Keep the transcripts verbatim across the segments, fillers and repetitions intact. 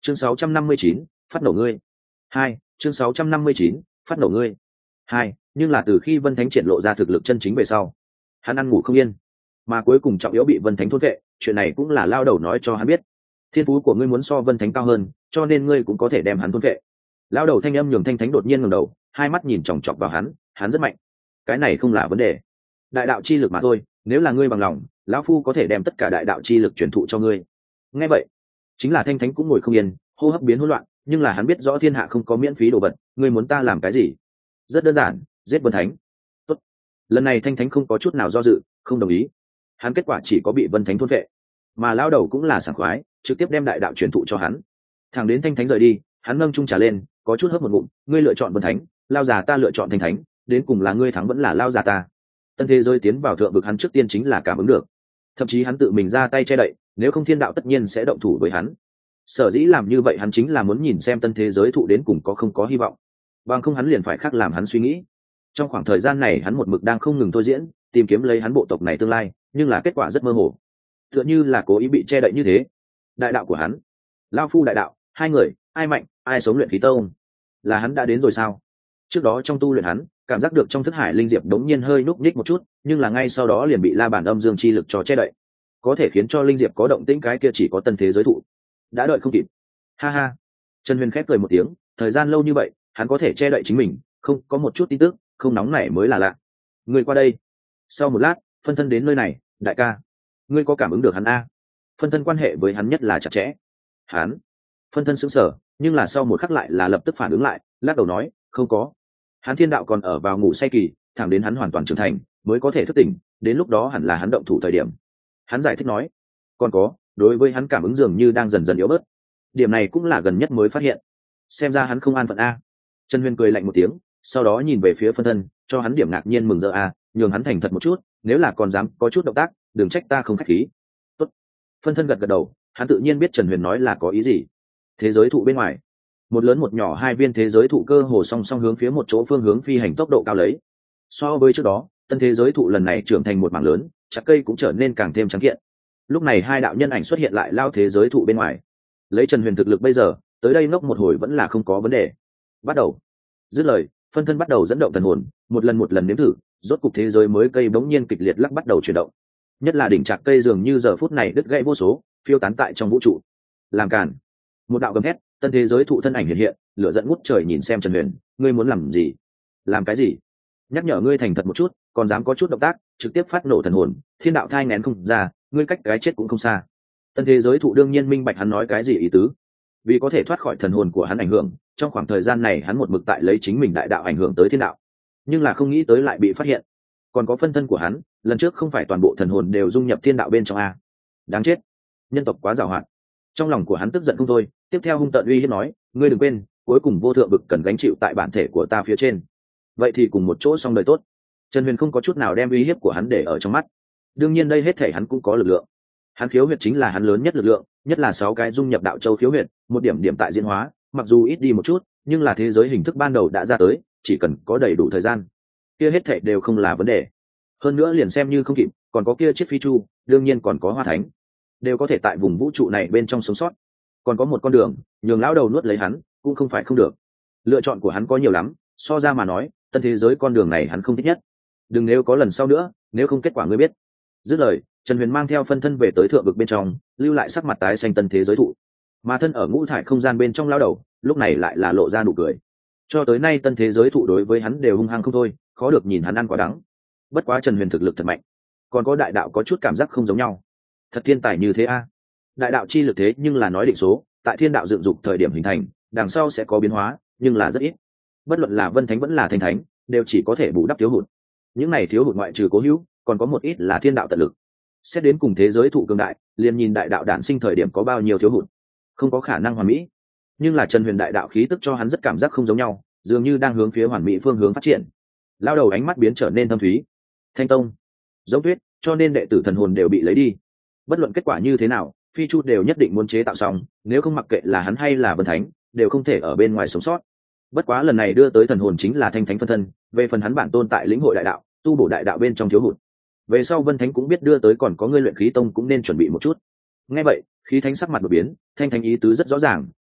chương sáu trăm năm mươi chín, phát nổ ngươi. Hai, chương sáu trăm năm mươi chín, phát nổ ngươi. Hai, nhưng là từ khi Vân Thánh triển lộ ra thực lực chân chính về sau, hắn ăn ngủ không yên, mà cuối cùng trọng yếu bị Vân Thánh thôn vệ, chuyện này cũng là lao đầu nói cho hắn biết. Thiên phú của ngươi muốn so Vân Thánh cao hơn, cho nên ngươi cũng có thể đem hắn thôn vệ. Lao đầu thanh âm nhường Thanh Thánh đột nhiên ngẩng đầu, hai mắt nhìn chòng chọc vào hắn, hắn rất mạnh. Cái này không là vấn đề, đại đạo chi lực mà thôi, nếu là ngươi bằng lòng, lão phu có thể đem tất cả đại đạo chi lực truyền thụ cho ngươi. Nghe vậy, chính là Thanh Thánh cũng ngồi không yên, hô hấp biến hỗn loạn, nhưng là hắn biết rõ thiên hạ không có miễn phí đồ vật, ngươi muốn ta làm cái gì? Rất đơn giản, giết Vân Thánh. Tốt. Lần này Thanh Thánh không có chút nào do dự, không đồng ý. Hắn kết quả chỉ có bị Vân Thánh thôn vệ, mà lão đầu cũng là sảng khoái, trực tiếp đem đại đạo truyền thụ cho hắn. Thẳng đến Thanh Thánh rời đi, hắn nâng chung trà lên, có chút hớp một ngụm, ngươi lựa chọn Vân Thánh, lao già ta lựa chọn Thanh Thánh, đến cùng là ngươi thắng vẫn là lao già ta. Tân thế giới tiến vào thượng vực hắn trước tiên chính là cảm ứng được, thậm chí hắn tự mình ra tay che đậy, nếu không thiên đạo tất nhiên sẽ động thủ với hắn. Sở dĩ làm như vậy hắn chính là muốn nhìn xem tân thế giới thụ đến cùng có không có hy vọng, bằng không hắn liền phải khác làm hắn suy nghĩ. Trong khoảng thời gian này hắn một mực đang không ngừng thôi diễn, tìm kiếm lấy hắn bộ tộc này tương lai, nhưng là kết quả rất mơ hồ, tựa như là cố ý bị che đậy như thế. Đại đạo của hắn, lao phu đại đạo, hai người ai mạnh ai sống luyện khí tông, là hắn đã đến rồi sao? Trước đó trong tu luyện hắn cảm giác được trong thức hải linh diệp đống nhiên hơi núp nhích một chút, nhưng là ngay sau đó liền bị la bản âm dương chi lực cho che đậy, có thể khiến cho linh diệp có động tĩnh cái kia chỉ có tân thế giới thụ. Đã đợi không kịp. Ha ha. Trần Huyền khép cười một tiếng, thời gian lâu như vậy hắn có thể che đậy chính mình, không có một chút tin tức, không nóng nảy mới là lạ. Người qua đây. Sau một lát phân thân đến nơi này, đại ca, ngươi có cảm ứng được hắn a? Phân thân quan hệ với hắn nhất là chặt chẽ. Hắn. Phân thân sững sờ, nhưng là sau một khắc lại là lập tức phản ứng lại, lắc đầu nói, không có. Hắn thiên đạo còn ở vào ngủ say kỳ, thẳng đến hắn hoàn toàn trưởng thành mới có thể thức tỉnh, đến lúc đó hẳn là hắn động thủ thời điểm. Hắn giải thích nói, còn có, đối với hắn cảm ứng dường như đang dần dần yếu bớt, điểm này cũng là gần nhất mới phát hiện, xem ra hắn không an phận a. Trần Huyền cười lạnh một tiếng, sau đó nhìn về phía phân thân, cho hắn điểm ngạc nhiên mừng rỡ a, nhường hắn thành thật một chút, nếu là còn dám có chút động tác, đừng trách ta không khách khí. Tốt. Phân thân gật gật đầu, hắn tự nhiên biết Trần Huyền nói là có ý gì. Thế giới thụ bên ngoài, một lớn một nhỏ hai viên thế giới thụ cơ hồ song song hướng phía một chỗ phương hướng phi hành tốc độ cao lấy. So với trước đó, tân thế giới thụ lần này trưởng thành một mảng lớn, chặt cây cũng trở nên càng thêm trắng kiện. Lúc này hai đạo nhân ảnh xuất hiện lại lao thế giới thụ bên ngoài. Lấy Trần Huyền thực lực bây giờ, tới đây nốc một hồi vẫn là không có vấn đề. Bắt đầu. Dứt lời, phân thân bắt đầu dẫn động thần hồn, một lần một lần nếm thử, rốt cục thế giới mới cây bỗng nhiên kịch liệt lắc bắt đầu chuyển động. Nhất là đỉnh chạc cây dường như giờ phút này đứt gãy vô số, phiêu tán tại trong vũ trụ. Làm cản. Một đạo gầm hét, tân thế giới thụ thân ảnh hiện hiện, lửa giận ngút trời nhìn xem Trần Huyền, ngươi muốn làm gì? Làm cái gì? Nhắc nhở ngươi thành thật một chút, còn dám có chút động tác, trực tiếp phát nổ thần hồn, thiên đạo thai nghén không ra, ngươi cách cái chết cũng không xa. Tân thế giới thụ đương nhiên minh bạch hắn nói cái gì ý tứ, vì có thể thoát khỏi thần hồn của hắn ảnh hưởng, trong khoảng thời gian này hắn một mực tại lấy chính mình đại đạo ảnh hưởng tới thiên đạo, nhưng là không nghĩ tới lại bị phát hiện. Còn có phân thân của hắn, lần trước không phải toàn bộ thần hồn đều dung nhập thiên đạo bên trong a? Đáng chết, nhân tộc quá giàu hạn. Trong lòng của hắn tức giận không thôi, tiếp theo hung tợn uy hiếp nói, ngươi đừng quên, cuối cùng vô thượng vực cần gánh chịu tại bản thể của ta phía trên. Vậy thì cùng một chỗ xong đời tốt. Trần Huyền không có chút nào đem uy hiếp của hắn để ở trong mắt. Đương nhiên đây hết thể hắn cũng có lực lượng. Hắn khiếu huyệt chính là hắn lớn nhất lực lượng, nhất là sáu cái dung nhập đạo châu khiếu huyệt, một điểm điểm tại diễn hóa, mặc dù ít đi một chút, nhưng là thế giới hình thức ban đầu đã ra tới, chỉ cần có đầy đủ thời gian, kia hết thể đều không là vấn đề. Hơn nữa liền xem như không kịp, còn có kia chiếc phi chu, đương nhiên còn có hoa thánh, đều có thể tại vùng vũ trụ này bên trong sống sót. Còn có một con đường, nhường lão đầu nuốt lấy hắn, cũng không phải không được. Lựa chọn của hắn có nhiều lắm, so ra mà nói, tân thế giới con đường này hắn không thích nhất. Đừng nếu có lần sau nữa, nếu không kết quả ngươi biết. Dứt lời, Trần Huyền mang theo phân thân về tới thượng vực bên trong, lưu lại sắc mặt tái xanh tân thế giới thụ. Mà thân ở ngũ thải không gian bên trong lão đầu, lúc này lại là lộ ra nụ cười. Cho tới nay tân thế giới thụ đối với hắn đều hung hăng không thôi, khó được nhìn hắn ăn quả đắng. Bất quá Trần Huyền thực lực thật mạnh, còn có đại đạo có chút cảm giác không giống nhau. Thật thiên tài như thế a. Đại đạo chi lực thế nhưng là nói định số, tại thiên đạo dựng dục thời điểm hình thành, đằng sau sẽ có biến hóa, nhưng là rất ít. Bất luận là Vân Thánh vẫn là Thanh Thánh, đều chỉ có thể bù đắp thiếu hụt. Những này thiếu hụt ngoại trừ cố hữu, còn có một ít là thiên đạo tận lực. Xét đến cùng thế giới thụ cường đại, liền nhìn đại đạo đản sinh thời điểm có bao nhiêu thiếu hụt, không có khả năng hoàn mỹ. Nhưng là Trần Huyền đại đạo khí tức cho hắn rất cảm giác không giống nhau, dường như đang hướng phía hoàn mỹ phương hướng phát triển. Lao đầu ánh mắt biến trở nên thâm thúy. Thanh tông, giống tuyết, cho nên đệ tử thần hồn đều bị lấy đi. Bất luận kết quả như thế nào, phi chu đều nhất định muốn chế tạo xong, nếu không mặc kệ là hắn hay là Vân Thánh, đều không thể ở bên ngoài sống sót. Bất quá lần này đưa tới thần hồn chính là Thanh Thánh phân thân, về phần hắn bản tôn tại lĩnh hội đại đạo, tu bổ đại đạo bên trong thiếu hụt. Về sau Vân Thánh cũng biết đưa tới, còn có ngươi luyện khí tông cũng nên chuẩn bị một chút. Nghe vậy, khí thánh sắc mặt đột biến, Thanh Thánh ý tứ rất rõ ràng,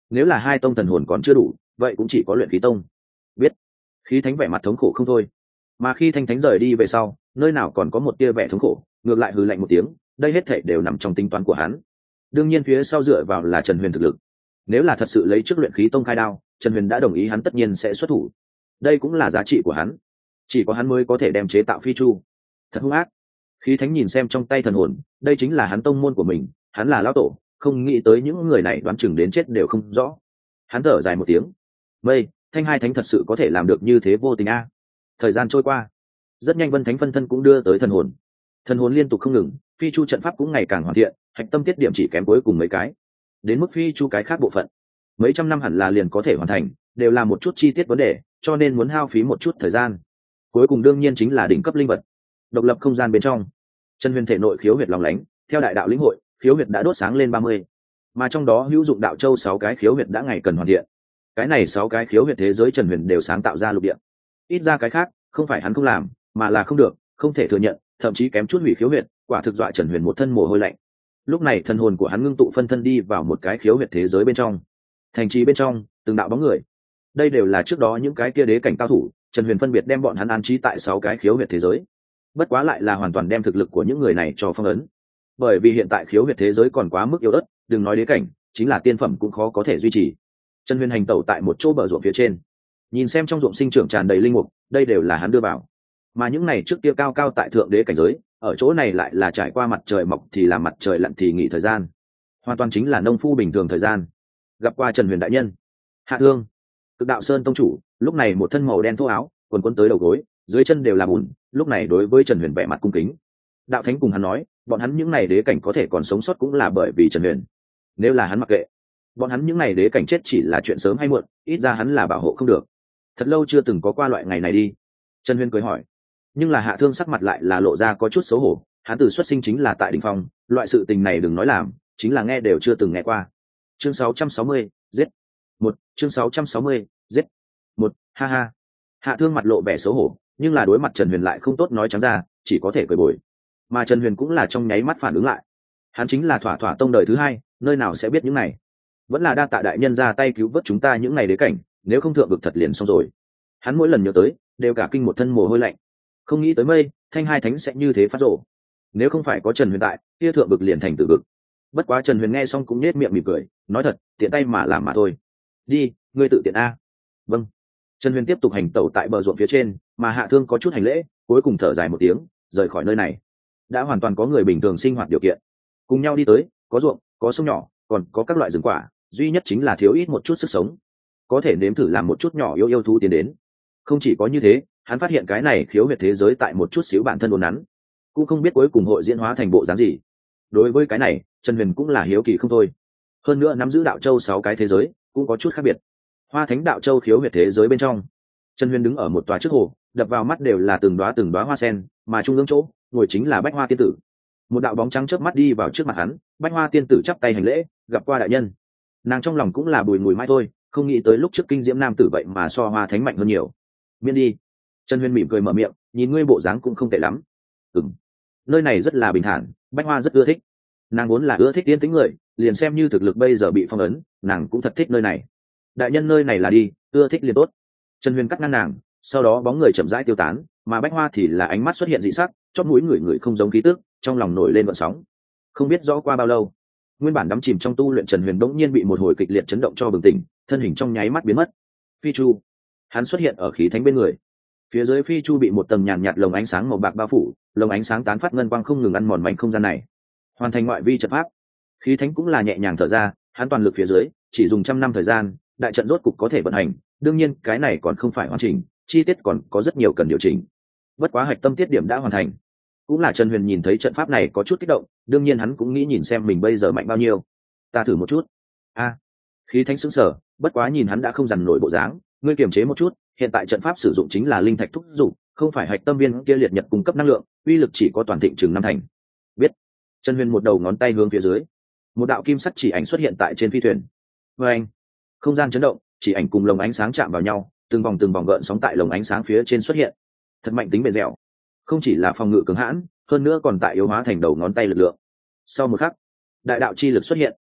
nếu là hai tông thần hồn còn chưa đủ vậy cũng chỉ có luyện khí tông. Biết. Khí thánh vẻ mặt thống khổ không thôi, mà khi thanh thánh rời đi về sau nơi nào còn có một tia vẻ thống khổ, ngược lại hừ lạnh một tiếng, đây hết thảy đều nằm trong tính toán của hắn. Đương nhiên phía sau dựa vào là Trần Huyền thực lực, nếu là thật sự lấy trước luyện khí tông khai đao, Trần Huyền đã đồng ý hắn tất nhiên sẽ xuất thủ, đây cũng là giá trị của hắn, chỉ có hắn mới có thể đem chế tạo phi chu. Thật hung ác. Khí thánh nhìn xem trong tay thần hồn, đây chính là hắn tông môn của mình, hắn là lão tổ, không nghĩ tới những người này đoán chừng đến chết đều không rõ. Hắn thở dài một tiếng, mây thanh hai thánh thật sự có thể làm được như thế vô tình a. Thời gian trôi qua rất nhanh, vân thánh phân thân cũng đưa tới thần hồn, thần hồn liên tục không ngừng, phi chu trận pháp cũng ngày càng hoàn thiện, hạch tâm tiết điểm chỉ kém cuối cùng mấy cái, đến mức phi chu cái khác bộ phận mấy trăm năm hẳn là liền có thể hoàn thành, đều là một chút chi tiết vấn đề, cho nên muốn hao phí một chút thời gian. Cuối cùng đương nhiên chính là đỉnh cấp linh vật. Độc lập không gian bên trong, Trần Huyền thể nội khiếu huyệt lòng lánh, theo đại đạo lĩnh hội, khiếu huyệt đã đốt sáng lên ba mươi, mà trong đó hữu dụng đạo châu sáu cái khiếu huyệt đã ngày cần hoàn thiện. Cái này sáu cái khiếu huyệt thế giới Trần Huyền đều sáng tạo ra lục địa, ít ra cái khác không phải hắn không làm, mà là không được, không thể thừa nhận, thậm chí kém chút hủy khiếu huyệt, quả thực dọa Trần Huyền một thân mồ hôi lạnh. Lúc này thần hồn của hắn ngưng tụ phân thân đi vào một cái khiếu huyệt thế giới bên trong, thành trì bên trong từng đạo bóng người, đây đều là trước đó những cái kia đế cảnh cao thủ, Trần Huyền phân biệt đem bọn hắn an trí tại sáu cái khiếu huyệt thế giới, bất quá lại là hoàn toàn đem thực lực của những người này cho phong ấn, bởi vì hiện tại khiếu huyệt thế giới còn quá mức yếu ớt, đừng nói đế cảnh, chính là tiên phẩm cũng khó có thể duy trì. Trần Huyền hành tẩu tại một chỗ bờ ruộng phía trên, nhìn xem trong ruộng sinh trưởng tràn đầy linh mục, đây đều là hắn đưa vào, mà những này trước kia cao cao tại thượng đế cảnh giới, ở chỗ này lại là trải qua mặt trời mọc thì làm mặt trời lặn thì nghỉ thời gian, hoàn toàn chính là nông phu bình thường thời gian. Gặp qua Trần Huyền đại nhân. Hạ Thương, Cực Đạo Sơn tông chủ, lúc này một thân màu đen thô áo, quần quấn tới đầu gối, dưới chân đều là bùn, lúc này đối với Trần Huyền vẻ mặt cung kính. Đạo thánh cùng hắn nói, bọn hắn những này đế cảnh có thể còn sống sót cũng là bởi vì Trần Huyền, nếu là hắn mặc kệ, bọn hắn những này đế cảnh chết chỉ là chuyện sớm hay muộn, ít ra hắn là bảo hộ không được. Thật lâu chưa từng có qua loại ngày này đi. Trần Huyền cười hỏi, nhưng là Hạ Thương sắc mặt lại là lộ ra có chút xấu hổ, hắn từ xuất sinh chính là tại đỉnh phong, loại sự tình này đừng nói làm, chính là nghe đều chưa từng nghe qua. Chương sáu trăm sáu mươi, giết. Một, chương sáu trăm sáu mươi, giết. Một, ha ha. Hạ Thương mặt lộ vẻ xấu hổ, nhưng là đối mặt Trần Huyền lại không tốt nói trắng ra, chỉ có thể cười bồi. Mà Trần Huyền cũng là trong nháy mắt phản ứng lại, hắn chính là thỏa thỏa tông đời thứ hai, nơi nào sẽ biết những này. Vẫn là đa tạ đại nhân ra tay cứu vớt chúng ta những ngày đế cảnh, nếu không thượng vực thật liền xong rồi. Hắn mỗi lần nhớ tới đều cả kinh một thân mồ hôi lạnh, không nghĩ tới mây thanh hai thánh sẽ như thế phát rộ, nếu không phải có Trần Huyền tại, kia thượng vực liền thành tử vực. Bất quá Trần Huyền nghe xong cũng nết miệng mỉm cười, nói thật, tiện tay mà làm mà thôi. Đi, ngươi tự tiện a. Vâng. Trần Huyền tiếp tục hành tẩu tại bờ ruộng phía trên, mà Hạ Thương có chút hành lễ, cuối cùng thở dài một tiếng, rời khỏi nơi này. Đã hoàn toàn có người bình thường sinh hoạt điều kiện, cùng nhau đi tới, có ruộng, có sông nhỏ, còn có các loại rừng quả, duy nhất chính là thiếu ít một chút sức sống, có thể nếm thử làm một chút nhỏ yêu yêu thú tiến đến. Không chỉ có như thế, hắn phát hiện cái này khiếu huyệt thế giới tại một chút xíu bản thân uốn nắn, cũng không biết cuối cùng hội diễn hóa thành bộ dáng gì. Đối với cái này, Trần Huyền cũng là hiếu kỳ không thôi. Hơn nữa nắm giữ đạo châu sáu cái thế giới cũng có chút khác biệt. Hoa Thánh đạo châu khiếu huyệt thế giới bên trong, Trần Huyền đứng ở một tòa trước hồ, đập vào mắt đều là từng đóa từng đóa hoa sen, mà trung ương chỗ ngồi chính là Bách Hoa tiên tử. Một đạo bóng trắng chớp mắt đi vào trước mặt hắn, Bách Hoa tiên tử chắp tay hành lễ, gặp qua đại nhân. Nàng trong lòng cũng là bùi ngùi mãi thôi, không nghĩ tới lúc trước kinh diễm nam tử vậy mà so Hoa Thánh mạnh hơn nhiều. Miễn đi. Trần Huyền mỉm cười mở miệng, nhìn ngươi bộ dáng cũng không tệ lắm. Ừm, nơi này rất là bình thản, Bách Hoa rất ưa thích. Nàng vốn là ưa thích yên tĩnh người, liền xem như thực lực bây giờ bị phong ấn, nàng cũng thật thích nơi này. Đại nhân nơi này là đi, ưa thích liền tốt. Trần Huyền cắt ngang nàng, sau đó bóng người chậm rãi tiêu tán, mà Bách Hoa thì là ánh mắt xuất hiện dị sắc, chóp mũi người người không giống khí tức, trong lòng nổi lên gợn sóng. Không biết rõ qua bao lâu, nguyên bản đắm chìm trong tu luyện Trần Huyền đống nhiên bị một hồi kịch liệt chấn động cho bừng tỉnh, thân hình trong nháy mắt biến mất. Phi chu, hắn xuất hiện ở khí thánh bên người. Phía dưới phi chu bị một tầng nhàn nhạt lồng ánh sáng màu bạc bao phủ, lồng ánh sáng tán phát ngân quang không ngừng ăn mòn mảnh không gian này, hoàn thành ngoại vi trận pháp. Khí thánh cũng là nhẹ nhàng thở ra, hắn toàn lực phía dưới, chỉ dùng trăm năm thời gian, đại trận rốt cục có thể vận hành. Đương nhiên, cái này còn không phải hoàn chỉnh, chi tiết còn có rất nhiều cần điều chỉnh. Bất quá hạch tâm tiết điểm đã hoàn thành. Cũng là Trần Huyền nhìn thấy trận pháp này có chút kích động, đương nhiên hắn cũng nghĩ nhìn xem mình bây giờ mạnh bao nhiêu. Ta thử một chút. A, khí thánh sững sờ, bất quá nhìn hắn đã không dằn nổi bộ dáng, ngươi kiềm chế một chút, hiện tại trận pháp sử dụng chính là linh thạch thúc dụng, không phải hạch tâm viên kia liệt nhật cung cấp năng lượng, uy lực chỉ có toàn thịnh chừng năm thành. Biết. Trần Huyền một đầu ngón tay hướng phía dưới, một đạo kim sắc chỉ ảnh xuất hiện tại trên phi thuyền. Và anh, không gian chấn động, chỉ ảnh cùng lồng ánh sáng chạm vào nhau, từng vòng từng vòng gợn sóng tại lồng ánh sáng phía trên xuất hiện. Thật mạnh tính bền dẻo, không chỉ là phòng ngự cường hãn, hơn nữa còn tại yếu hóa thành đầu ngón tay lực lượng. Sau một khắc, đại đạo chi lực xuất hiện,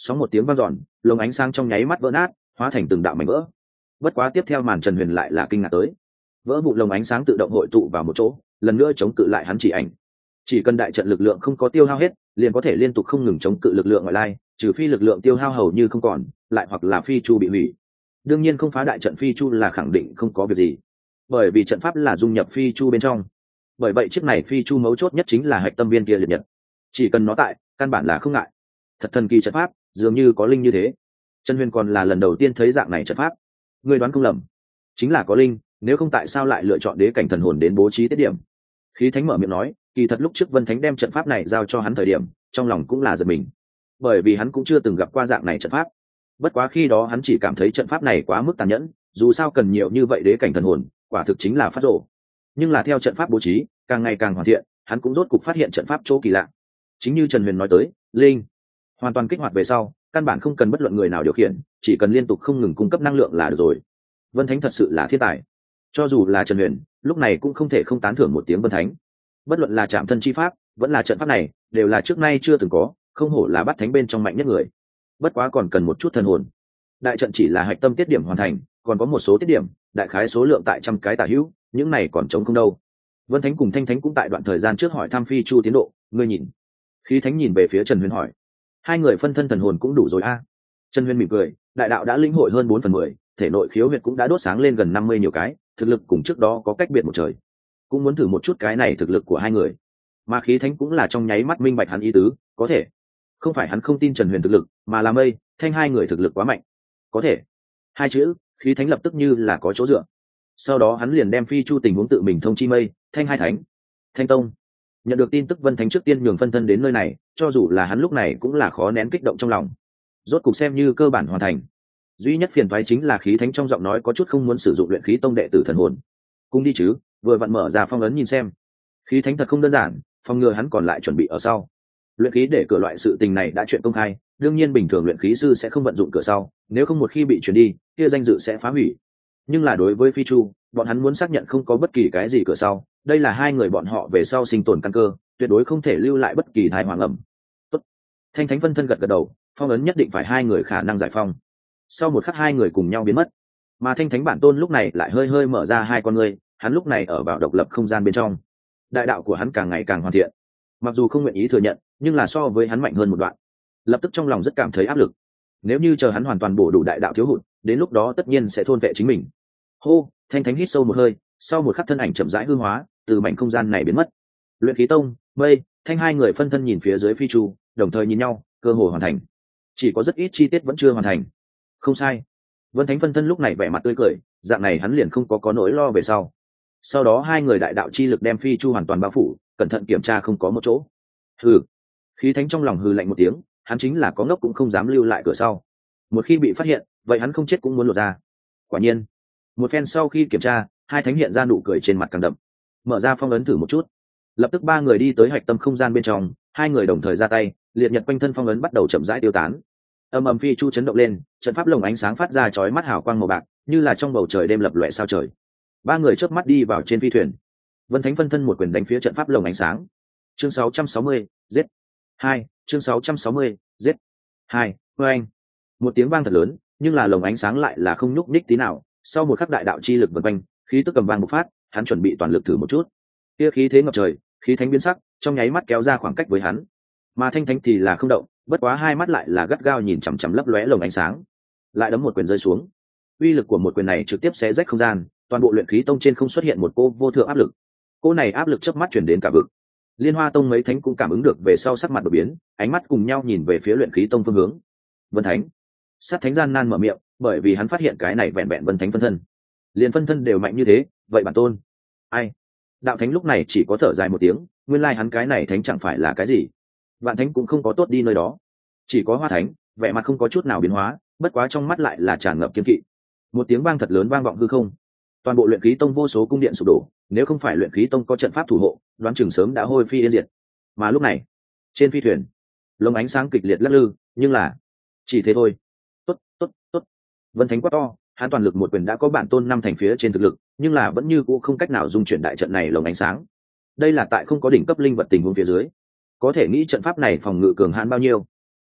sóng một tiếng vang dọn, lồng ánh sáng trong nháy mắt vỡ nát, hóa thành từng đạo mảnh vỡ. Bất quá tiếp theo màn Trần Huyền lại là kinh ngạc tới, vỡ vụn lồng ánh sáng tự động hội tụ vào một chỗ, lần nữa chống cự lại hắn chỉ ảnh. Chỉ cần đại trận lực lượng không có tiêu hao hết, liền có thể liên tục không ngừng chống cự lực lượng ngoại lai, trừ phi lực lượng tiêu hao hầu như không còn, lại hoặc là phi chu bị hủy. Đương nhiên không phá đại trận phi chu là khẳng định không có việc gì, bởi vì trận pháp là dung nhập phi chu bên trong. Bởi vậy chiếc này phi chu mấu chốt nhất chính là hạch tâm viên kia liệt nhật, chỉ cần nó tại, căn bản là không ngại. Thật thần kỳ trận pháp, dường như có linh như thế. Trần Huyền còn là lần đầu tiên thấy dạng này trận pháp. Người đoán không lầm, chính là có linh, nếu không tại sao lại lựa chọn đế cảnh thần hồn đến bố trí tiết điểm. Khí Thánh mở miệng nói, kỳ thật lúc trước Vân Thánh đem trận pháp này giao cho hắn thời điểm, trong lòng cũng là giật mình, bởi vì hắn cũng chưa từng gặp qua dạng này trận pháp. Bất quá khi đó hắn chỉ cảm thấy trận pháp này quá mức tàn nhẫn, dù sao cần nhiều như vậy đế cảnh thần hồn, quả thực chính là phát rồ. Nhưng là theo trận pháp bố trí càng ngày càng hoàn thiện, hắn cũng rốt cục phát hiện trận pháp chỗ kỳ lạ. Chính như Trần Huyền nói tới, linh hoàn toàn kích hoạt về sau, căn bản không cần bất luận người nào điều khiển, chỉ cần liên tục không ngừng cung cấp năng lượng là được rồi. Vân Thánh thật sự là thiên tài. Cho dù là Trần Huyền, lúc này cũng không thể không tán thưởng một tiếng Vân Thánh. Bất luận là chạm thân chi pháp, vẫn là trận pháp này, đều là trước nay chưa từng có, không hổ là bắt thánh bên trong mạnh nhất người. Bất quá còn cần một chút thần hồn. Đại trận chỉ là hạch tâm tiết điểm hoàn thành, còn có một số tiết điểm, đại khái số lượng tại trăm cái tả hữu, những này còn trống không đâu. Vân Thánh cùng Thanh Thánh cũng tại đoạn thời gian trước hỏi thăm phi chu tiến độ, ngươi nhìn. Khí Thánh nhìn về phía Trần Huyền hỏi, hai người phân thân thần hồn cũng đủ rồi a? À? Trần Huyền mỉm cười, đại đạo đã lĩnh hội hơn bốn phần mười, thể nội khiếu huyệt cũng đã đốt sáng lên gần năm mươi nhiều cái, thực lực cùng trước đó có cách biệt một trời. Cũng muốn thử một chút cái này thực lực của hai người. Mà Khí Thánh cũng là trong nháy mắt minh bạch hắn ý tứ, có thể. Không phải hắn không tin Trần Huyền thực lực, mà là Mây, Thanh hai người thực lực quá mạnh. Có thể. Hai chữ, Khí Thánh lập tức như là có chỗ dựa. Sau đó hắn liền đem phi chu tình huống tự mình thông chi Mây, Thanh hai thánh. Thanh Tông nhận được tin tức Vân Thánh trước tiên nhường phân thân đến nơi này, cho dù là hắn lúc này cũng là khó nén kích động trong lòng. Rốt cục xem như cơ bản hoàn thành. Duy nhất phiền toái chính là Khí Thánh trong giọng nói có chút không muốn sử dụng luyện khí tông đệ tử thần hồn. Cũng đi chứ, vừa vặn mở ra phong ấn nhìn xem. Khí Thánh thật không đơn giản, phòng ngừa hắn còn lại chuẩn bị ở sau. Luyện khí để cửa loại sự tình này đã chuyện công khai, đương nhiên bình thường luyện khí sư sẽ không vận dụng cửa sau, nếu không một khi bị chuyển đi, kia danh dự sẽ phá hủy. Nhưng là đối với Phi Chu, bọn hắn muốn xác nhận không có bất kỳ cái gì cửa sau, đây là hai người bọn họ về sau sinh tồn căn cơ, tuyệt đối không thể lưu lại bất kỳ tai họa ngầm. Tốt. Thanh Thánh phân thân gật gật đầu, phong ấn nhất định phải hai người khả năng giải phong. Sau một khắc hai người cùng nhau biến mất, mà Thanh Thánh bản tôn lúc này lại hơi hơi mở ra hai con ngươi, hắn lúc này ở vào độc lập không gian bên trong. Đại đạo của hắn càng ngày càng hoàn thiện, mặc dù không nguyện ý thừa nhận, nhưng là so với hắn mạnh hơn một đoạn. Lập tức trong lòng rất cảm thấy áp lực. Nếu như chờ hắn hoàn toàn bổ đủ đại đạo thiếu hụt, đến lúc đó tất nhiên sẽ thôn vệ chính mình. Hô, Thanh Thánh hít sâu một hơi, sau một khắc thân ảnh chậm rãi hư hóa, từ mảnh không gian này biến mất. Luyện khí tông, Mây, Thanh hai người phân thân nhìn phía dưới Phi Chu, đồng thời nhìn nhau, cơ hội hoàn thành. Chỉ có rất ít chi tiết vẫn chưa hoàn thành. Không sai. Vân Thánh phân thân lúc này vẻ mặt tươi cười, dạng này hắn liền không có có nỗi lo về sau. Sau đó hai người đại đạo chi lực đem Phi Chu hoàn toàn bao phủ, cẩn thận kiểm tra không có một chỗ. Hừ. Khí Thánh trong lòng hừ lạnh một tiếng, hắn chính là có ngốc cũng không dám lưu lại cửa sau. Một khi bị phát hiện, vậy hắn không chết cũng muốn lột ra. Quả nhiên, một phen sau khi kiểm tra, hai thánh hiện ra nụ cười trên mặt càng đậm. Mở ra phong ấn thử một chút. Lập tức ba người đi tới hạch tâm không gian bên trong, hai người đồng thời ra tay, liệt nhật quanh thân phong ấn bắt đầu chậm rãi tiêu tán. Âm ầm Phi Chu chấn động lên, trận pháp lồng ánh sáng phát ra chói mắt hào quang màu bạc, như là trong bầu trời đêm lập lòe sao trời. Ba người chớp mắt đi vào trên phi thuyền. Vân Thánh phân thân một quyền đánh phía trận pháp lồng ánh sáng. Chương sáu trăm sáu mươi, giết. Hai, chương sáu trăm sáu mươi, giết. Hai, oeng. Một tiếng vang thật lớn, nhưng là lồng ánh sáng lại là không nhúc nhích tí nào. Sau một khắc đại đạo chi lực vần quanh, khí tức cầm vang bộc phát, hắn chuẩn bị toàn lực thử một chút. Kia khí thế ngập trời, khí thánh biến sắc, trong nháy mắt kéo ra khoảng cách với hắn. Mà Thanh Thánh thì là không động, bất quá hai mắt lại là gắt gao nhìn chằm chằm lấp lóe lồng ánh sáng. Lại đấm một quyền rơi xuống. Uy lực của một quyền này trực tiếp xé rách không gian, toàn bộ luyện khí tông trên không xuất hiện một cô vô thượng áp lực. Cô này áp lực chớp mắt chuyển đến cả vực. Liên Hoa tông mấy thánh cũng cảm ứng được về sau sắc mặt đột biến, ánh mắt cùng nhau nhìn về phía luyện khí tông phương hướng. Vân Thánh. Sát thánh gian nan mở miệng, bởi vì hắn phát hiện cái này vẹn vẹn Vân Thánh phân thân, liền phân thân đều mạnh như thế, vậy bản tôn ai? Đạo thánh lúc này chỉ có thở dài một tiếng, nguyên lai hắn cái này thánh chẳng phải là cái gì. Vạn thánh cũng không có tốt đi nơi đó, chỉ có Hoa thánh vẻ mặt không có chút nào biến hóa, bất quá trong mắt lại là tràn ngập kiên kỵ. Một tiếng vang thật lớn vang vọng hư không, toàn bộ luyện khí tông vô số cung điện sụp đổ, nếu không phải luyện khí tông có trận pháp thủ hộ, đoán chừng sớm đã hôi phi yên diệt. Mà lúc này trên phi thuyền, lồng ánh sáng kịch liệt lắc lư, nhưng là chỉ thế thôi. Tốt, tốt, tốt. Vân Thánh quát to, hắn toàn lực một quyền đã có bản tôn năm thành phía trên thực lực, nhưng là vẫn như cũ không cách nào dung chuyển đại trận này lồng ánh sáng. Đây là tại không có đỉnh cấp linh vật tình huống phía dưới, có thể nghĩ trận pháp này phòng ngự cường hãn bao nhiêu.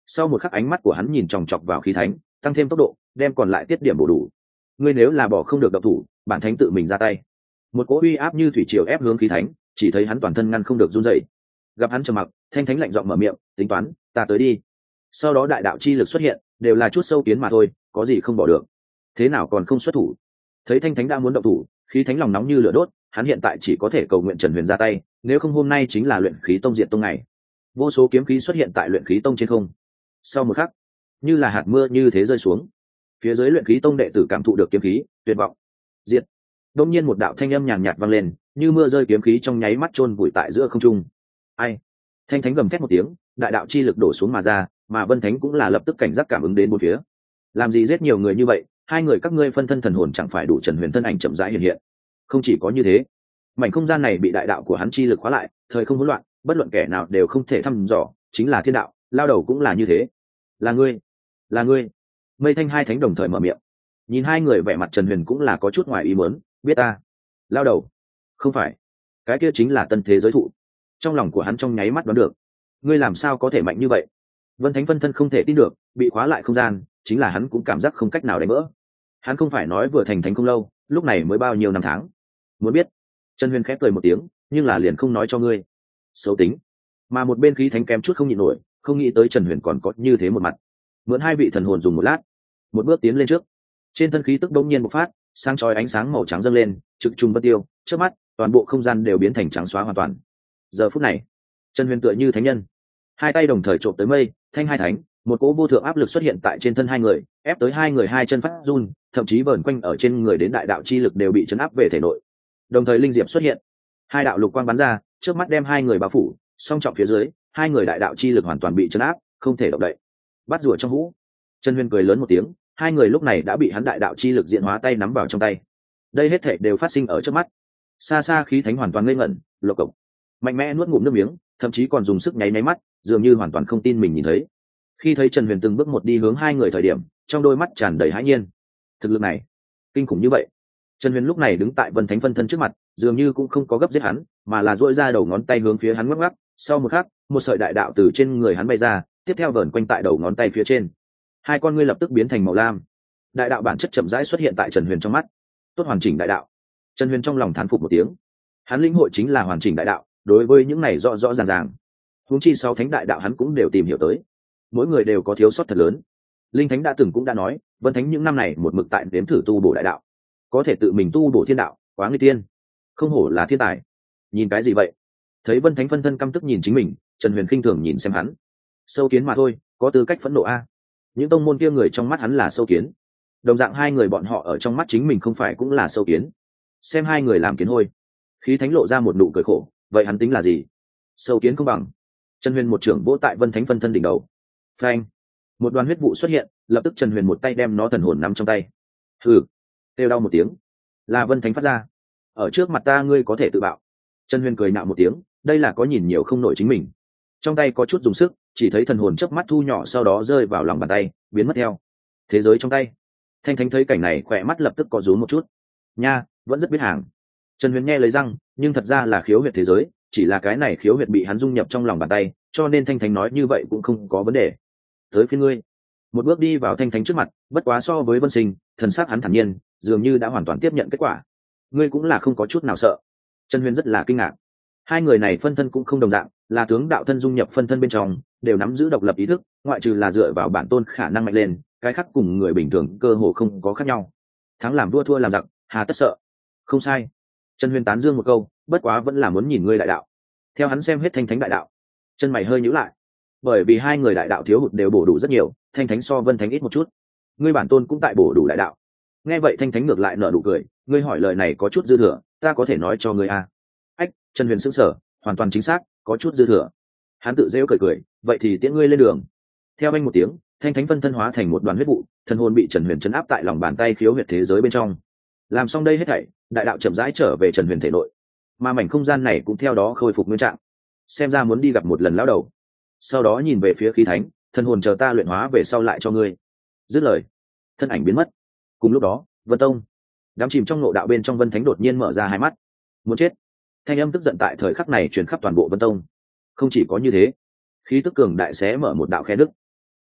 Sau một khắc ánh mắt của hắn nhìn chòng chọc vào khí thánh, tăng thêm tốc độ, đem còn lại tiết điểm bổ đủ. Ngươi nếu là bỏ không được động thủ, bản thánh tự mình ra tay. Một cỗ uy áp như thủy triều ép hướng khí thánh, chỉ thấy hắn toàn thân ngăn không được run rẩy. Gặp hắn trầm mặc, thanh thánh lạnh giọng mở miệng, tính toán, ta tới đi. Sau đó đại đạo chi lực xuất hiện, đều là chút sâu kiến mà thôi, có gì không bỏ được. Thế nào còn không xuất thủ? Thấy thanh thánh đã muốn động thủ, khí thánh lòng nóng như lửa đốt, hắn hiện tại chỉ có thể cầu nguyện Trần Huyền ra tay, nếu không hôm nay chính là luyện khí tông diệt tông ngày. Vô số kiếm khí xuất hiện tại luyện khí tông trên không. Sau một khắc, như là hạt mưa như thế rơi xuống. Phía dưới luyện khí tông đệ tử cảm thụ được kiếm khí, tuyệt vọng. Diệt. Đột nhiên một đạo thanh âm nhàn nhạt vang lên, như mưa rơi kiếm khí trong nháy mắt chôn vùi tại giữa không trung. Ai? Thanh thánh gầm thét một tiếng, đại đạo chi lực đổ xuống mà ra, mà Vân Thánh cũng là lập tức cảnh giác cảm ứng đến bốn phía. Làm gì giết nhiều người như vậy, hai người các ngươi phân thân thần hồn chẳng phải đủ Trần Huyền thân ảnh chậm rãi hiện hiện. Không chỉ có như thế, mảnh không gian này bị đại đạo của hắn chi lực khóa lại, thời không hỗn loạn, bất luận kẻ nào đều không thể thăm dò, chính là thiên đạo, lao đầu cũng là như thế. Là ngươi, là ngươi. Mây Thanh hai thánh đồng thời mở miệng. Nhìn hai người vẻ mặt Trần Huyền cũng là có chút ngoài ý muốn, biết ta. Lao đầu, không phải, cái kia chính là tân thế giới thụ. Trong lòng của hắn trong nháy mắt đoán được, ngươi làm sao có thể mạnh như vậy? Vân Thánh phân thân không thể tin được, bị khóa lại không gian, chính là hắn cũng cảm giác không cách nào đánh vỡ. Hắn không phải nói vừa thành thánh không lâu, lúc này mới bao nhiêu năm tháng. Muốn biết? Trần Huyền khép cười một tiếng, nhưng là liền không nói cho ngươi. Xấu tính. Mà một bên khí thánh kém chút không nhịn nổi, không nghĩ tới Trần Huyền còn có như thế một mặt. Mượn hai vị thần hồn dùng một lát, một bước tiến lên trước. Trên thân khí tức đống nhiên bộc phát, sáng chói ánh sáng màu trắng dâng lên, trực trùng bất tiêu, trước mắt, toàn bộ không gian đều biến thành trắng xóa hoàn toàn. Giờ phút này, Trần Huyền tựa như thánh nhân, hai tay đồng thời trộm tới mây, thanh hai thánh, một cỗ vô thượng áp lực xuất hiện tại trên thân hai người, ép tới hai người hai chân phát run, thậm chí vờn quanh ở trên người đến đại đạo chi lực đều bị chấn áp về thể nội. Đồng thời linh diệp xuất hiện, hai đạo lục quang bắn ra, trước mắt đem hai người bao phủ, song trọng phía dưới, hai người đại đạo chi lực hoàn toàn bị chấn áp, không thể động đậy. Bắt rùa trong hũ. Trần Huyền cười lớn một tiếng, hai người lúc này đã bị hắn đại đạo chi lực diện hóa tay nắm vào trong tay. Đây hết thảy đều phát sinh ở trước mắt. Xa xa khí thánh hoàn toàn ngây ngẩn, lộc cộc, mạnh mẽ nuốt ngụm nước miếng, thậm chí còn dùng sức nháy nháy mắt, dường như hoàn toàn không tin mình nhìn thấy. Khi thấy Trần Huyền từng bước một đi hướng hai người thời điểm, trong đôi mắt tràn đầy hãi nhiên. Thực lực này, kinh khủng như vậy. Trần Huyền lúc này đứng tại Vân Thánh phân thân trước mặt, dường như cũng không có gấp giết hắn, mà là duỗi ra đầu ngón tay hướng phía hắn ngoắc ngoắc, sau một khắc, một sợi đại đạo từ trên người hắn bay ra, tiếp theo vờn quanh tại đầu ngón tay phía trên. Hai con ngươi lập tức biến thành màu lam. Đại đạo bản chất chậm rãi xuất hiện tại Trần Huyền trong mắt. Tốt hoàn chỉnh đại đạo. Trần Huyền trong lòng thán phục một tiếng. Hắn lĩnh hội chính là hoàn chỉnh đại đạo, đối với những này rõ rõ ràng ràng. Huống chi sáu thánh đại đạo hắn cũng đều tìm hiểu tới. Mỗi người đều có thiếu sót thật lớn. Linh Thánh đã từng cũng đã nói, Vân Thánh những năm này một mực tại đếm thử tu bổ đại đạo, có thể tự mình tu bổ thiên đạo, quá nguy tiên, không hổ là thiên tài. Nhìn cái gì vậy? Thấy Vân Thánh phân thân căm tức nhìn chính mình, Trần Huyền khinh thường nhìn xem hắn. Sâu kiến mà thôi, có tư cách phẫn nộ a. Những tông môn kia người trong mắt hắn là sâu kiến, đồng dạng hai người bọn họ ở trong mắt chính mình không phải cũng là sâu kiến. Xem hai người làm kiến hôi. Khí Thánh lộ ra một nụ cười khổ, vậy hắn tính là gì? Sâu kiến không bằng. Trần Huyền một trưởng vỗ tại Vân Thánh phân thân đỉnh đầu. Phanh! Một đoàn huyết vụ xuất hiện, lập tức Trần Huyền một tay đem nó thần hồn nắm trong tay. Hừ! Kêu đau một tiếng, là Vân Thánh phát ra. Ở trước mặt ta ngươi có thể tự bạo. Trần Huyền cười nạo một tiếng, đây là có nhìn nhiều không nổi chính mình. Trong tay có chút dùng sức, chỉ thấy thần hồn chớp mắt thu nhỏ, sau đó rơi vào lòng bàn tay, biến mất theo thế giới trong tay. Thanh Thánh thấy cảnh này khỏe mắt lập tức có rúm một chút. Nha, vẫn rất biết hàng. Trần Huyền nghe lấy răng, nhưng thật ra là khiếu huyệt thế giới, chỉ là cái này khiếu huyệt bị hắn dung nhập trong lòng bàn tay, cho nên Thanh Thánh nói như vậy cũng không có vấn đề. Tới phía ngươi. Một bước đi vào Thanh Thánh trước mặt, bất quá so với Vân Sinh, thần sắc hắn thản nhiên, dường như đã hoàn toàn tiếp nhận kết quả. Ngươi cũng là không có chút nào sợ. Trần Huyền rất là kinh ngạc. Hai người này phân thân cũng không đồng dạng, là tướng đạo thân dung nhập phân thân bên trong, đều nắm giữ độc lập ý thức, ngoại trừ là dựa vào bản tôn khả năng mạnh lên, cái khác cùng người bình thường cơ hồ không có khác nhau. Thắng làm vua thua làm giặc, hà tất sợ. Không sai. Trần Huyền tán dương một câu, bất quá vẫn là muốn nhìn ngươi đại đạo. Theo hắn xem hết Thanh Thánh đại đạo, chân mày hơi nhíu lại, bởi vì hai người đại đạo thiếu hụt đều bổ đủ rất nhiều, Thanh Thánh so Vân Thánh ít một chút. Ngươi bản tôn cũng tại bổ đủ đại đạo. Nghe vậy Thanh Thánh ngược lại nở nụ cười, ngươi hỏi lời này có chút dư thừa, ta có thể nói cho ngươi à. Ách, Trần Huyền sững sờ, hoàn toàn chính xác, có chút dư thừa. Hắn tự giễu cười cười, vậy thì tiễn ngươi lên đường. Theo anh một tiếng, Thanh Thánh phân thân hóa thành một đoàn huyết vụ, thần hồn bị Trần Huyền chấn áp tại lòng bàn tay khiếu huyệt thế giới bên trong. Làm xong đây hết thảy, đại đạo chậm rãi trở về Trần Huyền thể nội, mà mảnh không gian này cũng theo đó khôi phục nguyên trạng. Xem ra muốn đi gặp một lần lão đầu. Sau đó nhìn về phía Khí Thánh, thần hồn chờ ta luyện hóa về sau lại cho ngươi. Dứt lời, thân ảnh biến mất. Cùng lúc đó, Vân Tông, đám chìm trong nội đạo bên trong Vân Thánh đột nhiên mở ra hai mắt. Muốn chết. Thanh âm tức giận tại thời khắc này truyền khắp toàn bộ Vân Tông. Không chỉ có như thế, khí tức cường đại xé mở một đạo khe nứt.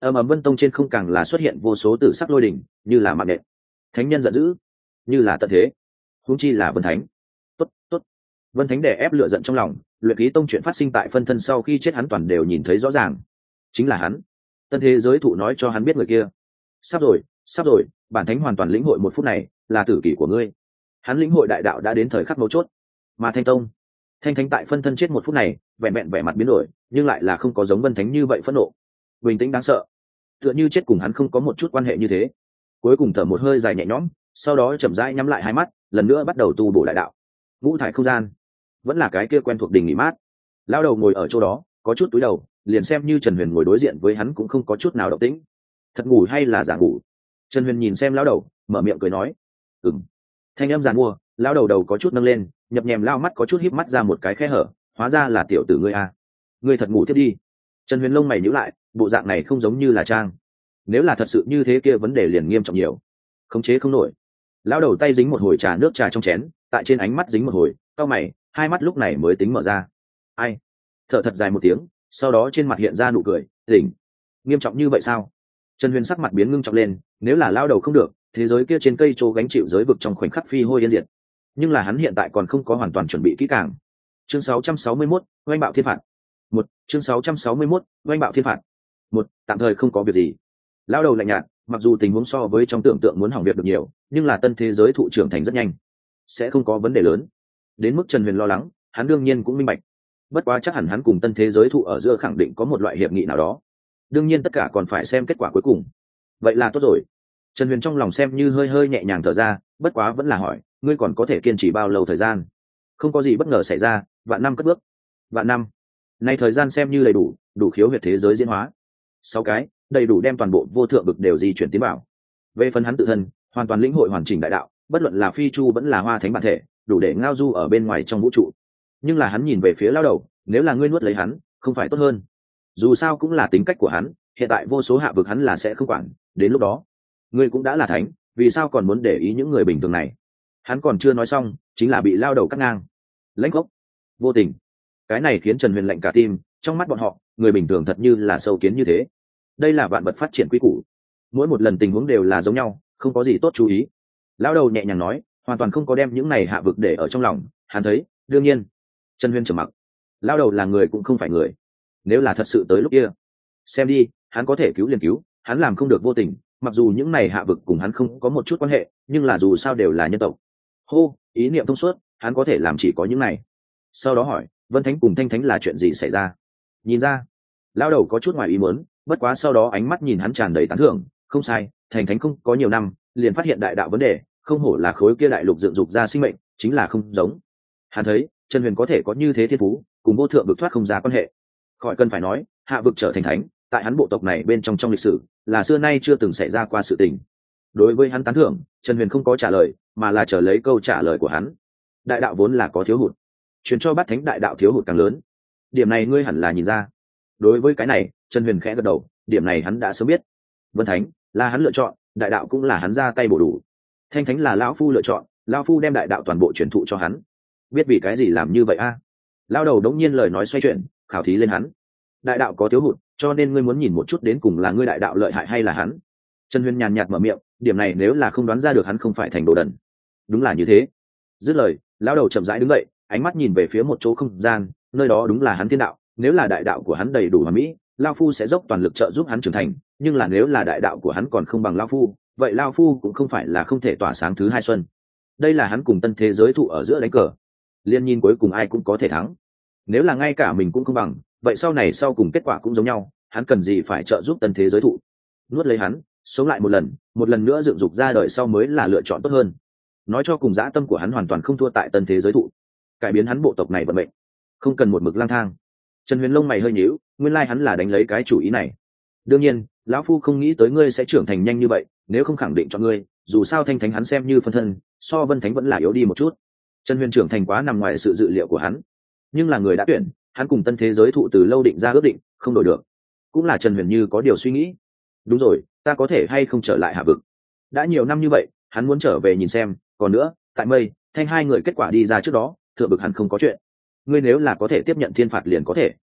ầm ầm vân tông trên không càng là xuất hiện vô số tử sắc lôi đỉnh như là mạng nện. Thánh nhân giận dữ, như là tận thế, huống chi là vân thánh. Tốt tốt. Vân thánh đè ép lửa giận trong lòng, luyện khí tông chuyện phát sinh tại phân thân sau khi chết hắn toàn đều nhìn thấy rõ ràng, chính là hắn. Tân thế giới thụ nói cho hắn biết người kia. Sắp rồi, sắp rồi, bản thánh hoàn toàn lĩnh hội một phút này, là tử kỷ của ngươi. Hắn lĩnh hội đại đạo đã đến thời khắc mấu chốt. Mà thanh tông, thanh thánh tại phân thân chết một phút này, vẹn vẹn vẻ mặt biến đổi, nhưng lại là không có giống vân thánh như vậy phẫn nộ, bình tĩnh đáng sợ, tựa như chết cùng hắn không có một chút quan hệ như thế. Cuối cùng thở một hơi dài nhẹ nhõm, sau đó chậm rãi nhắm lại hai mắt, lần nữa bắt đầu tu bổ đại đạo. Ngũ thải không gian, vẫn là cái kia quen thuộc đình nghỉ mát. Lao đầu ngồi ở chỗ đó, có chút túi đầu, liền xem như Trần Huyền ngồi đối diện với hắn cũng không có chút nào động tĩnh. Thật ngủ hay là giả ngủ? Trần Huyền nhìn xem lão đầu, mở miệng cười nói, ừm. Thanh âm giàn mua, lão đầu đầu có chút nâng lên, nhập nhèm lao mắt có chút híp mắt ra một cái khe hở, hóa ra là tiểu tử ngươi a. Ngươi thật ngủ thiết đi. Trần Huyền lông mày nhíu lại, bộ dạng này không giống như là trang. Nếu là thật sự như thế kia vấn đề liền nghiêm trọng nhiều. Khống chế không nổi. Lão đầu tay dính một hồi trà nước trà trong chén, tại trên ánh mắt dính một hồi, cau mày, hai mắt lúc này mới tính mở ra. Ai? Thở thật dài một tiếng, sau đó trên mặt hiện ra nụ cười, tỉnh. Nghiêm trọng như vậy sao? Trần Huyền sắc mặt biến ngưng trọng lên, nếu là lão đầu không được, thế giới kia trên cây trô gánh chịu giới vực trong khoảnh khắc phi hôi yên diệt. Nhưng là hắn hiện tại còn không có hoàn toàn chuẩn bị kỹ càng. Chương sáu trăm sáu mươi mốt, oanh bạo thiên phạt. Một, chương sáu trăm sáu mươi mốt, oanh bạo thiên phạt. Một, tạm thời không có việc gì. Lão đầu lạnh nhạt, mặc dù tình huống so với trong tưởng tượng muốn hỏng việc được nhiều, nhưng là tân thế giới thụ trưởng thành rất nhanh, sẽ không có vấn đề lớn. Đến mức Trần Huyền lo lắng, hắn đương nhiên cũng minh bạch. Bất quá chắc hẳn hắn cùng tân thế giới thụ ở giữa khẳng định có một loại hiệp nghị nào đó. Đương nhiên tất cả còn phải xem kết quả cuối cùng. Vậy là tốt rồi. Trần Huyền trong lòng xem như hơi hơi nhẹ nhàng thở ra, bất quá vẫn là hỏi, ngươi còn có thể kiên trì bao lâu thời gian? Không có gì bất ngờ xảy ra, vạn năm cất bước. Vạn năm. Nay thời gian xem như đầy đủ, đủ khiếu huyệt thế giới diễn hóa. Sáu cái, đầy đủ đem toàn bộ vô thượng vực đều di chuyển tiến vào. Về phần hắn tự thân, hoàn toàn lĩnh hội hoàn chỉnh đại đạo, bất luận là phi chu vẫn là hoa thánh bản thể, đủ để ngao du ở bên ngoài trong vũ trụ. Nhưng là hắn nhìn về phía lao đầu, nếu là ngươi nuốt lấy hắn, không phải tốt hơn? Dù sao cũng là tính cách của hắn, hiện tại vô số hạ vực hắn là sẽ không quản, đến lúc đó, ngươi cũng đã là thánh, vì sao còn muốn để ý những người bình thường này? Hắn còn chưa nói xong, chính là bị lao đầu cắt ngang. Lãnh gốc, vô tình. Cái này khiến Trần Huyền lạnh cả tim, trong mắt bọn họ, người bình thường thật như là sâu kiến như thế. Đây là vạn vật phát triển quy củ, mỗi một lần tình huống đều là giống nhau, không có gì tốt chú ý. Lão đầu nhẹ nhàng nói, hoàn toàn không có đem những này hạ vực để ở trong lòng. Hắn thấy, đương nhiên. Trần Huyền trầm mặc. Lão đầu là người cũng không phải người. Nếu là thật sự tới lúc kia, xem đi, hắn có thể cứu liền cứu, hắn làm không được vô tình. Mặc dù những này hạ vực cùng hắn không có một chút quan hệ, nhưng là dù sao đều là nhân tộc. Hô, ý niệm thông suốt, hắn có thể làm chỉ có những này. Sau đó hỏi, Vân Thánh cùng Thanh Thánh là chuyện gì xảy ra? Nhìn ra, lão đầu có chút ngoài ý muốn, bất quá sau đó ánh mắt nhìn hắn tràn đầy tán thưởng, không sai, thành thánh không có nhiều năm, liền phát hiện đại đạo vấn đề, không hổ là khối kia đại lục dựng dục ra sinh mệnh, chính là không giống. Hắn thấy, Trần Huyền có thể có như thế thiên phú, cùng vô thượng vực thoát không ra quan hệ. Khỏi cần phải nói, hạ vực trở thành thánh, tại hắn bộ tộc này bên trong trong lịch sử, là xưa nay chưa từng xảy ra qua sự tình. Đối với hắn tán thưởng, Trần Huyền không có trả lời, mà là chờ lấy câu trả lời của hắn. Đại đạo vốn là có thiếu hụt, truyền cho bát thánh đại đạo thiếu hụt càng lớn. Điểm này ngươi hẳn là nhìn ra. Đối với cái này, Trần Huyền khẽ gật đầu, điểm này hắn đã sớm biết. Vân Thánh là hắn lựa chọn, đại đạo cũng là hắn ra tay bổ đủ. Thanh Thánh là lão phu lựa chọn, lão phu đem đại đạo toàn bộ truyền thụ cho hắn. Biết vì cái gì làm như vậy a? À? Lão đầu đống nhiên lời nói xoay chuyển, khảo thí lên hắn. Đại đạo có thiếu hụt, cho nên ngươi muốn nhìn một chút đến cùng là ngươi đại đạo lợi hại hay là hắn. Trần Huyền nhàn nhạt mở miệng, điểm này nếu là không đoán ra được hắn không phải thành đồ đần. Đúng là như thế. Dứt lời, lão đầu chậm rãi đứng dậy, ánh mắt nhìn về phía một chỗ không gian, nơi đó đúng là hắn thiên đạo, nếu là đại đạo của hắn đầy đủ hoàn mỹ, lão phu sẽ dốc toàn lực trợ giúp hắn trưởng thành, nhưng là nếu là đại đạo của hắn còn không bằng lão phu, vậy lão phu cũng không phải là không thể tỏa sáng thứ hai xuân. Đây là hắn cùng tân thế giới thụ ở giữa đánh cờ, liên nhìn cuối cùng ai cũng có thể thắng. Nếu là ngay cả mình cũng không bằng, vậy sau này sau cùng kết quả cũng giống nhau, hắn cần gì phải trợ giúp tân thế giới thụ? Nuốt lấy hắn, sống lại một lần, một lần nữa dựng dục ra đời sau mới là lựa chọn tốt hơn. Nói cho cùng dã tâm của hắn hoàn toàn không thua tại tân thế giới thụ, cải biến hắn bộ tộc này vận mệnh, không cần một mực lang thang. Trần Huyền lông mày hơi nhíu, nguyên lai hắn là đánh lấy cái chủ ý này. Đương nhiên, lão phu không nghĩ tới ngươi sẽ trưởng thành nhanh như vậy, nếu không khẳng định cho ngươi, dù sao Thanh Thánh hắn xem như phân thân, so Vân Thánh vẫn là yếu đi một chút. Trần Huyền trưởng thành quá nằm ngoài sự dự liệu của hắn, nhưng là người đã tuyển, hắn cùng tân thế giới thụ từ lâu định ra ước định, không đổi được. Cũng là Trần Huyền như có điều suy nghĩ. Đúng rồi, ta có thể hay không trở lại hạ vực? Đã nhiều năm như vậy, hắn muốn trở về nhìn xem, còn nữa, tại Mây, Thanh hai người kết quả đi ra trước đó, thượng vực hẳn không có chuyện. Ngươi nếu là có thể tiếp nhận thiên phạt liền có thể.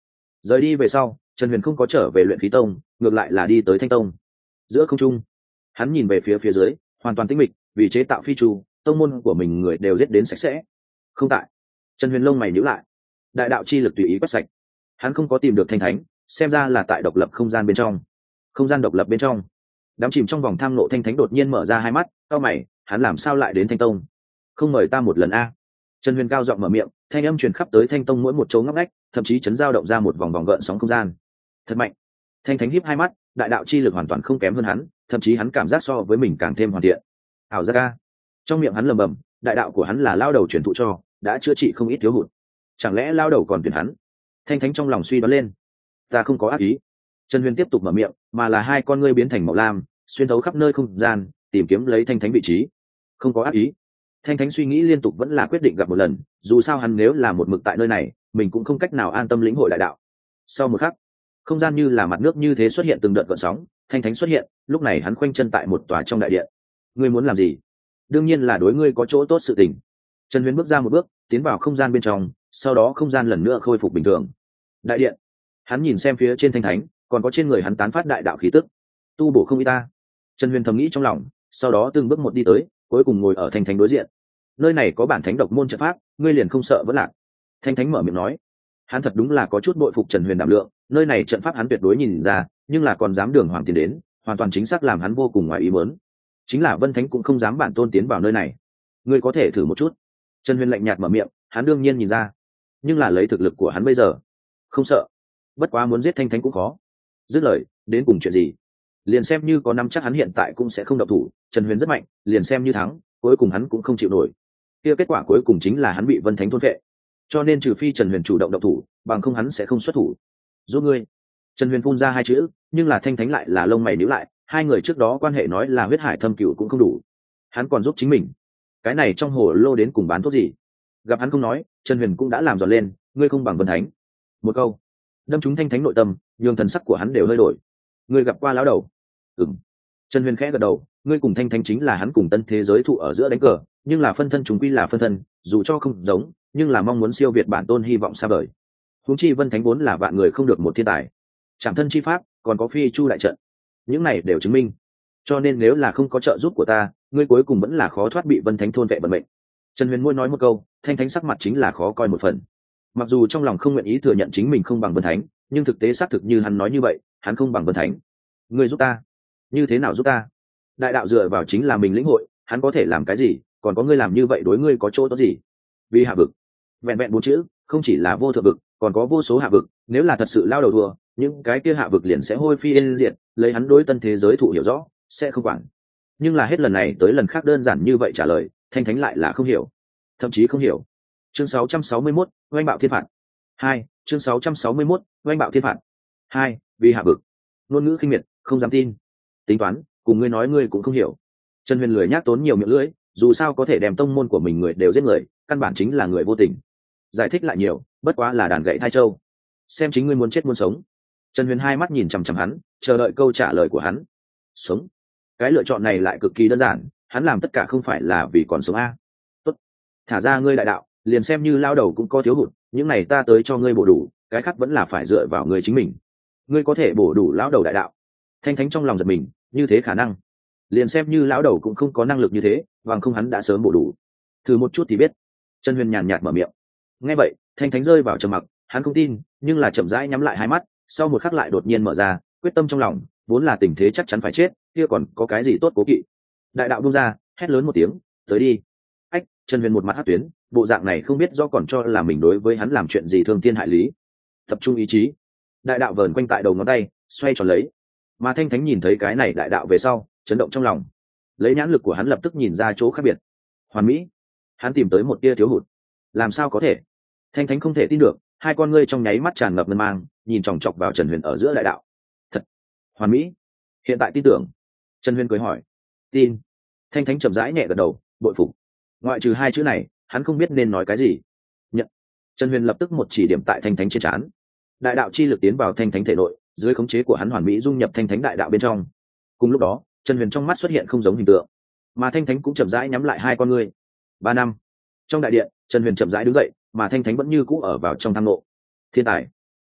Rời đi về sau, Trần Huyền không có trở về luyện khí tông, ngược lại là đi tới Thanh tông. Giữa không trung, hắn nhìn về phía phía dưới, hoàn toàn tĩnh mịch, vì chế tạo phi chu, tông môn của mình người đều giết đến sạch sẽ. Không tại. Trần Huyền lông mày nhíu lại, đại đạo chi lực tùy ý quét sạch. Hắn không có tìm được Thanh Thánh, xem ra là tại độc lập không gian bên trong. Không gian độc lập bên trong, đám chìm trong vòng tham nộ Thanh Thánh đột nhiên mở ra hai mắt, cau mày, hắn làm sao lại đến Thanh tông? Không mời ta một lần a? Trần Huyền cao giọng mở miệng, thanh âm truyền khắp tới Thanh tông mỗi một chỗ ngóc ngách, thậm chí chấn dao động ra một vòng vòng gợn sóng không gian. Thật mạnh. Thanh Thánh híp hai mắt, đại đạo chi lực hoàn toàn không kém hơn hắn, thậm chí hắn cảm giác so với mình càng thêm hoàn thiện. Ảo giác a. Trong miệng hắn lẩm bẩm, đại đạo của hắn là lao đầu truyền thụ cho, đã chữa trị không ít thiếu hụt. Chẳng lẽ lao đầu còn tuyển hắn? Thanh Thánh trong lòng suy đoán lên. Ta không có ác ý. Trần Huyền tiếp tục mở miệng, mà là hai con ngươi biến thành màu lam, xuyên thấu khắp nơi không gian, tìm kiếm lấy Thanh Thánh vị trí. Không có ác ý. Thanh Thánh suy nghĩ liên tục vẫn là quyết định gặp một lần, dù sao hắn nếu là một mực tại nơi này, mình cũng không cách nào an tâm lĩnh hội đại đạo. Sau một khắc, không gian như là mặt nước như thế xuất hiện từng đợt gợn sóng, Thanh Thánh xuất hiện, lúc này hắn khoanh chân tại một tòa trong đại điện. Ngươi muốn làm gì? Đương nhiên là đối ngươi có chỗ tốt sự tình. Trần Huyền bước ra một bước, tiến vào không gian bên trong, sau đó không gian lần nữa khôi phục bình thường. Đại điện. Hắn nhìn xem phía trên Thanh Thánh, còn có trên người hắn tán phát đại đạo khí tức. Tu bổ không ít ta. Trần Huyền thầm nghĩ trong lòng, sau đó từng bước một đi tới, cuối cùng ngồi ở Thanh Thánh đối diện. Nơi này có bản thánh độc môn trận pháp, ngươi liền không sợ vẫn lạc. Thanh Thánh mở miệng nói. Hắn thật đúng là có chút bội phục Trần Huyền đảm lượng, nơi này trận pháp hắn tuyệt đối nhìn ra, nhưng là còn dám đường hoàng tiến đến, hoàn toàn chính xác làm hắn vô cùng ngoài ý muốn. Chính là Vân Thánh cũng không dám bản tôn tiến vào nơi này. Ngươi có thể thử một chút. Trần Huyền lạnh nhạt mở miệng, hắn đương nhiên nhìn ra, nhưng là lấy thực lực của hắn bây giờ, không sợ. Bất quá muốn giết Thanh Thánh cũng khó. Dứt lời, đến cùng chuyện gì? Liền xem như có năm chắc hắn hiện tại cũng sẽ không động thủ, Trần Huyền rất mạnh, liền xem như thắng, cuối cùng hắn cũng không chịu nổi. Kia kết quả cuối cùng chính là hắn bị Vân Thánh thôn phệ. Cho nên trừ phi Trần Huyền chủ động động thủ, bằng không hắn sẽ không xuất thủ. Giúp ngươi. Trần Huyền phun ra hai chữ, nhưng là Thanh Thánh lại là lông mày nhíu lại, hai người trước đó quan hệ nói là huyết hải thâm cửu cũng không đủ. Hắn còn giúp chính mình. Cái này trong hồ lô đến cùng bán thuốc gì? Gặp hắn không nói, Trần Huyền cũng đã làm giòn lên, ngươi không bằng Vân Thánh. Một câu đâm trúng Thanh Thánh nội tâm, nhường thần sắc của hắn đều hơi đổi. Ngươi gặp qua lão đầu? Ừm. Trần Huyền khẽ gật đầu, ngươi cùng Thanh Thánh chính là hắn cùng tân thế giới thụ ở giữa đánh cờ, nhưng là phân thân chúng quy là phân thân, dù cho không giống, nhưng là mong muốn siêu việt bản tôn hy vọng xa vời. Huống chi Vân Thánh vốn là vạn người không được một thiên tài, trảm thân chi pháp, còn có phi chu đại trận, những này đều chứng minh. Cho nên nếu là không có trợ giúp của ta, ngươi cuối cùng vẫn là khó thoát bị Vân Thánh thôn vệ vận mệnh. Trần Huyền môi nói một câu, Thanh Thánh sắc mặt chính là khó coi một phần. Mặc dù trong lòng không nguyện ý thừa nhận chính mình không bằng Vân Thánh, nhưng thực tế xác thực như hắn nói như vậy, hắn không bằng Vân Thánh. Ngươi giúp ta? Như thế nào giúp ta? Đại đạo dựa vào chính là mình lĩnh hội, hắn có thể làm cái gì, còn có ngươi làm như vậy đối ngươi có chỗ tốt gì? Vì hạ vực. Vẹn vẹn bốn chữ, không chỉ là vô thượng vực, còn có vô số hạ vực, nếu là thật sự lao đầu thua, những cái kia hạ vực liền sẽ hôi phi yên diệt, lấy hắn đối tân thế giới thụ hiểu rõ, sẽ không quản. Nhưng là hết lần này tới lần khác đơn giản như vậy trả lời, Thanh Thánh lại là không hiểu, thậm chí không hiểu. Chương sáu trăm sáu mươi mốt, oanh bạo thiên phạt. Hai, chương sáu trăm sáu mươi mốt, oanh bạo thiên phạt. Hai, vì hạ vực. Ngôn ngữ khinh miệt, không dám tin. Tính toán, cùng ngươi nói ngươi cũng không hiểu. Trần Huyền lười nhác tốn nhiều miệng lưỡi, dù sao có thể đem tông môn của mình người đều giết người, căn bản chính là người vô tình. Giải thích lại nhiều, bất quá là đàn gậy thai châu. Xem chính ngươi muốn chết muốn sống. Trần Huyền hai mắt nhìn chằm chằm hắn, chờ đợi câu trả lời của hắn. Sống. Cái lựa chọn này lại cực kỳ đơn giản, hắn làm tất cả không phải là vì còn sống a. Tốt, thả ra ngươi đại đạo, liền xem như lao đầu cũng có thiếu hụt, những này ta tới cho ngươi bổ đủ, cái khác vẫn là phải dựa vào ngươi chính mình. Ngươi có thể bổ đủ lão đầu đại đạo. Thanh Thánh trong lòng giật mình, như thế khả năng, liền xem như lão đầu cũng không có năng lực như thế, bằng không hắn đã sớm bổ đủ. Thử một chút thì biết. Trần Huyền nhàn nhạt mở miệng. Nghe vậy, Thanh Thánh rơi vào trầm mặc, hắn không tin, nhưng là chậm rãi nhắm lại hai mắt, sau một khắc lại đột nhiên mở ra, quyết tâm trong lòng, vốn là tình thế chắc chắn phải chết, kia còn có cái gì tốt cố kỵ. Đại đạo buông ra, hét lớn một tiếng, tới đi. Ách, Trần Huyền một mặt hất tuyến, bộ dạng này không biết do còn cho là mình đối với hắn làm chuyện gì thương thiên hại lý. Tập trung ý chí. Đại đạo vờn quanh tại đầu ngón tay, xoay tròn lấy. Mà Thanh Thánh nhìn thấy cái này đại đạo về sau, chấn động trong lòng. Lấy nhãn lực của hắn lập tức nhìn ra chỗ khác biệt. Hoàn mỹ. Hắn tìm tới một tia thiếu hụt. Làm sao có thể? Thanh Thánh không thể tin được, hai con ngươi trong nháy mắt tràn ngập ngân mang, nhìn chòng chọc vào Trần Huyền ở giữa đại đạo. Thật, hoàn mỹ. Hiện tại tin tưởng. Trần Huyền cười hỏi. Tin. Thanh Thánh chậm rãi nhẹ gật đầu, bội phục. Ngoại trừ hai chữ này, hắn không biết nên nói cái gì. Nhận. Trần Huyền lập tức một chỉ điểm tại Thanh Thánh trên trán. Đại đạo chi lực tiến vào Thanh Thánh thể nội, dưới khống chế của hắn hoàn mỹ dung nhập Thanh Thánh đại đạo bên trong. Cùng lúc đó, Trần Huyền trong mắt xuất hiện không giống hình tượng, mà Thanh Thánh cũng chậm rãi nhắm lại hai con ngươi. Ba năm. Trong đại điện, Trần Huyền chậm rãi đứng dậy, mà Thanh Thánh vẫn như cũ ở vào trong thang nộ. Thiên tài.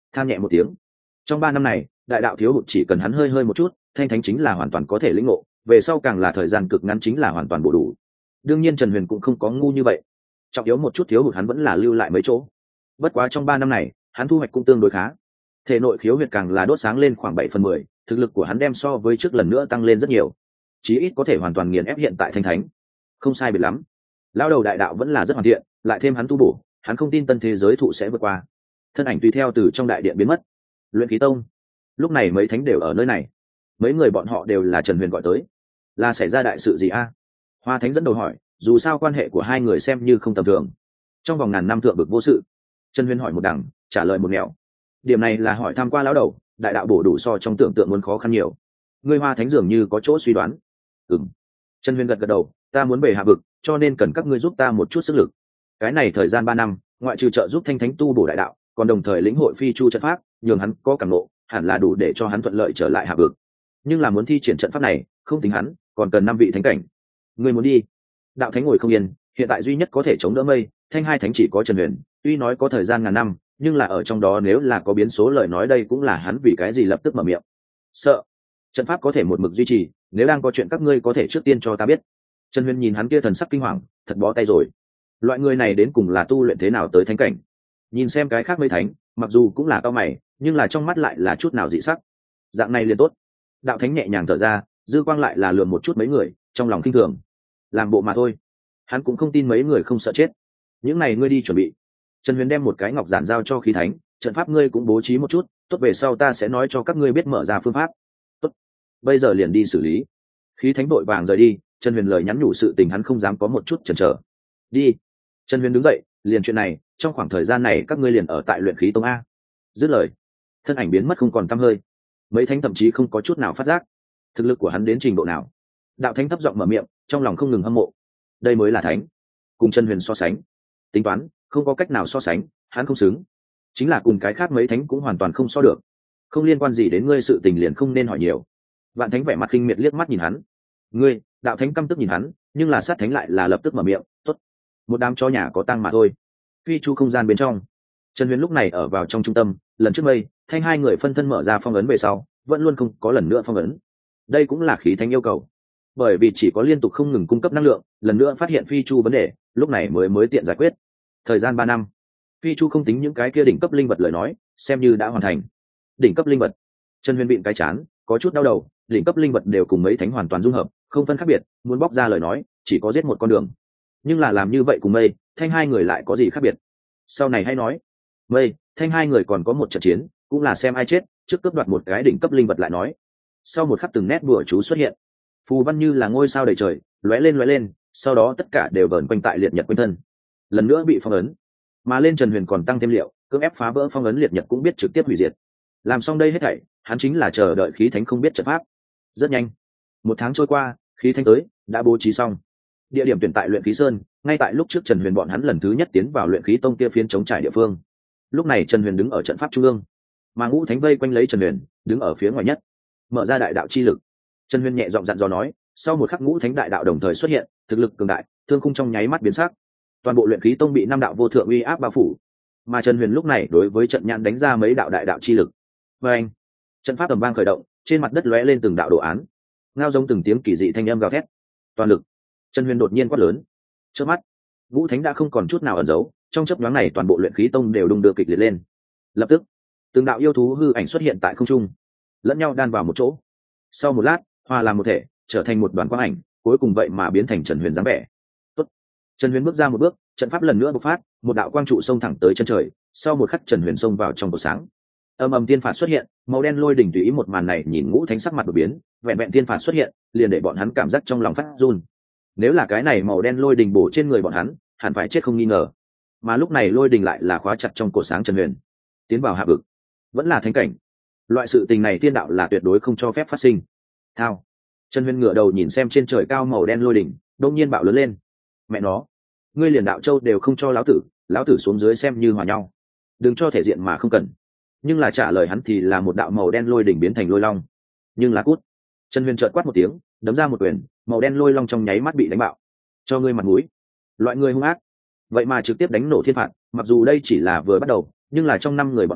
than nhẹ một tiếng. Trong ba năm này đại đạo thiếu hụt chỉ cần hắn hơi hơi một chút, thanh thánh chính là hoàn toàn có thể lĩnh ngộ, về sau càng là thời gian cực ngắn chính là hoàn toàn bổ đủ. Đương nhiên Trần Huyền cũng không có ngu như vậy, trọng yếu một chút thiếu hụt hắn vẫn là lưu lại mấy chỗ. Bất quá trong ba năm này hắn thu hoạch cũng tương đối khá, thể nội khiếu huyệt càng là đốt sáng lên khoảng bảy phần mười, thực lực của hắn đem so với trước lần nữa tăng lên rất nhiều, chí ít có thể hoàn toàn nghiền ép hiện tại thanh thánh. Không sai biệt lắm, lao đầu đại đạo vẫn là rất hoàn thiện, lại thêm hắn tu bổ, hắn không tin tân thế giới thụ sẽ vượt qua. Thân ảnh tùy theo từ trong đại điện biến mất. Luyện khí tông lúc này mấy thánh đều ở nơi này, mấy người bọn họ đều là Trần Huyền gọi tới. Là xảy ra đại sự gì a? Hoa thánh dẫn đầu hỏi, dù sao quan hệ của hai người xem như không tầm thường, trong vòng ngàn năm thượng bực vô sự. Trần Huyền hỏi một đằng, trả lời một nẻo. Điểm này là hỏi tham qua lão đầu, đại đạo bổ đủ so trong tưởng tượng muốn khó khăn nhiều. Ngươi Hoa thánh dường như có chỗ suy đoán. Ừm. Trần Huyền gật gật đầu, ta muốn về hạ vực, cho nên cần các ngươi giúp ta một chút sức lực. Cái này thời gian ba năm, ngoại trừ trợ giúp thanh thánh tu bổ đại đạo, còn đồng thời lĩnh hội phi chu trận pháp, nhường hắn có cảm ngộ, hẳn là đủ để cho hắn thuận lợi trở lại hạ vực. Nhưng là muốn thi triển trận pháp này, không tính hắn, còn cần năm vị thánh cảnh. Ngươi muốn đi? Đạo thánh ngồi không yên, hiện tại duy nhất có thể chống đỡ mây, thanh hai thánh chỉ có Trần Huyền, tuy nói có thời gian ngàn năm, nhưng là ở trong đó nếu là có biến số lời nói đây cũng là hắn vì cái gì lập tức mở miệng. Sợ trận pháp có thể một mực duy trì, nếu đang có chuyện các ngươi có thể trước tiên cho ta biết. Trần Huyền nhìn hắn kia thần sắc kinh hoàng, thật bó tay rồi. Loại người này đến cùng là tu luyện thế nào tới thánh cảnh? Nhìn xem cái khác mấy thánh, mặc dù cũng là cao mày, nhưng là trong mắt lại là chút nào dị sắc. Dạng này liền tốt. Đạo thánh nhẹ nhàng thở ra, dư quang lại là lườm một chút mấy người, trong lòng khinh thường. Làm bộ mà thôi. Hắn cũng không tin mấy người không sợ chết. Những này ngươi đi chuẩn bị. Trần Huyền đem một cái ngọc giản giao cho khí thánh, trận pháp ngươi cũng bố trí một chút, tốt về sau ta sẽ nói cho các ngươi biết mở ra phương pháp. Tốt. Bây giờ liền đi xử lý. Khí thánh vội vàng rời đi, Trần Huyền lời nhắn nhủ sự tình hắn không dám có một chút chần chờ. Đi. Trần Huyền đứng dậy, liền chuyện này, trong khoảng thời gian này các ngươi liền ở tại luyện khí tông a. Dứt lời, thân ảnh biến mất không còn tăm hơi. Mấy thánh thậm chí không có chút nào phát giác thực lực của hắn đến trình độ nào. Đạo thánh thấp giọng mở miệng, trong lòng không ngừng hâm mộ. Đây mới là thánh. Cùng Trần Huyền so sánh, tính toán không có cách nào so sánh, hắn không xứng. Chính là cùng cái khác mấy thánh cũng hoàn toàn không so được. Không liên quan gì đến ngươi sự tình liền không nên hỏi nhiều. Vạn thánh vẻ mặt khinh miệt liếc mắt nhìn hắn. Ngươi, đạo thánh căm tức nhìn hắn, nhưng là sát thánh lại là lập tức mở miệng, tốt. Một đám chó nhà có tang mà thôi. Phi chu không gian bên trong, Trần Huyền lúc này ở vào trong trung tâm, lần trước mây thanh hai người phân thân mở ra phong ấn về sau vẫn luôn không có lần nữa phong ấn. Đây cũng là khí thánh yêu cầu, bởi vì chỉ có liên tục không ngừng cung cấp năng lượng, lần nữa phát hiện phi chu vấn đề, lúc này mới mới tiện giải quyết. Thời gian ba năm, phi chu không tính những cái kia đỉnh cấp linh vật lời nói, xem như đã hoàn thành. Đỉnh cấp linh vật, Trần Huyền bịn cái chán, có chút đau đầu. Đỉnh cấp linh vật đều cùng mấy thánh hoàn toàn dung hợp, không phân khác biệt, muốn bóc ra lời nói chỉ có giết một con đường. Nhưng là làm như vậy cùng mây thanh hai người lại có gì khác biệt? Sau này hay nói. Mây thanh hai người còn có một trận chiến, cũng là xem ai chết trước cướp đoạt một cái đỉnh cấp linh vật lại nói. Sau một khắc từng nét bùa chú xuất hiện, phù văn như là ngôi sao đầy trời, lóe lên lóe lên, sau đó tất cả đều vờn quanh tại liệt nhật quanh thân, lần nữa bị phong ấn. Mà lên Trần Huyền còn tăng thêm liệu, cưỡng ép phá vỡ phong ấn liệt nhật cũng biết trực tiếp hủy diệt. Làm xong đây hết thảy, hắn chính là chờ đợi khí thánh không biết trận pháp. Rất nhanh, một tháng trôi qua, khí thánh tới, đã bố trí xong. Địa điểm tuyển tại luyện khí sơn, ngay tại lúc trước Trần Huyền bọn hắn lần thứ nhất tiến vào luyện khí tông kia phiến chống trải địa phương. Lúc này Trần Huyền đứng ở trận pháp trung ương, mà ngũ thánh vây quanh lấy Trần Huyền, đứng ở phía ngoài nhất. Mở ra đại đạo chi lực. Trần Huyền nhẹ giọng dặn dò nói, sau một khắc ngũ thánh đại đạo đồng thời xuất hiện, thực lực cường đại, thương khung trong nháy mắt biến sắc. Toàn bộ luyện khí tông bị năm đạo vô thượng uy áp bao phủ, mà Trần Huyền lúc này đối với trận nhãn đánh ra mấy đạo đại đạo chi lực. Và anh, trận pháp tầm vang khởi động, trên mặt đất lóe lên từng đạo đồ án, ngao giống từng tiếng kỳ dị thanh âm gào thét. Toàn lực. Trần Huyền đột nhiên quát lớn. Trước mắt, ngũ thánh đã không còn chút nào ẩn giấu, trong chớp nhoáng này toàn bộ luyện khí tông đều đung đưa kịch liệt lên. Lập tức, từng đạo yêu thú hư ảnh xuất hiện tại không trung, lẫn nhau đan vào một chỗ. Sau một lát, hòa làm một thể, trở thành một đoàn quang ảnh, cuối cùng vậy mà biến thành Trần Huyền dáng vẻ. Tốt. Trần Huyền bước ra một bước, trận pháp lần nữa bộc phát, một đạo quang trụ xông thẳng tới chân trời, sau một khắc Trần Huyền xông vào trong cột sáng. Âm ầm tiên phạt xuất hiện, màu đen lôi đỉnh tùy ý một màn này nhìn ngũ thánh sắc mặt đột biến, vẹn vẹn tiên phạt xuất hiện, liền để bọn hắn cảm giác trong lòng phát run. Nếu là cái này màu đen lôi đỉnh bổ trên người bọn hắn, hẳn phải chết không nghi ngờ. Mà lúc này lôi đỉnh lại là khóa chặt trong cột sáng Trần Huyền, tiến vào hạ vực, vẫn là thánh cảnh. Loại sự tình này tiên đạo là tuyệt đối không cho phép phát sinh. Thao. Trần Huyền ngửa đầu nhìn xem trên trời cao màu đen lôi đỉnh, đột nhiên bạo lớn lên. Mẹ nó, ngươi liền đạo châu đều không cho lão tử, lão tử xuống dưới xem như hòa nhau. Đừng cho thể diện mà không cần. Nhưng là trả lời hắn thì là một đạo màu đen lôi đỉnh biến thành lôi long. Nhưng là cút. Trần Huyền chợt quát một tiếng, đấm ra một quyền, màu đen lôi long trong nháy mắt bị đánh bạo. Cho ngươi mặt mũi. Loại người hung ác, vậy mà trực tiếp đánh nổ thiên phạt, mặc dù đây chỉ là vừa bắt đầu, nhưng là trong năm người bọn họ,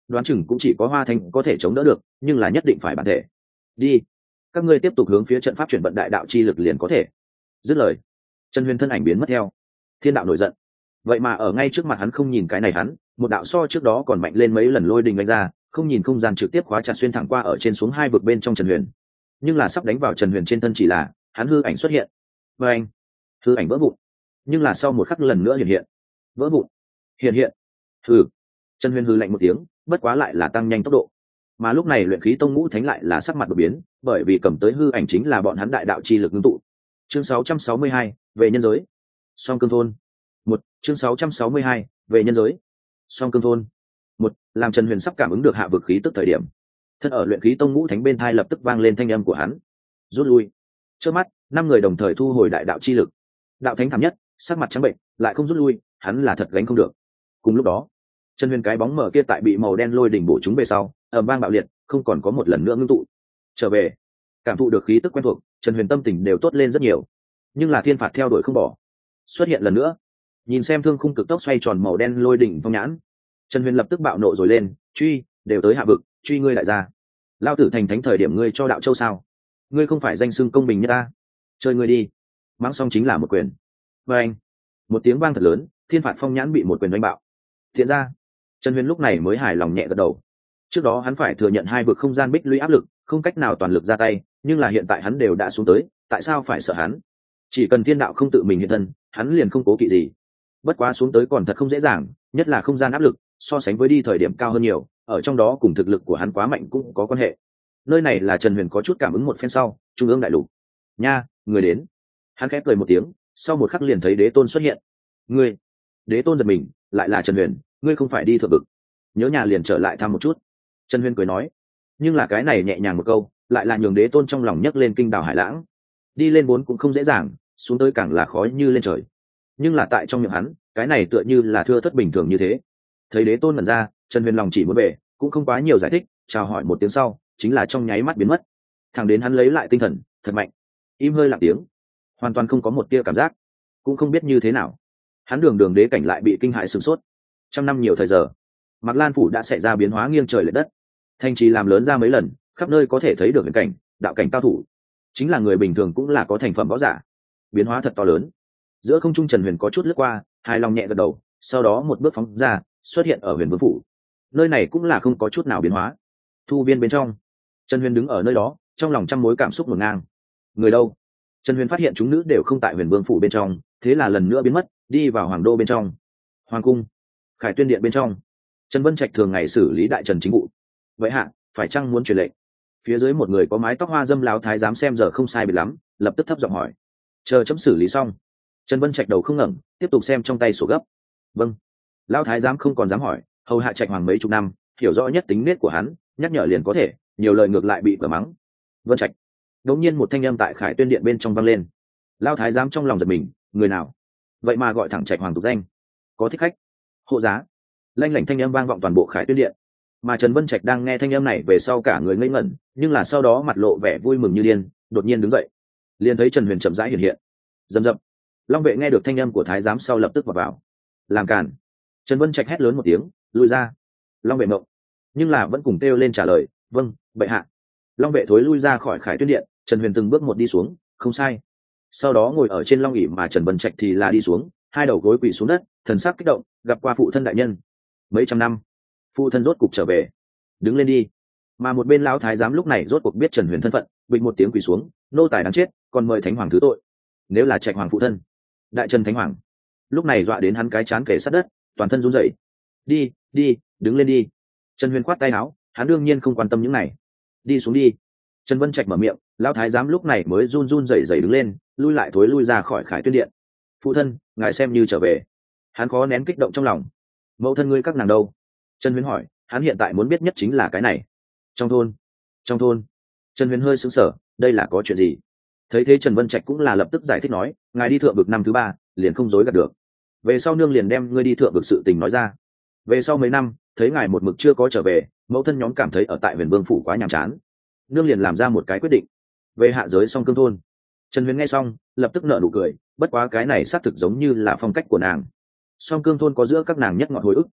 đoán chừng cũng chỉ có Hoa Thanh có thể chống đỡ được, nhưng là nhất định phải bản thể. Đi, các ngươi tiếp tục hướng phía trận pháp chuyển vận đại đạo chi lực liền có thể. Dứt lời, Trần Huyền thân ảnh biến mất theo. Thiên đạo nổi giận, vậy mà ở ngay trước mặt hắn không nhìn cái này hắn, một đạo so trước đó còn mạnh lên mấy lần lôi đình đánh ra, không nhìn không gian trực tiếp khóa chặt xuyên thẳng qua ở trên xuống hai vực bên trong Trần Huyền. Nhưng là sắp đánh vào Trần Huyền trên thân chỉ là hắn hư ảnh xuất hiện, và anh hư ảnh vỡ vụn, nhưng là sau một khắc lần nữa hiện hiện, vỡ vụn, hiện hiện, hư. Trần Huyền hư lạnh một tiếng, bất quá lại là tăng nhanh tốc độ. Mà lúc này luyện khí tông ngũ thánh lại là sắc mặt đột biến, bởi vì cầm tới hư ảnh chính là bọn hắn đại đạo chi lực ngưng tụ. Chương sáu trăm sáu mươi hai, về nhân giới. Song Cương thôn. Một, chương sáu trăm sáu mươi hai, về nhân giới. Song Cương thôn. Một, làm Trần Huyền sắp cảm ứng được hạ vực khí tức thời điểm, thân ở luyện khí tông ngũ thánh bên thai lập tức vang lên thanh âm của hắn. Rút lui. Trước mắt, năm người đồng thời thu hồi đại đạo chi lực. Đạo thánh thảm nhất, sắc mặt trắng bệnh, lại không rút lui, hắn là thật gánh không được. Cùng lúc đó, Trần Huyền cái bóng mở kia tại bị màu đen lôi đỉnh bổ chúng về sau, ầm vang bạo liệt, không còn có một lần nữa ngưng tụ. Trở về, cảm thụ được khí tức quen thuộc, Trần Huyền tâm tình đều tốt lên rất nhiều. Nhưng là thiên phạt theo đuổi không bỏ, xuất hiện lần nữa. Nhìn xem thương khung cực tốc xoay tròn màu đen lôi đỉnh phong nhãn, Trần Huyền lập tức bạo nộ rồi lên, truy, đều tới hạ vực, truy ngươi lại ra. Lao tử thành thánh thời điểm ngươi cho đạo châu sao? Ngươi không phải danh xưng công bình như ta, chơi ngươi đi. Mắng xong chính là một quyền. Và anh, một tiếng vang thật lớn, thiên phạt phong nhãn bị một quyền đánh bạo. Thiện ra, Trần Huyền lúc này mới hài lòng nhẹ gật đầu. Trước đó hắn phải thừa nhận hai vực không gian bích lũy áp lực, không cách nào toàn lực ra tay, nhưng là hiện tại hắn đều đã xuống tới, tại sao phải sợ hắn? Chỉ cần thiên đạo không tự mình hiện thân, hắn liền không cố kỵ gì. Bất quá xuống tới còn thật không dễ dàng, nhất là không gian áp lực, so sánh với đi thời điểm cao hơn nhiều, ở trong đó cùng thực lực của hắn quá mạnh cũng có quan hệ. Nơi này là Trần Huyền có chút cảm ứng một phen sau, trung ương đại lục. Nha, người đến. Hắn khẽ cười một tiếng, sau một khắc liền thấy Đế Tôn xuất hiện. Ngươi? Đế Tôn giật mình, lại là Trần Huyền, ngươi không phải đi thượng vực? Nhớ nhà liền trở lại thăm một chút. Trần Huyền cười nói, nhưng là cái này nhẹ nhàng một câu, lại là nhường Đế Tôn trong lòng nhấc lên kinh đảo hải lãng. Đi lên bốn cũng không dễ dàng, xuống tới càng là khó như lên trời. Nhưng là tại trong miệng hắn, cái này tựa như là thưa thất bình thường như thế. Thấy Đế Tôn mẩn ra, Trần Huyền lòng chỉ muốn về, cũng không quá nhiều giải thích, chào hỏi một tiếng sau, chính là trong nháy mắt biến mất. Thẳng đến hắn lấy lại tinh thần, thật mạnh, im hơi lặng tiếng, hoàn toàn không có một tia cảm giác, cũng không biết như thế nào. Hắn đường đường đế cảnh lại bị kinh hại sửng sốt. Trăm năm nhiều thời giờ, Mạc Lan phủ đã xảy ra biến hóa nghiêng trời lệch đất, thành trì làm lớn ra mấy lần, khắp nơi có thể thấy được huyền cảnh, đạo cảnh cao thủ, chính là người bình thường cũng là có thành phẩm võ giả. Biến hóa thật to lớn. Giữa không trung Trần Huyền có chút lướt qua, hài lòng nhẹ gật đầu, sau đó một bước phóng ra, xuất hiện ở Huyền Vương phủ. Nơi này cũng là không có chút nào biến hóa. Thu viên bên trong, Trần Huyền đứng ở nơi đó, trong lòng trăm mối cảm xúc ngổn ngang. Người đâu? Trần Huyền phát hiện chúng nữ đều không tại Huyền Vương phủ bên trong, thế là lần nữa biến mất, đi vào Hoàng đô bên trong. Hoàng cung, Khải Tuyên điện bên trong, Trần Vân Trạch thường ngày xử lý đại trần chính vụ. Vậy hạ, phải chăng muốn truyền lệnh? Phía dưới một người có mái tóc hoa dâm lão thái giám xem giờ không sai biệt lắm, lập tức thấp giọng hỏi. Chờ chấm xử lý xong. Trần Vân Trạch đầu không ngẩng, tiếp tục xem trong tay sổ gấp. Vâng. Lão thái giám không còn dám hỏi, hầu hạ Trạch Hoàng mấy chục năm, hiểu rõ nhất tính nết của hắn, nhắc nhở liền có thể, nhiều lời ngược lại bị cửa mắng. Vân Trạch. Đống nhiên một thanh âm tại Khải Tuyên điện bên trong vang lên. Lão thái giám trong lòng giật mình, người nào? Vậy mà gọi thẳng Trạch Hoàng tục danh. Có thích khách. Hộ giá. Lanh lảnh thanh âm vang vọng toàn bộ Khải Tuyên điện. Mà Trần Vân Trạch đang nghe thanh âm này về sau cả người ngây ngẩn, nhưng là sau đó mặt lộ vẻ vui mừng như điên, đột nhiên đứng dậy. Liền thấy Trần Huyền chậm rãi hiện hiện. Dầm dập. Long vệ nghe được thanh âm của thái giám sau lập tức vào vào. Làm cản. Trần Vân Trạch hét lớn một tiếng, lùi ra. Long vệ ngộng, nhưng là vẫn cùng kêu lên trả lời, vâng, bệ hạ. Long vệ thối lui ra khỏi Khải Tuyên điện, Trần Huyền từng bước một đi xuống, không sai. Sau đó ngồi ở trên long ỷ mà Trần Vân Trạch thì là đi xuống, hai đầu gối quỳ xuống đất, thần sắc kích động, gặp qua phụ thân đại nhân. Mấy trăm năm, phụ thân rốt cục trở về. Đứng lên đi. Mà một bên lão thái giám lúc này rốt cuộc biết Trần Huyền thân phận, bình một tiếng quỳ xuống, nô tài đáng chết, còn mời thánh hoàng thứ tội. Nếu là Trạch hoàng phụ thân, đại trần thánh hoàng, lúc này dọa đến hắn cái chán kề sát đất, toàn thân run rẩy. Đi, đi, đứng lên đi. Trần Huyền khoát tay áo, hắn đương nhiên không quan tâm những này. Đi xuống đi. Trần Vân Trạch mở miệng, lão thái giám lúc này mới run run rẩy rẩy đứng lên, lui lại thối lui ra khỏi Khải Tuyên điện. Phụ thân, ngài xem như trở về. Hắn khó nén kích động trong lòng. Mẫu thân ngươi các nàng đâu? Trần Huyền hỏi, hắn hiện tại muốn biết nhất chính là cái này. Trong thôn. Trong thôn. Trần Huyền hơi sững sờ, đây là có chuyện gì? Thấy thế Trần Vân Trạch cũng là lập tức giải thích nói, ngài đi thượng vực năm thứ ba, liền không dối gạt được. Về sau nương liền đem ngươi đi thượng vực sự tình nói ra. Về sau mấy năm, thấy ngài một mực chưa có trở về, mẫu thân nhóm cảm thấy ở tại Huyền Vương phủ quá nhàm chán, nương liền làm ra một cái quyết định, về hạ giới Song Cương thôn. Trần Huyền nghe xong, lập tức nở nụ cười, bất quá cái này xác thực giống như là phong cách của nàng. Song Cương thôn có giữa các nàng nhất ngọt hồi ức.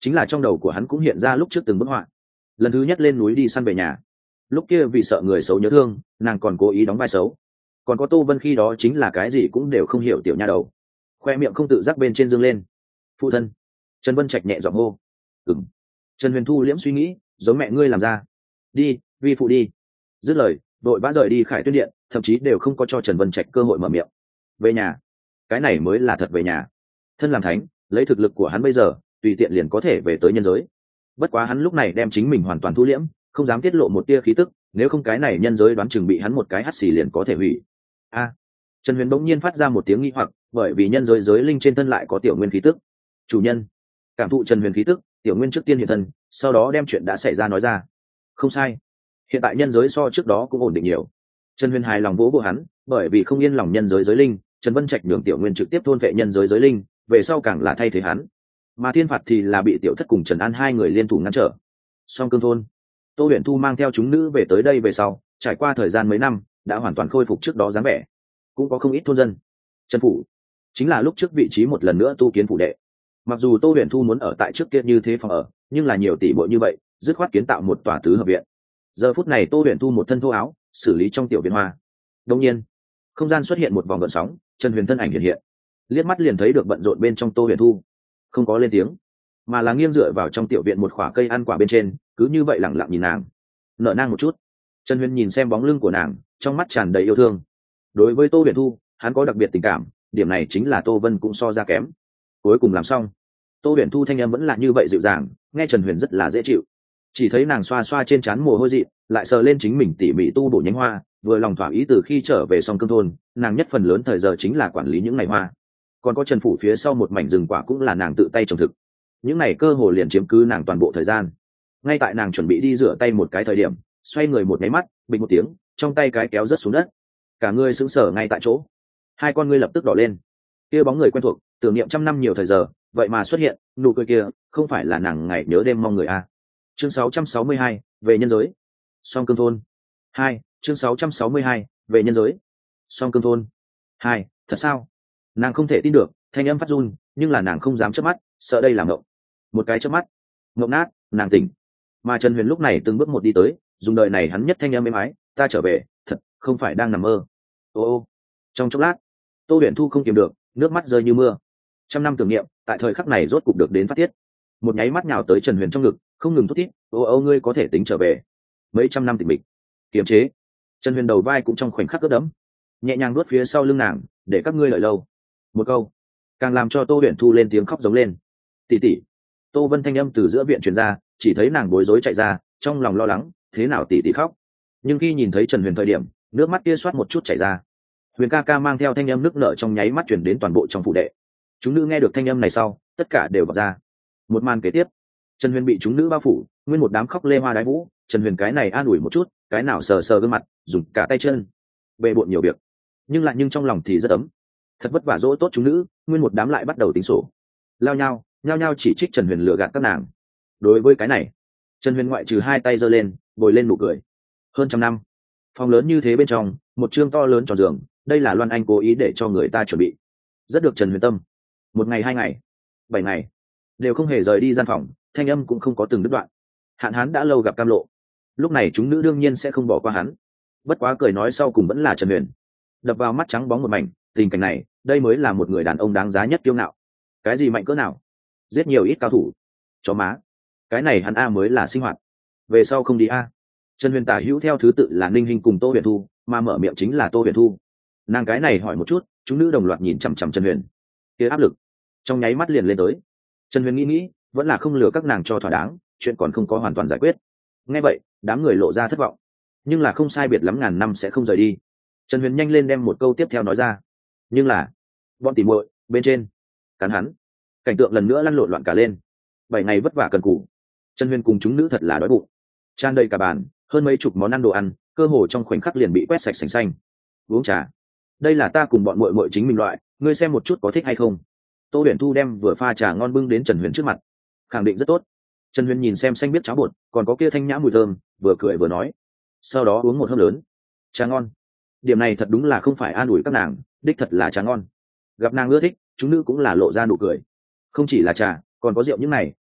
chính là trong đầu của hắn cũng hiện ra lúc trước từng bức họa. Lần thứ nhất lên núi đi săn về nhà, lúc kia vì sợ người xấu nhớ thương, nàng còn cố ý đóng vai xấu. Còn có Tô Vân khi đó chính là cái gì cũng đều không hiểu tiểu nha đầu, khoe miệng không tự giác bên trên dương lên. Phụ thân. Trần Vân Trạch nhẹ giọng hô. Ừm. Trần Huyền Thu liễm suy nghĩ, giống mẹ ngươi làm ra. Đi, vi phụ đi. Dứt lời, đội vã rời đi Khải Tuyết Điện, thậm chí đều không có cho Trần Vân Trạch cơ hội mở miệng. Về nhà, cái này mới là thật về nhà. Thân làm thánh, lấy thực lực của hắn bây giờ, tùy tiện liền có thể về tới nhân giới. Bất quá hắn lúc này đem chính mình hoàn toàn thu liễm, không dám tiết lộ một tia khí tức, nếu không cái này nhân giới đoán chừng bị hắn một cái hắt xì liền có thể hủy. A. Trần Huyền bỗng nhiên phát ra một tiếng nghi hoặc, bởi vì nhân giới giới linh trên thân lại có tiểu nguyên khí tức. Chủ nhân. Cảm thụ Trần Huyền khí tức, tiểu nguyên trước tiên hiện thân, sau đó đem chuyện đã xảy ra nói ra. Không sai, hiện tại nhân giới so trước đó cũng ổn định nhiều. Trần Huyền hài lòng vỗ vỗ hắn, bởi vì không yên lòng nhân giới giới linh, Trần Vân Trạch nhường tiểu nguyên trực tiếp thôn vệ nhân giới giới linh, về sau càng là thay thế hắn. Mà thiên phạt thì là bị tiểu thất cùng Trần An hai người liên thủ ngăn trở. Song Cương thôn, Tô Huyền Thu mang theo chúng nữ về tới đây về sau, trải qua thời gian mấy năm, đã hoàn toàn khôi phục trước đó dáng vẻ. Cũng có không ít thôn dân. Trần phủ chính là lúc trước vị trí một lần nữa tu kiến phủ đệ. Mặc dù Tô Huyền Thu muốn ở tại trước kia như thế phòng ở, nhưng là nhiều tỷ bội như vậy, dứt khoát kiến tạo một tòa tứ hợp viện. Giờ phút này Tô Huyền Thu một thân thô áo, xử lý trong tiểu viện hoa. Đột nhiên, không gian xuất hiện một vòng gợn sóng, Trần Huyền thân ảnh hiện hiện. Liếc mắt liền thấy được bận rộn bên trong Tô Huyền Thu, không có lên tiếng, mà là nghiêng dựa vào trong tiểu viện một khỏa cây ăn quả bên trên, cứ như vậy lặng lặng nhìn nàng, nở nang một chút. Trần Huyền nhìn xem bóng lưng của nàng, trong mắt tràn đầy yêu thương. Đối với Tô Huyền Thu, hắn có đặc biệt tình cảm, điểm này chính là Tô Vân cũng so ra kém. Cuối cùng làm xong, Tô Huyền Thu thanh em vẫn là như vậy dịu dàng, nghe Trần Huyền rất là dễ chịu. Chỉ thấy nàng xoa xoa trên trán mồ hôi dị, lại sờ lên chính mình tỉ mỉ tu bổ nhánh hoa, vừa lòng thỏa ý. Từ khi trở về Song Cương thôn, nàng nhất phần lớn thời giờ chính là quản lý những ngày hoa. Còn có Trần phủ phía sau một mảnh rừng quả cũng là nàng tự tay trồng thực. Những ngày cơ hồ liền chiếm cứ nàng toàn bộ thời gian. Ngay tại nàng chuẩn bị đi rửa tay một cái thời điểm, xoay người một cái mắt, bình một tiếng, trong tay cái kéo rớt xuống đất. Cả người sững sờ ngay tại chỗ, hai con ngươi lập tức đỏ lên. Kia bóng người quen thuộc, tưởng niệm trăm năm nhiều thời giờ, vậy mà xuất hiện, nụ cười kia, không phải là nàng ngày nhớ đêm mong người a. Chương sáu trăm sáu mươi hai, về nhân giới. Song Cương thôn. Hai, chương sáu trăm sáu mươi hai, về nhân giới. Song Cương thôn. Hai, thật sao? Nàng không thể tin được, thanh âm phát run, nhưng là nàng không dám chớp mắt, sợ đây là mộng. Một cái chớp mắt, mộng nát, nàng tỉnh. Mà Trần Huyền lúc này từng bước một đi tới, dùng đời này hắn nhất thanh âm êm ái, ta trở về, thật, không phải đang nằm mơ. Ô ô. Trong chốc lát, Tô Huyền Thu không kiềm được, nước mắt rơi như mưa. Trăm năm tưởng niệm, tại thời khắc này rốt cục được đến phát tiết. Một nháy mắt nhào tới Trần Huyền trong ngực, không ngừng thút thít, ô ô ngươi có thể tính trở về. Mấy trăm năm tịch mịch, kiềm chế. Trần Huyền đầu vai cũng trong khoảnh khắc ướt đẫm, nhẹ nhàng nuốt phía sau lưng nàng, để các ngươi lợi lâu. Một câu, càng làm cho Tô Huyền Thu lên tiếng khóc giống lên. Tỷ tỷ. Tô Vân thanh âm từ giữa viện truyền ra, chỉ thấy nàng bối rối chạy ra, trong lòng lo lắng, thế nào tỷ tỷ khóc? Nhưng khi nhìn thấy Trần Huyền thời điểm, nước mắt kia xoát một chút chảy ra. Huyền ca ca mang theo thanh âm nước nở trong nháy mắt truyền đến toàn bộ trong phủ đệ. Chúng nữ nghe được thanh âm này sau, tất cả đều vọt ra. Một màn kế tiếp, Trần Huyền bị chúng nữ bao phủ, nguyên một đám khóc lê hoa đái vũ. Trần Huyền cái này an ủi một chút, cái nào sờ sờ gương mặt, dùng cả tay chân, bề bộn nhiều việc, nhưng lại nhưng trong lòng thì rất ấm. Thật vất vả dỗ tốt chúng nữ, nguyên một đám lại bắt đầu tính sổ, lao nhau, nhao nhao chỉ trích Trần Huyền lừa gạt các nàng. Đối với cái này, Trần Huyền ngoại trừ hai tay giơ lên, bồi lên nụ cười. Hơn trăm năm, phòng lớn như thế bên trong, một chương to lớn tròn giường, đây là Loan Anh cố ý để cho người ta chuẩn bị. Rất được Trần Huyền tâm. Một ngày, hai ngày, bảy ngày, đều không hề rời đi gian phòng, thanh âm cũng không có từng đứt đoạn. Hạn Hán đã lâu gặp cam lộ, lúc này chúng nữ đương nhiên sẽ không bỏ qua hắn. Bất quá cười nói sau cùng vẫn là Trần Huyền. Đập vào mắt trắng bóng một mảnh, tình cảnh này, đây mới là một người đàn ông đáng giá nhất kiêu ngạo. Cái gì mạnh cỡ nào, giết nhiều ít cao thủ, chó má, cái này hắn a mới là sinh hoạt. Về sau không đi a. Trần Huyền tả hữu theo thứ tự là Ninh Hinh cùng Tô Huyền Thu, mà mở miệng chính là Tô Huyền Thu. Nàng cái này hỏi một chút, chúng nữ đồng loạt nhìn chằm chằm Trần Huyền. Kia áp lực trong nháy mắt liền lên tới. Trần Huyền nghĩ nghĩ, vẫn là không lừa các nàng cho thỏa đáng, chuyện còn không có hoàn toàn giải quyết. Nghe vậy, đám người lộ ra thất vọng, nhưng là không sai biệt lắm ngàn năm sẽ không rời đi. Trần Huyền nhanh lên đem một câu tiếp theo nói ra. Nhưng là bọn tỉ muội bên trên cắn hắn, cảnh tượng lần nữa lăn lộn loạn cả lên. Bảy ngày vất vả cần cù, Trần Huyền cùng chúng nữ thật là đói bụng, tràn đầy cả bàn, hơn mấy chục món ăn đồ ăn, cơ hồ trong khoảnh khắc liền bị quét sạch sành xanh. Uống trà, đây là ta cùng bọn muội muội chính mình loại, ngươi xem một chút có thích hay không? Tô Huyền Thu đem vừa pha trà ngon bưng đến Trần Huyền trước mặt, khẳng định rất tốt. Trần Huyền nhìn xem xanh biết cháo bột, còn có kia thanh nhã mùi thơm, vừa cười vừa nói. Sau đó uống một hớp lớn. Trà ngon. Điểm này thật đúng là không phải an ủi các nàng, đích thật là trà ngon. Gặp nàng ưa thích, chúng nữ cũng là lộ ra nụ cười. Không chỉ là trà, còn có rượu những này,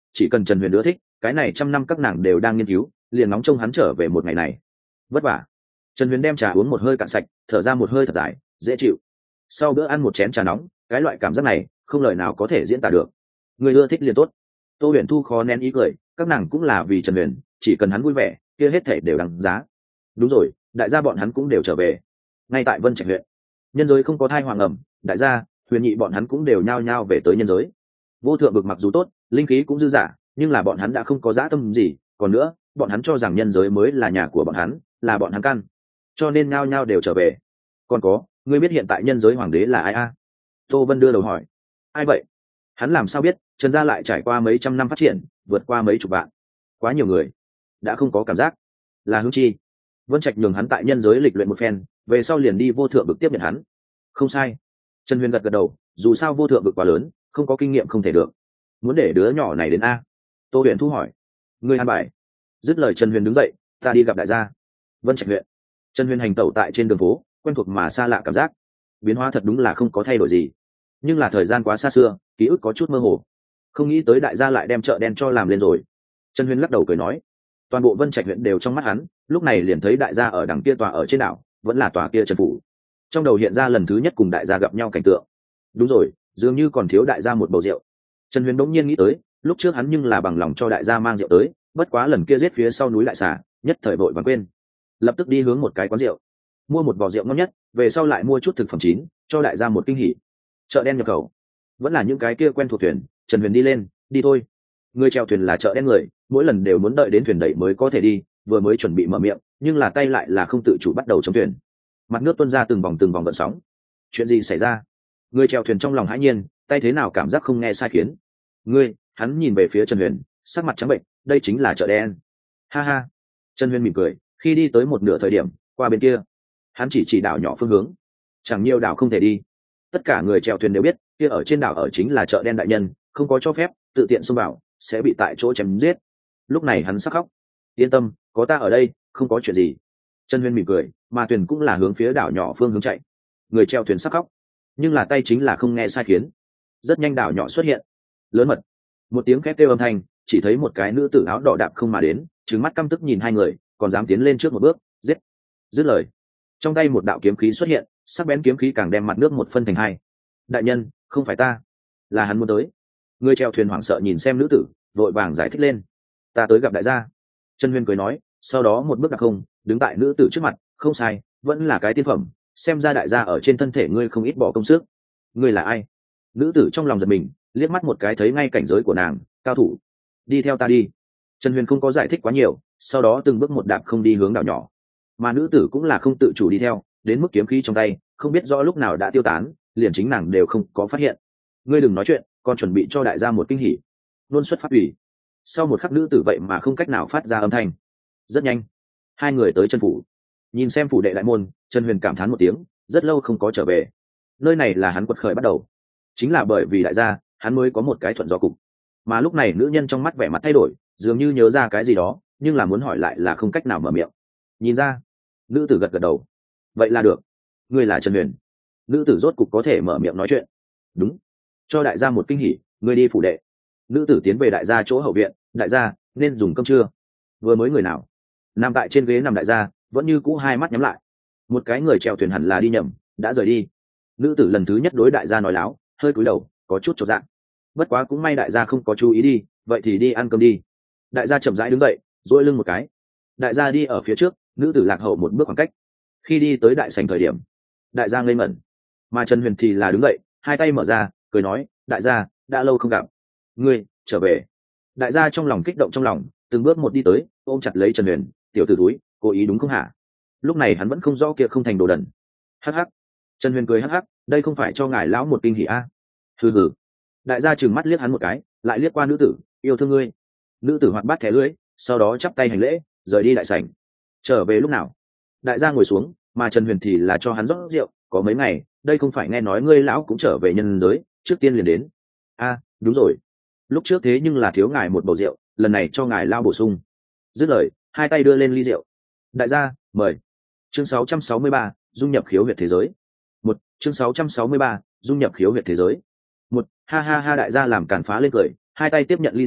chỉ cần Trần Huyền ưa thích, cái này trăm năm các nàng đều đang nghiên cứu, liền nóng trông hắn trở về một ngày này. Vất vả. Trần Huyền đem trà uống một hơi cạn sạch, thở ra một hơi thật dài, dễ chịu. Sau bữa ăn một chén trà nóng, cái loại cảm giác này không lời nào có thể diễn tả được. Người ưa thích liền tốt. Tô Huyền Thu khó nén ý cười, các nàng cũng là vì Trần Huyền, chỉ cần hắn vui vẻ, kia hết thảy đều đáng giá. Đúng rồi, đại gia bọn hắn cũng đều trở về. Ngay tại Vân Trạch huyện, nhân giới không có thai hoàng ẩm, đại gia, Huyền Nhị bọn hắn cũng đều nhao nhao về tới nhân giới. Vô thượng vực mặc dù tốt, linh khí cũng dư dả, nhưng là bọn hắn đã không có dã tâm gì, còn nữa, bọn hắn cho rằng nhân giới mới là nhà của bọn hắn, là bọn hắn căn, cho nên nhao nhao đều trở về. Còn có, ngươi biết hiện tại nhân giới hoàng đế là ai a? Tô Vân đưa đầu hỏi. Ai vậy? Hắn làm sao biết? Trần gia lại trải qua mấy trăm năm phát triển, vượt qua mấy chục vạn, quá nhiều người, đã không có cảm giác. Là Hướng Chi. Vân Trạch nhường hắn tại nhân giới lịch luyện một phen, về sau liền đi vô thượng vực tiếp nhận hắn. Không sai. Trần Huyền gật gật đầu, dù sao vô thượng vực quá lớn, không có kinh nghiệm không thể được. Muốn để đứa nhỏ này đến a? Tô Huyền Thu hỏi. Ngươi an bài. Dứt lời Trần Huyền đứng dậy, ta đi gặp đại gia. Vân Trạch huyện. Trần Huyền hành tẩu tại trên đường phố, quen thuộc mà xa lạ cảm giác. Biến hóa thật đúng là không có thay đổi gì, nhưng là thời gian quá xa xưa, ký ức có chút mơ hồ. Không nghĩ tới đại gia lại đem chợ đen cho làm lên rồi. Trần Huyền lắc đầu cười nói, toàn bộ Vân Trạch huyện đều trong mắt hắn, lúc này liền thấy đại gia ở đằng kia tòa ở trên đảo, vẫn là tòa kia Trần phủ. Trong đầu hiện ra lần thứ nhất cùng đại gia gặp nhau cảnh tượng. Đúng rồi, dường như còn thiếu đại gia một bầu rượu. Trần Huyền đống nhiên nghĩ tới, lúc trước hắn nhưng là bằng lòng cho đại gia mang rượu tới, bất quá lần kia giết phía sau núi lại xả, nhất thời vội vàng quên. Lập tức đi hướng một cái quán rượu, mua một vò rượu ngon nhất, về sau lại mua chút thực phẩm chín, cho đại gia một kinh hỉ. Chợ đen nhập khẩu, vẫn là những cái kia quen thuộc thuyền. Trần Huyền đi lên, đi thôi. Người chèo thuyền là chợ đen người, mỗi lần đều muốn đợi đến thuyền đẩy mới có thể đi, vừa mới chuẩn bị mở miệng, nhưng là tay lại là không tự chủ bắt đầu chống thuyền. Mặt nước tuôn ra từng vòng từng vòng gợn sóng. Chuyện gì xảy ra? Người chèo thuyền trong lòng hãi nhiên, tay thế nào cảm giác không nghe sai khiến. Ngươi, hắn nhìn về phía Trần Huyền, sắc mặt trắng bệnh, đây chính là chợ đen. Ha ha. Trần Huyền mỉm cười, khi đi tới một nửa thời điểm, qua bên kia, hắn chỉ chỉ đảo nhỏ phương hướng. Chẳng nhiều đảo không thể đi. Tất cả người chèo thuyền đều biết, kia ở trên đảo ở chính là chợ đen đại nhân, không có cho phép tự tiện xông vào, sẽ bị tại chỗ chém giết. Lúc này hắn sắc khóc. Yên tâm, có ta ở đây, không có chuyện gì. Trần Huyền mỉm cười, mà thuyền cũng là hướng phía đảo nhỏ phương hướng chạy. Người chèo thuyền sắc khóc, nhưng là tay chính là không nghe sai khiến. Rất nhanh đảo nhỏ xuất hiện, lớn mật. Một tiếng khét kêu âm thanh, chỉ thấy một cái nữ tử áo đỏ đạp không mà đến, trừng mắt căm tức nhìn hai người, còn dám tiến lên trước một bước, giết. Dứt lời, trong tay một đạo kiếm khí xuất hiện, sắc bén kiếm khí càng đem mặt nước một phân thành hai. Đại nhân, không phải ta, là hắn muốn tới. Người chèo thuyền hoảng sợ nhìn xem nữ tử, vội vàng giải thích lên. Ta tới gặp đại gia. Trần Huyền cười nói, sau đó một bước đặc không, đứng tại nữ tử trước mặt. Không sai, vẫn là cái tiên phẩm, xem ra đại gia ở trên thân thể ngươi không ít bỏ công sức. Ngươi là ai? Nữ tử trong lòng giật mình, liếc mắt một cái thấy ngay cảnh giới của nàng, cao thủ. Đi theo ta đi. Trần Huyền không có giải thích quá nhiều, sau đó từng bước một đạp không đi hướng đảo nhỏ, mà nữ tử cũng là không tự chủ đi theo, đến mức kiếm khí trong tay không biết rõ lúc nào đã tiêu tán, liền chính nàng đều không có phát hiện. Ngươi đừng nói chuyện, còn chuẩn bị cho đại gia một kinh hỉ. Luôn xuất phát ủy. Sau một khắc nữ tử vậy mà không cách nào phát ra âm thanh. Rất nhanh, hai người tới chân phủ. Nhìn xem phủ đệ đại môn, Trần Huyền cảm thán một tiếng, rất lâu không có trở về. Nơi này là hắn quật khởi bắt đầu, chính là bởi vì đại gia, hắn mới có một cái thuận gió cục. Mà lúc này nữ nhân trong mắt vẻ mặt thay đổi, dường như nhớ ra cái gì đó, nhưng là muốn hỏi lại là không cách nào mở miệng. Nhìn ra, nữ tử gật gật đầu. Vậy là được. Ngươi là Trần Huyền. Nữ tử rốt cục có thể mở miệng nói chuyện. Đúng. Cho đại gia một kinh hỉ, ngươi đi phủ đệ. Nữ tử tiến về đại gia chỗ hậu viện. Đại gia, nên dùng cơm trưa. Vừa mới người nào nằm tại trên ghế nằm đại gia vẫn như cũ hai mắt nhắm lại. Một cái người chèo thuyền hẳn là đi nhầm, đã rời đi. Nữ tử lần thứ nhất đối đại gia nói láo, hơi cúi đầu, có chút chột dạ. Bất quá cũng may đại gia không có chú ý đi, vậy thì đi ăn cơm đi. Đại gia chậm rãi đứng dậy, duỗi lưng một cái. Đại gia đi ở phía trước, nữ tử lạc hậu một bước khoảng cách. Khi đi tới đại sảnh thời điểm, đại gia ngây ngẩn, mà Trần Huyền thì là đứng dậy, hai tay mở ra, cười nói, đại gia, đã lâu không gặp. Ngươi trở về. Đại gia trong lòng kích động trong lòng, từng bước một đi tới, ôm chặt lấy Trần Huyền, tiểu tử túi, cố ý đúng không hả? Lúc này hắn vẫn không rõ kia không thành đồ đần. Hắc hắc. Trần Huyền cười hắc hắc, đây không phải cho ngài lão một kinh hỉ a? À? Hừ hừ. Đại gia trừng mắt liếc hắn một cái, lại liếc qua nữ tử, yêu thương ngươi. Nữ tử hoạt bát thẻ lưỡi, sau đó chắp tay hành lễ, rời đi đại sảnh. Trở về lúc nào? Đại gia ngồi xuống, mà Trần Huyền thì là cho hắn rót rượu, có mấy ngày, đây không phải nghe nói ngươi lão cũng trở về nhân giới, trước tiên liền đến. A, à, đúng rồi. Lúc trước thế nhưng là thiếu ngài một bầu rượu, lần này cho ngài lao bổ sung. Dứt lời, hai tay đưa lên ly rượu. Đại gia, mời. Chương sáu trăm sáu mươi ba, dung nhập khiếu huyệt thế giới. Một, chương sáu trăm sáu mươi ba, dung nhập khiếu huyệt thế giới. Một, ha ha ha đại gia làm càn phá lên cười, hai tay tiếp nhận ly rượu,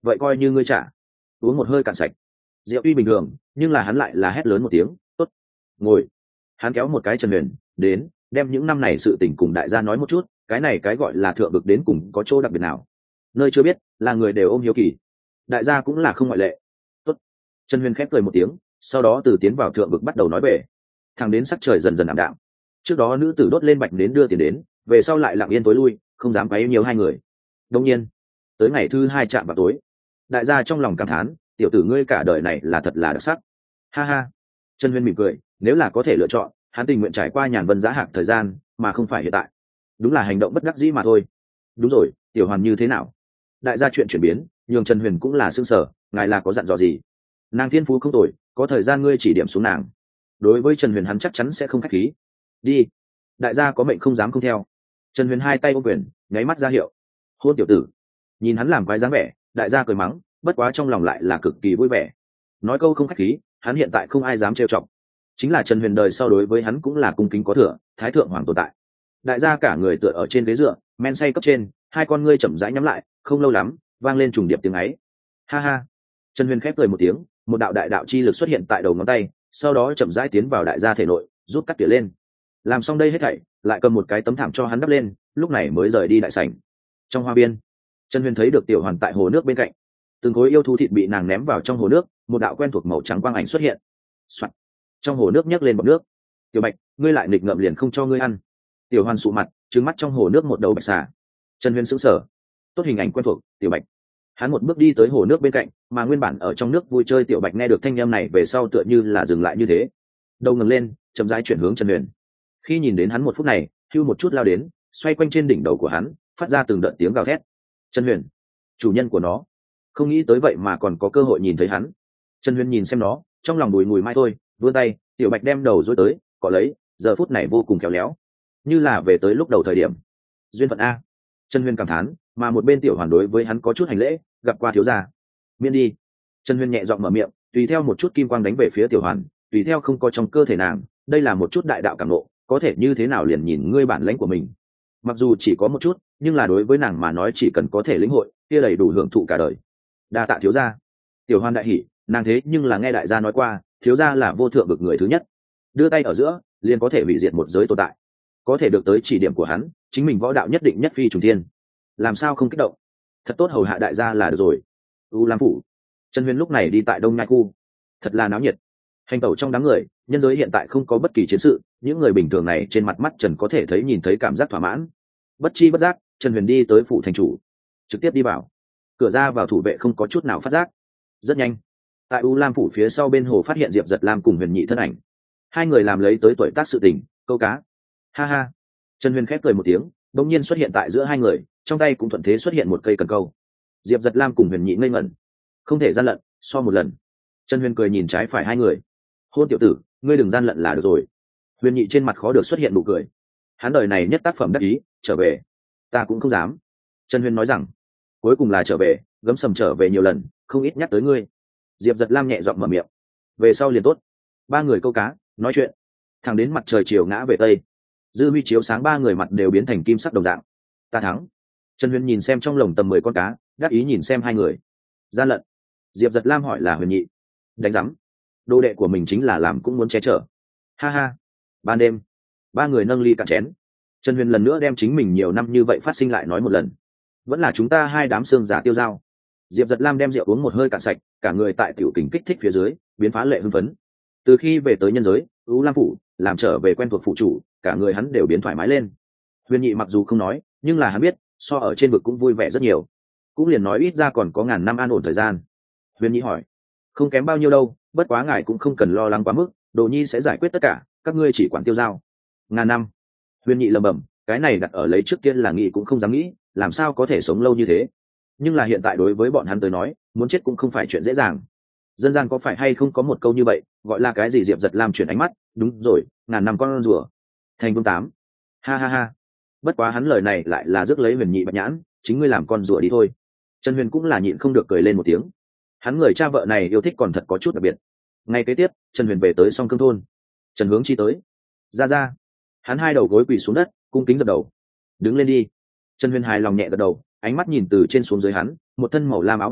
vậy coi như ngươi trả. Uống một hơi cạn sạch. Rượu tuy bình thường nhưng là hắn lại là hét lớn một tiếng, tốt, ngồi. Hắn kéo một cái Trần Huyền đến, đem những năm này sự tình cùng đại gia nói một chút, cái này cái gọi là thượng vực đến cùng có chỗ đặc biệt nào, nơi chưa biết là người đều ôm hiếu kỳ, đại gia cũng là không ngoại lệ. Tốt. Trần Huyền khép cười một tiếng, sau đó từ tiến vào thượng vực bắt đầu nói về. Thằng đến sắc trời dần dần ảm đạm, trước đó nữ tử đốt lên bạch đến đưa tiền đến, về sau lại lặng yên tối lui, không dám quấy nhiều hai người. Đông nhiên tới ngày thứ hai chạm vào tối, đại gia trong lòng cảm thán, tiểu tử ngươi cả đời này là thật là đặc sắc. Ha ha. Trần Huyền mỉm cười, nếu là có thể lựa chọn, hắn tình nguyện trải qua nhàn vân giá hạc thời gian mà không phải hiện tại. Đúng là hành động bất đắc dĩ mà thôi. Đúng rồi, tiểu hoàn như thế nào? Đại gia chuyện chuyển biến nhường Trần Huyền cũng là sương sở, ngài là có dặn dò gì? Nàng thiên phú không tồi, có thời gian ngươi chỉ điểm xuống nàng. Đối với Trần Huyền hắn chắc chắn sẽ không khách khí. Đi. Đại gia có mệnh không dám không theo. Trần Huyền hai tay ôm quyền, nháy mắt ra hiệu. Hôn tiểu tử. Nhìn hắn làm quái dáng vẻ, đại gia cười mắng, bất quá trong lòng lại là cực kỳ vui vẻ. Nói câu không khách khí, hắn hiện tại không ai dám trêu chọc. Chính là Trần Huyền đời sau đối với hắn cũng là cung kính có thừa, thái thượng hoàng tồn tại. Đại gia cả người tựa ở trên ghế dựa, men say cấp trên, hai con ngươi chậm rãi nhắm lại, không lâu lắm vang lên trùng điệp tiếng ấy. Ha ha. Trần Huyền khép cười một tiếng, một đạo đại đạo chi lực xuất hiện tại đầu ngón tay, sau đó chậm rãi tiến vào đại gia thể nội, rút cắt tỉa lên. Làm xong đây hết thảy, lại cầm một cái tấm thảm cho hắn đắp lên, lúc này mới rời đi đại sảnh. Trong hoa viên, Trần Huyền thấy được tiểu hoàn tại hồ nước bên cạnh, từng khối yêu thú thịt bị nàng ném vào trong hồ nước, một đạo quen thuộc màu trắng quang ảnh xuất hiện. Soạn. Trong hồ nước nhấc lên bọt nước. Tiểu Bạch, ngươi lại nghịch ngợm liền không cho ngươi ăn. Tiểu Hoàn sụ mặt, trừng mắt trong hồ nước một đầu bạch xà. Trần Huyền sững sờ. Tốt hình ảnh quen thuộc, Tiểu Bạch. Hắn một bước đi tới hồ nước bên cạnh, mà nguyên bản ở trong nước vui chơi Tiểu Bạch nghe được thanh âm này về sau tựa như là dừng lại như thế. Đầu ngẩng lên, chậm rãi chuyển hướng Trần Huyền. Khi nhìn đến hắn một phút này, hưu một chút lao đến, xoay quanh trên đỉnh đầu của hắn, phát ra từng đợt tiếng gào thét. Trần Huyền, chủ nhân của nó, không nghĩ tới vậy mà còn có cơ hội nhìn thấy hắn. Trần Huyền nhìn xem nó, trong lòng bùi ngùi mai thôi, vươn tay, Tiểu Bạch đem đầu dối tới, cọ lấy, giờ phút này vô cùng khéo léo, như là về tới lúc đầu thời điểm. Duyên phận a. Trần Huyền cảm thán, mà một bên Tiểu Hoàn đối với hắn có chút hành lễ, gặp qua thiếu gia. Miễn đi. Trần Huyền nhẹ giọng mở miệng, tùy theo một chút kim quang đánh về phía Tiểu Hoàn, tùy theo không có trong cơ thể nàng, đây là một chút đại đạo cảm ngộ, có thể như thế nào liền nhìn ngươi bản lãnh của mình. Mặc dù chỉ có một chút, nhưng là đối với nàng mà nói chỉ cần có thể lĩnh hội, kia đầy đủ hưởng thụ cả đời. Đa tạ thiếu gia. Tiểu Hoàn đại hỉ, nàng thế nhưng là nghe đại gia nói qua, thiếu gia là vô thượng vực người thứ nhất, đưa tay ở giữa liền có thể hủy diệt một giới tồn tại, có thể được tới chỉ điểm của hắn, chính mình võ đạo nhất định nhất phi trùng thiên, làm sao không kích động. Thật tốt hầu hạ đại gia là được rồi. U Lam phủ. Trần Huyền lúc này đi tại Đông Nhai khu, thật là náo nhiệt. Hành tẩu trong đám người, nhân giới hiện tại không có bất kỳ chiến sự, những người bình thường này trên mặt mắt Trần có thể thấy nhìn thấy cảm giác thỏa mãn. Bất chi bất giác, Trần Huyền đi tới phủ thành chủ, trực tiếp đi vào. Cửa ra vào thủ vệ không có chút nào phát giác. Rất nhanh, tại U Lam phủ phía sau bên hồ phát hiện Diệp Giật Lam cùng Huyền Nhị thân ảnh. Hai người làm lấy tới tuổi tác sự tình, câu cá. Ha ha. Trần Huyền khép cười một tiếng, đột nhiên xuất hiện tại giữa hai người, trong tay cũng thuận thế xuất hiện một cây cần câu. Diệp Giật Lam cùng Huyền Nhị ngây ngẩn, không thể gian lận, so một lần. Trần Huyền cười nhìn trái phải hai người. Hôn tiểu tử, ngươi đừng gian lận là được rồi. Huyền Nhị trên mặt khó được xuất hiện nụ cười. Hắn đời này nhất tác phẩm đắc ý, trở về. Ta cũng không dám. Trần Huyền nói rằng, cuối cùng là trở về, gấm sầm trở về nhiều lần, không ít nhắc tới ngươi. Diệp Giật Lam nhẹ giọng mở miệng. Về sau liền tốt. Ba người câu cá, nói chuyện, thẳng đến mặt trời chiều ngã về tây, dư huy chiếu sáng ba người mặt đều biến thành kim sắc đồng dạng. Ta thắng. Trần Huyền nhìn xem trong lồng tầm mười con cá, đắc ý nhìn xem hai người. Gian lận. Diệp Giật Lam hỏi là Huyền Nhị. Đánh giám. Đồ đệ của mình chính là làm cũng muốn che chở. Ha ha. Ban đêm, ba người nâng ly cạn chén. Trần Huyền lần nữa đem chính mình nhiều năm như vậy phát sinh lại nói một lần. Vẫn là chúng ta hai đám xương giả tiêu dao. Diệp Giật Lam đem rượu uống một hơi cạn sạch, cả người tại tiểu kình kích thích phía dưới, biến phá lệ hưng phấn. Từ khi về tới nhân giới, U Lam phủ, làm trở về quen thuộc phụ chủ, cả người hắn đều biến thoải mái lên. Huyền Nhị mặc dù không nói, nhưng là hắn biết, so ở trên vực cũng vui vẻ rất nhiều. Cũng liền nói ít ra còn có ngàn năm an ổn thời gian. Huyền Nhị hỏi, không kém bao nhiêu đâu, bất quá ngài cũng không cần lo lắng quá mức, Đồ Nhi sẽ giải quyết tất cả, các ngươi chỉ quản tiêu dao. Ngàn năm. Huyền Nhị lẩm bẩm, cái này đặt ở lấy trước tiên là nghĩ cũng không dám nghĩ, làm sao có thể sống lâu như thế. Nhưng là hiện tại đối với bọn hắn tới nói, muốn chết cũng không phải chuyện dễ dàng. Dân gian có phải hay không có một câu như vậy, gọi là cái gì? Diệp Giật Lam chuyển ánh mắt, đúng rồi, ngàn năm con rùa. Thành vương tám. Ha ha ha. Bất quá hắn lời này lại là rước lấy Huyền Nhị bạch nhãn, chính ngươi làm con rùa đi thôi. Trần Huyền cũng là nhịn không được cười lên một tiếng. Hắn người cha vợ này yêu thích còn thật có chút đặc biệt. Ngay kế tiếp, Trần Huyền về tới Song Cương thôn. Trần Hướng Chi tới. Ra ra. Hắn hai đầu gối quỳ xuống đất, cung kính dập đầu. Đứng lên đi. Trần Huyền hài lòng nhẹ gật đầu, ánh mắt nhìn từ trên xuống dưới hắn, một thân màu lam áo bào,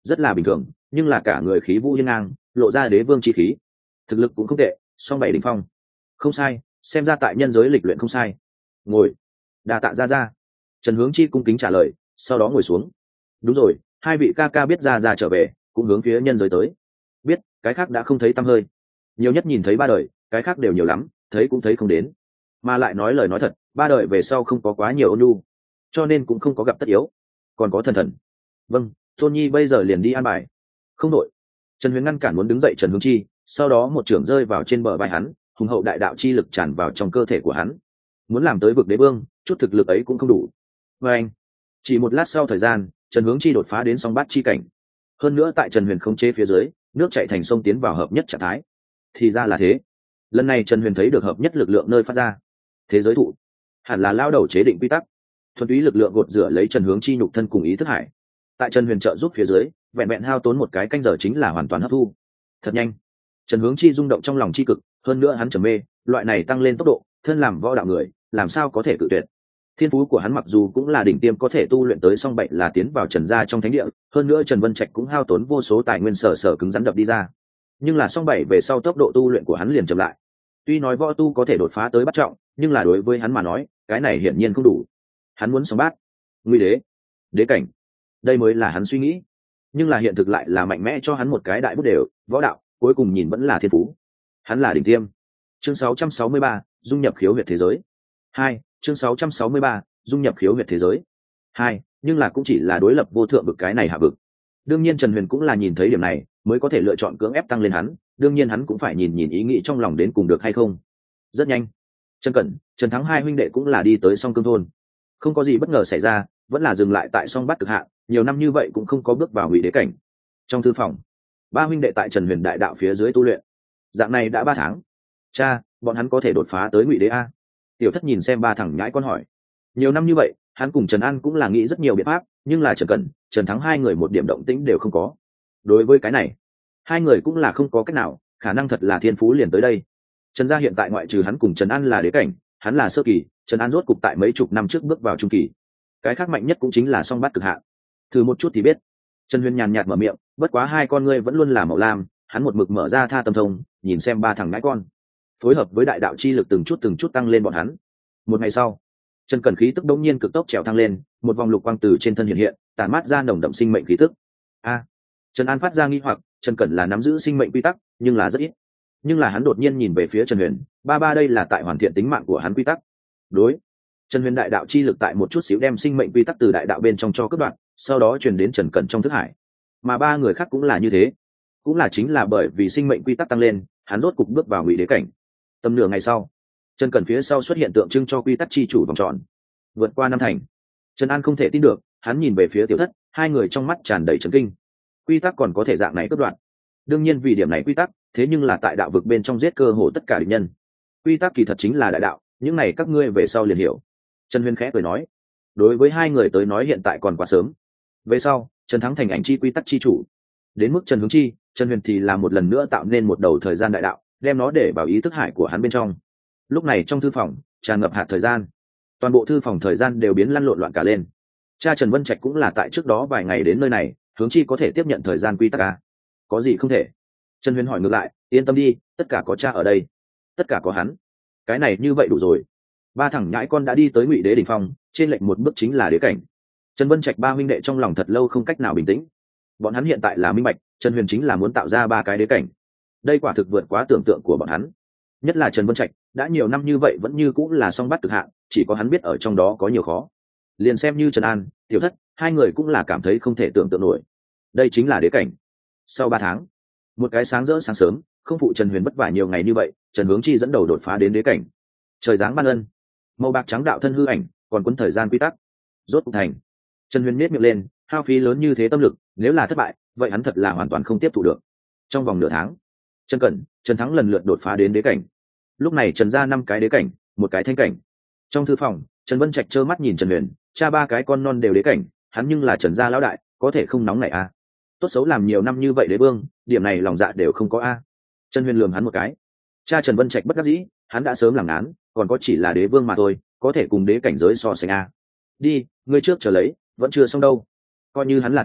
rất là bình thường, nhưng là cả người khí vũ hiên ngang, lộ ra đế vương chi khí, thực lực cũng không tệ, song bảy đỉnh phong. Không sai, xem ra tại nhân giới lịch luyện không sai. Ngồi. Đa tạ ra ra. Trần Hướng Chi cung kính trả lời, sau đó ngồi xuống. Đúng rồi, hai vị ca ca biết ra ra trở về, cũng hướng phía nhân giới tới. Biết, cái khác đã không thấy tăm hơi. Nhiều nhất nhìn thấy ba đời, cái khác đều nhiều lắm, thấy cũng thấy không đến. Mà lại nói lời nói thật, ba đời về sau không có quá nhiều ôn nhu, cho nên cũng không có gặp tất yếu. Còn có thần thần. Vâng, Tôn Nhi bây giờ liền đi an bài. Không đội. Trần Huyền ngăn cản muốn đứng dậy Trần Hướng Chi, sau đó một trưởng rơi vào trên bờ vai hắn, hùng hậu đại đạo chi lực tràn vào trong cơ thể của hắn. Muốn làm tới vực đế vương, chút thực lực ấy cũng không đủ. Và anh, chỉ một lát sau thời gian, Trần Hướng Chi đột phá đến song bát chi cảnh. Hơn nữa tại Trần Huyền khống chế phía dưới, nước chảy thành sông tiến vào hợp nhất trạng thái. Thì ra là thế. Lần này Trần Huyền thấy được hợp nhất lực lượng nơi phát ra. Thế giới thụ, hẳn là lao đầu chế định quy tắc, thuần túy lực lượng gột rửa lấy Trần Hướng Chi nhục thân cùng ý thức hải. Tại Trần Huyền trợ giúp phía dưới, vẹn vẹn hao tốn một cái canh giờ chính là hoàn toàn hấp thu. Thật nhanh. Trần Hướng Chi rung động trong lòng chi cực, hơn nữa hắn trầm mê, loại này tăng lên tốc độ, thân làm võ đạo người, làm sao có thể cự tuyệt. Thiên phú của hắn mặc dù cũng là đỉnh tiêm có thể tu luyện tới song bảy là tiến vào Trần gia trong thánh địa, hơn nữa Trần Vân Trạch cũng hao tốn vô số tài nguyên sở sở cứng rắn đập đi ra. Nhưng là song bảy về sau tốc độ tu luyện của hắn liền chậm lại. Tuy nói võ tu có thể đột phá tới bắt trọng, nhưng là đối với hắn mà nói, cái này hiển nhiên không đủ. Hắn muốn song bát, nguy đế, đế cảnh. Đây mới là hắn suy nghĩ. Nhưng là hiện thực lại là mạnh mẽ cho hắn một cái đại bút đều, võ đạo, cuối cùng nhìn vẫn là thiên phú. Hắn là đỉnh tiêm. Chương sáu trăm sáu mươi ba, dung nhập khiếu huyệt thế giới. Hai, chương sáu trăm sáu mươi ba, dung nhập khiếu huyệt thế giới. Hai, nhưng là cũng chỉ là đối lập vô thượng vực cái này hạ vực. Đương nhiên Trần Huyền cũng là nhìn thấy điểm này, mới có thể lựa chọn cưỡng ép tăng lên hắn, đương nhiên hắn cũng phải nhìn nhìn ý nghĩ trong lòng đến cùng được hay không. Rất nhanh, Trần Cẩn, Trần Thắng hai huynh đệ cũng là đi tới Song Cương thôn. Không có gì bất ngờ xảy ra, vẫn là dừng lại tại Song Bát cực hạ, nhiều năm như vậy cũng không có bước vào Ngụy đế cảnh. Trong thư phòng, ba huynh đệ tại Trần Huyền đại đạo phía dưới tu luyện. Dạng này đã ba tháng. Cha, bọn hắn có thể đột phá tới Ngụy đế a? Tiểu Thất nhìn xem ba thằng nhãi con hỏi. Nhiều năm như vậy, hắn cùng Trần An cũng là nghĩ rất nhiều biện pháp, nhưng là Trần Cẩn, Trần Thắng hai người một điểm động tĩnh đều không có. Đối với cái này, hai người cũng là không có cách nào, khả năng thật là thiên phú liền tới đây. Trần gia hiện tại ngoại trừ hắn cùng Trần An là đế cảnh, hắn là sơ kỳ, Trần An rốt cục tại mấy chục năm trước bước vào trung kỳ. Cái khác mạnh nhất cũng chính là song bát cực hạn. Thử một chút thì biết. Trần Huyền nhàn nhạt mở miệng, bất quá hai con ngươi vẫn luôn là màu lam, hắn một mực mở ra tha tâm thông, nhìn xem ba thằng nhãi con, phối hợp với đại đạo chi lực từng chút từng chút tăng lên bọn hắn. Một ngày sau, Trần Cẩn khí tức đống nhiên cực tốc trèo thăng lên, một vòng lục quang từ trên thân hiện hiện, tản mát ra nồng đậm sinh mệnh khí tức. A, Trần An phát ra nghi hoặc, Trần Cẩn là nắm giữ sinh mệnh quy tắc, nhưng là rất ít. Nhưng là hắn đột nhiên nhìn về phía Trần Huyền, ba ba đây là tại hoàn thiện tính mạng của hắn quy tắc. Đối. Trần Huyền đại đạo chi lực tại một chút xíu đem sinh mệnh quy tắc từ đại đạo bên trong cho cướp đoạn, sau đó truyền đến Trần Cẩn trong thức hải. Mà ba người khác cũng là như thế, cũng là chính là bởi vì sinh mệnh quy tắc tăng lên, hắn rốt cục bước vào Ngụy đế cảnh. Tầm nửa ngày sau, Trần Cẩn phía sau xuất hiện tượng trưng cho quy tắc chi chủ vòng tròn, vượt qua năm thành. Trần An không thể tin được, hắn nhìn về phía Tiểu Thất, hai người trong mắt tràn đầy chấn kinh. Quy tắc còn có thể dạng này cướp đoạn. Đương nhiên vì điểm này quy tắc, thế nhưng là tại đạo vực bên trong giết cơ hồ tất cả địch nhân. Quy tắc kỳ thật chính là đại đạo, những này các ngươi về sau liền hiểu. Trần Huyền khẽ cười nói, đối với hai người tới nói hiện tại còn quá sớm. Về sau, Trần Thắng thành ảnh chi quy tắc chi chủ. Đến mức Trần Hướng Chi, Trần Huyền thì là một lần nữa tạo nên một đầu thời gian đại đạo, đem nó để vào ý thức hải của hắn bên trong. Lúc này trong thư phòng tràn ngập hạt thời gian, toàn bộ thư phòng thời gian đều biến lăn lộn loạn cả lên. Cha Trần Vân Trạch cũng là tại trước đó vài ngày đến nơi này, Hướng Chi có thể tiếp nhận thời gian quy tắc à? Có gì không thể? Trần Huyền hỏi ngược lại, yên tâm đi, tất cả có cha ở đây, tất cả có hắn, cái này như vậy đủ rồi. Ba thằng nhãi con đã đi tới Ngụy đế đỉnh phong, trên lệnh một bước chính là đế cảnh. Trần Vân Trạch ba huynh đệ trong lòng thật lâu không cách nào bình tĩnh. Bọn hắn hiện tại là minh bạch, Trần Huyền chính là muốn tạo ra ba cái đế cảnh. Đây quả thực vượt quá tưởng tượng của bọn hắn. Nhất là Trần Vân Trạch, đã nhiều năm như vậy vẫn như cũng là song bát cực hạn, chỉ có hắn biết ở trong đó có nhiều khó. Liền xem như Trần An, Tiểu Thất, hai người cũng là cảm thấy không thể tưởng tượng nổi. Đây chính là đế cảnh. Sau ba tháng, một cái sáng rỡ sáng sớm, không phụ Trần Huyền vất vả nhiều ngày như vậy, Trần Hướng Chi dẫn đầu đột phá đến đế cảnh. Trời giáng ban ân, màu bạc trắng đạo thân hư ảnh, còn cuốn thời gian quy tắc, rốt cục thành. Trần Huyền nhếch miệng lên, hao phí lớn như thế tâm lực, nếu là thất bại, vậy hắn thật là hoàn toàn không tiếp thu được. Trong vòng nửa tháng, Trần Cẩn, Trần Thắng lần lượt đột phá đến đế cảnh. Lúc này Trần gia năm cái đế cảnh, một cái thanh cảnh. Trong thư phòng, Trần Vân Trạch trơ mắt nhìn Trần Huyền, cha ba cái con non đều đế cảnh, hắn nhưng là Trần gia lão đại, có thể không nóng này à? Tốt xấu làm nhiều năm như vậy đế vương, điểm này lòng dạ đều không có a. À. Trần Huyền lườm hắn một cái. Cha Trần Vân Trạch bất đắc dĩ, hắn đã sớm làm ngán, còn có chỉ là đế vương mà thôi, có thể cùng đế cảnh giới so sánh a. À. Đi, ngươi trước chờ lấy, vẫn chưa xong đâu. Coi như hắn là thánh,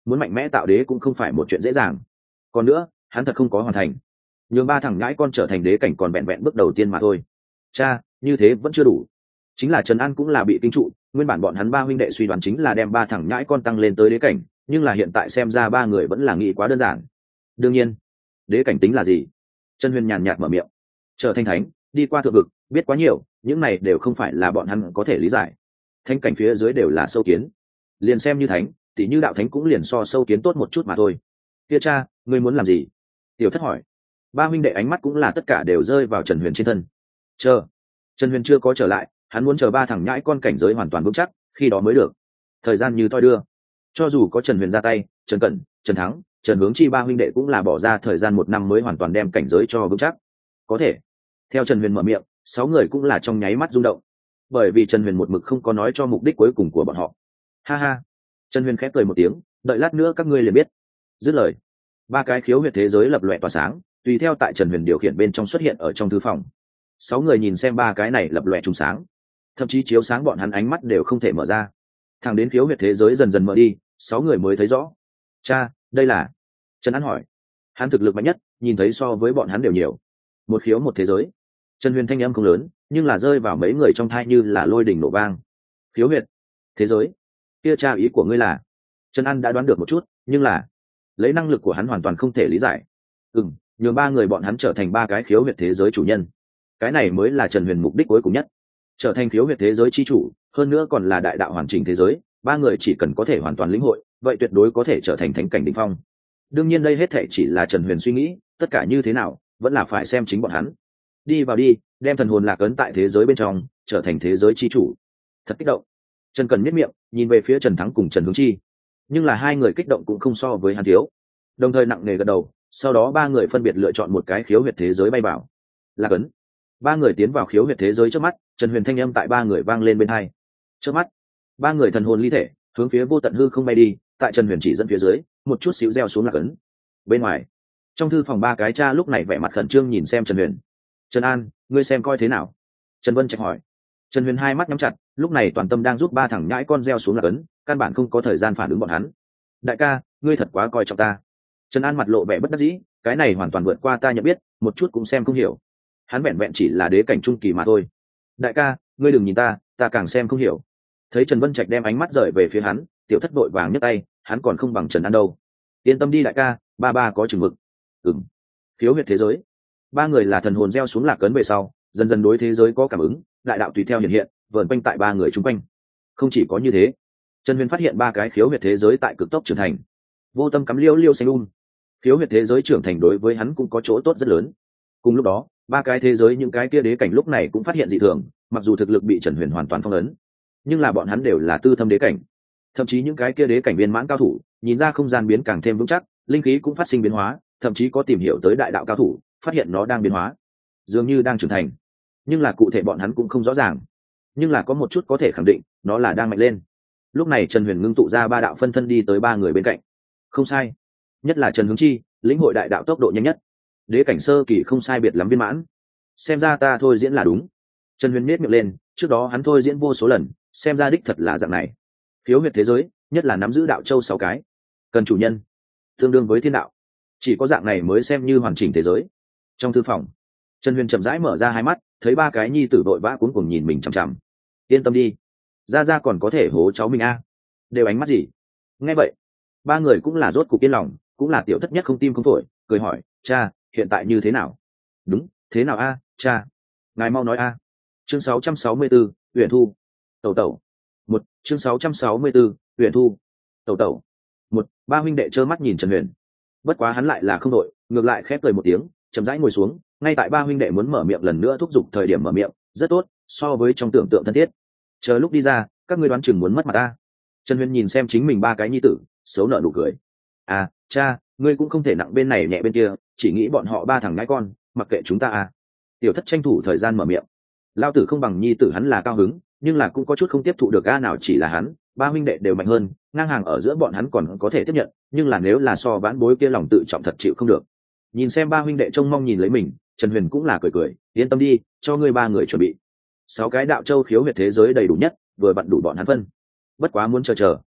muốn mạnh mẽ tạo đế cũng không phải một chuyện dễ dàng. Còn nữa hắn thật không có hoàn thành, nhường ba thằng nhãi con trở thành đế cảnh còn vẹn vẹn bước đầu tiên mà thôi. Cha, như thế vẫn chưa đủ. Chính là Trần An cũng là bị kinh trụ, nguyên bản bọn hắn ba huynh đệ suy đoán chính là đem ba thằng nhãi con tăng lên tới đế cảnh, nhưng là hiện tại xem ra ba người vẫn là nghĩ quá đơn giản. Đương nhiên, đế cảnh tính là gì? Trần Huyền nhàn nhạt mở miệng. Trở thành thánh, đi qua thượng vực, biết quá nhiều, những này đều không phải là bọn hắn có thể lý giải. Thánh cảnh phía dưới đều là sâu kiến, liền xem như thánh, tỷ như đạo thánh cũng liền so sâu kiến tốt một chút mà thôi. Kia cha, ngươi muốn làm gì? Tiểu Thất hỏi. Ba huynh đệ ánh mắt cũng là tất cả đều rơi vào Trần Huyền trên thân. Chờ. Trần Huyền chưa có trở lại, hắn muốn chờ ba thằng nhãi con cảnh giới hoàn toàn vững chắc, khi đó mới được. Thời gian như thoi đưa, cho dù có Trần Huyền ra tay, Trần Cẩn, Trần Thắng, Trần Hướng Chi ba huynh đệ cũng là bỏ ra thời gian một năm mới hoàn toàn đem cảnh giới cho vững chắc. Có thể. Theo Trần Huyền mở miệng, sáu người cũng là trong nháy mắt rung động, bởi vì Trần Huyền một mực không có nói cho mục đích cuối cùng của bọn họ. Ha ha. Trần Huyền khép cười một tiếng, đợi lát nữa các ngươi liền biết. Dứt lời, ba cái khiếu huyệt thế giới lập loè tỏa sáng, tùy theo tại Trần Huyền điều khiển bên trong xuất hiện ở trong thư phòng. Sáu người nhìn xem ba cái này lập loè trùng sáng, thậm chí chiếu sáng bọn hắn ánh mắt đều không thể mở ra. Thẳng đến khiếu huyệt thế giới dần dần mở đi, sáu người mới thấy rõ. Cha, đây là? Trần An hỏi. Hắn thực lực mạnh nhất, nhìn thấy so với bọn hắn đều nhiều. Một khiếu một thế giới. Trần Huyền thanh âm không lớn, nhưng là rơi vào mấy người trong thai như là lôi đỉnh nổ vang. Khiếu huyệt thế giới, kia cha ý của ngươi là? Trần An đã đoán được một chút, nhưng là lấy năng lực của hắn hoàn toàn không thể lý giải. Ừm, nhường ba người bọn hắn trở thành ba cái khiếu huyệt thế giới chủ nhân, cái này mới là Trần Huyền mục đích cuối cùng nhất. Trở thành khiếu huyệt thế giới chi chủ, hơn nữa còn là đại đạo hoàn chỉnh thế giới, ba người chỉ cần có thể hoàn toàn lĩnh hội, vậy tuyệt đối có thể trở thành thánh cảnh đỉnh phong. Đương nhiên đây hết thảy chỉ là Trần Huyền suy nghĩ, tất cả như thế nào vẫn là phải xem chính bọn hắn. Đi vào đi, đem thần hồn lạc ấn tại thế giới bên trong, trở thành thế giới chi chủ. Thật kích động. Trần Cần miết miệng, nhìn về phía Trần Thắng cùng Trần Hướng Chi, nhưng là hai người kích động cũng không so với hắn thiếu. Đồng thời nặng nề gật đầu, sau đó ba người phân biệt lựa chọn một cái khiếu huyệt thế giới bay vào. Lạc ấn. Ba người tiến vào khiếu huyệt thế giới trước mắt, Trần Huyền thanh âm tại ba người vang lên bên hai. Trước mắt, ba người thần hồn ly thể, hướng phía vô tận hư không bay đi, tại Trần Huyền chỉ dẫn phía dưới, một chút xíu gieo xuống lạc ấn. Bên ngoài, trong thư phòng ba cái cha lúc này vẻ mặt khẩn trương nhìn xem Trần Huyền. Trần An, ngươi xem coi thế nào? Trần Vân Trạch hỏi. Trần Huyền hai mắt nhắm chặt, lúc này toàn tâm đang giúp ba thằng nhãi con gieo xuống lạc ấn, căn bản không có thời gian phản ứng bọn hắn. Đại ca, ngươi thật quá coi trọng ta. Trần An mặt lộ vẻ bất đắc dĩ, cái này hoàn toàn vượt qua ta nhận biết, một chút cũng xem không hiểu. Hắn vẹn vẹn chỉ là đế cảnh trung kỳ mà thôi. Đại ca, ngươi đừng nhìn ta, ta càng xem không hiểu. Thấy Trần Vân Trạch đem ánh mắt rời về phía hắn, Tiểu Thất vội vàng nhấc tay, hắn còn không bằng Trần An đâu. Yên tâm đi đại ca, ba ba có chừng mực. Ừm. Khiếu huyệt thế giới. Ba người là thần hồn gieo xuống lạc ấn về sau, dần dần đối thế giới có cảm ứng, đại đạo tùy theo hiện hiện, vờn quanh tại ba người chung quanh. Không chỉ có như thế, Trần Huyền phát hiện ba cái khiếu huyệt thế giới tại cực tốc trưởng thành. Vô tâm cắm liêu liêu xanh um. Khiếu huyệt thế giới trưởng thành đối với hắn cũng có chỗ tốt rất lớn. Cùng lúc đó, ba cái thế giới những cái kia đế cảnh lúc này cũng phát hiện dị thường, mặc dù thực lực bị Trần Huyền hoàn toàn phong ấn, nhưng là bọn hắn đều là tư thâm đế cảnh. Thậm chí những cái kia đế cảnh viên mãn cao thủ, nhìn ra không gian biến càng thêm vững chắc, linh khí cũng phát sinh biến hóa, thậm chí có tìm hiểu tới đại đạo cao thủ, phát hiện nó đang biến hóa, dường như đang trưởng thành. Nhưng là cụ thể bọn hắn cũng không rõ ràng. Nhưng là có một chút có thể khẳng định, nó là đang mạnh lên. Lúc này Trần Huyền ngưng tụ ra ba đạo phân thân đi tới ba người bên cạnh. Không sai, nhất là Trần Hướng Chi, lĩnh hội đại đạo tốc độ nhanh nhất. Đế cảnh sơ kỳ không sai biệt lắm viên mãn. Xem ra ta thôi diễn là đúng. Trần Huyền miết miệng lên, trước đó hắn thôi diễn vô số lần, xem ra đích thật là dạng này. Khiếu huyệt thế giới, nhất là nắm giữ đạo châu sáu cái, cần chủ nhân tương đương với thiên đạo, chỉ có dạng này mới xem như hoàn chỉnh thế giới. Trong thư phòng, Trần Huyền chậm rãi mở ra hai mắt, thấy ba cái nhi tử vội vã cuống cuồng nhìn mình chằm chằm. Yên tâm đi, ra ra còn có thể hố cháu mình a. À. Đều ánh mắt gì? Nghe vậy, ba người cũng là rốt cục yên lòng, cũng là Tiểu Thất nhất không tim không phổi, cười hỏi, cha, hiện tại như thế nào? Đúng, thế nào a, à, cha? Ngài mau nói a. À. Chương sáu trăm sáu mươi bốn, Uyển Thu. Tẩu tẩu. Một, chương sáu trăm sáu mươi bốn, Uyển Thu. Tẩu tẩu. Một, ba huynh đệ trơ mắt nhìn Trần Huyền. Bất quá hắn lại là không đội, ngược lại khép cười một tiếng, chậm rãi ngồi xuống, ngay tại ba huynh đệ muốn mở miệng lần nữa thúc giục thời điểm mở miệng, rất tốt, so với trong tưởng tượng thân thiết. Chờ lúc đi ra, các ngươi đoán chừng muốn mất mặt ta. Trần Huyền nhìn xem chính mình ba cái nhi tử, xấu nợ nụ cười. À, cha, ngươi cũng không thể nặng bên này nhẹ bên kia, chỉ nghĩ bọn họ ba thằng ngãi con, mặc kệ chúng ta à. Tiểu Thất tranh thủ thời gian mở miệng. Lao tử không bằng nhi tử hắn là cao hứng, nhưng là cũng có chút không tiếp thụ được a, nào chỉ là hắn, ba huynh đệ đều mạnh hơn, ngang hàng ở giữa bọn hắn còn có thể tiếp nhận, nhưng là nếu là so vãn bối kia lòng tự trọng thật chịu không được. Nhìn xem ba huynh đệ trông mong nhìn lấy mình, Trần Huyền cũng là cười cười, yên tâm đi, cho ngươi ba người chuẩn bị sáu cái đạo châu khiếu huyệt thế giới đầy đủ nhất, vừa vặn đủ bọn hắn phân. Bất quá muốn chờ chờ,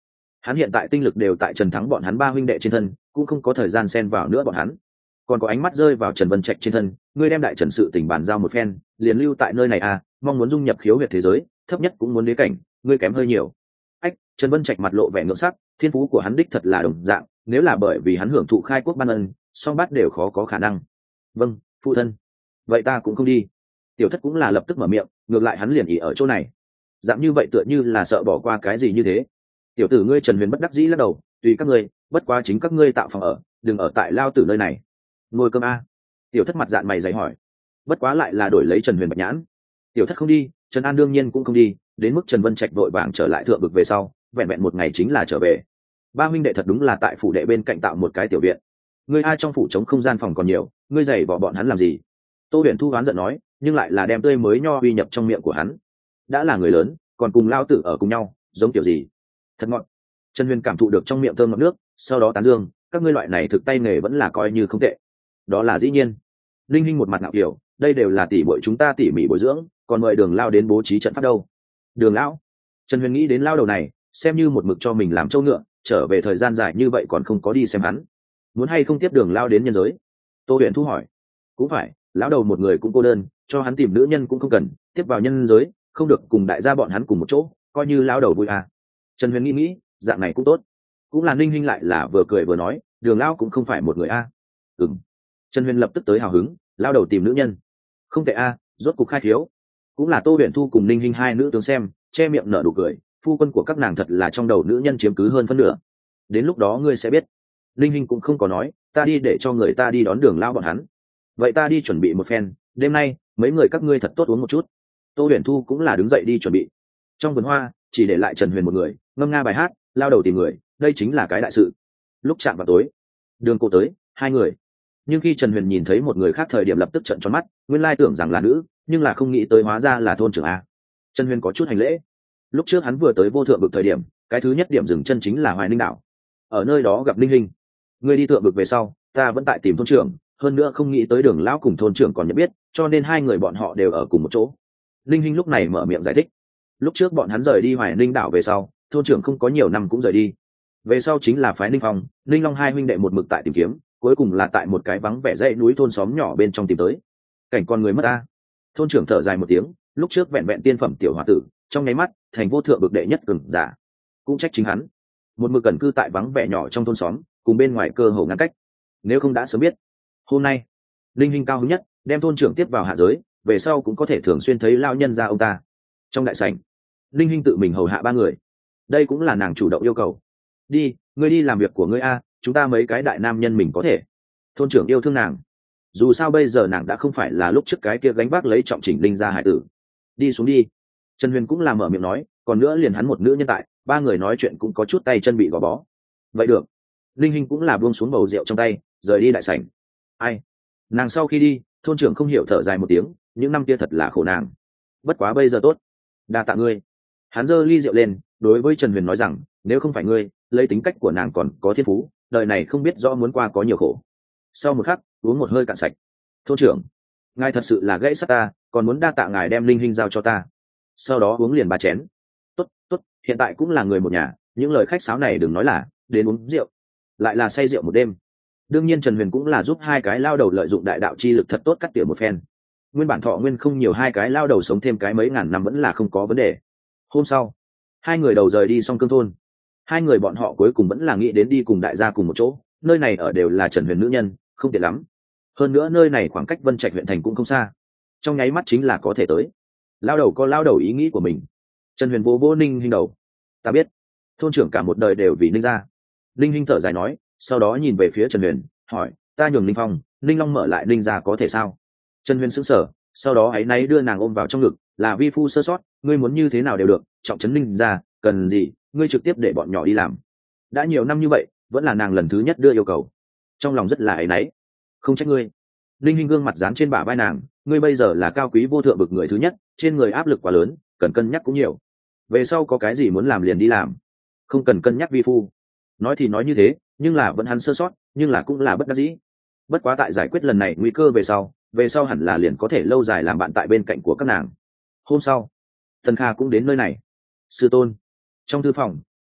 hắn hiện tại tinh lực đều tại Trần Thắng bọn hắn ba huynh đệ trên thân, cũng không có thời gian xen vào nữa bọn hắn. Còn có ánh mắt rơi vào Trần Vân Trạch trên thân, ngươi đem đại Trần sự tình bàn giao một phen, liền lưu tại nơi này à, mong muốn dung nhập khiếu huyệt thế giới, thấp nhất cũng muốn đế cảnh, ngươi kém hơi nhiều. Ách, Trần Vân Trạch mặt lộ vẻ ngưỡng sắc, thiên phú của hắn đích thật là đồng dạng, nếu là bởi vì hắn hưởng thụ khai quốc ban ân, song bát đều khó có khả năng. Vâng, phụ thân. Vậy ta cũng không đi. Tiểu Thất cũng là lập tức mở miệng, ngược lại hắn liền ỉ ở chỗ này. Dạng như vậy tựa như là sợ bỏ qua cái gì như thế. Tiểu tử ngươi Trần Huyền bất đắc dĩ lắc đầu, tùy các ngươi, bất quá chính các ngươi tạo phòng ở, đừng ở tại lao tử nơi này. Ngồi cơm a. Tiểu Thất mặt dạn mày dày hỏi. Bất quá lại là đổi lấy Trần Huyền bạch nhãn. Tiểu Thất không đi, Trần An đương nhiên cũng không đi, đến mức Trần Vân Trạch vội vàng trở lại thượng vực về sau, vẹn vẹn một ngày chính là trở về. Ba huynh đệ thật đúng là tại phủ đệ bên cạnh tạo một cái tiểu viện. Ngươi ai trong phủ trống không gian phòng còn nhiều, ngươi giày bỏ bọn hắn làm gì? Tô Huyền Thu đoán giận nói, nhưng lại là đem tươi mới nho uy nhập trong miệng của hắn. Đã là người lớn, còn cùng lao tử ở cùng nhau, giống kiểu gì? Thật ngọt. Trần Huyền cảm thụ được trong miệng thơm ngọt nước, sau đó tán dương, các ngươi loại này thực tay nghề vẫn là coi như không tệ. Đó là dĩ nhiên. Linh Hinh một mặt ngạo kiểu, đây đều là tỷ muội chúng ta tỉ mỉ bồi dưỡng, còn mời Đường Lao đến bố trí trận pháp đâu. Đường lão. Trần Huyền nghĩ đến lao đầu này, xem như một mực cho mình làm trâu ngựa, trở về thời gian dài như vậy còn không có đi xem hắn, muốn hay không tiếp Đường Lao đến nhân giới? Tô Huyền Thu hỏi. Cũng phải, lão đầu một người cũng cô đơn, cho hắn tìm nữ nhân cũng không cần, tiếp vào nhân giới, không được cùng đại gia bọn hắn cùng một chỗ, coi như lão đầu vui à. Trần Huyền nghĩ nghĩ, dạng này cũng tốt. Cũng là Ninh Hinh lại là vừa cười vừa nói, Đường Lao cũng không phải một người a. À. Ừm. Trần Huyền lập tức tới hào hứng, lao đầu tìm nữ nhân, không tệ a, à, rốt cục khai thiếu. Cũng là Tô Huyền Thu cùng Ninh Hinh hai nữ tướng xem, che miệng nở nụ cười, phu quân của các nàng thật là trong đầu nữ nhân chiếm cứ hơn phân nửa. Đến lúc đó ngươi sẽ biết. Ninh Hinh cũng không có nói, ta đi để cho người ta đi đón Đường Lao bọn hắn. Vậy ta đi chuẩn bị một phen, đêm nay mấy người các ngươi thật tốt uống một chút. Tô Huyền Thu cũng là đứng dậy đi chuẩn bị. Trong vườn hoa chỉ để lại Trần Huyền một người, ngâm nga bài hát, lao đầu tìm người, đây chính là cái đại sự. Lúc chạm vào tối, Đường Cô tới, hai người. Nhưng khi Trần Huyền nhìn thấy một người khác thời điểm lập tức trợn tròn mắt, nguyên lai tưởng rằng là nữ, nhưng là không nghĩ tới hóa ra là thôn trưởng a. Trần Huyền có chút hành lễ. Lúc trước hắn vừa tới vô thượng vực thời điểm, cái thứ nhất điểm dừng chân chính là Hoài Ninh đảo. Ở nơi đó gặp Linh Hinh. Người đi thượng vực về sau, ta vẫn tại tìm thôn trưởng, hơn nữa không nghĩ tới Đường lão cùng thôn trưởng còn nhận biết, cho nên hai người bọn họ đều ở cùng một chỗ. Linh Hinh lúc này mở miệng giải thích. Lúc trước bọn hắn rời đi Hoài Ninh đảo về sau, thôn trưởng không có nhiều năm cũng rời đi. Về sau chính là phái Ninh Phong, Ninh Long hai huynh đệ một mực tại tìm kiếm, cuối cùng là tại một cái vắng vẻ dãy núi thôn xóm nhỏ bên trong tìm tới. Cảnh con người mất ta. Thôn trưởng thở dài một tiếng, lúc trước vẹn vẹn tiên phẩm tiểu hòa tử, trong nháy mắt thành vô thượng bực đệ nhất cường giả. Cũng trách chính hắn, một mực cẩn cư tại vắng vẻ nhỏ trong thôn xóm, cùng bên ngoài cơ hồ ngăn cách. Nếu không đã sớm biết. Hôm nay, Linh Hinh cao hứng nhất, đem thôn trưởng tiếp vào hạ giới, về sau cũng có thể thường xuyên thấy lao nhân ra ông ta. Trong đại sảnh, Linh Hinh tự mình hầu hạ ba người. Đây cũng là nàng chủ động yêu cầu. Đi, ngươi đi làm việc của ngươi a, chúng ta mấy cái đại nam nhân mình có thể. Thôn trưởng yêu thương nàng. Dù sao bây giờ nàng đã không phải là lúc trước cái kia gánh vác lấy trọng chỉnh Linh ra hải tử. Đi xuống đi. Trần Huyền cũng làm mở miệng nói, còn nữa liền hắn một nữ nhân tại, ba người nói chuyện cũng có chút tay chân bị gò bó. Vậy được. Linh Hinh cũng là buông xuống bầu rượu trong tay, rời đi đại sảnh. Ai? Nàng sau khi đi, thôn trưởng không hiểu thở dài một tiếng, những năm kia thật là khổ nàng. Bất quá bây giờ tốt. Đa tạ ngươi. Hắn giơ ly rượu lên, đối với Trần Huyền nói rằng, nếu không phải ngươi, lấy tính cách của nàng còn có thiên phú, đời này không biết rõ muốn qua có nhiều khổ. Sau một khắc, uống một hơi cạn sạch. Thôn trưởng, ngài thật sự là gãy sắt ta, còn muốn đa tạ ngài đem Linh Hinh giao cho ta. Sau đó uống liền ba chén. Tốt, tốt, hiện tại cũng là người một nhà, những lời khách sáo này đừng nói là đến uống rượu, lại là say rượu một đêm. Đương nhiên Trần Huyền cũng là giúp hai cái lao đầu lợi dụng đại đạo chi lực thật tốt cắt tỉa một phen. Nguyên bản thọ nguyên không nhiều, hai cái lao đầu sống thêm cái mấy ngàn năm vẫn là không có vấn đề. Hôm sau, hai người đầu rời đi xong cương thôn. Hai người bọn họ cuối cùng vẫn là nghĩ đến đi cùng đại gia cùng một chỗ, nơi này ở đều là Trần Huyền nữ nhân, không tiện lắm. Hơn nữa nơi này khoảng cách Vân Trạch huyện thành cũng không xa, trong nháy mắt chính là có thể tới. Lao đầu có lao đầu ý nghĩ của mình. Trần Huyền vô vô Ninh Hinh đầu. Ta biết, thôn trưởng cả một đời đều vì Ninh gia. Ninh Hinh thở dài nói, sau đó nhìn về phía Trần Huyền, hỏi, ta nhường Ninh Phong, Ninh Long mở lại Ninh gia có thể sao? Trần Huyền sững sờ, sau đó áy náy đưa nàng ôm vào trong ngực, là vi phu sơ sót, ngươi muốn như thế nào đều được, trọng trấn Ninh gia, cần gì, ngươi trực tiếp để bọn nhỏ đi làm. Đã nhiều năm như vậy, vẫn là nàng lần thứ nhất đưa yêu cầu. Trong lòng rất là áy náy. Không trách ngươi. Ninh Hinh gương mặt dán trên bả vai nàng, ngươi bây giờ là cao quý vô thượng bậc người thứ nhất, trên người áp lực quá lớn, cần cân nhắc cũng nhiều. Về sau có cái gì muốn làm liền đi làm, không cần cân nhắc vi phu. Nói thì nói như thế, nhưng là vẫn hắn sơ sót, nhưng là cũng là bất đắc dĩ. Bất quá tại giải quyết lần này nguy cơ về sau, về sau hẳn là liền có thể lâu dài làm bạn tại bên cạnh của các nàng. Hôm sau, Tần Kha cũng đến nơi này. Sư tôn. Trong thư phòng,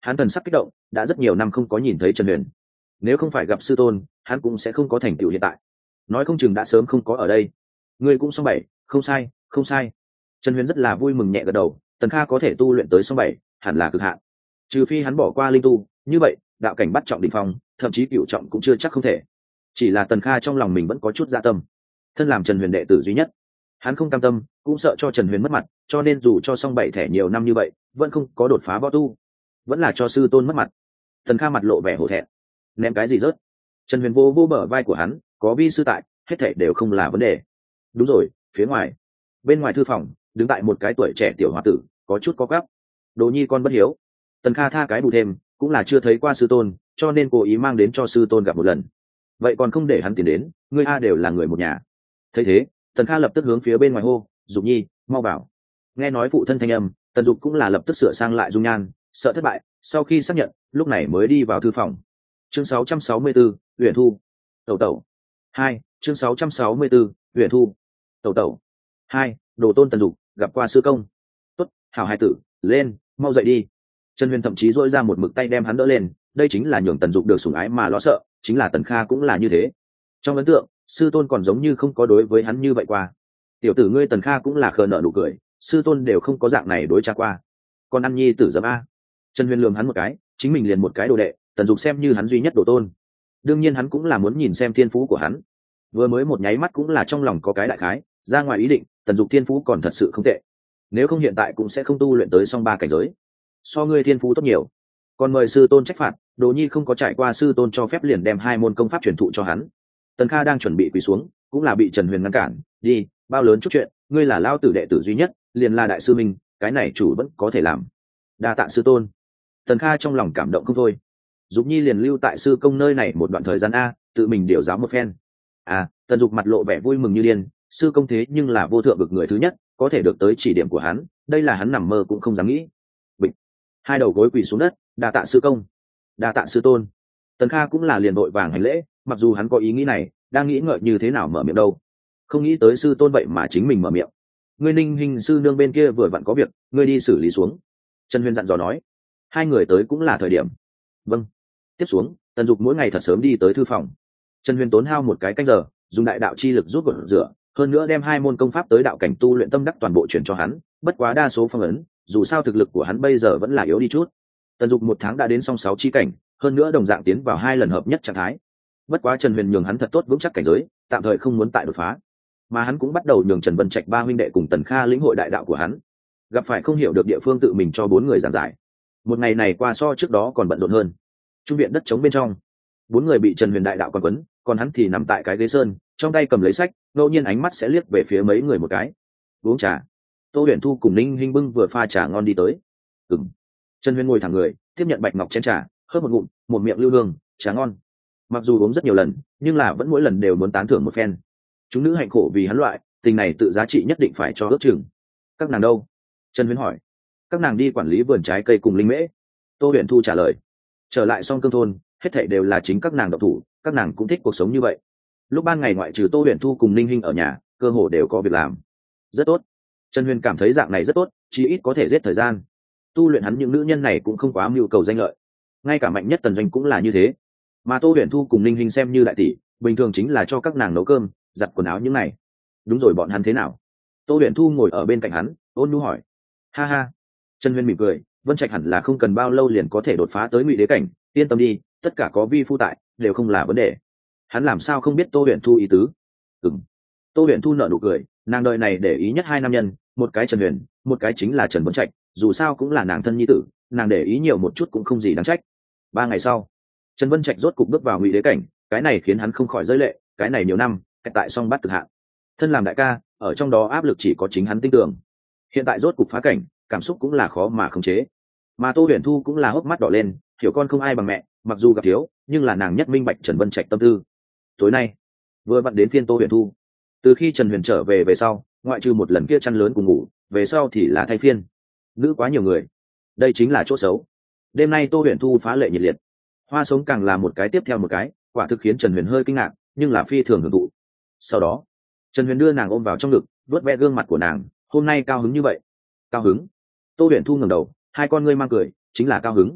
hắn thần sắc kích động, đã rất nhiều năm không có nhìn thấy Trần Huyền, nếu không phải gặp sư tôn hắn cũng sẽ không có thành tựu hiện tại, nói không chừng đã sớm không có ở đây. Ngươi cũng xong bảy, không sai không sai. Trần Huyền rất là vui mừng nhẹ gật đầu, Tần Kha có thể tu luyện tới xong bảy hẳn là cực hạn, trừ phi hắn bỏ qua linh tu, như vậy đạo cảnh bắt trọng đỉnh phong, thậm chí cửu trọng cũng chưa chắc không thể. Chỉ là Tần Kha trong lòng mình vẫn có chút dạ tâm, thân làm Trần Huyền đệ tử duy nhất, hắn không cam tâm, cũng sợ cho Trần Huyền mất mặt, cho nên dù cho xong bảy thẻ nhiều năm như vậy vẫn không có đột phá võ tu, vẫn là cho sư tôn mất mặt. Tần Kha mặt lộ vẻ hổ thẹn, ném cái gì rớt. Trần Huyền vô vô bờ vai của hắn, có vi sư tại hết thảy đều không là vấn đề. Đúng rồi, phía ngoài, bên ngoài thư phòng đứng tại một cái tuổi trẻ tiểu h o a tử, có chút có gắp. Đồ nhi con bất hiếu. Tần Kha tha cái bù thêm, cũng là chưa thấy qua sư tôn, cho nên cố ý mang đến cho sư tôn gặp một lần. Vậy còn không để hắn tiến đến, ngươi a đều là người một nhà. Thấy thế, Tần Kha lập tức hướng phía bên ngoài hô, Dục nhi mau vào. Nghe nói phụ thân thanh âm, Tần Dục cũng là lập tức sửa sang lại dung nhan, sợ thất bại, sau khi xác nhận lúc này mới đi vào thư phòng. Chương sáu trăm sáu mươi bốn, Uyển Thu. Tẩu tẩu. Hai, chương sáu trăm sáu mươi bốn, Uyển Thu. Tẩu tẩu. Hai, Đồ tôn Tần Dục gặp qua sư công. Tốt, hảo hai tử, lên, mau dậy đi. Trần Huyền thậm chí dỗi ra một mực tay đem hắn đỡ lên, đây chính là nhường Tần Dục được sủng ái mà lo sợ, chính là Tần Kha cũng là như thế. Trong ấn tượng, sư tôn còn giống như không có đối với hắn như vậy qua. Tiểu tử ngươi Tần Kha cũng là khờ nợ nụ cười, sư tôn đều không có dạng này đối cha qua. Còn ăn nhi tử dấm a. Trần Huyền lườm hắn một cái, chính mình liền một cái đồ đệ, Tần Dục xem như hắn duy nhất đồ tôn, đương nhiên hắn cũng là muốn nhìn xem thiên phú của hắn. Vừa mới một nháy mắt cũng là trong lòng có cái đại khái, ra ngoài ý định, Tần Dục thiên phú còn thật sự không tệ, nếu không hiện tại cũng sẽ không tu luyện tới song ba cảnh giới. So ngươi thiên phú tốt nhiều. Còn mời sư tôn trách phạt, Đồ nhi không có trải qua sư tôn cho phép liền đem hai môn công pháp truyền thụ cho hắn. Tần Kha đang chuẩn bị quỳ xuống, cũng là bị Trần Huyền ngăn cản, đi, bao lớn chút chuyện, ngươi là lao tử đệ tử duy nhất, liền là đại sư minh, cái này chủ vẫn có thể làm. Đa tạ sư tôn. Tần Kha trong lòng cảm động không thôi. Dục nhi liền lưu tại sư công nơi này một đoạn thời gian a, tự mình điều giáo một phen. À, Tần Dục mặt lộ vẻ vui mừng như điên, sư công thế nhưng là vô thượng vực người thứ nhất, có thể được tới chỉ điểm của hắn, đây là hắn nằm mơ cũng không dám nghĩ. Bịch. Hai đầu gối quỳ xuống đất, đa tạ sư công, đa tạ sư tôn. Tần Kha cũng là liền vội vàng hành lễ, mặc dù hắn có ý nghĩ này, đang nghĩ ngợi như thế nào mở miệng đâu, không nghĩ tới sư tôn vậy mà chính mình mở miệng. Ngươi Ninh Hình sư nương bên kia vừa vặn có việc, ngươi đi xử lý xuống. Trần Huyền dặn dò nói. Hai người tới cũng là thời điểm. Vâng. Tiếp xuống, Tần Dục mỗi ngày thật sớm đi tới thư phòng. Trần Huyền tốn hao một cái canh giờ, dùng đại đạo chi lực rút gọn rửa, hơn nữa đem hai môn công pháp tới đạo cảnh tu luyện tâm đắc toàn bộ chuyển cho hắn, bất quá đa số phong ấn, dù sao thực lực của hắn bây giờ vẫn là yếu đi chút. Tần Dục một tháng đã đến song sáu chi cảnh, hơn nữa đồng dạng tiến vào hai lần hợp nhất trạng thái. Bất quá Trần Huyền nhường hắn thật tốt vững chắc cảnh giới, tạm thời không muốn tại đột phá, mà hắn cũng bắt đầu nhường Trần Vân Trạch ba huynh đệ cùng Tần Kha lĩnh hội đại đạo của hắn. Gặp phải không hiểu được địa phương tự mình cho bốn người giảng giải. Một ngày này qua so trước đó còn bận rộn hơn. Trung viện đất trống bên trong, bốn người bị Trần Huyền đại đạo còn quấn, còn hắn thì nằm tại cái ghế sơn, trong tay cầm lấy sách, ngẫu nhiên ánh mắt sẽ liếc về phía mấy người một cái. Uống trà. Tô Huyền Thu cùng Ninh Hinh bưng vừa pha trà ngon đi tới. Ừm. Trần Huyền ngồi thẳng người, tiếp nhận bạch ngọc chén trà, hớp một ngụm, một miệng lưu hương, trà ngon. Mặc dù uống rất nhiều lần, nhưng là vẫn mỗi lần đều muốn tán thưởng một phen. Chúng nữ hạnh khổ vì hắn loại, tình này tự giá trị nhất định phải cho ước chừng. Các nàng đâu? Trần Huyền hỏi. Các nàng đi quản lý vườn trái cây cùng linh mễ. Tô Huyền Thu trả lời. Trở lại Song Cương thôn, hết thảy đều là chính các nàng độc thủ, các nàng cũng thích cuộc sống như vậy. Lúc ban ngày ngoại trừ Tô Huyền Thu cùng Ninh Hinh ở nhà, cơ hồ đều có việc làm. Rất tốt. Trần Huyền cảm thấy dạng này rất tốt, chí ít có thể giết thời gian. Tu luyện hắn những nữ nhân này cũng không quá mưu cầu danh lợi, ngay cả mạnh nhất Tần Doanh cũng là như thế. Mà Tô Huyền Thu cùng Ninh Hinh xem như đại tỷ, bình thường chính là cho các nàng nấu cơm, giặt quần áo những này. Đúng rồi, bọn hắn thế nào? Tô Huyền Thu ngồi ở bên cạnh hắn, ôn nhu hỏi. Ha ha. Trần Huyền mỉm cười, Vân Trạch hẳn là không cần bao lâu liền có thể đột phá tới ngụy đế cảnh, yên tâm đi, tất cả có vi phu tại, đều không là vấn đề. Hắn làm sao không biết Tô Huyền Thu ý tứ? Ừm. Tô Huyền Thu nở nụ cười, nàng đời này để ý nhất hai nam nhân, một cái Trần Huyền, một cái chính là Trần Vân Trạch, dù sao cũng là nàng thân nhi tử, nàng để ý nhiều một chút cũng không gì đáng trách. Ba ngày sau, Trần Vân Trạch rốt cục bước vào ngụy đế cảnh, cái này khiến hắn không khỏi rơi lệ, cái này nhiều năm, tại song bát cực hạn. Thân làm đại ca, ở trong đó áp lực chỉ có chính hắn tin tưởng. Hiện tại rốt cục phá cảnh, cảm xúc cũng là khó mà khống chế. Mà Tô Huyền Thu cũng là hốc mắt đỏ lên, hiểu con không ai bằng mẹ, mặc dù gặp thiếu, nhưng là nàng nhất minh bạch Trần Vân Trạch tâm tư. Tối nay, vừa vặn đến phiên Tô Huyền Thu. Từ khi Trần Huyền trở về về sau, ngoại trừ một lần kia chăn lớn cùng ngủ, về sau thì là thay phiên. Nữ quá nhiều người, đây chính là chỗ xấu. Đêm nay Tô Huyền Thu phá lệ nhiệt liệt, hoa sống càng là một cái tiếp theo một cái, quả thực khiến Trần Huyền hơi kinh ngạc, nhưng là phi thường hưởng thụ. Sau đó, Trần Huyền đưa nàng ôm vào trong ngực, vuốt ve gương mặt của nàng, hôm nay cao hứng như vậy. Cao hứng? Tô Huyền Thu ngẩng đầu, hai con ngươi mang cười, chính là cao hứng.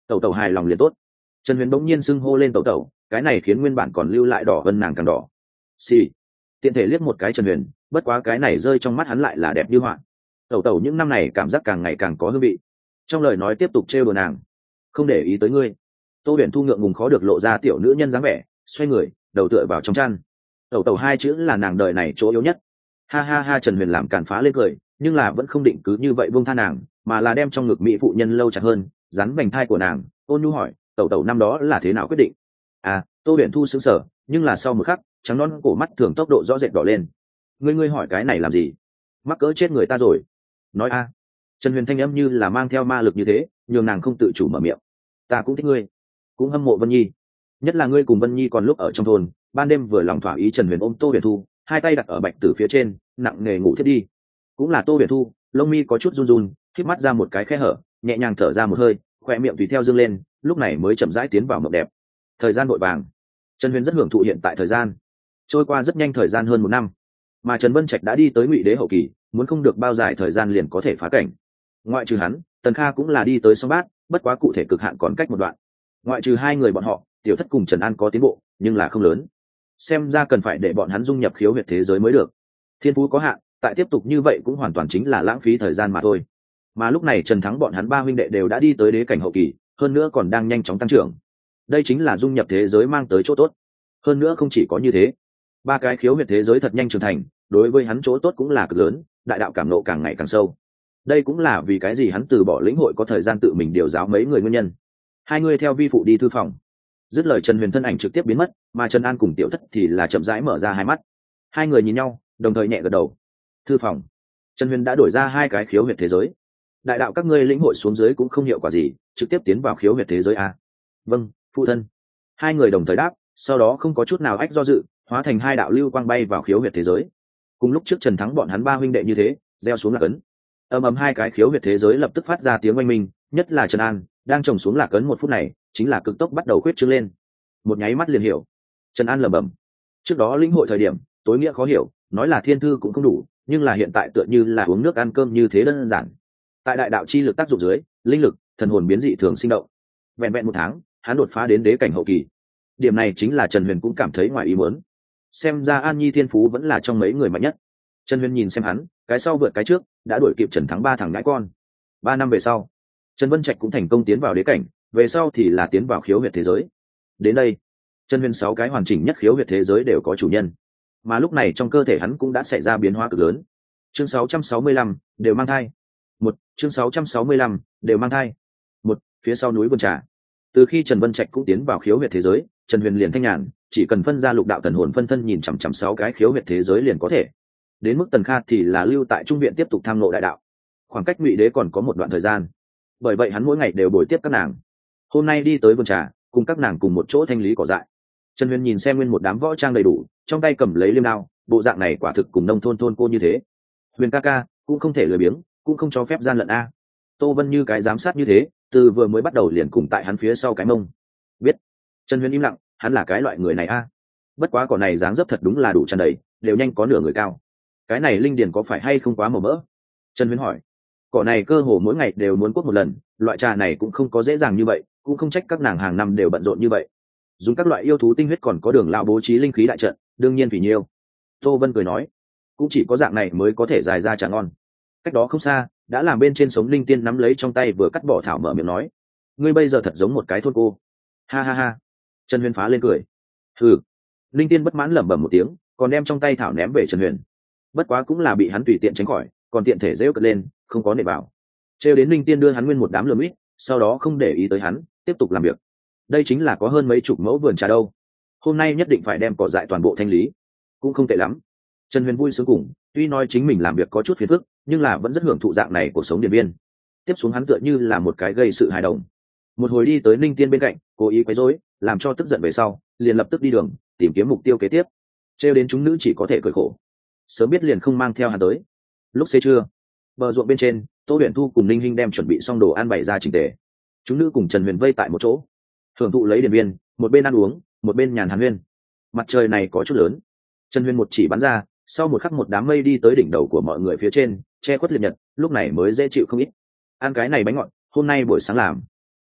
Tẩu tẩu hài lòng liền tốt. Trần Huyền bỗng nhiên xưng hô lên tẩu tẩu, cái này khiến nguyên bản còn lưu lại đỏ hơn nàng càng đỏ. Xì. Tiện thể liếc một cái Trần Huyền, bất quá cái này rơi trong mắt hắn lại là đẹp như họa. Tẩu tẩu những năm này cảm giác càng ngày càng có hương vị. Trong lời nói tiếp tục trêu đùa nàng. Không để ý tới ngươi. Tô Huyền Thu ngượng ngùng khó được lộ ra tiểu nữ nhân dáng vẻ, xoay người, đầu tựa vào trong chăn. Tẩu tẩu hai chữ là nàng đời này chỗ yếu nhất. Ha ha ha, Trần Huyền làm càn phá lên cười, nhưng là vẫn không định cứ như vậy buông tha nàng, mà là đem trong ngực mỹ phụ nhân lâu chặt hơn, dán vành thai của nàng, ôn nhu hỏi, tẩu tẩu năm đó là thế nào quyết định? À, Tô Huyền Thu sững sờ, nhưng là sau một khắc, trắng non cổ mắt thường tốc độ rõ rệt đỏ lên. Ngươi ngươi hỏi cái này làm gì? Mắc cỡ chết người ta rồi. Nói a. Trần Huyền thanh âm như là mang theo ma lực như thế, nhường nàng không tự chủ mở miệng. Ta cũng thích ngươi, cũng hâm mộ Vân Nhi, nhất là ngươi cùng Vân Nhi còn lúc ở trong thôn, ban đêm vừa lòng thỏa ý. Trần Huyền ôm Tô Huyền Thu, hai tay đặt ở bạch tử phía trên, nặng nề ngủ thiết đi. Cũng là Tô Huyền Thu, lông mi có chút run run, khép mắt ra một cái khe hở, nhẹ nhàng thở ra một hơi, khoe miệng tùy theo dương lên, lúc này mới chậm rãi tiến vào mộng đẹp. Thời gian vội vàng, Trần Huyền rất hưởng thụ hiện tại thời gian, trôi qua rất nhanh, thời gian hơn một năm, mà Trần Vân Trạch đã đi tới Ngụy Đế hậu kỳ, muốn không được bao dài thời gian liền có thể phá cảnh. Ngoại trừ hắn, Tần Kha cũng là đi tới song bát, bất quá cụ thể cực hạn còn cách một đoạn. Ngoại trừ hai người bọn họ, Tiểu Thất cùng Trần An có tiến bộ, nhưng là không lớn. Xem ra cần phải để bọn hắn dung nhập khiếu huyệt thế giới mới được. Thiên phú có hạn, tại tiếp tục như vậy cũng hoàn toàn chính là lãng phí thời gian mà thôi. Mà lúc này Trần Thắng bọn hắn ba huynh đệ đều đã đi tới đế cảnh hậu kỳ, hơn nữa còn đang nhanh chóng tăng trưởng. Đây chính là dung nhập thế giới mang tới chỗ tốt. Hơn nữa không chỉ có như thế, ba cái khiếu huyệt thế giới thật nhanh trưởng thành, đối với hắn chỗ tốt cũng là cực lớn, đại đạo cảm nộ càng ngày càng sâu. Đây cũng là vì cái gì hắn từ bỏ lĩnh hội có thời gian tự mình điều giáo mấy người nguyên nhân. Hai người theo vi phụ đi thư phòng. Dứt lời, Trần Huyền thân ảnh trực tiếp biến mất, mà Trần An cùng Tiểu Thất thì là chậm rãi mở ra hai mắt. Hai người nhìn nhau, đồng thời nhẹ gật đầu. Thư phòng. Trần Huyền đã đổi ra hai cái khiếu huyệt thế giới. Đại đạo các ngươi lĩnh hội xuống dưới cũng không hiệu quả gì, trực tiếp tiến vào khiếu huyệt thế giới a. Vâng, phụ thân. Hai người đồng thời đáp, sau đó không có chút nào ách do dự, hóa thành hai đạo lưu quang bay vào khiếu huyệt thế giới. Cùng lúc trước Trần Thắng bọn hắn ba huynh đệ như thế, gieo xuống lạc ấn. Ầm ầm, hai cái khiếu huyệt thế giới lập tức phát ra tiếng oanh minh, nhất là Trần An đang trồng xuống lạc ấn một phút này, chính là cực tốc bắt đầu khuyết trương lên. Một nháy mắt liền hiểu. Trần An lẩm bẩm. Trước đó lĩnh hội thời điểm, tối nghĩa khó hiểu, nói là thiên thư cũng không đủ, nhưng là hiện tại tựa như là uống nước ăn cơm như thế đơn giản. Tại đại đạo chi lực tác dụng dưới, linh lực, thần hồn biến dị thường sinh động. Vẹn vẹn một tháng, hắn đột phá đến đế cảnh hậu kỳ. Điểm này chính là Trần Huyền cũng cảm thấy ngoài ý muốn. Xem ra An Nhi thiên phú vẫn là trong mấy người mạnh nhất. Trần Huyền nhìn xem hắn, cái sau vượt cái trước, đã đuổi kịp Trần Thắng ba thằng ngãi con. Ba năm về sau, Trần Vân Trạch cũng thành công tiến vào đế cảnh, về sau thì là tiến vào khiếu huyệt thế giới. Đến đây, Trần Huyền sáu cái hoàn chỉnh nhất khiếu huyệt thế giới đều có chủ nhân, mà lúc này trong cơ thể hắn cũng đã xảy ra biến hóa cực lớn. Chương sáu trăm sáu mươi lăm, đều mang thai. Một, chương sáu trăm sáu mươi lăm, đều mang thai. Một, phía sau núi Vân Trà. Từ khi Trần Vân Trạch cũng tiến vào khiếu huyệt thế giới, Trần Huyền liền thanh nhàn, chỉ cần phân ra lục đạo thần hồn phân thân nhìn chằm chằm sáu cái khiếu huyệt thế giới liền có thể. Đến mức Tần Kha thì là lưu tại trung viện tiếp tục tham ngộ đại đạo. Khoảng cách Ngụy Đế còn có một đoạn thời gian, bởi vậy hắn mỗi ngày đều bồi tiếp các nàng. Hôm nay đi tới vườn trà, cùng các nàng cùng một chỗ thanh lý cỏ dại. Trần Huyền nhìn xem nguyên một đám võ trang đầy đủ, trong tay cầm lấy liêm đao, bộ dạng này quả thực cùng nông thôn thôn cô như thế. Huyền ca ca cũng không thể lười biếng, cũng không cho phép gian lận a. Tô Vân như cái giám sát như thế, từ vừa mới bắt đầu liền cùng tại hắn phía sau cái mông. Biết. Trần Huyền im lặng, hắn là cái loại người này a. Bất quá cỏ này dáng dấp thật đúng là đủ tràn đầy, đều nhanh có nửa người cao. Cái này linh điền có phải hay không quá màu mỡ? Trần Huyền hỏi. Cỏ này cơ hồ mỗi ngày đều muốn cuốc một lần, loại trà này cũng không có dễ dàng như vậy, cũng không trách các nàng hàng năm đều bận rộn như vậy. Dùng các loại yêu thú tinh huyết còn có đường lão bố trí linh khí đại trận, đương nhiên vì nhiêu. Tô Vân cười nói, cũng chỉ có dạng này mới có thể dài ra trà ngon. Cách đó không xa, đã làm bên trên sống linh tiên nắm lấy trong tay vừa cắt bỏ thảo mở miệng nói, ngươi bây giờ thật giống một cái thôn cô. Ha ha ha. Trần Huyền phá lên cười. Hừ. Linh tiên bất mãn lẩm bẩm một tiếng, còn đem trong tay thảo ném về Trần Huyền. Bất quá cũng là bị hắn tùy tiện tránh khỏi, còn tiện thể rêu cất lên, không có nệ vào. Trêu đến linh tiên đưa hắn nguyên một đám lườm ít, sau đó không để ý tới hắn, tiếp tục làm việc. Đây chính là có hơn mấy chục mẫu vườn trà đâu, hôm nay nhất định phải đem cỏ dại toàn bộ thanh lý. Cũng không tệ lắm. Trần Huyền vui sướng cùng, tuy nói chính mình làm việc có chút phiền phức, nhưng là vẫn rất hưởng thụ dạng này cuộc sống điện biên. Tiếp xuống hắn tựa như là một cái gây sự hài đồng. Một hồi đi tới Ninh Tiên bên cạnh, cố ý quấy rối, làm cho tức giận về sau, liền lập tức đi đường, tìm kiếm mục tiêu kế tiếp. Trêu đến chúng nữ chỉ có thể cười khổ. Sớm biết liền không mang theo hắn tới. Lúc xế trưa, bờ ruộng bên trên, Tô Huyền Thu cùng Ninh Hinh đem chuẩn bị xong đồ ăn bày ra chỉnh tề. Chúng nữ cùng Trần Huyền vây tại một chỗ, hưởng thụ lấy điện biên, một bên ăn uống, một bên nhàn hàn huyên. Mặt trời này có chút lớn, Trần Huyền một chỉ bắn ra, sau một khắc một đám mây đi tới đỉnh đầu của mọi người phía trên, che khuất liệt nhật, lúc này mới dễ chịu không ít. Ăn cái này bánh ngọt, hôm nay buổi sáng làm.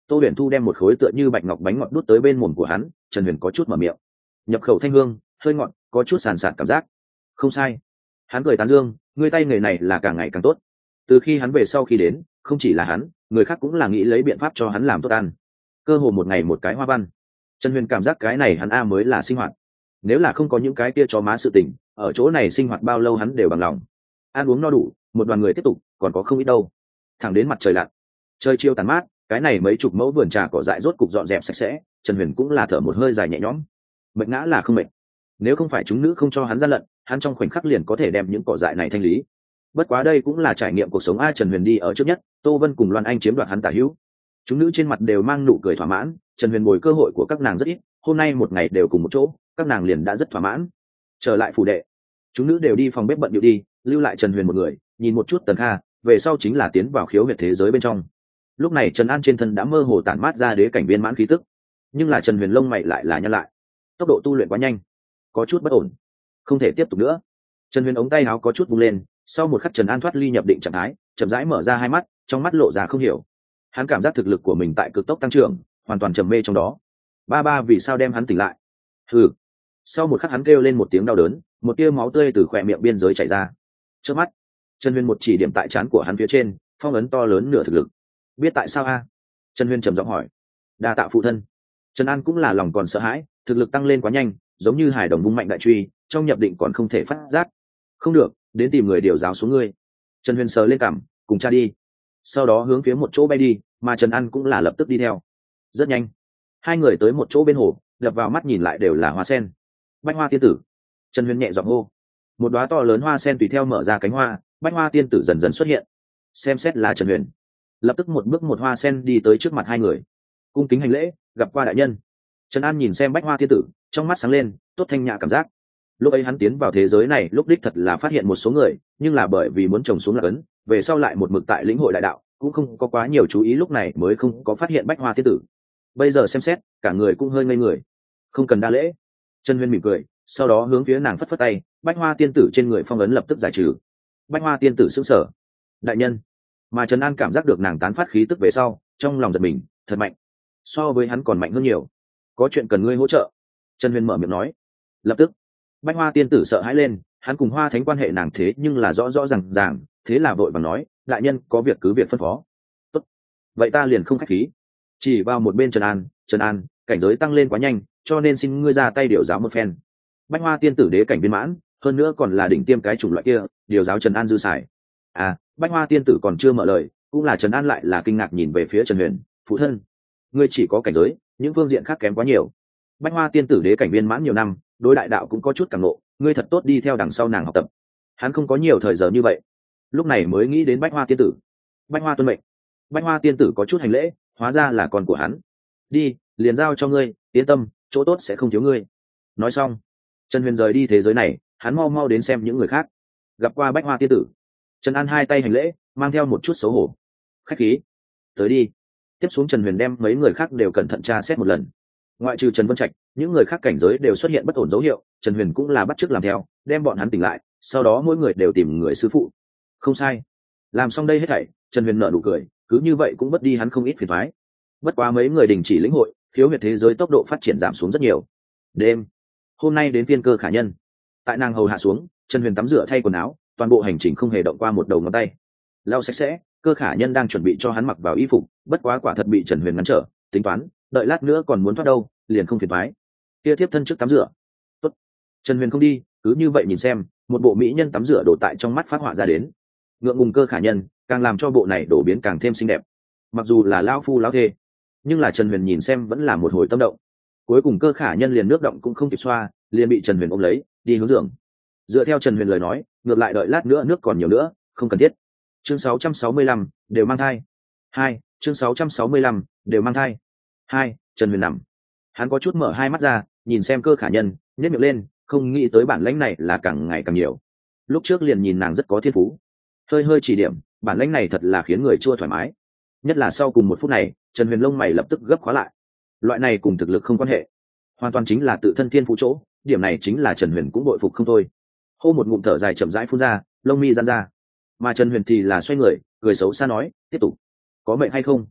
Tô Huyền Thu đem một khối tựa như bạch ngọc bánh ngọt đút tới bên mồm của hắn. Trần Huyền có chút mở miệng, nhập khẩu thanh hương hơi ngọt, có chút sàn sạt cảm giác. Không sai. Hắn cười tán dương, người tay nghề này là càng ngày càng tốt. Từ khi hắn về sau khi đến, không chỉ là hắn, người khác cũng là nghĩ lấy biện pháp cho hắn làm tốt ăn. Cơ hồ một ngày một cái hoa văn. Trần Huyền cảm giác cái này hắn a mới là sinh hoạt. Nếu là không có những cái kia cho má sự tình, ở chỗ này sinh hoạt bao lâu hắn đều bằng lòng. Ăn uống no đủ, một đoàn người tiếp tục, còn có không ít đâu. Thẳng đến mặt trời lặn, trời chiều tàn mát, cái này mấy chục mẫu vườn trà cỏ dại rốt cục dọn dẹp sạch sẽ. Trần Huyền cũng là thở một hơi dài nhẹ nhõm. Mệt ngã là không mệt. Nếu không phải chúng nữ không cho hắn gian lận, hắn trong khoảnh khắc liền có thể đem những cỏ dại này thanh lý. Bất quá đây cũng là trải nghiệm cuộc sống. A Trần Huyền đi ở trước nhất, Tô Vân cùng Loan Anh chiếm đoạt hắn tả hữu. Chúng nữ trên mặt đều mang nụ cười thỏa mãn. Trần Huyền bồi cơ hội của các nàng rất ít, hôm nay một ngày đều cùng một chỗ, các nàng liền đã rất thỏa mãn. Trở lại phủ đệ, chúng nữ đều đi phòng bếp bận điệu đi, lưu lại Trần Huyền một người, nhìn một chút Tần Kha, về sau chính là tiến vào khiếu huyệt thế giới bên trong. Lúc này Trần An trên thân đã mơ hồ tản mát ra đế cảnh viên mãn khí tức, nhưng là Trần Huyền lông mày lại là nhăn lại, tốc độ tu luyện quá nhanh, có chút bất ổn, không thể tiếp tục nữa. Trần Huyền ống tay áo có chút bung lên, sau một khắc Trần An thoát ly nhập định trạng thái, chậm rãi mở ra hai mắt, trong mắt lộ ra không hiểu. Hắn cảm giác thực lực của mình tại cực tốc tăng trưởng, hoàn toàn trầm mê trong đó. Ba ba vì sao đem hắn tỉnh lại? Hừ. Sau một khắc hắn kêu lên một tiếng đau đớn, một tia máu tươi từ khỏe miệng biên giới chảy ra. Trước mắt, Trần Huyền một chỉ điểm tại trán của hắn phía trên, phong ấn to lớn nửa thực lực. Biết tại sao a? Trần Huyền trầm giọng hỏi. Đa tạ phụ thân. Trần An cũng là lòng còn sợ hãi, thực lực tăng lên quá nhanh, giống như hải đồng vung mạnh đại truy, trong nhập định còn không thể phát giác. Không được, đến tìm người điều giáo xuống ngươi. Trần Huyền sờ lên cằm, cùng cha đi. Sau đó hướng phía một chỗ bay đi, mà Trần An cũng là lập tức đi theo. Rất nhanh, hai người tới một chỗ bên hồ, đập vào mắt nhìn lại đều là hoa sen. Bách Hoa tiên tử. Trần Huyền nhẹ giọng hô. Một đóa to lớn hoa sen tùy theo mở ra cánh hoa, Bách Hoa tiên tử dần dần xuất hiện. Xem xét là Trần Huyền, lập tức một bước một hoa sen đi tới trước mặt hai người, cung kính hành lễ, gặp qua đại nhân. Trần An nhìn xem Bách Hoa tiên tử, trong mắt sáng lên, tốt thanh nhã cảm giác. Lúc ấy hắn tiến vào thế giới này lúc đích thật là phát hiện một số người, nhưng là bởi vì muốn trồng xuống lạc ấn, về sau lại một mực tại lĩnh hội đại đạo, cũng không có quá nhiều chú ý, lúc này mới không có phát hiện Bách Hoa tiên tử. Bây giờ xem xét, cả người cũng hơi ngây người. Không cần đa lễ. Trần Huyền mỉm cười, sau đó hướng phía nàng phất phất tay, Bách Hoa tiên tử trên người phong ấn lập tức giải trừ. Bách Hoa tiên tử sững sờ. Đại nhân. Mà Trần An cảm giác được nàng tán phát khí tức về sau, trong lòng giật mình, thật mạnh, so với hắn còn mạnh hơn nhiều. Có chuyện cần ngươi hỗ trợ. Trần Huyền mở miệng nói. Lập tức, Bách Hoa tiên tử sợ hãi lên, hắn cùng Hoa Thánh quan hệ nàng thế nhưng là rõ rõ ràng ràng, thế là vội vàng nói, đại nhân có việc cứ việc phân phó. Tốt, vậy ta liền không khách khí. Chỉ vào một bên Trần An, Trần An, cảnh giới tăng lên quá nhanh, cho nên xin ngươi ra tay điều giáo một phen. Bách Hoa tiên tử đế cảnh viên mãn, hơn nữa còn là đỉnh tiêm cái chủng loại kia, điều giáo Trần An dư xài. À, Bách Hoa tiên tử còn chưa mở lời, cũng là Trần An lại là kinh ngạc nhìn về phía Trần Huyền, phụ thân, ngươi chỉ có cảnh giới, những phương diện khác kém quá nhiều. Bách Hoa tiên tử đế cảnh viên mãn nhiều năm, đối đại đạo cũng có chút cảm ngộ, ngươi thật tốt đi theo đằng sau nàng học tập. Hắn không có nhiều thời giờ như vậy, lúc này mới nghĩ đến Bách Hoa tiên tử. Bách Hoa tuân mệnh. Bách Hoa tiên tử có chút hành lễ, hóa ra là con của hắn. Đi, liền giao cho ngươi, yên tâm, chỗ tốt sẽ không thiếu ngươi. Nói xong, Trần Huyền rời đi thế giới này, hắn mau mau đến xem những người khác. Gặp qua Bách Hoa tiên tử, Trần An hai tay hành lễ, mang theo một chút xấu hổ. Khách khí, tới đi. Tiếp xuống Trần Huyền đem mấy người khác đều cẩn thận tra xét một lần. Ngoại trừ Trần Vân Trạch, những người khác cảnh giới đều xuất hiện bất ổn dấu hiệu, Trần Huyền cũng là bắt chước làm theo, đem bọn hắn tỉnh lại, sau đó mỗi người đều tìm người sư phụ. Không sai. Làm xong đây hết thảy, Trần Huyền nở nụ cười, cứ như vậy cũng mất đi hắn không ít phiền toái. Bất quá mấy người đình chỉ lĩnh hội, khiếu huyệt thế giới tốc độ phát triển giảm xuống rất nhiều. Đêm, hôm nay đến phiên Cơ Khả Nhân. Tại nàng hầu hạ xuống, Trần Huyền tắm rửa thay quần áo, toàn bộ hành trình không hề động qua một đầu ngón tay. Lau sạch sẽ, Cơ Khả Nhân đang chuẩn bị cho hắn mặc vào y phục, bất quá quả thật bị Trần Huyền ngăn trở, tính toán, đợi lát nữa còn muốn thoát đâu, liền không phiền toái. Kia tiếp thân trước tắm rửa. Tốt. Trần Huyền không đi, cứ như vậy nhìn xem, một bộ mỹ nhân tắm rửa đổ tại trong mắt phát họa ra đến. Ngượng ngùng Cơ Khả Nhân, càng làm cho bộ này đổ biến càng thêm xinh đẹp. Mặc dù là lão phu lão thê, nhưng là Trần Huyền nhìn xem vẫn là một hồi tâm động. Cuối cùng Cơ Khả Nhân liền nước động cũng không kịp xoa, liền bị Trần Huyền ôm lấy, đi hướng giường. Dựa theo Trần Huyền lời nói, ngược lại đợi lát nữa nước còn nhiều nữa, không cần thiết. Chương sáu trăm sáu mươi lăm, đều mang thai. Hai, chương sáu trăm sáu mươi lăm, đều mang thai. Hai, Trần Huyền nằm. Hắn có chút mở hai mắt ra, nhìn xem Cơ Khả Nhân, nhếch miệng lên, không nghĩ tới bản lãnh này là càng ngày càng nhiều. Lúc trước liền nhìn nàng rất có thiên phú, hơi hơi chỉ điểm, bản lãnh này thật là khiến người chua thoải mái. Nhất là sau cùng một phút này, Trần Huyền lông mày lập tức gấp khóa lại. Loại này cùng thực lực không quan hệ, hoàn toàn chính là tự thân thiên phú chỗ, điểm này chính là Trần Huyền cũng bội phục không thôi. Hô một ngụm thở dài chậm rãi phun ra, lông mi giãn ra. Mà Trần Huyền thì là xoay người, cười xấu xa nói, tiếp tục. Có mệnh hay không?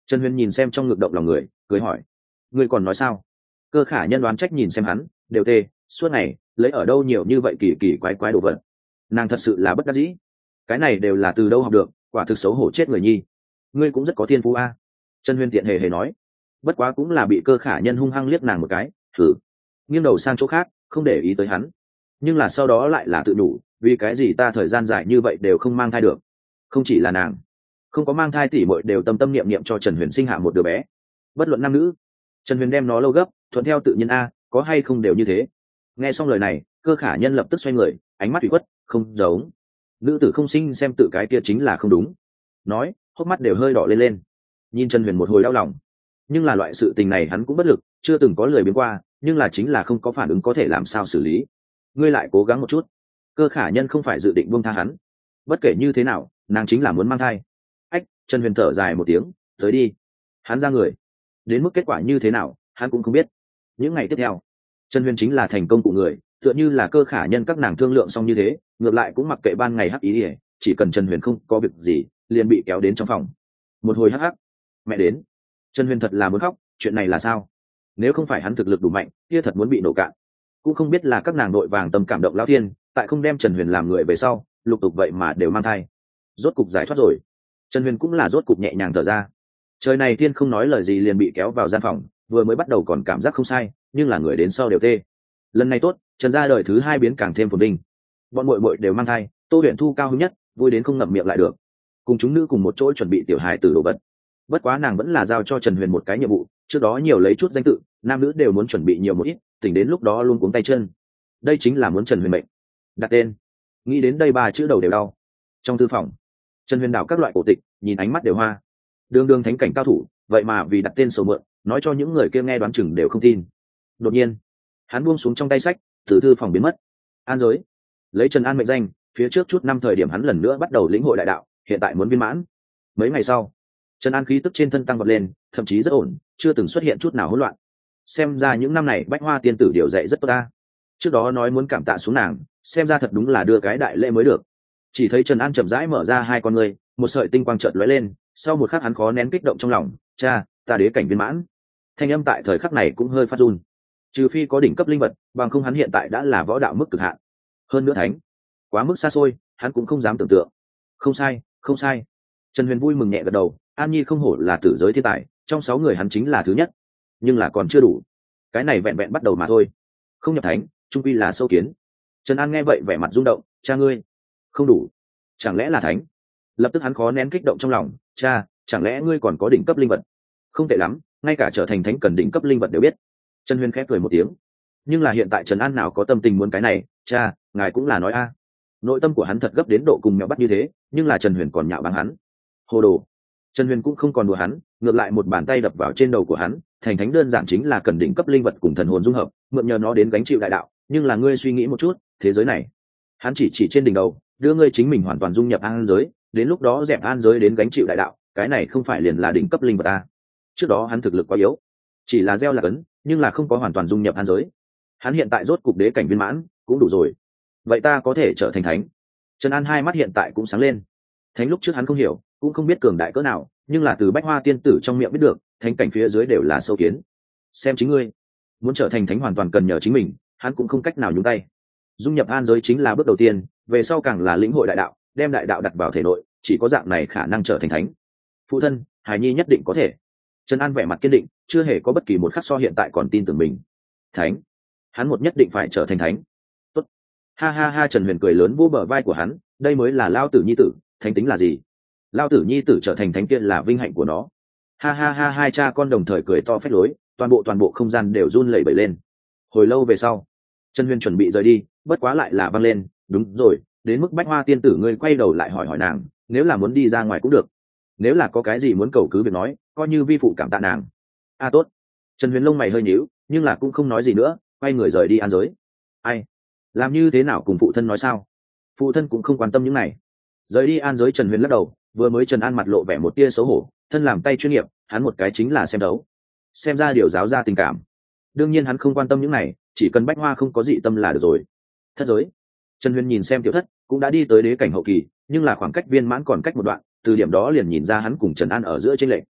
Trần Huyền nhìn xem trong ngực động lòng người, cười hỏi, ngươi còn nói sao? Cơ Khả Nhân đoán trách nhìn xem hắn, đều tê, suốt ngày lấy ở đâu nhiều như vậy kỳ kỳ quái quái đồ vật. Nàng thật sự là bất đắc dĩ, cái này đều là từ đâu học được, quả thực xấu hổ chết người nhi. Ngươi cũng rất có thiên phú a. Trần Huyền tiện hề hề nói, bất quá cũng là bị Cơ Khả Nhân hung hăng liếc nàng một cái, thử nghiêng đầu sang chỗ khác, không để ý tới hắn. Nhưng là sau đó lại là tự đủ, vì cái gì ta thời gian dài như vậy đều không mang thai được? Không chỉ là nàng, không có mang thai tỷ muội đều tâm tâm niệm niệm cho Trần Huyền sinh hạ một đứa bé, bất luận nam nữ. Trần Huyền đem nó lâu gấp, thuận theo tự nhiên a, có hay không đều như thế. Nghe xong lời này, Cơ Khả Nhân lập tức xoay người, ánh mắt ủy khuất, không giống nữ tử không sinh xem tự cái kia chính là không đúng. Nói, hốc mắt đều hơi đỏ lên lên. Nhìn Trần Huyền một hồi đau lòng, nhưng là loại sự tình này hắn cũng bất lực, chưa từng có lời biến qua, nhưng là chính là không có phản ứng có thể làm sao xử lý. Ngươi lại cố gắng một chút. Cơ Khả Nhân không phải dự định buông tha hắn, bất kể như thế nào, nàng chính là muốn mang thai. Ách, Trần Huyền thở dài một tiếng, tới đi. Hắn ra người, đến mức kết quả như thế nào hắn cũng không biết. Những ngày tiếp theo, Trần Huyền chính là thành công của người, tựa như là Cơ Khả Nhân các nàng thương lượng xong như thế, ngược lại cũng mặc kệ ban ngày hắc ý ỉa, chỉ cần Trần Huyền không có việc gì liền bị kéo đến trong phòng. Một hồi hắc hắc, mẹ đến. Trần Huyền thật là muốn khóc, chuyện này là sao? Nếu không phải hắn thực lực đủ mạnh, kia thật muốn bị nổ cạn. Cũng không biết là các nàng đội vàng tâm cảm động lão thiên, tại không đem Trần Huyền làm người về sau, lục tục vậy mà đều mang thai. Rốt cục giải thoát rồi. Trần Huyền cũng là rốt cục nhẹ nhàng thở ra. Trời này thiên không nói lời gì liền bị kéo vào gian phòng, vừa mới bắt đầu còn cảm giác không sai, nhưng là người đến sau đều tê. Lần này tốt, Trần gia đời thứ hai biến càng thêm phồn vinh. Bọn muội muội đều mang thai, Tô Huyền Thu cao hứng nhất, vui đến không ngậm miệng lại được. Cùng chúng nữ cùng một chỗ chuẩn bị tiểu hài tử đồ vật. Bất quá nàng vẫn là giao cho Trần Huyền một cái nhiệm vụ, trước đó nhiều lấy chút danh tự, nam nữ đều muốn chuẩn bị nhiều một ít, tỉnh đến lúc đó luôn cuống tay chân. Đây chính là muốn Trần Huyền mệnh. Đặt tên. Nghĩ đến đây ba chữ đầu đều đau. Trong thư phòng, Trần Huyền đảo các loại cổ tịch, nhìn ánh mắt đều hoa. Đường đường thánh cảnh cao thủ, vậy mà vì đặt tên sầu mượn, nói cho những người kia nghe đoán chừng đều không tin. Đột nhiên, hắn buông xuống trong tay sách, từ thư phòng biến mất. An giới, lấy Trần An mệnh danh, phía trước chút năm thời điểm hắn lần nữa bắt đầu lĩnh hội đại đạo, hiện tại muốn viên mãn. Mấy ngày sau, Trần An khí tức trên thân tăng vọt lên, thậm chí rất ổn, chưa từng xuất hiện chút nào hỗn loạn. Xem ra những năm này Bách Hoa tiên tử điều dạy rất tốt ta. Trước đó nói muốn cảm tạ xuống nàng, xem ra thật đúng là đưa cái đại lễ mới được. Chỉ thấy Trần An chậm rãi mở ra hai con ngươi, một sợi tinh quang chợt lóe lên, sau một khắc hắn khó nén kích động trong lòng, cha, ta đế cảnh viên mãn. Thanh âm tại thời khắc này cũng hơi phát run. Trừ phi có đỉnh cấp linh vật, bằng không hắn hiện tại đã là võ đạo mức cực hạn. Hơn nữa thánh, quá mức xa xôi, hắn cũng không dám tưởng tượng. Không sai, không sai. Trần Huyền vui mừng nhẹ gật đầu, An Nhi không hổ là tử giới thiên tài, trong sáu người hắn chính là thứ nhất. Nhưng là còn chưa đủ, cái này vẹn vẹn bắt đầu mà thôi. Không nhập thánh, trung quy là sâu kiến. Trần An nghe vậy vẻ mặt rung động, cha ngươi, không đủ, chẳng lẽ là thánh? Lập tức hắn khó nén kích động trong lòng, cha, chẳng lẽ ngươi còn có đỉnh cấp linh vật? Không tệ lắm, ngay cả trở thành thánh cần đỉnh cấp linh vật đều biết. Trần Huyền khép cười một tiếng. Nhưng là hiện tại Trần An nào có tâm tình muốn cái này, cha, ngài cũng là nói a. Nội tâm của hắn thật gấp đến độ cùng mèo bắt như thế, nhưng là Trần Huyền còn nhạo báng hắn. Hồ đồ. Trần Huyền cũng không còn đùa hắn, ngược lại một bàn tay đập vào trên đầu của hắn, thành thánh đơn giản chính là cần đỉnh cấp linh vật cùng thần hồn dung hợp, mượn nhờ nó đến gánh chịu đại đạo, nhưng là ngươi suy nghĩ một chút, thế giới này, hắn chỉ chỉ trên đỉnh đầu, đưa ngươi chính mình hoàn toàn dung nhập an giới, đến lúc đó dẹp an giới đến gánh chịu đại đạo, cái này không phải liền là đỉnh cấp linh vật a. Trước đó hắn thực lực quá yếu, chỉ là gieo là cấn, nhưng là không có hoàn toàn dung nhập an giới. Hắn hiện tại rốt cục đế cảnh viên mãn, cũng đủ rồi. Vậy ta có thể trở thành thánh. Trần An hai mắt hiện tại cũng sáng lên. Thánh lúc trước hắn không hiểu, cũng không biết cường đại cỡ nào, nhưng là từ Bách Hoa tiên tử trong miệng biết được, thánh cảnh phía dưới đều là sâu kiến. Xem chính ngươi, muốn trở thành thánh hoàn toàn cần nhờ chính mình, hắn cũng không cách nào nhúng tay. Dung nhập an giới chính là bước đầu tiên, về sau càng là lĩnh hội đại đạo, đem đại đạo đặt vào thể nội, chỉ có dạng này khả năng trở thành thánh. Phụ thân, Hải Nhi nhất định có thể. Trần An vẻ mặt kiên định, chưa hề có bất kỳ một khắc so hiện tại còn tin tưởng mình. Thánh, hắn một nhất định phải trở thành thánh. Tốt. Ha ha ha, Trần Huyền cười lớn vô bờ vai của hắn, đây mới là lao tử nhi tử, thánh tính là gì? Lao tử nhi tử trở thành thánh kia là vinh hạnh của nó. Ha ha ha, hai cha con đồng thời cười to phách lối, toàn bộ toàn bộ không gian đều run lẩy bẩy lên. Hồi lâu về sau, Trần Huyền chuẩn bị rời đi, bất quá lại là vang lên, đúng rồi, đến mức Bách Hoa tiên tử ngươi quay đầu lại hỏi hỏi nàng, nếu là muốn đi ra ngoài cũng được, nếu là có cái gì muốn cầu cứ việc nói, coi như vi phụ cảm tạ nàng. A à, tốt. Trần Huyền lông mày hơi nhíu, nhưng là cũng không nói gì nữa, quay người rời đi an giới. Ai, làm như thế nào cùng phụ thân nói sao? Phụ thân cũng không quan tâm những này. Rời đi an giới, Trần Huyền lắc đầu, vừa mới Trần An mặt lộ vẻ một tia xấu hổ, thân làm tay chuyên nghiệp, hắn một cái chính là xem đấu, xem ra điều giáo ra tình cảm. Đương nhiên hắn không quan tâm những này, chỉ cần Bách Hoa không có dị tâm là được rồi. Thất giới, Trần Huyền nhìn xem tiểu thất, cũng đã đi tới đế cảnh hậu kỳ, nhưng là khoảng cách viên mãn còn cách một đoạn, từ điểm đó liền nhìn ra hắn cùng Trần An ở giữa chênh lệch.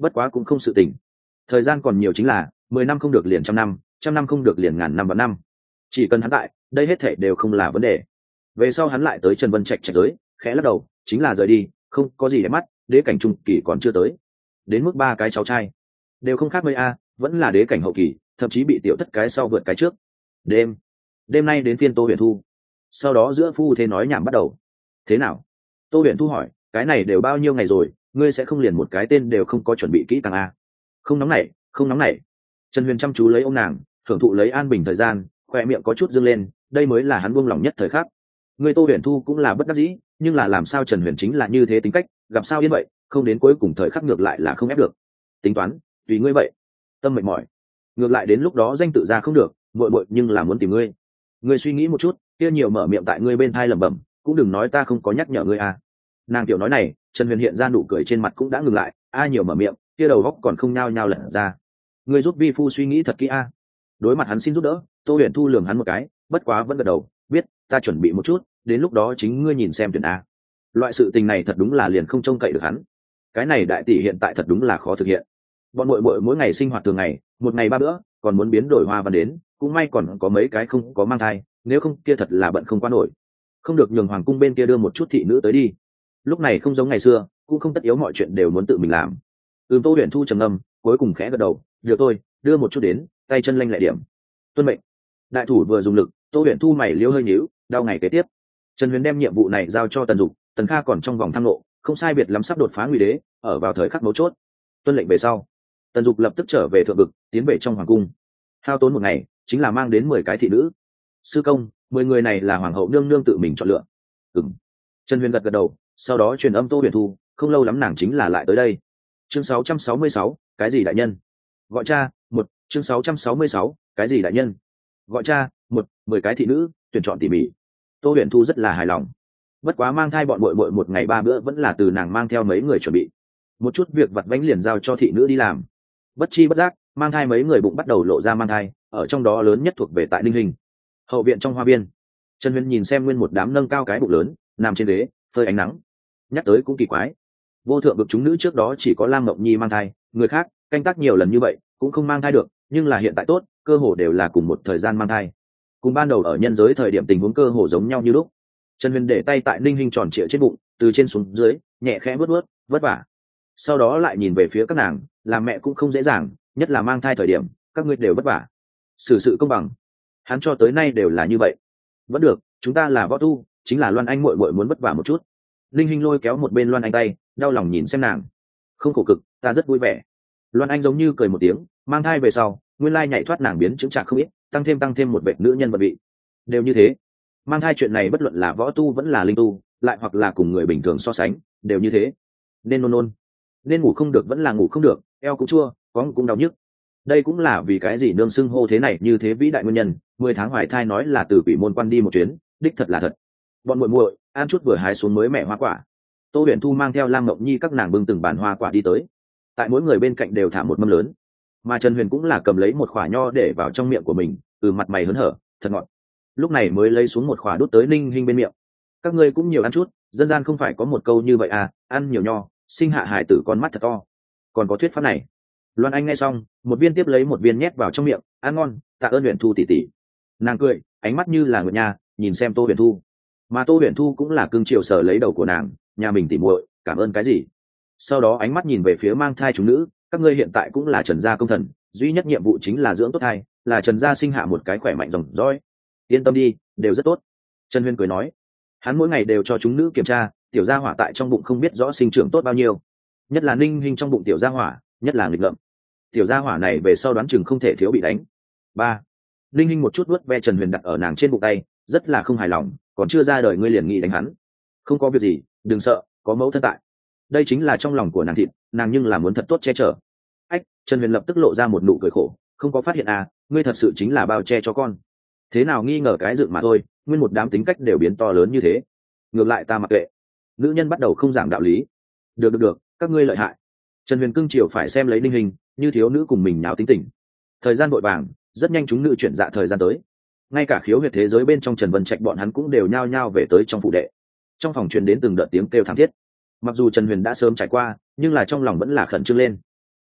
bất quá cũng không sự tình. Thời gian còn nhiều chính là mười năm không được liền trăm năm, trăm năm không được liền ngàn năm và năm. Chỉ cần hắn tại, đây hết thảy đều không là vấn đề. Về sau hắn lại tới Trần Vân Trạch trạch giới, khẽ lắc đầu, chính là rời đi, không có gì để mắt, đế cảnh trung kỳ còn chưa tới. Đến mức ba cái cháu trai đều không khác mấy a, vẫn là đế cảnh hậu kỳ, thậm chí bị tiểu thất cái sau vượt cái trước. Đêm, đêm nay đến phiên Tô Huyền Thu. Sau đó giữa phu thế nói nhảm bắt đầu. Thế nào? Tô Huyền Thu hỏi, cái này đều bao nhiêu ngày rồi, ngươi sẽ không liền một cái tên đều không có chuẩn bị kỹ càng a? Không nóng nảy, không nóng nảy. Trần Huyền chăm chú lấy ông nàng, thưởng thụ lấy an bình thời gian, khoe miệng có chút dương lên, đây mới là hắn buông lòng nhất thời khắc. Người Tô Huyền Thu cũng là bất đắc dĩ, nhưng là làm sao Trần Huyền chính là như thế tính cách, gặp sao yên vậy, không đến cuối cùng thời khắc ngược lại là không ép được. Tính toán, tùy ngươi vậy. Tâm mệt mỏi, ngược lại đến lúc đó danh tự ra không được, muội muội nhưng là muốn tìm ngươi. Ngươi suy nghĩ một chút, kia nhiều mở miệng tại ngươi bên thai lẩm bẩm, cũng đừng nói ta không có nhắc nhở ngươi à. Nàng tiểu nói này, Trần Huyền hiện ra nụ cười trên mặt cũng đã ngừng lại, a nhiều mở miệng, kia đầu góc còn không nhao nhao lẩn ra. Ngươi giúp vi phu suy nghĩ thật kỹ a. Đối mặt hắn xin giúp đỡ, Tô Huyền Thu lườm hắn một cái, bất quá vẫn gật đầu, biết, ta chuẩn bị một chút, đến lúc đó chính ngươi nhìn xem tuyển a. Loại sự tình này thật đúng là liền không trông cậy được hắn. Cái này đại tỷ hiện tại thật đúng là khó thực hiện. Bọn muội muội mỗi ngày sinh hoạt thường ngày, một ngày ba bữa, còn muốn biến đổi hoa văn đến, cũng may còn có mấy cái không có mang thai, nếu không kia thật là bận không qua nổi. Không được nhường hoàng cung bên kia đưa một chút thị nữ tới đi. Lúc này không giống ngày xưa, cũng không tất yếu mọi chuyện đều muốn tự mình làm. Ừm Tô Huyền Thu trầm ngâm, cuối cùng khẽ gật đầu, được thôi, đưa một chút đến, tay chân lanh lẹ điểm. Tuân mệnh. Đại thủ vừa dùng lực, Tô Huyền Thu mày liêu hơi nhíu, đau ngày kế tiếp. Trần Huyền đem nhiệm vụ này giao cho Tần Dục, Tần Kha còn trong vòng thăng lộ, không sai biệt lắm sắp đột phá ngụy đế, ở vào thời khắc mấu chốt. Tuân lệnh về sau, Tần Dục lập tức trở về thượng vực, tiến về trong hoàng cung. Hao tốn một ngày, chính là mang đến mười cái thị nữ. Sư công, mười người này là hoàng hậu nương nương tự mình chọn lựa. Ừm. Trần Huyền gật gật đầu, sau đó truyền âm Tô Huyền Thu, không lâu lắm nàng chính là lại tới đây. Chương sáu trăm sáu mươi sáu, cái gì đại nhân? Gọi cha, một, chương sáu trăm sáu mươi sáu, cái gì đại nhân? Gọi cha, một, mười cái thị nữ, tuyển chọn tỉ mỉ. Tô Huyền Thu rất là hài lòng. Bất quá mang thai bọn muội muội một ngày ba bữa vẫn là từ nàng mang theo mấy người chuẩn bị. Một chút việc vặt vãnh liền giao cho thị nữ đi làm. Bất chi bất giác, mang thai mấy người bụng bắt đầu lộ ra mang thai, ở trong đó lớn nhất thuộc về tại Ninh Hình. Hậu viện trong hoa viên, Trần Huyền nhìn xem nguyên một đám nâng cao cái bụng lớn, nằm trên ghế, phơi ánh nắng. Nhắc tới cũng kỳ quái, vô thượng vực chúng nữ trước đó chỉ có Lam Ngọc Nhi mang thai, người khác canh tác nhiều lần như vậy cũng không mang thai được, nhưng là hiện tại tốt, cơ hồ đều là cùng một thời gian mang thai, cùng ban đầu ở nhân giới thời điểm tình huống cơ hồ giống nhau như lúc. Trần Huyền để tay tại Ninh Hinh tròn trịa trên bụng, từ trên xuống dưới nhẹ khẽ vuốt vuốt, vất vả. Sau đó lại nhìn về phía các nàng, làm mẹ cũng không dễ dàng, nhất là mang thai thời điểm, các ngươi đều vất vả. Xử sự công bằng, hắn cho tới nay đều là như vậy. Vẫn được, chúng ta là võ tu, chính là Loan Anh muội muội muốn vất vả một chút. Ninh Hinh lôi kéo một bên Loan Anh tay, đau lòng nhìn xem nàng. Không khổ cực, ta rất vui vẻ. Loan Anh giống như cười một tiếng, mang thai về sau, nguyên lai nhảy thoát nàng biến chứng trạng không ít, tăng thêm tăng thêm một vệ nữ nhân vật vị. Đều như thế. Mang thai chuyện này bất luận là võ tu vẫn là linh tu, lại hoặc là cùng người bình thường so sánh, đều như thế. Nên nôn nôn, nên ngủ không được vẫn là ngủ không được, eo cũng chua, có cũng đau nhức. Đây cũng là vì cái gì nương xưng hô thế này như thế vĩ đại nguyên nhân. Mười tháng hoài thai nói là từ quỷ môn quan đi một chuyến, đích thật là thật. Bọn muội muội ăn chút vừa hái xuống mới mẹ hoa quả. Tô Huyền Thu mang theo Lam Ngọc Nhi các nàng bưng từng bàn hoa quả đi tới, tại mỗi người bên cạnh đều thả một mâm lớn, mà Trần Huyền cũng là cầm lấy một quả nho để vào trong miệng của mình, từ mặt mày hớn hở, thật ngọt. Lúc này mới lấy xuống một quả đút tới Ninh Hinh bên miệng. Các ngươi cũng nhiều ăn chút, dân gian không phải có một câu như vậy à, ăn nhiều nho, sinh hạ hài tử con mắt thật to. Còn có thuyết pháp này. Loan Anh nghe xong, một viên tiếp lấy một viên nhét vào trong miệng, ăn ngon, tạ ơn Huyền Thu tỷ tỷ. Nàng cười, ánh mắt như là nguyệt nha, nhìn xem Tô Huyền Thu. Mà Tô Huyền Thu cũng là cưng chiều sờ lấy đầu của nàng, nhà mình tỉ muội, cảm ơn cái gì? Sau đó ánh mắt nhìn về phía mang thai chúng nữ, các ngươi hiện tại cũng là Trần gia công thần, duy nhất nhiệm vụ chính là dưỡng tốt thai, là Trần gia sinh hạ một cái khỏe mạnh dòng dõi. Yên tâm đi, đều rất tốt. Trần Huyền cười nói, hắn mỗi ngày đều cho chúng nữ kiểm tra, tiểu gia hỏa tại trong bụng không biết rõ sinh trưởng tốt bao nhiêu, nhất là Ninh Hinh trong bụng tiểu gia hỏa, nhất là nghịch ngợm. Tiểu gia hỏa này về sau đoán chừng không thể thiếu bị đánh. Ba. Ninh Hinh một chút vuốt ve Trần Huyền đặt ở nàng trên bụng tay, rất là không hài lòng, còn chưa ra đời ngươi liền nghĩ đánh hắn. Không có việc gì, đừng sợ, có mẫu thân tại. Đây chính là trong lòng của nàng thịt, nàng nhưng là muốn thật tốt che chở. Ách, Trần Huyền lập tức lộ ra một nụ cười khổ, không có phát hiện à, ngươi thật sự chính là bao che cho con. Thế nào nghi ngờ cái dựng mà thôi, nguyên một đám tính cách đều biến to lớn như thế. Ngược lại ta mặc kệ. Nữ nhân bắt đầu không giảng đạo lý. Được được được, các ngươi lợi hại. Trần Huyền cưng chiều phải xem lấy Ninh Hình, như thiếu nữ cùng mình nháo tính tình. Thời gian vội vàng, rất nhanh chúng nữ chuyển dạ thời gian tới. Ngay cả khiếu huyệt thế giới bên trong Trần Vân Trạch bọn hắn cũng đều nhao nhao về tới trong phủ đệ. Trong phòng truyền đến từng đợt tiếng kêu thảm thiết. Mặc dù Trần Huyền đã sớm trải qua, nhưng là trong lòng vẫn là khẩn trương lên.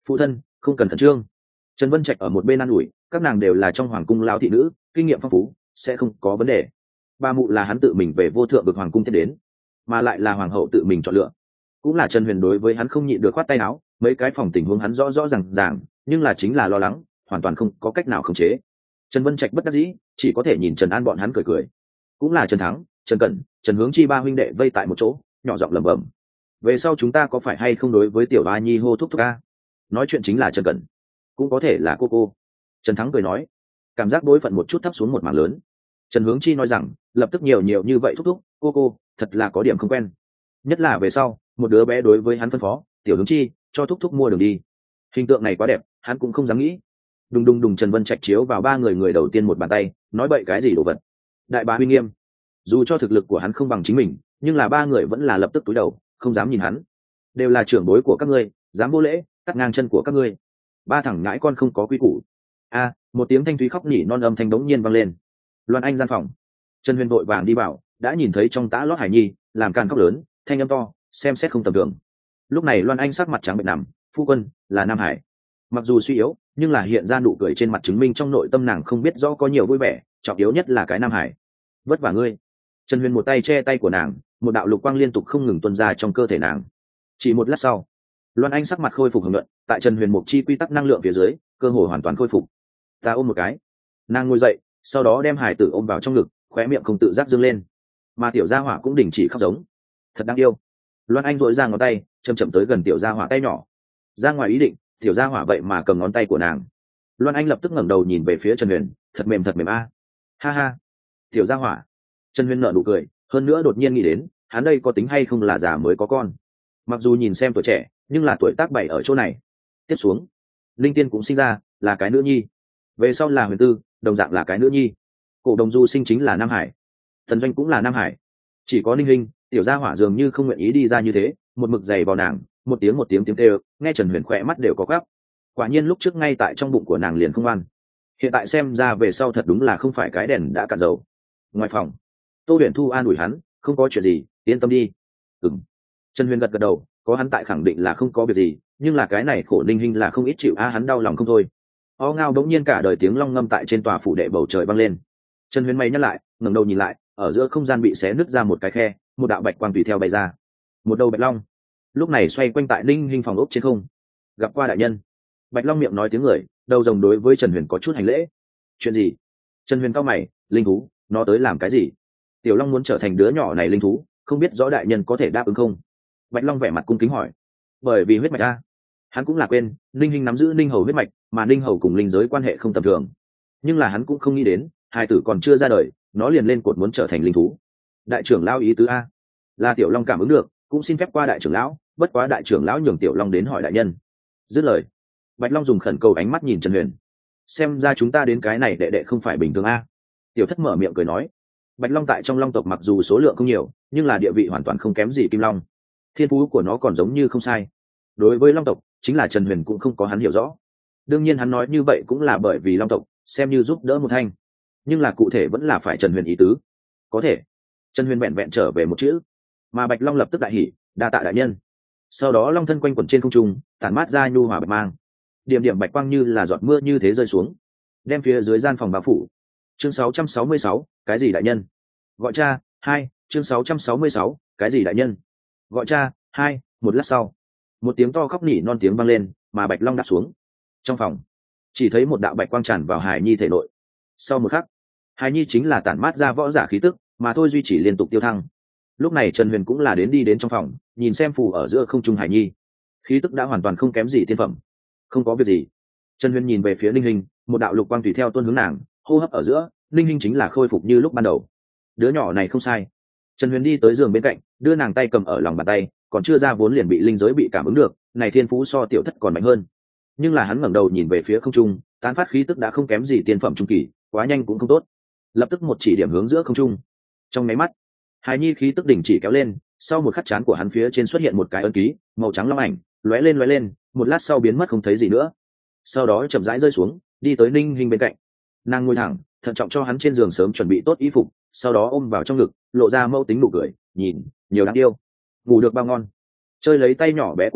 phụ thân không cần khẩn trương. Trần Vân Trạch ở một bên an ủi, các nàng đều là trong hoàng cung lao thị nữ, kinh nghiệm phong phú, sẽ không có vấn đề. Ba mụ là hắn tự mình về vô thượng vực hoàng cung tiếp đến, mà lại là hoàng hậu tự mình chọn lựa. Cũng là Trần Huyền đối với hắn không nhịn được khoát tay áo, mấy cái phòng tình huống hắn rõ rõ ràng ràng, nhưng là chính là lo lắng, hoàn toàn không có cách nào khống chế. Trần Vân Trạch bất đắc dĩ, chỉ có thể nhìn Trần An bọn hắn cười cười. Cũng là Trần Thắng, Trần Cẩn, Trần Hướng Chi ba huynh đệ vây tại một chỗ, nhỏ giọng lẩm bẩm. Về sau chúng ta có phải hay không đối với tiểu A Nhi hô thúc thúc a? Nói chuyện chính là Trần Cẩn, cũng có thể là cô cô. Trần Thắng cười nói, cảm giác đối phận một chút thấp xuống một mảng lớn. Trần Hướng Chi nói rằng, lập tức nhiều nhiều như vậy thúc thúc, cô cô, thật là có điểm không quen. Nhất là về sau, một đứa bé đối với hắn phân phó, tiểu Hướng Chi, cho thúc thúc mua đường đi. Hình tượng này quá đẹp, hắn cũng không dám nghĩ. Đùng đùng đùng, Trần Vân Trạch chiếu vào ba người người đầu tiên một bàn tay, nói bậy cái gì đồ vật. Đại bá uy nghiêm. Dù cho thực lực của hắn không bằng chính mình, nhưng là ba người vẫn là lập tức cúi đầu, không dám nhìn hắn. Đều là trưởng bối của các ngươi, dám vô lễ, cắt ngang chân của các ngươi. Ba thằng ngãi con không có quy củ. A, một tiếng thanh thúy khóc nỉ non âm thanh đống nhiên vang lên. Loan Anh gian phòng. Trần Huyền vội vàng đi vào, đã nhìn thấy trong tã lót Hải Nhi, làm càn khóc lớn, thanh âm to, xem xét không tầm thường. Lúc này Loan Anh sắc mặt trắng bệch nằm, phu quân, là Nam Hải. Mặc dù suy yếu, nhưng là hiện ra nụ cười trên mặt chứng minh trong nội tâm nàng không biết rõ có nhiều vui vẻ, trọng yếu nhất là cái Nam Hải. Vất vả ngươi. Trần Huyền một tay che tay của nàng, một đạo lục quang liên tục không ngừng tuôn ra trong cơ thể nàng. Chỉ một lát sau, Loan Anh sắc mặt khôi phục hồng nhuận, tại Trần Huyền mục chi quy tắc năng lượng phía dưới, cơ hồ hoàn toàn khôi phục. Ta ôm một cái. Nàng ngồi dậy, sau đó đem hải tử ôm vào trong ngực, khóe miệng không tự giác dương lên. Mà tiểu gia hỏa cũng đình chỉ khóc giống. Thật đáng yêu. Loan Anh duỗi ra ngón tay, chậm chậm tới gần tiểu gia hỏa tay nhỏ. Ra ngoài ý định, tiểu gia hỏa vậy mà cầm ngón tay của nàng. Loan Anh lập tức ngẩng đầu nhìn về phía Trần Huyền, thật mềm thật mềm a. Ha ha. Tiểu gia hỏa. Trần Huyền nở nụ cười, hơn nữa đột nhiên nghĩ đến, hắn đây có tính hay không là già mới có con. Mặc dù nhìn xem tuổi trẻ, nhưng là tuổi tác bảy ở chỗ này. Tiếp xuống, Linh Tiên cũng sinh ra, là cái nữ nhi. Về sau là Huyền Tư, đồng dạng là cái nữ nhi. Cổ Đồng Du sinh chính là Nam Hải, Thần Doanh cũng là Nam Hải. Chỉ có Ninh Linh, tiểu gia hỏa dường như không nguyện ý đi ra như thế, một mực giày vào nàng, một tiếng một tiếng tiếng kêu, nghe Trần Huyền khỏe mắt đều có gắp. Quả nhiên lúc trước ngay tại trong bụng của nàng liền không ăn. Hiện tại xem ra về sau thật đúng là không phải cái đèn đã cạn dầu. Ngoài phòng, Tô Huyền Thu an ủi hắn, không có chuyện gì, yên tâm đi. Ừm. Trần Huyền gật gật đầu, có hắn tại khẳng định là không có việc gì, nhưng là cái này khổ Ninh Hinh là không ít chịu a, hắn đau lòng không thôi. O ngao đống nhiên cả đời tiếng long ngâm tại trên tòa phủ đệ bầu trời vang lên. Trần Huyền mày nhắc lại, ngẩng đầu nhìn lại, ở giữa không gian bị xé nứt ra một cái khe, một đạo bạch quang tùy theo bay ra. Một đầu bạch long, lúc này xoay quanh tại Ninh Hinh phòng ốc trên không. Gặp qua đại nhân. Bạch long miệng nói tiếng người, đầu rồng đối với Trần Huyền có chút hành lễ. Chuyện gì? Trần Huyền cau mày, linh thú, nó tới làm cái gì? Tiểu long muốn trở thành đứa nhỏ này linh thú, không biết rõ đại nhân có thể đáp ứng không? Bạch long vẻ mặt cung kính hỏi. Bởi vì huyết mạch a. Hắn cũng là quên, Ninh Hinh nắm giữ Ninh Hầu huyết mạch, mà Ninh Hầu cùng linh giới quan hệ không tầm thường. Nhưng là hắn cũng không nghĩ đến, hai tử còn chưa ra đời, nó liền lên cột muốn trở thành linh thú. Đại trưởng lão ý tứ a? Là Tiểu long cảm ứng được, cũng xin phép qua đại trưởng lão, bất quá đại trưởng lão nhường Tiểu long đến hỏi đại nhân. Dứt lời, Bạch long dùng khẩn cầu ánh mắt nhìn Trần Huyền. Xem ra chúng ta đến cái này đệ đệ không phải bình thường a. Tiểu thất mở miệng cười nói. Bạch long tại trong long tộc mặc dù số lượng không nhiều, nhưng là địa vị hoàn toàn không kém gì Kim Long. Thiên phú của nó còn giống như không sai. Đối với long tộc, chính là Trần Huyền cũng không có hắn hiểu rõ. Đương nhiên hắn nói như vậy cũng là bởi vì long tộc xem như giúp đỡ một thanh, nhưng là cụ thể vẫn là phải Trần Huyền ý tứ. Có thể. Trần Huyền vẹn vẹn trở về một chữ, mà Bạch long lập tức đại hỉ, đa tạ đại nhân. Sau đó long thân quanh quẩn trên không trung, tản mát ra nhu hòa bạch mang, điểm điểm bạch quang như là giọt mưa như thế rơi xuống, đem phía dưới gian phòng bao phủ. Chương sáu trăm sáu mươi sáu, cái gì đại nhân? Gọi cha. Hai. Chương sáu trăm sáu mươi sáu, cái gì đại nhân? Gọi cha. Hai. Một lát sau, một tiếng to khóc nỉ non tiếng vang lên, mà Bạch long đáp xuống. Trong phòng, chỉ thấy một đạo bạch quang tràn vào Hải Nhi thể nội. Sau một khắc, Hải Nhi chính là tản mát ra võ giả khí tức, mà thôi duy chỉ liên tục tiêu thăng. Lúc này Trần Huyền cũng là đến đi đến trong phòng, nhìn xem phù ở giữa không trung Hải Nhi, khí tức đã hoàn toàn không kém gì tiên phẩm. Không có việc gì. Trần Huyền nhìn về phía Ninh Hinh, một đạo lục quang tùy theo tuôn hướng nàng, hô hấp ở giữa, Ninh Hinh chính là khôi phục như lúc ban đầu. Đứa nhỏ này không sai. Trần Huyền đi tới giường bên cạnh, đưa nàng tay cầm ở lòng bàn tay, còn chưa ra vốn liền bị linh giới bị cảm ứng được, này thiên phú so tiểu thất còn mạnh hơn. Nhưng là hắn ngẩng đầu nhìn về phía không trung, tán phát khí tức đã không kém gì tiên phẩm trung kỳ, quá nhanh cũng không tốt. Lập tức một chỉ điểm hướng giữa không trung. Trong mấy mắt, Hải Nhi khí tức đỉnh chỉ kéo lên, sau một khắc chán của hắn phía trên xuất hiện một cái ấn ký, màu trắng long ảnh, lóe lên lóe lên, một lát sau biến mất không thấy gì nữa. Sau đó chậm rãi rơi xuống, đi tới Ninh Hinh bên cạnh. Nàng ngồi thẳng, thận trọng cho hắn trên giường sớm chuẩn bị tốt y phục, sau đó ôm vào trong ngực, lộ ra mâu tính nụ cười, nhìn, nhiều đáng yêu. Ngủ được bao ngon. Chơi lấy tay nhỏ bé của hắn,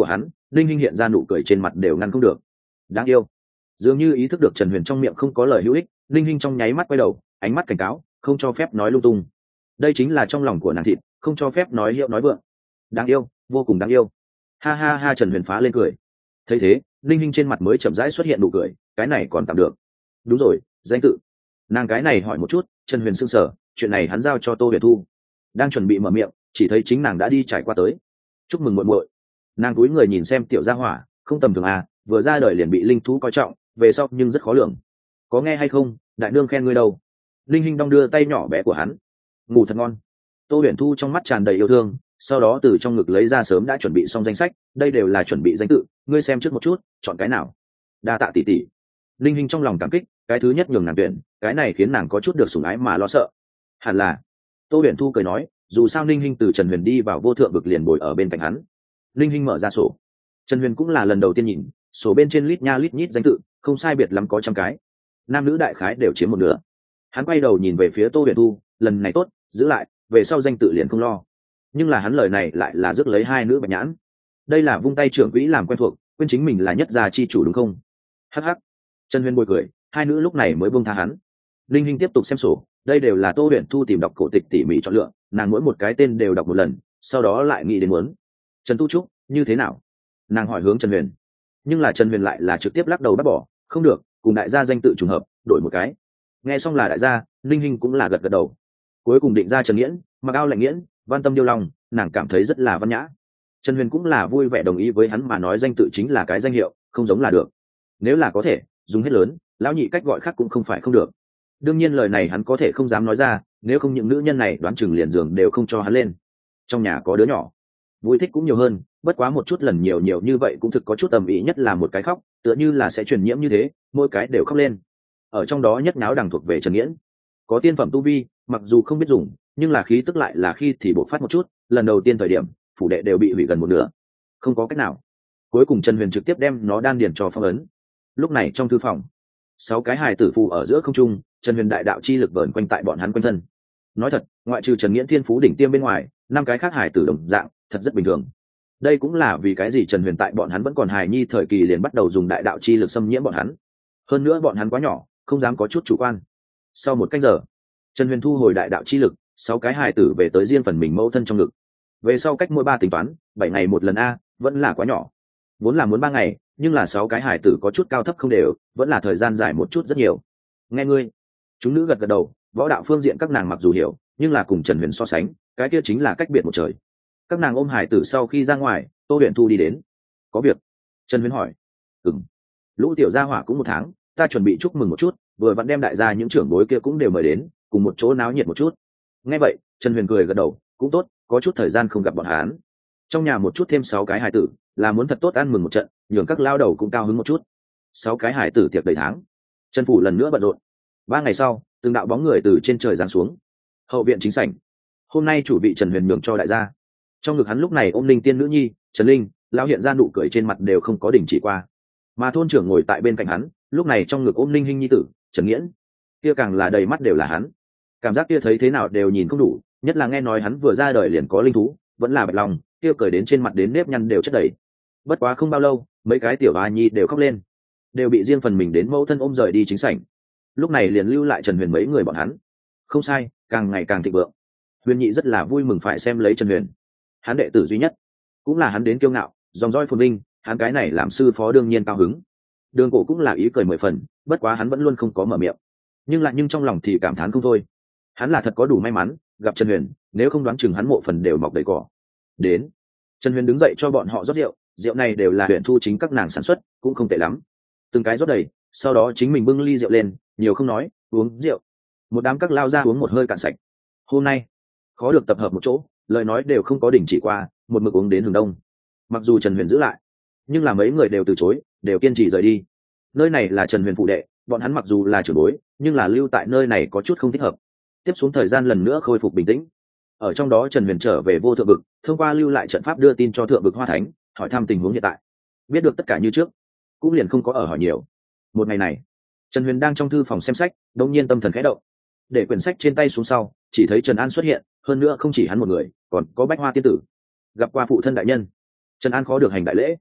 linh hinh hiện ra nụ cười trên mặt đều ngăn không được. Đáng yêu. Dường như ý thức được Trần Huyền trong miệng không có lời hữu ích, linh hinh trong nháy mắt quay đầu, ánh mắt cảnh cáo, không cho phép nói lung tung. Đây chính là trong lòng của nàng thịt, không cho phép nói hiệu nói vượng. Đáng yêu, vô cùng đáng yêu. Ha ha ha. Trần Huyền phá lên cười. Thấy thế, linh hinh trên mặt mới chậm rãi xuất hiện nụ cười, cái này còn tạm được. Đúng rồi, danh tự. Nàng cái này hỏi một chút. Trần Huyền sững sờ, chuyện này hắn giao cho Tô Huyền Thu. Đang chuẩn bị mở miệng, chỉ thấy chính nàng đã đi trải qua tới. Chúc mừng muội muội. Nàng cúi người nhìn xem tiểu gia hỏa, không tầm thường à, vừa ra đời liền bị linh thú coi trọng, về sau nhưng rất khó lường. Có nghe hay không, đại nương khen ngươi đâu. Linh hinh đong đưa tay nhỏ bé của hắn. Ngủ thật ngon. Tô Huyền Thu trong mắt tràn đầy yêu thương, sau đó từ trong ngực lấy ra sớm đã chuẩn bị xong danh sách, đây đều là chuẩn bị danh tự, ngươi xem trước một chút, chọn cái nào. Đa tạ tỷ tỷ. Linh hinh trong lòng cảm kích, cái thứ nhất nhường nàng tuyển, cái này khiến nàng có chút được sủng ái mà lo sợ. Hẳn là. Tô Huyền Thu cười nói, dù sao Linh hinh từ Trần Huyền đi vào vô thượng vực liền bồi ở bên cạnh hắn. Linh hinh mở ra sổ. Trần Huyền cũng là lần đầu tiên nhìn, sổ bên trên lít nha lít nhít danh tự, không sai biệt lắm có trăm cái. Nam nữ đại khái đều chiếm một nửa. Hắn quay đầu nhìn về phía Tô Huyền Thu, lần này tốt, giữ lại, về sau danh tự liền không lo. Nhưng là hắn lời này lại là rước lấy hai nữ bạch nhãn. Đây là vung tay trưởng quỹ làm quen thuộc, quên chính mình là nhất gia chi chủ đúng không? Hắc hắc. Trần Huyền bồi cười, hai nữ lúc này mới buông tha hắn. Linh hinh tiếp tục xem sổ, đây đều là Tô Huyền Thu tìm đọc cổ tịch tỉ mỉ chọn lựa, nàng mỗi một cái tên đều đọc một lần, sau đó lại nghĩ đến muốn. Trần Tu Trúc, như thế nào? Nàng hỏi hướng Trần Huyền. Nhưng là Trần Huyền lại là trực tiếp lắc đầu bác bỏ, không được, cùng đại gia danh tự trùng hợp, đổi một cái. Nghe xong là đại gia, Linh hinh cũng là gật gật đầu. Cuối cùng định ra Trần Nghiễn, mặc ao lạnh nghiễn, văn tâm điêu lòng, nàng cảm thấy rất là văn nhã. Trần Huyền cũng là vui vẻ đồng ý với hắn mà nói danh tự chính là cái danh hiệu, không giống là được. Nếu là có thể, dùng hết lớn, lão nhị cách gọi khác cũng không phải không được. Đương nhiên lời này hắn có thể không dám nói ra, nếu không những nữ nhân này đoán chừng liền giường đều không cho hắn lên. Trong nhà có đứa nhỏ, vui thích cũng nhiều hơn, bất quá một chút lần nhiều nhiều như vậy cũng thực có chút tầm ý, nhất là một cái khóc, tựa như là sẽ truyền nhiễm như thế, mỗi cái đều khóc lên. Ở trong đó nhất náo đằng thuộc về Trần Nghiễn, có tiên phẩm tu vi, mặc dù không biết dùng, nhưng là khí tức lại là khi thì bộc phát một chút, lần đầu tiên thời điểm, phủ đệ đều bị hủy gần một nửa. Không có cách nào. Cuối cùng Trần Huyền trực tiếp đem nó đan điền cho phong ấn. Lúc này trong thư phòng, sáu cái hài tử phù ở giữa không trung, Trần Huyền đại đạo chi lực vờn quanh tại bọn hắn quanh thân. Nói thật, ngoại trừ Trần Nghiễn thiên phú đỉnh tiêm bên ngoài, năm cái khác hài tử đồng dạng, thật rất bình thường. Đây cũng là vì cái gì Trần Huyền tại bọn hắn vẫn còn hài nhi thời kỳ liền bắt đầu dùng đại đạo chi lực xâm nhiễm bọn hắn. Hơn nữa bọn hắn quá nhỏ, không dám có chút chủ quan. Sau một canh giờ, Trần Huyền thu hồi đại đạo chi lực, sáu cái hài tử về tới riêng phần mình mẫu thân trong ngực. Về sau cách mỗi ba tính toán, bảy ngày một lần a, vẫn là quá nhỏ. Vốn là muốn ba ngày, nhưng là sáu cái hài tử có chút cao thấp không đều, vẫn là thời gian dài một chút rất nhiều. Nghe ngươi. Chúng nữ gật gật đầu, võ đạo phương diện các nàng mặc dù hiểu, nhưng là cùng Trần Huyền so sánh, cái kia chính là cách biệt một trời. Các nàng ôm hài tử sau khi ra ngoài, Tô Huyền Thu đi đến. Có việc? Trần Huyền hỏi. Ừm. Lũ tiểu gia hỏa cũng một tháng, ta chuẩn bị chúc mừng một chút, vừa vặn đem đại gia những trưởng bối kia cũng đều mời đến, cùng một chỗ náo nhiệt một chút. Nghe vậy, Trần Huyền cười gật đầu, cũng tốt, có chút thời gian không gặp bọn hắn. Trong nhà một chút thêm sáu cái hài tử, là muốn thật tốt ăn mừng một trận, nhường các lao đầu cũng cao hứng một chút. Sáu cái hài tử tiệc đầy tháng. Trần phủ lần nữa bận rộn. Ba ngày sau, từng đạo bóng người từ trên trời giáng xuống. Hậu viện chính sảnh. Hôm nay chủ vị Trần Huyền nhường cho đại gia. Trong ngực hắn lúc này ôm linh tiên nữ nhi, Trần Linh, lão hiện ra nụ cười trên mặt đều không có đình chỉ qua. Mà thôn trưởng ngồi tại bên cạnh hắn, lúc này trong ngực ôm linh hinh nhi tử, Trần Nghiễn. Kia càng là đầy mắt đều là hắn. Cảm giác kia thấy thế nào đều nhìn không đủ, nhất là nghe nói hắn vừa ra đời liền có linh thú, vẫn là bạch lòng, kia cười đến trên mặt đến nếp nhăn đều chất đầy. Bất quá không bao lâu, mấy cái tiểu hoa nhi đều khóc lên, đều bị riêng phần mình đến mẫu thân ôm rời đi chính sảnh. Lúc này liền lưu lại Trần Huyền mấy người bọn hắn. Không sai, càng ngày càng thịnh vượng. Huyền Nhị rất là vui mừng phải xem lấy Trần Huyền, hắn đệ tử duy nhất, cũng là hắn đến kiêu ngạo, dòng dõi phồn vinh, hắn cái này làm sư phó đương nhiên cao hứng. Đường Cổ cũng là ý cười mười phần, bất quá hắn vẫn luôn không có mở miệng, nhưng lại nhưng trong lòng thì cảm thán không thôi. Hắn là thật có đủ may mắn gặp Trần Huyền, nếu không đoán chừng hắn mộ phần đều mọc đầy cỏ. Đến, Trần Huyền đứng dậy cho bọn họ rót rượu, rượu này đều là Huyền Thu chính các nàng sản xuất, cũng không tệ lắm. Từng cái rót đầy, sau đó chính mình bưng ly rượu lên, nhiều không nói, uống rượu. Một đám các lao ra uống một hơi cạn sạch. Hôm nay khó được tập hợp một chỗ, lời nói đều không có đình chỉ qua, một mực uống đến hừng đông. Mặc dù Trần Huyền giữ lại, nhưng là mấy người đều từ chối, đều kiên trì rời đi. Nơi này là Trần Huyền phụ đệ, bọn hắn mặc dù là trưởng bối, nhưng là lưu tại nơi này có chút không thích hợp. Tiếp xuống thời gian lần nữa khôi phục bình tĩnh. Ở trong đó Trần Huyền trở về vô thượng vực, thông qua lưu lại trận pháp đưa tin cho thượng vực Hoa Thánh, hỏi thăm tình huống hiện tại. Biết được tất cả như trước, cũng liền không có ở hỏi nhiều. Một ngày này, Trần Huyền đang trong thư phòng xem sách, đột nhiên tâm thần khẽ động, để quyển sách trên tay xuống sau, chỉ thấy Trần An xuất hiện, hơn nữa không chỉ hắn một người, còn có Bách Hoa tiên tử. Gặp qua phụ thân đại nhân. Trần An khó được hành đại lễ.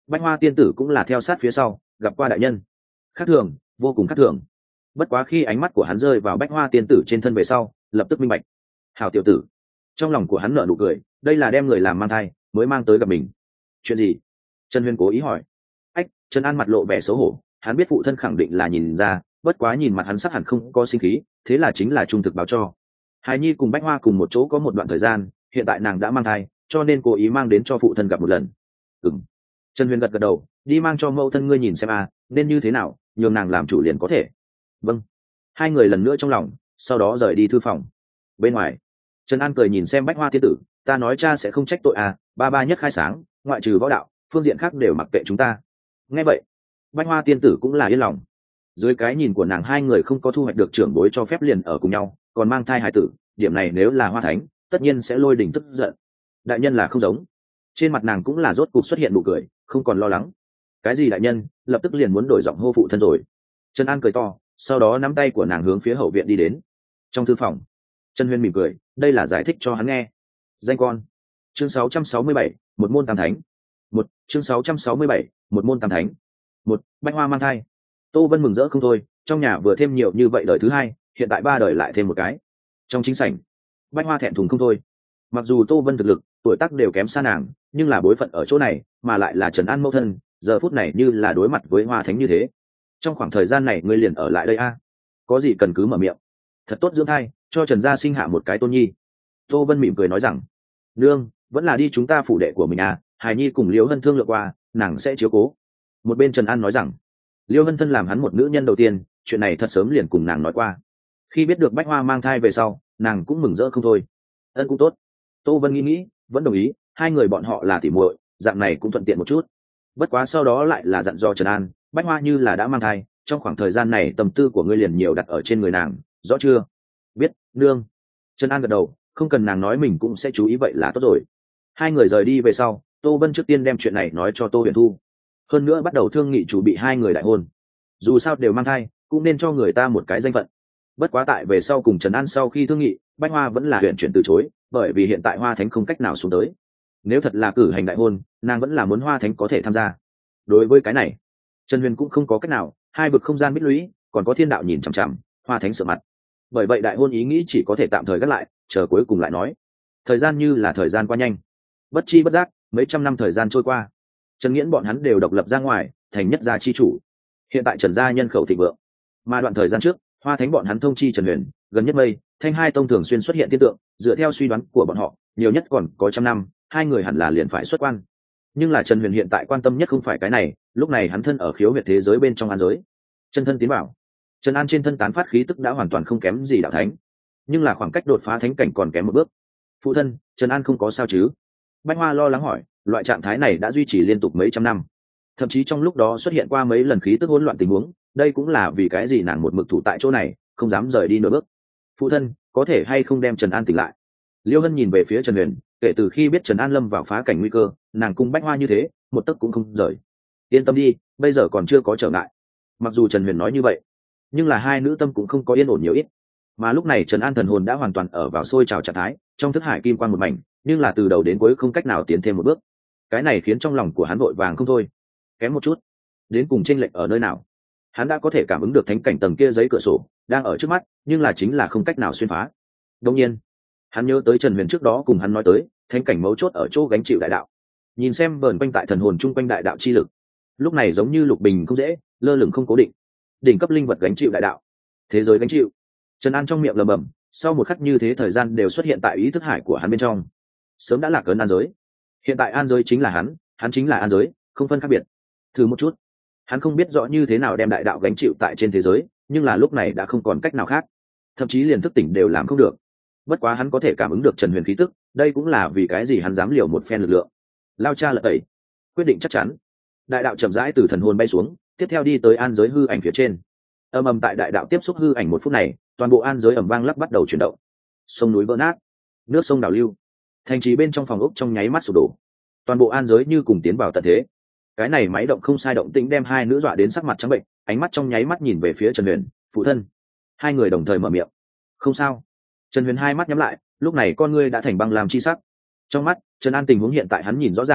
Bách Hoa tiên tử cũng là theo sát phía sau gặp qua đại nhân. Khác thường, vô cùng khác thường. Bất quá khi ánh mắt của hắn rơi vào Bách Hoa tiên tử trên thân về sau, lập tức minh bạch. Hảo tiểu tử. Trong lòng của hắn nở nụ cười, đây là đem người làm mang thai mới mang tới gặp mình. Chuyện gì? Trần Huyền cố ý hỏi. Ách, Trần An mặt lộ vẻ xấu hổ, hắn biết phụ thân khẳng định là nhìn ra, bất quá nhìn mặt hắn sắc hẳn không có sinh khí, thế là chính là trung thực báo cho. Hài Nhi cùng Bách Hoa cùng một chỗ có một đoạn thời gian, hiện tại nàng đã mang thai, cho nên cố ý mang đến cho phụ thân gặp một lần. Ừm. Trần Huyền gật gật đầu, đi mang cho mẫu thân ngươi nhìn xem à, nên như thế nào, nhường nàng làm chủ liền có thể. Vâng. Hai người lần nữa trong lòng, sau đó rời đi thư phòng. Bên ngoài, Trần An cười nhìn xem Bách Hoa tiên tử, ta nói cha sẽ không trách tội à, ba ba nhất khai sáng, ngoại trừ võ đạo, phương diện khác đều mặc kệ chúng ta. Nghe vậy, Bách Hoa tiên tử cũng là yên lòng. Dưới cái nhìn của nàng, hai người không có thu hoạch được trưởng bối cho phép liền ở cùng nhau, còn mang thai hài tử, điểm này nếu là Hoa Thánh, tất nhiên sẽ lôi đỉnh tức giận. Đại nhân là không giống. Trên mặt nàng cũng là rốt cục xuất hiện nụ cười, không còn lo lắng. Cái gì đại nhân, lập tức liền muốn đổi giọng hô phụ thân rồi. Trần An cười to, sau đó nắm tay của nàng hướng phía hậu viện đi đến. Trong thư phòng, Trần Huyền mỉm cười, đây là giải thích cho hắn nghe. Danh con. Chương sáu trăm sáu mươi bảy, một môn tam thánh. Một, chương sáu trăm sáu mươi bảy, một môn tam thánh. Một, Bách Hoa mang thai. Tô Vân mừng rỡ không thôi, trong nhà vừa thêm nhiều như vậy đời thứ hai, hiện tại ba đời lại thêm một cái. Trong chính sảnh, Bách Hoa thẹn thùng không thôi. Mặc dù Tô Vân thực lực, tuổi tác đều kém xa nàng, nhưng là bối phận ở chỗ này, mà lại là Trần An mẫu thân, giờ phút này như là đối mặt với Hoa Thánh như thế. Trong khoảng thời gian này ngươi liền ở lại đây a, có gì cần cứ mở miệng. Thật tốt dưỡng thai, cho Trần gia sinh hạ một cái tôn nhi. Tô Vân mỉm cười nói rằng, nương, vẫn là đi chúng ta phủ đệ của mình à, Hải Nhi cùng Liễu Hân thương lượng qua, nàng sẽ chiếu cố. Một bên Trần An nói rằng, Liễu Hân thân làm hắn một nữ nhân đầu tiên, chuyện này thật sớm liền cùng nàng nói qua. Khi biết được Bách Hoa mang thai về sau, nàng cũng mừng rỡ không thôi. Ân cũng tốt. Tô Vân nghĩ nghĩ, vẫn đồng ý, hai người bọn họ là tỉ muội, dạng này cũng thuận tiện một chút. Bất quá sau đó lại là dặn dò Trần An, Bách Hoa như là đã mang thai, trong khoảng thời gian này tâm tư của ngươi liền nhiều đặt ở trên người nàng, rõ chưa? Biết, nương. Trần An gật đầu, không cần nàng nói mình cũng sẽ chú ý vậy là tốt rồi. Hai người rời đi về sau, Tô Vân trước tiên đem chuyện này nói cho Tô Huyền Thu. Hơn nữa bắt đầu thương nghị chủ bị hai người đại hôn. Dù sao đều mang thai, cũng nên cho người ta một cái danh phận. Bất quá tại về sau cùng Trần An sau khi thương nghị, Bách Hoa vẫn là huyện chuyển từ chối, bởi vì hiện tại Hoa Thánh không cách nào xuống tới. Nếu thật là cử hành đại hôn, nàng vẫn là muốn Hoa Thánh có thể tham gia. Đối với cái này, Trần Huyền cũng không có cách nào, hai vực không gian bích lũy, còn có thiên đạo nhìn chằm chằm, Hoa Thánh sợ mặt. Bởi vậy đại hôn ý nghĩ chỉ có thể tạm thời gác lại, chờ cuối cùng lại nói. Thời gian như là thời gian qua nhanh, bất chi bất giác, mấy trăm năm thời gian trôi qua. Trần Nghiễn bọn hắn đều độc lập ra ngoài, thành nhất gia chi chủ. Hiện tại Trần gia nhân khẩu thịnh vượng, mà đoạn thời gian trước, Hoa Thánh bọn hắn thông chi Trần Huyền, gần nhất mây, Thanh hai tông thường xuyên xuất hiện hiện tượng, dựa theo suy đoán của bọn họ, nhiều nhất còn có trăm năm, hai người hẳn là liền phải xuất quan. Nhưng là Trần Huyền hiện tại quan tâm nhất không phải cái này, lúc này hắn thân ở khiếu huyệt thế giới bên trong an giới, chân thân tiến bảo. Trần An trên thân tán phát khí tức đã hoàn toàn không kém gì đạo thánh, nhưng là khoảng cách đột phá thánh cảnh còn kém một bước. Phụ thân, Trần An không có sao chứ? Bách Hoa lo lắng hỏi, loại trạng thái này đã duy trì liên tục mấy trăm năm, thậm chí trong lúc đó xuất hiện qua mấy lần khí tức hỗn loạn tình huống, đây cũng là vì cái gì nàng một mực thủ tại chỗ này, không dám rời đi nửa bước. Phụ thân, có thể hay không đem Trần An tỉnh lại? Liêu Hân nhìn về phía Trần Huyền, kể từ khi biết Trần An lâm vào phá cảnh nguy cơ, nàng cung Bách Hoa như thế, một tấc cũng không rời. Yên tâm đi, bây giờ còn chưa có trở ngại. Mặc dù Trần Huyền nói như vậy, nhưng là hai nữ tâm cũng không có yên ổn nhiều ít. Mà lúc này Trần An thần hồn đã hoàn toàn ở vào sôi trào trạng thái, trong thức hải kim quan một mảnh, nhưng là từ đầu đến cuối không cách nào tiến thêm một bước. Cái này khiến trong lòng của hắn vội vàng không thôi. Kém một chút, đến cùng chênh lệch ở nơi nào? Hắn đã có thể cảm ứng được thánh cảnh tầng kia giấy cửa sổ đang ở trước mắt, nhưng là chính là không cách nào xuyên phá. Đương nhiên, hắn nhớ tới Trần Huyền trước đó cùng hắn nói tới, thánh cảnh mấu chốt ở chỗ gánh chịu đại đạo. Nhìn xem vờn quanh tại thần hồn chung quanh đại đạo chi lực, lúc này giống như lục bình không dễ, lơ lửng không cố định. Đỉnh cấp linh vật gánh chịu đại đạo, thế giới gánh chịu. Trần An trong miệng lẩm bẩm, sau một khắc như thế thời gian đều xuất hiện tại ý thức hải của hắn bên trong. Sớm đã lạc ấn an giới, hiện tại an giới chính là hắn, hắn chính là an giới, không phân khác biệt. Thử một chút, hắn không biết rõ như thế nào đem đại đạo gánh chịu tại trên thế giới, nhưng là lúc này đã không còn cách nào khác, thậm chí liền thức tỉnh đều làm không được. Bất quá hắn có thể cảm ứng được Trần Huyền khí tức, đây cũng là vì cái gì hắn dám liều một phen lực lượng. Lao cha lật tẩy, quyết định chắc chắn. Đại đạo chậm rãi từ thần hồn bay xuống, tiếp theo đi tới an giới hư ảnh phía trên. Âm ầm tại đại đạo tiếp xúc hư ảnh một phút này, toàn bộ an giới ầm vang lắc bắt đầu chuyển động. Sông núi vỡ nát, nước sông đảo lưu, thành trì bên trong phòng ốc trong nháy mắt sụp đổ. Toàn bộ an giới như cùng tiến vào tận thế. Cái này máy động không sai động tĩnh đem hai nữ dọa đến sắc mặt trắng bệnh, ánh mắt trong nháy mắt nhìn về phía Trần Huyền, phụ thân. Hai người đồng thời mở miệng. Không sao. Trần Huyền hai mắt nhắm lại, lúc này con ngươi đã thành băng làm chi sắc. Trong mắt, Trần An tình huống hiện tại hắn nhìn rõ ràng,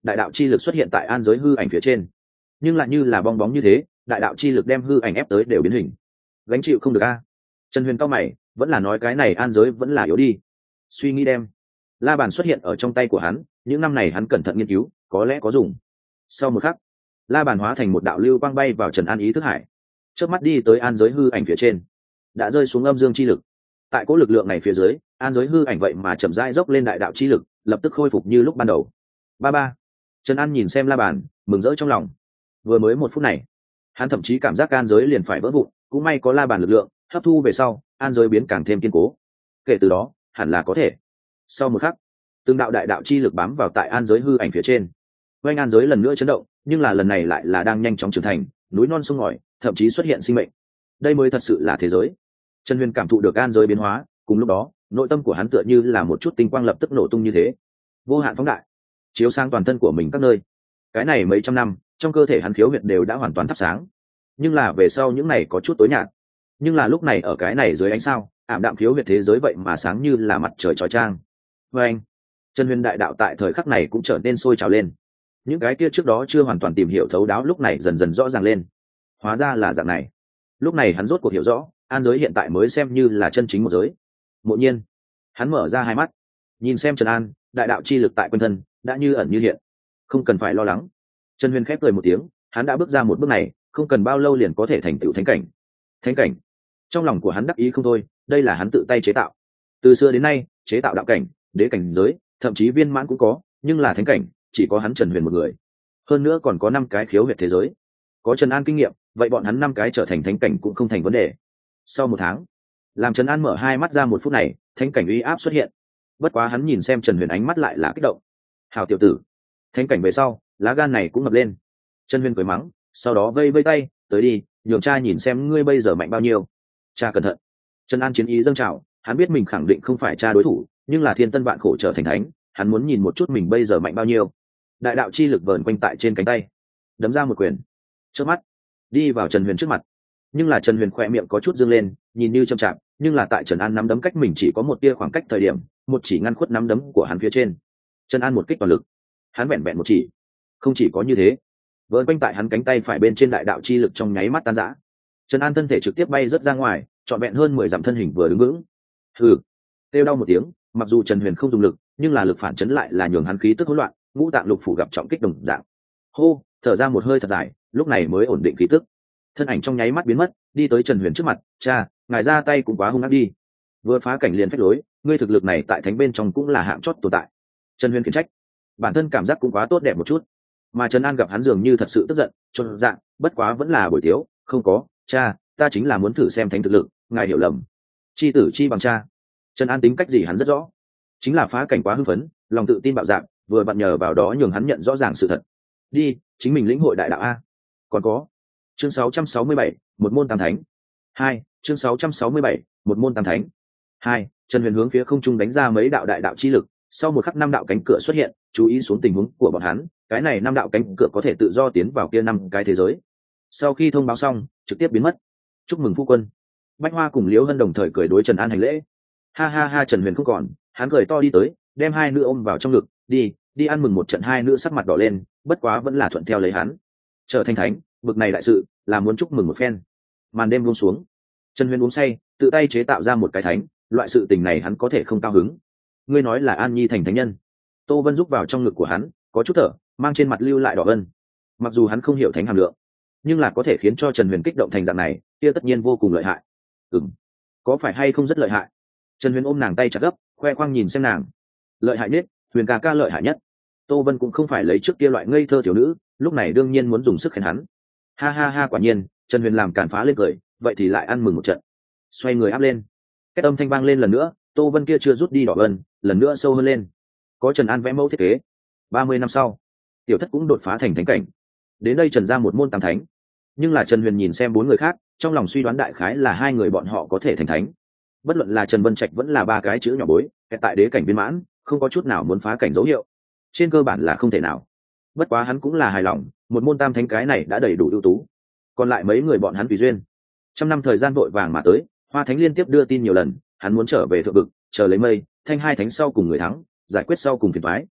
đại đạo chi lực xuất hiện tại an giới hư ảnh phía trên, nhưng lại như là bong bóng như thế, đại đạo chi lực đem hư ảnh ép tới đều biến hình. Gánh chịu không được a. Trần Huyền cao mày, vẫn là nói cái này an giới vẫn là yếu đi. Suy nghĩ đem la bàn xuất hiện ở trong tay của hắn, những năm này hắn cẩn thận nghiên cứu, có lẽ có dùng. Sau một khắc, la bàn hóa thành một đạo lưu quang bay vào Trần An ý thức hải, trước mắt đi tới an giới hư ảnh phía trên, đã rơi xuống âm dương chi lực. Tại cỗ lực lượng này phía dưới, an giới hư ảnh vậy mà chậm rãi dốc lên đại đạo chi lực, lập tức khôi phục như lúc ban đầu. Ba ba. Trần An nhìn xem la bàn, mừng rỡ trong lòng. Vừa mới một phút này, hắn thậm chí cảm giác an giới liền phải vỡ vụn, cũng may có la bàn lực lượng hấp thu về sau, an giới biến càng thêm kiên cố. Kể từ đó, hẳn là có thể. Sau một khắc, từng đạo đại đạo chi lực bám vào tại an giới hư ảnh phía trên. Quanh an giới lần nữa chấn động, nhưng là lần này lại là đang nhanh chóng trưởng thành, núi non sông ngòi, thậm chí xuất hiện sinh mệnh. Đây mới thật sự là thế giới. Trần Huyền cảm thụ được an giới biến hóa, cùng lúc đó, nội tâm của hắn tựa như là một chút tinh quang lập tức nổ tung như thế, vô hạn phóng đại, chiếu sang toàn thân của mình các nơi. Cái này mấy trăm năm, trong cơ thể hắn khiếu huyệt đều đã hoàn toàn thắp sáng, nhưng là về sau những này có chút tối nhạt. Nhưng là lúc này ở cái này dưới ánh sao, ảm đạm khiếu huyệt thế giới vậy mà sáng như là mặt trời chói chang. Và anh, Trần Huyền đại đạo tại thời khắc này cũng trở nên sôi trào lên. Những cái kia trước đó chưa hoàn toàn tìm hiểu thấu đáo lúc này dần dần rõ ràng lên. Hóa ra là dạng này. Lúc này hắn rốt cuộc hiểu rõ, an giới hiện tại mới xem như là chân chính một giới. Mộ Nhiên, hắn mở ra hai mắt, nhìn xem Trần An, đại đạo chi lực tại quanh thân đã như ẩn như hiện, không cần phải lo lắng. Trần Huyền khép cười một tiếng, hắn đã bước ra một bước này, không cần bao lâu liền có thể thành tựu thánh cảnh. Thánh cảnh. Trong lòng của hắn đắc ý không thôi, đây là hắn tự tay chế tạo. Từ xưa đến nay, chế tạo đạo cảnh, đế cảnh giới, thậm chí viên mãn cũng có, nhưng là thánh cảnh, chỉ có hắn Trần Huyền một người. Hơn nữa còn có năm cái khiếu huyệt thế giới. Có Trần An kinh nghiệm, vậy bọn hắn năm cái trở thành thánh cảnh cũng không thành vấn đề. Sau một tháng, làm Trần An mở hai mắt ra một phút này, thánh cảnh uy áp xuất hiện. Bất quá hắn nhìn xem Trần Huyền ánh mắt lại là kích động. Hảo tiểu tử, thánh cảnh về sau, lá gan này cũng ngập lên. Trần Huyền cười mắng, sau đó vây vây tay, tới đi, nhường cha nhìn xem ngươi bây giờ mạnh bao nhiêu. Cha cẩn thận. Trần An chiến ý dâng trào, hắn biết mình khẳng định không phải cha đối thủ, nhưng là thiên tân vạn khổ trở thành thánh, hắn muốn nhìn một chút mình bây giờ mạnh bao nhiêu. Đại đạo chi lực vờn quanh tại trên cánh tay, đấm ra một quyền, trước mắt đi vào Trần Huyền trước mặt. Nhưng là Trần Huyền khỏe miệng có chút dương lên, nhìn như chậm chạp, nhưng là tại Trần An nắm đấm cách mình chỉ có một tia khoảng cách thời điểm, một chỉ ngăn khuất nắm đấm của hắn phía trên. Trần An một kích toàn lực, hắn vẹn vẹn một chỉ. Không chỉ có như thế, vờn quanh tại hắn cánh tay phải bên trên đại đạo chi lực trong nháy mắt tan rã. Trần An thân thể trực tiếp bay rớt ra ngoài, trọn vẹn hơn mười dặm thân hình vừa đứng vững. Hừ, kêu đau một tiếng, mặc dù Trần Huyền không dùng lực, nhưng là lực phản chấn lại là nhường hắn khí tức hỗn loạn, ngũ tạng lục phủ gặp trọng kích đồng dạng. Hô, thở ra một hơi thật dài, lúc này mới ổn định khí tức. Thân ảnh trong nháy mắt biến mất, đi tới Trần Huyền trước mặt, "Cha, ngài ra tay cũng quá hung ác đi. Vừa phá cảnh liền phách lối, ngươi thực lực này tại thánh bên trong cũng là hạng chót tồn tại." Trần Huyền khiển trách, bản thân cảm giác cũng quá tốt đẹp một chút. Mà Trần An gặp hắn dường như thật sự tức giận, chột dạ, bất quá vẫn là buổi tiếu, "Không có, cha, ta chính là muốn thử xem thánh thực lực, ngài hiểu lầm. Chi tử chi bằng cha." Trần An tính cách gì hắn rất rõ, chính là phá cảnh quá hưng phấn, lòng tự tin bạo dạn, vừa vặn nhờ vào đó nhường hắn nhận rõ ràng sự thật. Đi, chính mình lĩnh hội đại đạo a. Còn có, chương sáu trăm sáu mươi bảy, một môn tam thánh. Hai, chương sáu trăm sáu mươi bảy, một môn tam thánh. Hai, Trần Huyền hướng phía không trung đánh ra mấy đạo đại đạo chi lực, sau một khắc năm đạo cánh cửa xuất hiện, chú ý xuống tình huống của bọn hắn, cái này năm đạo cánh cửa có thể tự do tiến vào kia năm cái thế giới. Sau khi thông báo xong, trực tiếp biến mất. Chúc mừng phu quân. Bách Hoa cùng Liễu Hân đồng thời cười đối Trần An hành lễ. Ha ha ha, Trần Huyền không còn, hắn cười to đi tới, đem hai nữ ôm vào trong ngực, đi, đi ăn mừng một trận. Hai nữ sắc mặt đỏ lên, bất quá vẫn là thuận theo lấy hắn. Trở thành thánh, bực này đại sự, là muốn chúc mừng một phen. Màn đêm buông xuống, Trần Huyền uống say, tự tay chế tạo ra một cái thánh, loại sự tình này hắn có thể không cao hứng. Ngươi nói là An Nhi thành thánh nhân? Tô Vân rúc vào trong ngực của hắn, có chút thở, mang trên mặt lưu lại đỏ ân. Mặc dù hắn không hiểu thánh hàm lượng, nhưng là có thể khiến cho Trần Huyền kích động thành dạng này, kia tất nhiên vô cùng lợi hại. Ừm, có phải hay không rất lợi hại? Trần Huyền ôm nàng tay chặt gấp, khoe khoang nhìn xem nàng. Lợi hại nhất, Huyền ca ca lợi hại nhất. Tô Vân cũng không phải lấy trước kia loại ngây thơ thiếu nữ, lúc này đương nhiên muốn dùng sức khen hắn. Ha ha ha, quả nhiên, Trần Huyền làm cản phá lên cười, vậy thì lại ăn mừng một trận. Xoay người áp lên, cái âm thanh vang lên lần nữa, Tô Vân kia chưa rút đi đỏ ân, lần nữa sâu hơn lên. Có Trần An vẽ mẫu thiết kế, ba mươi năm sau, tiểu thất cũng đột phá thành thánh cảnh. Đến đây Trần ra một môn tam thánh, nhưng là Trần Huyền nhìn xem bốn người khác, trong lòng suy đoán đại khái là hai người bọn họ có thể thành thánh. Bất luận là Trần Vân Trạch vẫn là ba cái chữ nhỏ bối, tại đế cảnh viên mãn, không có chút nào muốn phá cảnh dấu hiệu. Trên cơ bản là không thể nào. Bất quá hắn cũng là hài lòng, một môn tam thánh cái này đã đầy đủ ưu tú. Còn lại mấy người bọn hắn tùy duyên. Trăm năm thời gian vội vàng mà tới, Hoa Thánh liên tiếp đưa tin nhiều lần, hắn muốn trở về thượng vực, chờ lấy mây, thanh hai thánh sau cùng người thắng, giải quyết sau cùng phiền toái.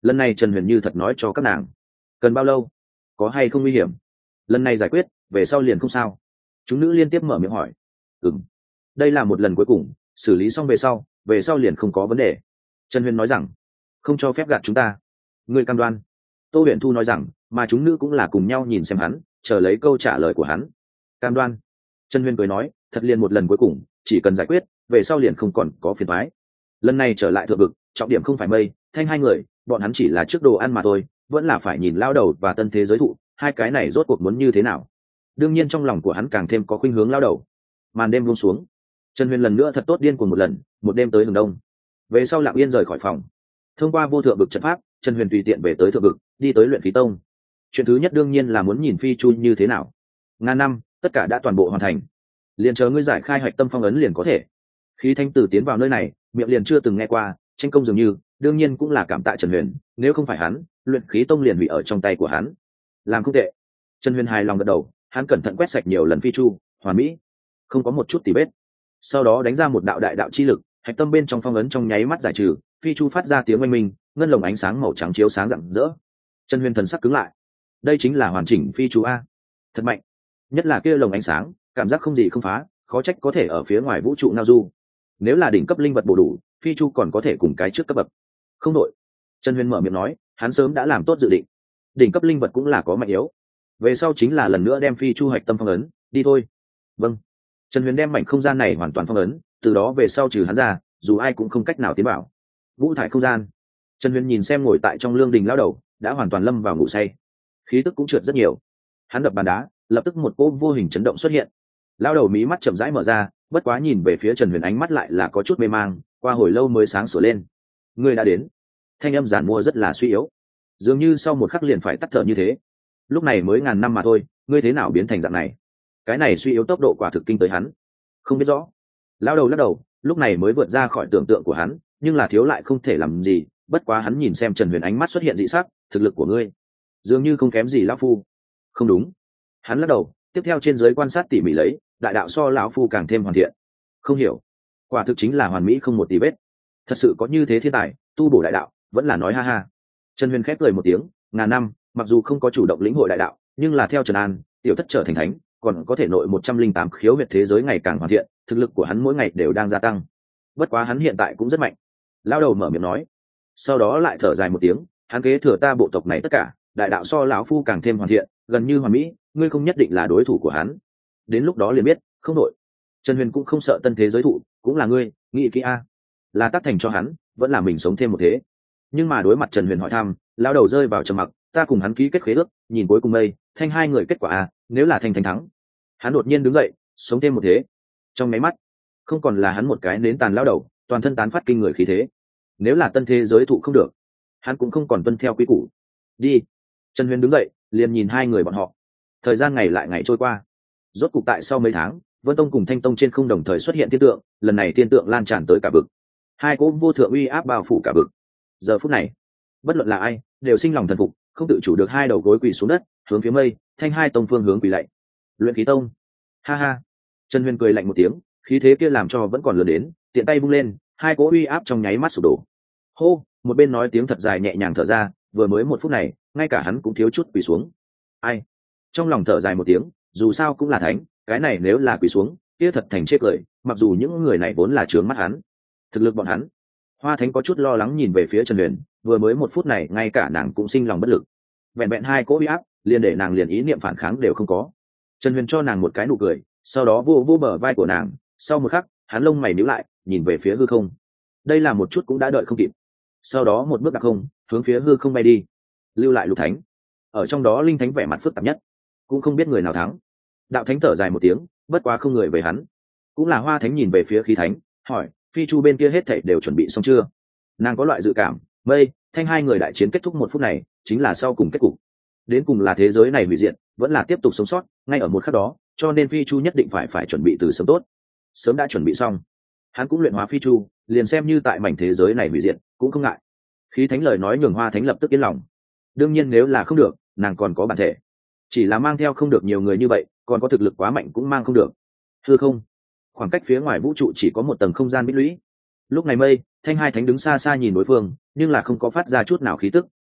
lần này Trần Huyền như thật nói cho các nàng. Cần bao lâu? Có hay không nguy hiểm? Lần này giải quyết về sau liền không sao. Chúng nữ liên tiếp mở miệng hỏi. Ừm, đây là một lần cuối cùng, xử lý xong về sau về sau liền không có vấn đề. Trần Huyền nói rằng không cho phép gạt chúng ta. Người cam đoan? Tô Huyền Thu nói rằng, mà chúng nữ cũng là cùng nhau nhìn xem hắn, chờ lấy câu trả lời của hắn. Cam đoan. Trần Huyền cười nói, thật liền một lần cuối cùng, chỉ cần giải quyết về sau liền không còn có phiền toái. Lần này trở lại thượng vực, trọng điểm không phải Mây Thanh hai người, bọn hắn chỉ là trước đồ ăn mà thôi, vẫn là phải nhìn lao đầu và tân thế giới thụ hai cái này rốt cuộc muốn như thế nào. Đương nhiên trong lòng của hắn càng thêm có khuynh hướng lao đầu. Màn đêm buông xuống, Trần Huyền lần nữa thật tốt điên cuồng một lần, một đêm tới hừng đông. Về sau lặng yên rời khỏi phòng, thông qua vô thượng vực trận pháp, Trần Huyền tùy tiện về tới thượng vực, đi tới luyện khí tông. Chuyện thứ nhất đương nhiên là muốn nhìn phi chu như thế nào. Ngàn năm tất cả đã toàn bộ hoàn thành, liền chờ ngươi giải khai hạch tâm phong ấn liền có thể. Khí thanh tử tiến vào nơi này, miệng liền chưa từng nghe qua, tranh công dường như, đương nhiên cũng là cảm tạ Trần Huyền, nếu không phải hắn, luyện khí tông liền hủy ở trong tay của hắn. Làm không tệ. Trần Huyền hài lòng gật đầu, hắn cẩn thận quét sạch nhiều lần phi chu, hoàn mỹ, không có một chút tì vết. Sau đó đánh ra một đạo đại đạo chi lực, hạch tâm bên trong phong ấn trong nháy mắt giải trừ, phi chu phát ra tiếng oanh minh, ngân lồng ánh sáng màu trắng chiếu sáng rạng rỡ. Trần Huyền thần sắc cứng lại. Đây chính là hoàn chỉnh phi chu a, thật mạnh. Nhất là kia lồng ánh sáng, cảm giác không gì không phá, khó trách có thể ở phía ngoài vũ trụ ngao du. Nếu là đỉnh cấp linh vật bổ đủ, phi chu còn có thể cùng cái trước cấp bậc. Không đội. Trần Huyền mở miệng nói, hắn sớm đã làm tốt dự định. Đỉnh cấp linh vật cũng là có mạnh yếu. Về sau chính là lần nữa đem phi chu hạch tâm phong ấn, đi thôi. Vâng. Trần Huyền đem mảnh không gian này hoàn toàn phong ấn, từ đó về sau trừ hắn ra, dù ai cũng không cách nào tiến vào. Vũ thải không gian. Trần Huyền nhìn xem ngồi tại trong lương đình lão đầu, đã hoàn toàn lâm vào ngủ say. Khí tức cũng trượt rất nhiều. Hắn đập bàn đá, lập tức một cỗ vô hình chấn động xuất hiện. Lão đầu mí mắt chậm rãi mở ra, bất quá nhìn về phía Trần Huyền ánh mắt lại là có chút mê mang, qua hồi lâu mới sáng sủa lên. Ngươi đã đến. Thanh âm giản mua rất là suy yếu, dường như sau một khắc liền phải tắt thở như thế. Lúc này mới ngàn năm mà thôi, ngươi thế nào biến thành dạng này? Cái này suy yếu tốc độ quả thực kinh tới hắn. Không biết rõ. Lão đầu lắc đầu, lúc này mới vượt ra khỏi tưởng tượng của hắn, nhưng là thiếu lại không thể làm gì, bất quá hắn nhìn xem Trần Huyền ánh mắt xuất hiện dị sắc, thực lực của ngươi dường như không kém gì lão phu. Không đúng. Hắn lắc đầu, tiếp theo trên dưới quan sát tỉ mỉ lấy, đại đạo so lão phu càng thêm hoàn thiện. Không hiểu. Quả thực chính là hoàn mỹ không một tì vết. Thật sự có như thế thiên tài, tu bổ đại đạo, vẫn là nói ha ha. Trần Huyền khép cười một tiếng, ngàn năm, mặc dù không có chủ động lĩnh hội đại đạo, nhưng là theo Trần An, tiểu thất trở thành thánh, còn có thể nội một trăm linh tám khiếu huyệt thế giới ngày càng hoàn thiện, thực lực của hắn mỗi ngày đều đang gia tăng. Bất quá hắn hiện tại cũng rất mạnh. Lão đầu mở miệng nói, sau đó lại thở dài một tiếng, hắn kế thừa ta bộ tộc này tất cả, đại đạo so lão phu càng thêm hoàn thiện, gần như hoàn mỹ, ngươi không nhất định là đối thủ của hắn. Đến lúc đó liền biết, không đội. Trần Huyền cũng không sợ tân thế giới thụ, cũng là ngươi, nghĩ kỹ a, là tác thành cho hắn, vẫn là mình sống thêm một thế. Nhưng mà đối mặt Trần Huyền hỏi thăm, lão đầu rơi vào trầm mặc, ta cùng hắn ký kết khế ước, nhìn cuối cùng Mây Thanh hai người kết quả a, nếu là Thanh Thanh thắng. Hắn đột nhiên đứng dậy, sống thêm một thế. Trong máy mắt, không còn là hắn một cái nến tàn lão đầu, toàn thân tán phát kinh người khí thế. Nếu là tân thế giới thụ không được, hắn cũng không còn tuân theo quy củ. Đi. Trần Huyền đứng dậy, liền nhìn hai người bọn họ. Thời gian ngày lại ngày trôi qua. Rốt cục tại sau mấy tháng, Vân Tông cùng Thanh Tông trên không đồng thời xuất hiện thiên tượng, lần này thiên tượng lan tràn tới cả vực. Hai cỗ vô thượng uy áp bao phủ cả vực. Giờ phút này, bất luận là ai, đều sinh lòng thần phục, không tự chủ được hai đầu gối quỳ xuống đất, hướng phía Mây Thanh hai tông phương hướng quỳ lạy. Luyện khí tông. Ha ha. Trần Huyền cười lạnh một tiếng, khí thế kia làm cho vẫn còn lớn đến, tiện tay vung lên, hai cỗ uy áp trong nháy mắt sụp đổ. Hô, một bên nói tiếng thật dài nhẹ nhàng thở ra, vừa mới một phút này, ngay cả hắn cũng thiếu chút quỳ xuống. Ai? Trong lòng thở dài một tiếng, dù sao cũng là thánh, cái này nếu là quỳ xuống, kia thật thành chết cười, mặc dù những người này vốn là trướng mắt hắn. Thực lực bọn hắn. Hoa Thánh có chút lo lắng nhìn về phía Trần Huyền, vừa mới một phút này ngay cả nàng cũng sinh lòng bất lực. Vẹn vẹn hai cỗ uy áp, liền để nàng liền ý niệm phản kháng đều không có. Trần Huyền cho nàng một cái nụ cười, sau đó vô vô bờ vai của nàng, sau một khắc, hắn lông mày nhíu lại, nhìn về phía hư không. Đây là một chút cũng đã đợi không kịp. Sau đó một bước đặc không, hướng phía hư không bay đi. Lưu lại Lục Thánh. Ở trong đó Linh Thánh vẻ mặt phức tạp nhất, cũng không biết người nào thắng. Đạo Thánh thở dài một tiếng, bất quá không người về hắn. Cũng là Hoa Thánh nhìn về phía Khí Thánh, hỏi, phi chu bên kia hết thảy đều chuẩn bị xong chưa? Nàng có loại dự cảm, Mây Thanh hai người đại chiến kết thúc một phút này, chính là sau cùng kết cục. Đến cùng là thế giới này hủy diệt, vẫn là tiếp tục sống sót, ngay ở một khắc đó, cho nên phi chu nhất định phải phải chuẩn bị từ sớm tốt. Sớm đã chuẩn bị xong, hắn cũng luyện hóa phi chu, liền xem như tại mảnh thế giới này hủy diệt, cũng không ngại. Khí Thánh lời nói nhường Hoa Thánh lập tức yên lòng. Đương nhiên nếu là không được, nàng còn có bản thể. Chỉ là mang theo không được nhiều người như vậy, còn có thực lực quá mạnh cũng mang không được. Hư không, khoảng cách phía ngoài vũ trụ chỉ có một tầng không gian bích lũy. Lúc này Mây Thanh hai thánh đứng xa xa nhìn đối phương, nhưng là không có phát ra chút nào khí tức,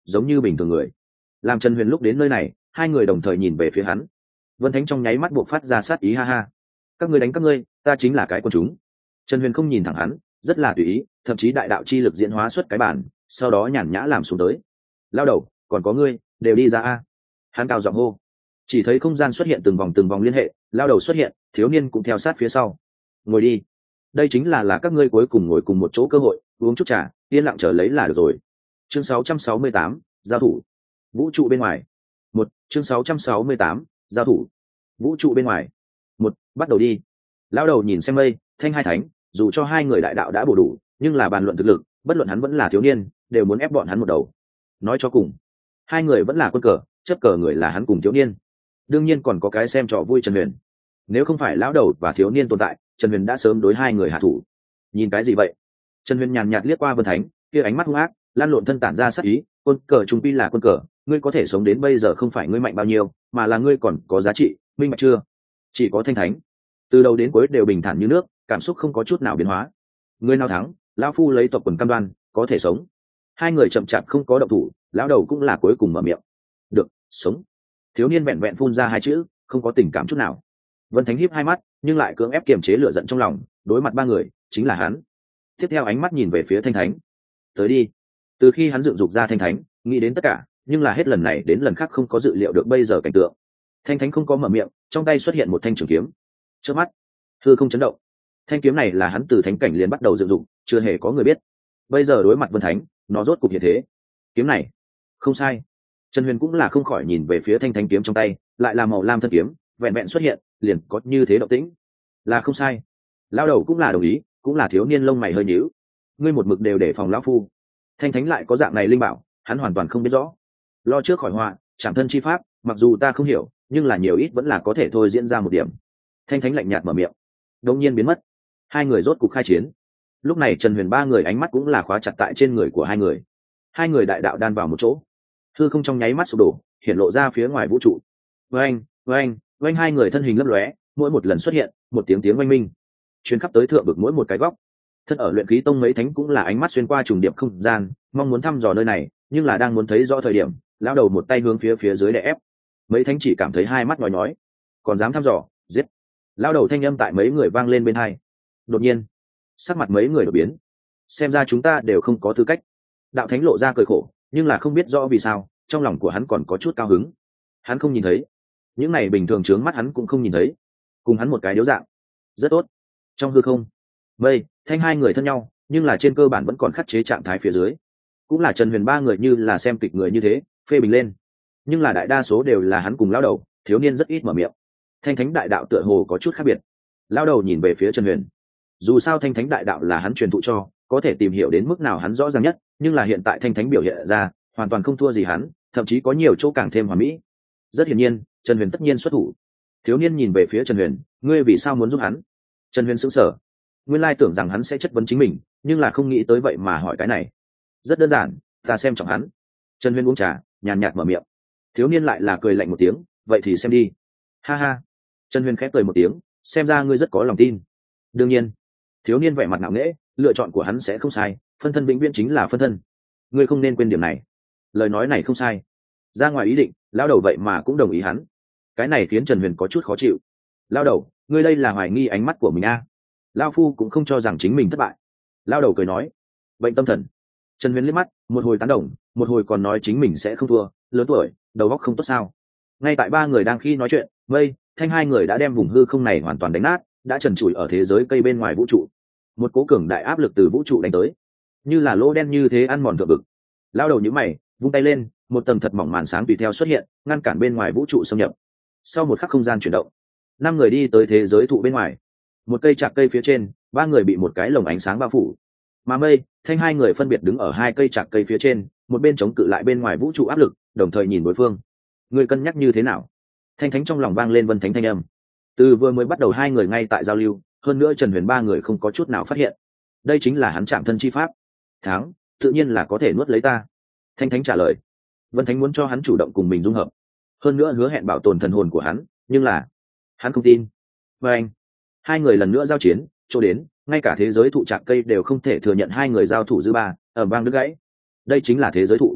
giống như bình thường người. Làm Trần Huyền lúc đến nơi này, hai người đồng thời nhìn về phía hắn. Vân Thánh trong nháy mắt buộc phát ra sát ý, ha ha, các ngươi đánh các ngươi, ta chính là cái quân chúng. Trần Huyền không nhìn thẳng hắn, rất là tùy ý, thậm chí đại đạo chi lực diễn hóa xuất cái bản, sau đó nhàn nhã làm xuống tới. Lao đầu, còn có ngươi, đều đi ra a. Hắn cao giọng hô. Chỉ thấy không gian xuất hiện từng vòng từng vòng liên hệ, lao đầu xuất hiện, thiếu niên cũng theo sát phía sau. Ngồi đi. Đây chính là là các ngươi cuối cùng ngồi cùng một chỗ cơ hội, uống chút trà, yên lặng chờ lấy là được rồi. Chương sáu trăm sáu mươi tám, giao thủ. Vũ trụ bên ngoài. Một, chương sáu trăm sáu mươi tám, giao thủ. Vũ trụ bên ngoài. Một, bắt đầu đi. Lao đầu nhìn xem mây, thanh hai thánh, dù cho hai người đại đạo đã bổ đủ, nhưng là bàn luận thực lực, bất luận hắn vẫn là thiếu niên, đều muốn ép bọn hắn một đầu. Nói cho cùng, hai người vẫn là quân cờ, chấp cờ người là hắn cùng thiếu niên. Đương nhiên còn có cái xem trò vui Trần Huyền. Nếu không phải lão đầu và thiếu niên tồn tại, Trần Huyền đã sớm đối hai người hạ thủ. Nhìn cái gì vậy? Trần Huyền nhàn nhạt liếc qua Vân Thánh, kia ánh mắt hung ác, lan lộn thân tản ra sát ý, quân cờ trung pi là quân cờ, ngươi có thể sống đến bây giờ không phải ngươi mạnh bao nhiêu, mà là ngươi còn có giá trị, minh bạch chưa? Chỉ có Thanh Thánh, từ đầu đến cuối đều bình thản như nước, cảm xúc không có chút nào biến hóa. Ngươi nào thắng, lão phu lấy tộc quần cam đoan, có thể sống. Hai người chậm chạp không có động thủ, lão đầu cũng là cuối cùng mở miệng. Được, sống. Thiếu niên vẹn vẹn phun ra hai chữ, không có tình cảm chút nào. Vân Thánh híp hai mắt, nhưng lại cưỡng ép kiềm chế lửa giận trong lòng, đối mặt ba người, chính là hắn. Tiếp theo ánh mắt nhìn về phía Thanh Thánh. Tới đi. Từ khi hắn dựng dục ra Thanh Thánh, nghĩ đến tất cả, nhưng là hết lần này đến lần khác không có dự liệu được bây giờ cảnh tượng. Thanh Thánh không có mở miệng, trong tay xuất hiện một thanh trường kiếm. Trước mắt, hư không chấn động. Thanh kiếm này là hắn từ thánh cảnh liền bắt đầu dựng dục, chưa hề có người biết. Bây giờ đối mặt Vân Thánh, nó rốt cục hiện thế. Kiếm này, không sai. Trần Huyền cũng là không khỏi nhìn về phía thanh thánh kiếm trong tay, lại là màu lam thân kiếm, vẹn vẹn xuất hiện, liền có như thế động tĩnh. Là không sai. Lao đầu cũng là đồng ý, cũng là thiếu niên lông mày hơi nhíu. Ngươi một mực đều để phòng lão phu. Thanh thánh lại có dạng này linh bảo, hắn hoàn toàn không biết rõ. Lo trước khỏi họa, chẳng thân chi pháp, mặc dù ta không hiểu, nhưng là nhiều ít vẫn là có thể thôi diễn ra một điểm. Thanh thánh lạnh nhạt mở miệng, đột nhiên biến mất. Hai người rốt cục khai chiến. Lúc này Trần Huyền ba người ánh mắt cũng là khóa chặt tại trên người của hai người. Hai người đại đạo đan vào một chỗ, hư không trong nháy mắt sụp đổ, hiện lộ ra phía ngoài vũ trụ. Oanh, oanh, oanh, hai người thân hình lấp lóe, mỗi một lần xuất hiện, một tiếng tiếng oanh minh, truyền khắp tới thượng vực mỗi một cái góc. Thân ở luyện khí tông mấy thánh cũng là ánh mắt xuyên qua trùng điệp không gian, mong muốn thăm dò nơi này, nhưng là đang muốn thấy rõ thời điểm, lão đầu một tay hướng phía phía dưới đè ép. Mấy thánh chỉ cảm thấy hai mắt nhói nhói, còn dám thăm dò, giết. Lão đầu thanh âm tại mấy người vang lên bên tai. Đột nhiên, sắc mặt mấy người đổi biến. Xem ra chúng ta đều không có tư cách. Đạo thánh lộ ra cười khổ, nhưng là không biết rõ vì sao, trong lòng của hắn còn có chút cao hứng. Hắn không nhìn thấy, những này bình thường trướng mắt hắn cũng không nhìn thấy. Cùng hắn một cái điếu dạng, rất tốt. Trong hư không, mây, thanh hai người thân nhau, nhưng là trên cơ bản vẫn còn khắc chế trạng thái phía dưới. Cũng là Trần Huyền ba người như là xem kịch người như thế, phê bình lên. Nhưng là đại đa số đều là hắn cùng lão đầu, thiếu niên rất ít mở miệng. Thanh thánh đại đạo tựa hồ có chút khác biệt. Lão đầu nhìn về phía Trần Huyền. Dù sao thanh thánh đại đạo là hắn truyền thụ cho, có thể tìm hiểu đến mức nào hắn rõ ràng nhất, nhưng là hiện tại thanh thánh biểu hiện ra hoàn toàn không thua gì hắn, thậm chí có nhiều chỗ càng thêm hoàn mỹ. Rất hiển nhiên, Trần Huyền tất nhiên xuất thủ. Thiếu niên nhìn về phía Trần Huyền, ngươi vì sao muốn giúp hắn? Trần Huyền sững sờ, nguyên lai tưởng rằng hắn sẽ chất vấn chính mình, nhưng là không nghĩ tới vậy mà hỏi cái này. Rất đơn giản, ta xem trọng hắn. Trần Huyền uống trà, nhàn nhạt mở miệng. Thiếu niên lại là cười lạnh một tiếng, vậy thì xem đi. Ha ha. Trần Huyền khép cười một tiếng, xem ra ngươi rất có lòng tin. Đương nhiên. Thiếu niên vẻ mặt ngạo nghễ, lựa chọn của hắn sẽ không sai, phân thân vĩnh viễn chính là phân thân. Ngươi không nên quên điểm này. Lời nói này không sai. Ra ngoài ý định, lão đầu vậy mà cũng đồng ý hắn. Cái này khiến Trần Huyền có chút khó chịu. Lão đầu, ngươi đây là hoài nghi ánh mắt của mình a? À? Lão phu cũng không cho rằng chính mình thất bại. Lão đầu cười nói, bệnh tâm thần. Trần Huyền liếc mắt, một hồi tán đồng, một hồi còn nói chính mình sẽ không thua, lớn tuổi, đầu óc không tốt sao? Ngay tại ba người đang khi nói chuyện, mây, thanh hai người đã đem vùng hư không này hoàn toàn đánh nát, đã trần trụi ở thế giới cây bên ngoài vũ trụ. Một cố cường đại áp lực từ vũ trụ đánh tới, như là lỗ đen như thế ăn mòn thượng vực. Lao đầu nhíu mày, vung tay lên, một tầng thật mỏng màn sáng tùy theo xuất hiện, ngăn cản bên ngoài vũ trụ xâm nhập. Sau một khắc không gian chuyển động, năm người đi tới thế giới thụ bên ngoài. Một cây chạc cây phía trên, ba người bị một cái lồng ánh sáng bao phủ. Mà mây, thanh hai người phân biệt đứng ở hai cây chạc cây phía trên, một bên chống cự lại bên ngoài vũ trụ áp lực, đồng thời nhìn đối phương. Người cân nhắc như thế nào? Thanh thánh trong lòng vang lên vân thánh thanh âm. Từ vừa mới bắt đầu hai người ngay tại giao lưu, hơn nữa Trần Huyền ba người không có chút nào phát hiện. Đây chính là hắn chạm thân chi pháp. Thắng, tự nhiên là có thể nuốt lấy ta. Thanh thánh trả lời. Vân thánh muốn cho hắn chủ động cùng mình dung hợp, hơn nữa hứa hẹn bảo tồn thần hồn của hắn, nhưng là hắn không tin. Và anh, hai người lần nữa giao chiến, chỗ đến ngay cả thế giới thụ trạc cây đều không thể thừa nhận hai người giao thủ dư ba, ở bang đứt gãy. Đây chính là thế giới thụ.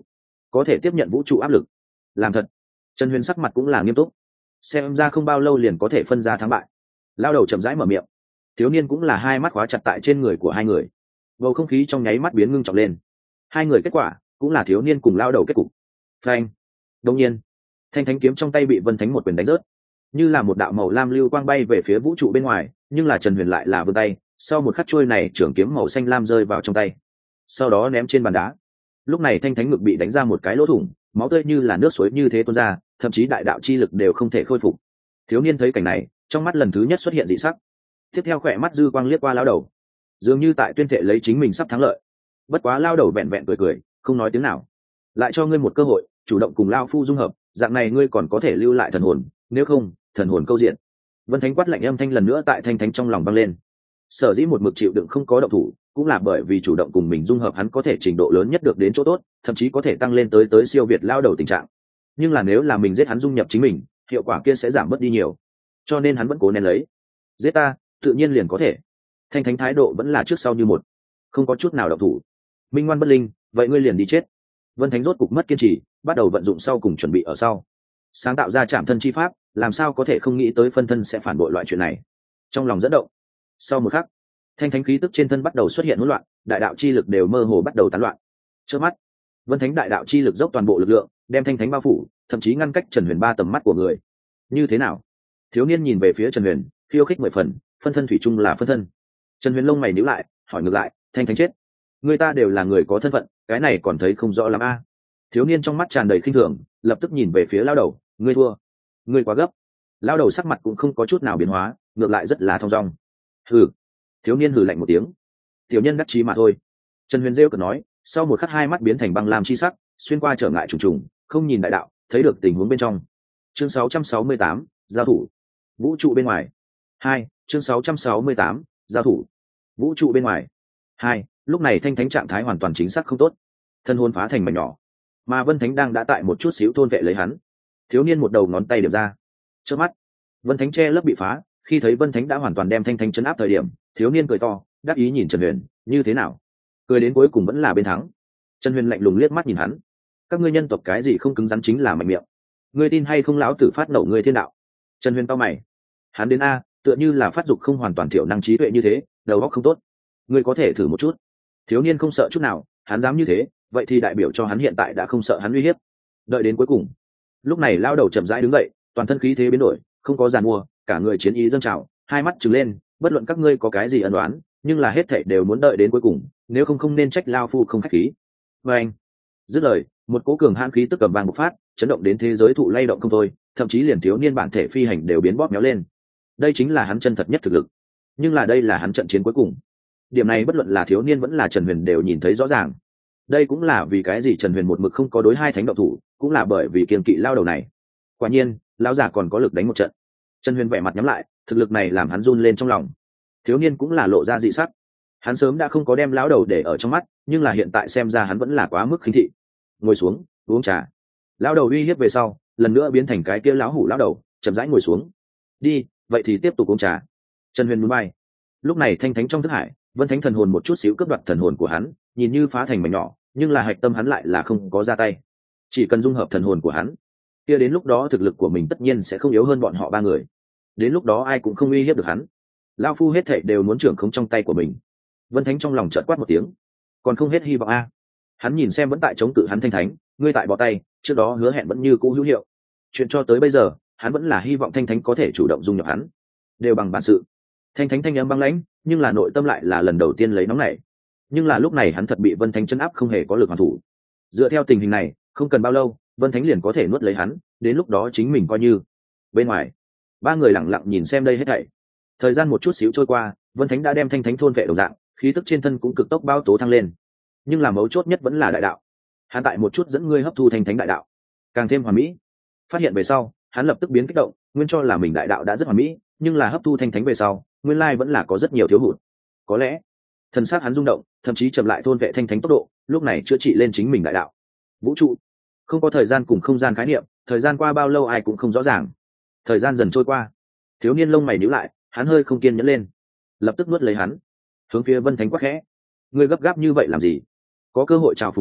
có thể tiếp nhận vũ trụ áp lực. Làm thật. Trần Huyền sắc mặt cũng là nghiêm túc, xem ra không bao lâu liền có thể phân ra thắng bại. Lao đầu chậm rãi mở miệng. Thiếu niên cũng là hai mắt khóa chặt tại trên người của hai người, bầu không khí trong nháy mắt biến ngưng trọng lên. Hai người kết quả cũng là thiếu niên cùng lao đầu kết cục. Phanh. Đột nhiên thanh thánh kiếm trong tay bị Vân Thánh một quyền đánh rớt, như là một đạo màu lam lưu quang bay về phía vũ trụ bên ngoài, nhưng là Trần Huyền lại là vươn tay, sau một khắc trôi này trưởng kiếm màu xanh lam rơi vào trong tay, sau đó ném trên bàn đá. Lúc này thanh thánh ngực bị đánh ra một cái lỗ thủng, máu tươi như là nước suối như thế tuôn ra, thậm chí đại đạo chi lực đều không thể khôi phục. Thiếu niên thấy cảnh này, trong mắt lần thứ nhất xuất hiện dị sắc, tiếp theo khỏe mắt dư quang liếc qua lao đầu, dường như tại tuyên thệ lấy chính mình sắp thắng lợi. Bất quá lao đầu vẹn vẹn cười cười, không nói tiếng nào. Lại cho ngươi một cơ hội, chủ động cùng lao phu dung hợp, dạng này ngươi còn có thể lưu lại thần hồn, nếu không thần hồn câu diện. Vân Thánh quát lạnh âm thanh lần nữa tại thanh thánh trong lòng vang lên. Sở dĩ một mực chịu đựng không có động thủ, cũng là bởi vì chủ động cùng mình dung hợp hắn có thể trình độ lớn nhất được đến chỗ tốt, thậm chí có thể tăng lên tới tới siêu việt lao đầu tình trạng. Nhưng là nếu là mình giết hắn dung nhập chính mình, hiệu quả kia sẽ giảm bớt đi nhiều, cho nên hắn vẫn cố nén lấy. Giết ta tự nhiên liền có thể. Thanh thánh thái độ vẫn là trước sau như một, không có chút nào động thủ. Minh ngoan bất linh, vậy ngươi liền đi chết. Vân Thánh rốt cục mất kiên trì, bắt đầu vận dụng sau cùng chuẩn bị ở sau, sáng tạo ra chạm thân chi pháp, làm sao có thể không nghĩ tới phân thân sẽ phản bội loại chuyện này. Trong lòng dẫn động, sau một khắc thanh thánh khí tức trên thân bắt đầu xuất hiện hỗn loạn, đại đạo chi lực đều mơ hồ bắt đầu tán loạn. Trước mắt Vân Thánh đại đạo chi lực dốc toàn bộ lực lượng, đem thanh thánh bao phủ, thậm chí ngăn cách Trần Huyền ba tầm mắt của người. Như thế nào? Thiếu niên nhìn về phía Trần Huyền, khiêu khích mười phần. Phân thân thủy chung là phân thân. Trần Huyền lông mày nhíu lại, hỏi ngược lại, thanh thánh chết, người ta đều là người có thân phận, cái này còn thấy không rõ lắm a? À? Thiếu niên trong mắt tràn đầy khinh thường, lập tức nhìn về phía lao đầu, ngươi thua, ngươi quá gấp. Lao đầu sắc mặt cũng không có chút nào biến hóa, ngược lại rất là thong dong. Hừ. Thiếu niên hừ lạnh một tiếng, tiểu nhân đắc chí mà thôi. Trần Huyền rêu cợt nói, sau một khắc hai mắt biến thành băng lam chi sắc, xuyên qua trở ngại trùng trùng, không nhìn đại đạo, thấy được tình huống bên trong. Chương sáu trăm sáu mươi tám, giao thủ. Vũ trụ bên ngoài. Hai, chương sáu trăm sáu mươi tám, giao thủ. Vũ trụ bên ngoài. Hai, lúc này thanh thánh trạng thái hoàn toàn chính xác không tốt, thân hồn phá thành mảnh nhỏ, mà Vân Thánh đang đã tại một chút xíu thôn vệ lấy hắn. Thiếu niên một đầu ngón tay điểm ra, trước mắt Vân Thánh che lớp bị phá. Khi thấy Vân Thánh đã hoàn toàn đem thanh thánh chấn áp thời điểm, thiếu niên cười to, đắc ý nhìn Trần Huyền, như thế nào, cười đến cuối cùng vẫn là bên thắng. Trần Huyền lạnh lùng liếc mắt nhìn hắn, các ngươi nhân tộc cái gì không cứng rắn chính là mạnh miệng, ngươi tin hay không lão tử phát nổ ngươi thiên đạo. Trần Huyền cao mày, hắn đến a, tựa như là phát dục không hoàn toàn thiểu năng trí tuệ như thế, đầu óc không tốt, ngươi có thể thử một chút. Thiếu niên không sợ chút nào, hắn dám như thế, vậy thì đại biểu cho hắn hiện tại đã không sợ hắn uy hiếp. Đợi đến cuối cùng, lúc này lao đầu chậm rãi đứng dậy, toàn thân khí thế biến đổi, không có giàn mua, cả người chiến ý dâng trào, hai mắt trừng lên, bất luận các ngươi có cái gì ân đoán, nhưng là hết thảy đều muốn đợi đến cuối cùng, nếu không không nên trách lao phu không khách khí. Và anh dứt lời, một cỗ cường hãn khí tức cầm vàng bộc phát, chấn động đến thế giới thụ lay động không thôi, thậm chí liền thiếu niên bản thể phi hành đều biến bóp méo lên. Đây chính là hắn chân thật nhất thực lực, nhưng là đây là hắn trận chiến cuối cùng. Điểm này bất luận là thiếu niên vẫn là Trần Huyền đều nhìn thấy rõ ràng. Đây cũng là vì cái gì Trần Huyền một mực không có đối hai thánh động thủ, cũng là bởi vì kiêng kỵ lao đầu này. Quả nhiên lão giả còn có lực đánh một trận. Trần Huyền vẻ mặt nhắm lại, thực lực này làm hắn run lên trong lòng. Thiếu niên cũng là lộ ra dị sắc, hắn sớm đã không có đem lão đầu để ở trong mắt, nhưng là hiện tại xem ra hắn vẫn là quá mức khinh thị. Ngồi xuống uống trà. Lão đầu uy hiếp về sau, lần nữa biến thành cái kia lão hủ lão đầu, chậm rãi ngồi xuống. Đi, vậy thì tiếp tục uống trà. Trần Huyền muốn bay. Lúc này thanh thánh trong thức hải, Vân Thánh thần hồn một chút xíu cướp đoạt thần hồn của hắn, nhìn như phá thành mảnh nhỏ, nhưng là hạch tâm hắn lại là không có ra tay. Chỉ cần dung hợp thần hồn của hắn, kia đến lúc đó thực lực của mình tất nhiên sẽ không yếu hơn bọn họ ba người. Đến lúc đó ai cũng không uy hiếp được hắn. Lão phu hết thảy đều muốn trưởng khống trong tay của mình. Vân Thánh trong lòng chợt quát một tiếng, còn không hết hy vọng a. Hắn nhìn xem vẫn tại chống cự hắn thanh thánh, ngươi tại bỏ tay, trước đó hứa hẹn vẫn như cũ hữu hiệu. Chuyện cho tới bây giờ, hắn vẫn là hy vọng thanh thánh có thể chủ động dung nhập hắn, đều bằng bản sự. Thanh thánh thanh âm băng lãnh, nhưng là nội tâm lại là lần đầu tiên lấy nóng này. Nhưng là lúc này hắn thật bị Vân Thánh chấn áp không hề có lực hoàn thủ. Dựa theo tình hình này, không cần bao lâu, Vân Thánh liền có thể nuốt lấy hắn, đến lúc đó chính mình coi như. Bên ngoài, ba người lặng lặng nhìn xem đây hết thảy. Thời gian một chút xíu trôi qua, Vân Thánh đã đem thanh thánh thôn vệ đồng dạng, khí tức trên thân cũng cực tốc bao tố thăng lên. Nhưng là mấu chốt nhất vẫn là đại đạo. Hắn tại một chút dẫn ngươi hấp thu thanh thánh đại đạo, càng thêm hoàn mỹ. Phát hiện về sau, hắn lập tức biến kích động, nguyên cho là mình đại đạo đã rất hoàn mỹ, nhưng là hấp thu thanh thánh về sau, nguyên lai vẫn là có rất nhiều thiếu hụt. Có lẽ thần xác hắn rung động, thậm chí chậm lại thôn vệ thanh thánh tốc độ, lúc này chữa trị lên chính mình đại đạo. Vũ trụ không có thời gian cùng không gian khái niệm, thời gian qua bao lâu ai cũng không rõ ràng. Thời gian dần trôi qua, thiếu niên lông mày nhíu lại, hắn hơi không kiên nhẫn lên, lập tức nuốt lấy hắn, hướng phía Vân Thánh quát khẽ, ngươi gấp gáp như vậy làm gì? Có cơ hội chào phúng hắn,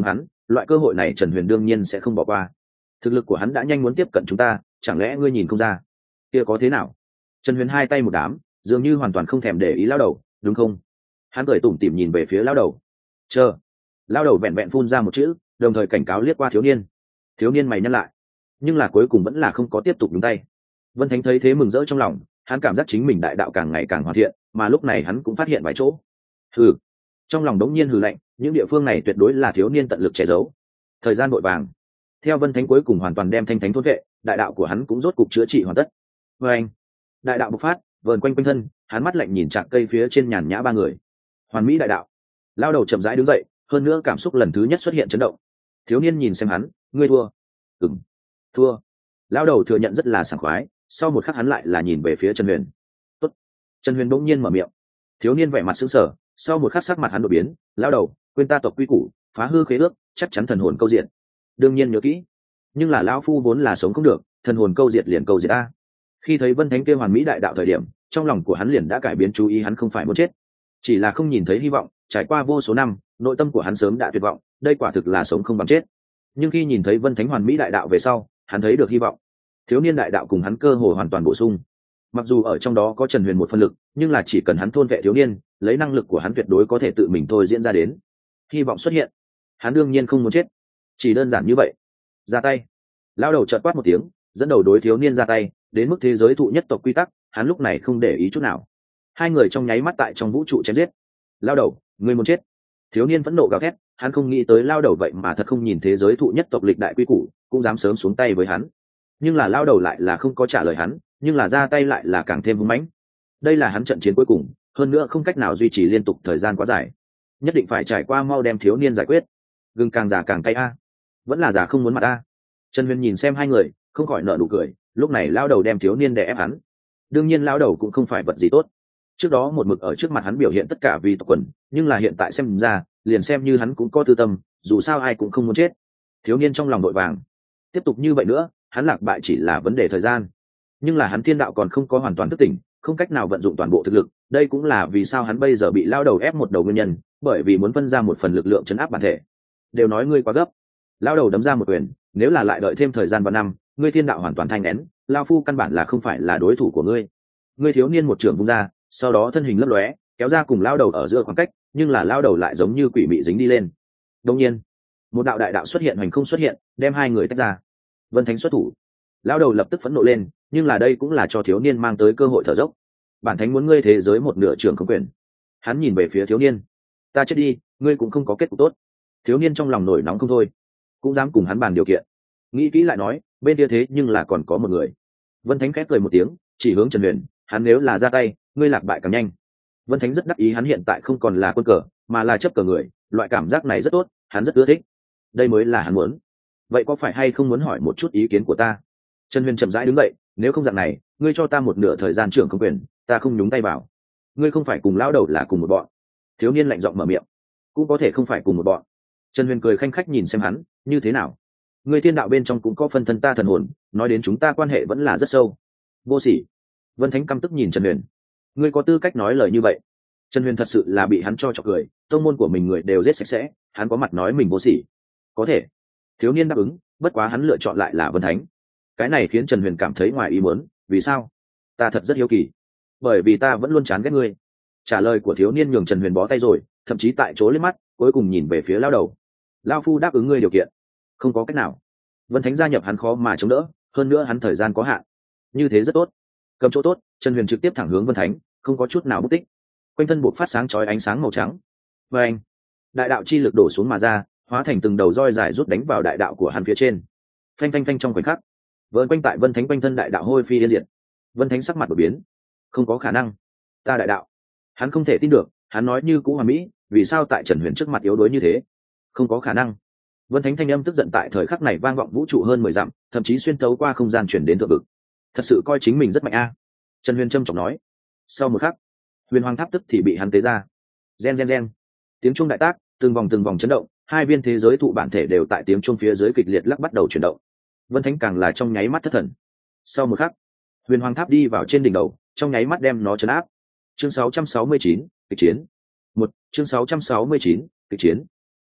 loại cơ hội này Trần Huyền đương nhiên sẽ không bỏ qua. Thực lực của hắn đã nhanh muốn tiếp cận chúng ta, chẳng lẽ ngươi nhìn không ra? Kia có thế nào? Trần Huyền hai tay một đám, dường như hoàn toàn không thèm để ý lão đầu, đúng không? Hắn cười tủm tỉm nhìn về phía lão đầu. Chờ. Lão đầu vẹn vẹn phun ra một chữ, đồng thời cảnh cáo liếc qua thiếu niên. Thiếu niên mày nhăn lại, nhưng là cuối cùng vẫn là không có tiếp tục nhúng tay. Vân Thánh thấy thế mừng rỡ trong lòng, hắn cảm giác chính mình đại đạo càng ngày càng hoàn thiện, mà lúc này hắn cũng phát hiện vài chỗ. Hừ. Trong lòng đống nhiên hừ lạnh, những địa phương này tuyệt đối là thiếu niên tận lực che giấu. Thời gian vội vàng. Theo Vân Thánh cuối cùng hoàn toàn đem thanh thánh thôn vệ, đại đạo của hắn cũng rốt cục chữa trị hoàn tất. Và anh, đại đạo bộc phát, vờn quanh quanh thân, hắn mắt lạnh nhìn chạc cây phía trên nhàn nhã ba người. Hoàn mỹ đại đạo. Lao đầu chậm rãi đứng dậy, hơn nữa cảm xúc lần thứ nhất xuất hiện chấn động. Thiếu niên nhìn xem hắn, ngươi thua. Ừm, thua. Lao đầu thừa nhận rất là sảng khoái, sau một khắc hắn lại là nhìn về phía Trần Huyền. Tốt. Trần Huyền bỗng nhiên mở miệng. Thiếu niên vẻ mặt sững sờ, sau một khắc sắc mặt hắn đổi biến, lao đầu, quên ta tộc quy củ, phá hư khế ước, chắc chắn thần hồn câu diện. Đương nhiên nhớ kỹ. Nhưng là lão phu vốn là sống không được, thần hồn câu diệt liền câu diệt a. Khi thấy Vân Thánh kia hoàn mỹ đại đạo thời điểm, trong lòng của hắn liền đã cải biến chú ý, hắn không phải muốn chết, chỉ là không nhìn thấy hy vọng. Trải qua vô số năm, nội tâm của hắn sớm đã tuyệt vọng, đây quả thực là sống không bằng chết. Nhưng khi nhìn thấy Vân Thánh hoàn mỹ đại đạo về sau, hắn thấy được hy vọng. Thiếu niên đại đạo cùng hắn cơ hồ hoàn toàn bổ sung. Mặc dù ở trong đó có Trần Huyền một phần lực, nhưng là chỉ cần hắn thôn vệ thiếu niên, lấy năng lực của hắn tuyệt đối có thể tự mình thôi diễn ra đến. Hy vọng xuất hiện. Hắn đương nhiên không muốn chết, chỉ đơn giản như vậy. Ra tay. Lao đầu chợt quát một tiếng, dẫn đầu đối thiếu niên ra tay, đến mức thế giới thụ nhất tộc quy tắc, hắn lúc này không để ý chút nào. Hai người trong nháy mắt tại trong vũ trụ chém giết. Lao đầu, ngươi muốn chết. Thiếu niên phẫn nộ gào thét, hắn không nghĩ tới lao đầu vậy mà thật không nhìn thế giới thụ nhất tộc lịch đại quy củ, cũng dám sớm xuống tay với hắn. Nhưng là lao đầu lại là không có trả lời hắn, nhưng là ra tay lại là càng thêm hung mãnh. Đây là hắn trận chiến cuối cùng, hơn nữa không cách nào duy trì liên tục thời gian quá dài, nhất định phải trải qua mau đem thiếu niên giải quyết. Gừng càng già càng cay a, vẫn là già không muốn mặt a. Trần Huyền nhìn xem hai người, không khỏi nở nụ cười. Lúc này lao đầu đem thiếu niên đè ép hắn. Đương nhiên lao đầu cũng không phải vật gì tốt. Trước đó một mực ở trước mặt hắn biểu hiện tất cả vì tộc quần, nhưng là hiện tại xem ra, liền xem như hắn cũng có tư tâm, dù sao ai cũng không muốn chết. Thiếu niên trong lòng đội vàng. Tiếp tục như vậy nữa, hắn lạc bại chỉ là vấn đề thời gian. Nhưng là hắn thiên đạo còn không có hoàn toàn thức tỉnh, không cách nào vận dụng toàn bộ thực lực. Đây cũng là vì sao hắn bây giờ bị lao đầu ép một đầu nguyên nhân, bởi vì muốn phân ra một phần lực lượng chấn áp bản thể. Đều nói ngươi quá gấp. Lao đầu đấm ra một quyền, nếu là lại đợi thêm thời gian vào năm, ngươi thiên đạo hoàn toàn thanh nén, lao phu căn bản là không phải là đối thủ của ngươi. Ngươi thiếu niên một trường vung ra, sau đó thân hình lấp lóe, kéo ra cùng lao đầu ở giữa khoảng cách, nhưng là lao đầu lại giống như quỷ mị dính đi lên. Đương nhiên, một đạo đại đạo xuất hiện hoành không xuất hiện, đem hai người tách ra. Vân Thánh xuất thủ. Lao đầu lập tức phẫn nộ lên, nhưng là đây cũng là cho thiếu niên mang tới cơ hội thở dốc. Bản thánh muốn ngươi thế giới một nửa trường không quyền. Hắn nhìn về phía thiếu niên. Ta chết đi, ngươi cũng không có kết cục tốt. Thiếu niên trong lòng nổi nóng không thôi, cũng dám cùng hắn bàn điều kiện. Nghĩ kỹ lại nói, bên kia thế nhưng là còn có một người. Vân Thánh khép cười một tiếng, chỉ hướng Trần Huyền, hắn nếu là ra tay, ngươi lạc bại càng nhanh. Vân Thánh rất đắc ý, hắn hiện tại không còn là quân cờ, mà là chấp cờ người, loại cảm giác này rất tốt, hắn rất ưa thích. Đây mới là hắn muốn. Vậy có phải hay không muốn hỏi một chút ý kiến của ta? Trần Huyền chậm rãi đứng dậy, nếu không dạng này, ngươi cho ta một nửa thời gian trưởng không quyền, ta không nhúng tay vào. Ngươi không phải cùng lão đầu là cùng một bọn. Thiếu niên lạnh giọng mở miệng. Cũng có thể không phải cùng một bọn. Trần Huyền cười khanh khách nhìn xem hắn, như thế nào? Ngươi thiên đạo bên trong cũng có phân thân ta thần hồn, nói đến chúng ta quan hệ vẫn là rất sâu. Vô sỉ. Vân Thánh căm tức nhìn Trần Huyền. Ngươi có tư cách nói lời như vậy? Trần Huyền thật sự là bị hắn cho chọc cười, tông môn của mình người đều giết sạch sẽ, hắn có mặt nói mình vô sỉ. Có thể. Thiếu niên đáp ứng, bất quá hắn lựa chọn lại là Vân Thánh. Cái này khiến Trần Huyền cảm thấy ngoài ý muốn, vì sao? Ta thật rất hiếu kỳ. Bởi vì ta vẫn luôn chán ghét ngươi. Trả lời của thiếu niên nhường Trần Huyền bó tay rồi, thậm chí tại chỗ liếc mắt, cuối cùng nhìn về phía lao đầu. Lao phu đáp ứng ngươi điều kiện. Không có cách nào. Vân Thánh gia nhập hắn khó mà chống đỡ, hơn nữa hắn thời gian có hạn. Như thế rất tốt. Cầm chỗ tốt, Trần Huyền trực tiếp thẳng hướng Vân Thánh, không có chút nào bất tích. Quanh thân buộc phát sáng chói ánh sáng màu trắng. Và anh, đại đạo chi lực đổ xuống mà ra, hóa thành từng đầu roi dài rút đánh vào đại đạo của hắn phía trên. Phanh phanh phanh trong khoảnh khắc, vợn quanh tại Vân Thánh quanh thân đại đạo hôi phi yên diệt. Vân Thánh sắc mặt đổi biến. Không có khả năng. Ta đại đạo. Hắn không thể tin được, hắn nói như cũ hoàn mỹ, vì sao tại Trần Huyền trước mặt yếu đuối như thế? Không có khả năng. Vân Thánh thanh âm tức giận tại thời khắc này vang vọng vũ trụ hơn mười dặm, thậm chí xuyên thấu qua không gian chuyển đến thượng vực. Thật sự coi chính mình rất mạnh a. Trần Huyền trầm trọng nói. Sau một khắc, Huyền Hoàng Tháp tức thì bị hắn tế ra. Gen gen gen. Tiếng chuông đại tác, từng vòng từng vòng chấn động, hai viên thế giới thụ bản thể đều tại tiếng chuông phía dưới kịch liệt lắc bắt đầu chuyển động. Vân Thánh càng là trong nháy mắt thất thần. Sau một khắc, Huyền Hoàng Tháp đi vào trên đỉnh đầu, trong nháy mắt đem nó trấn áp. Chương sáu trăm sáu mươi chín, kịch chiến. Một, chương sáu trăm sáu mươi chín, kịch chiến. Một,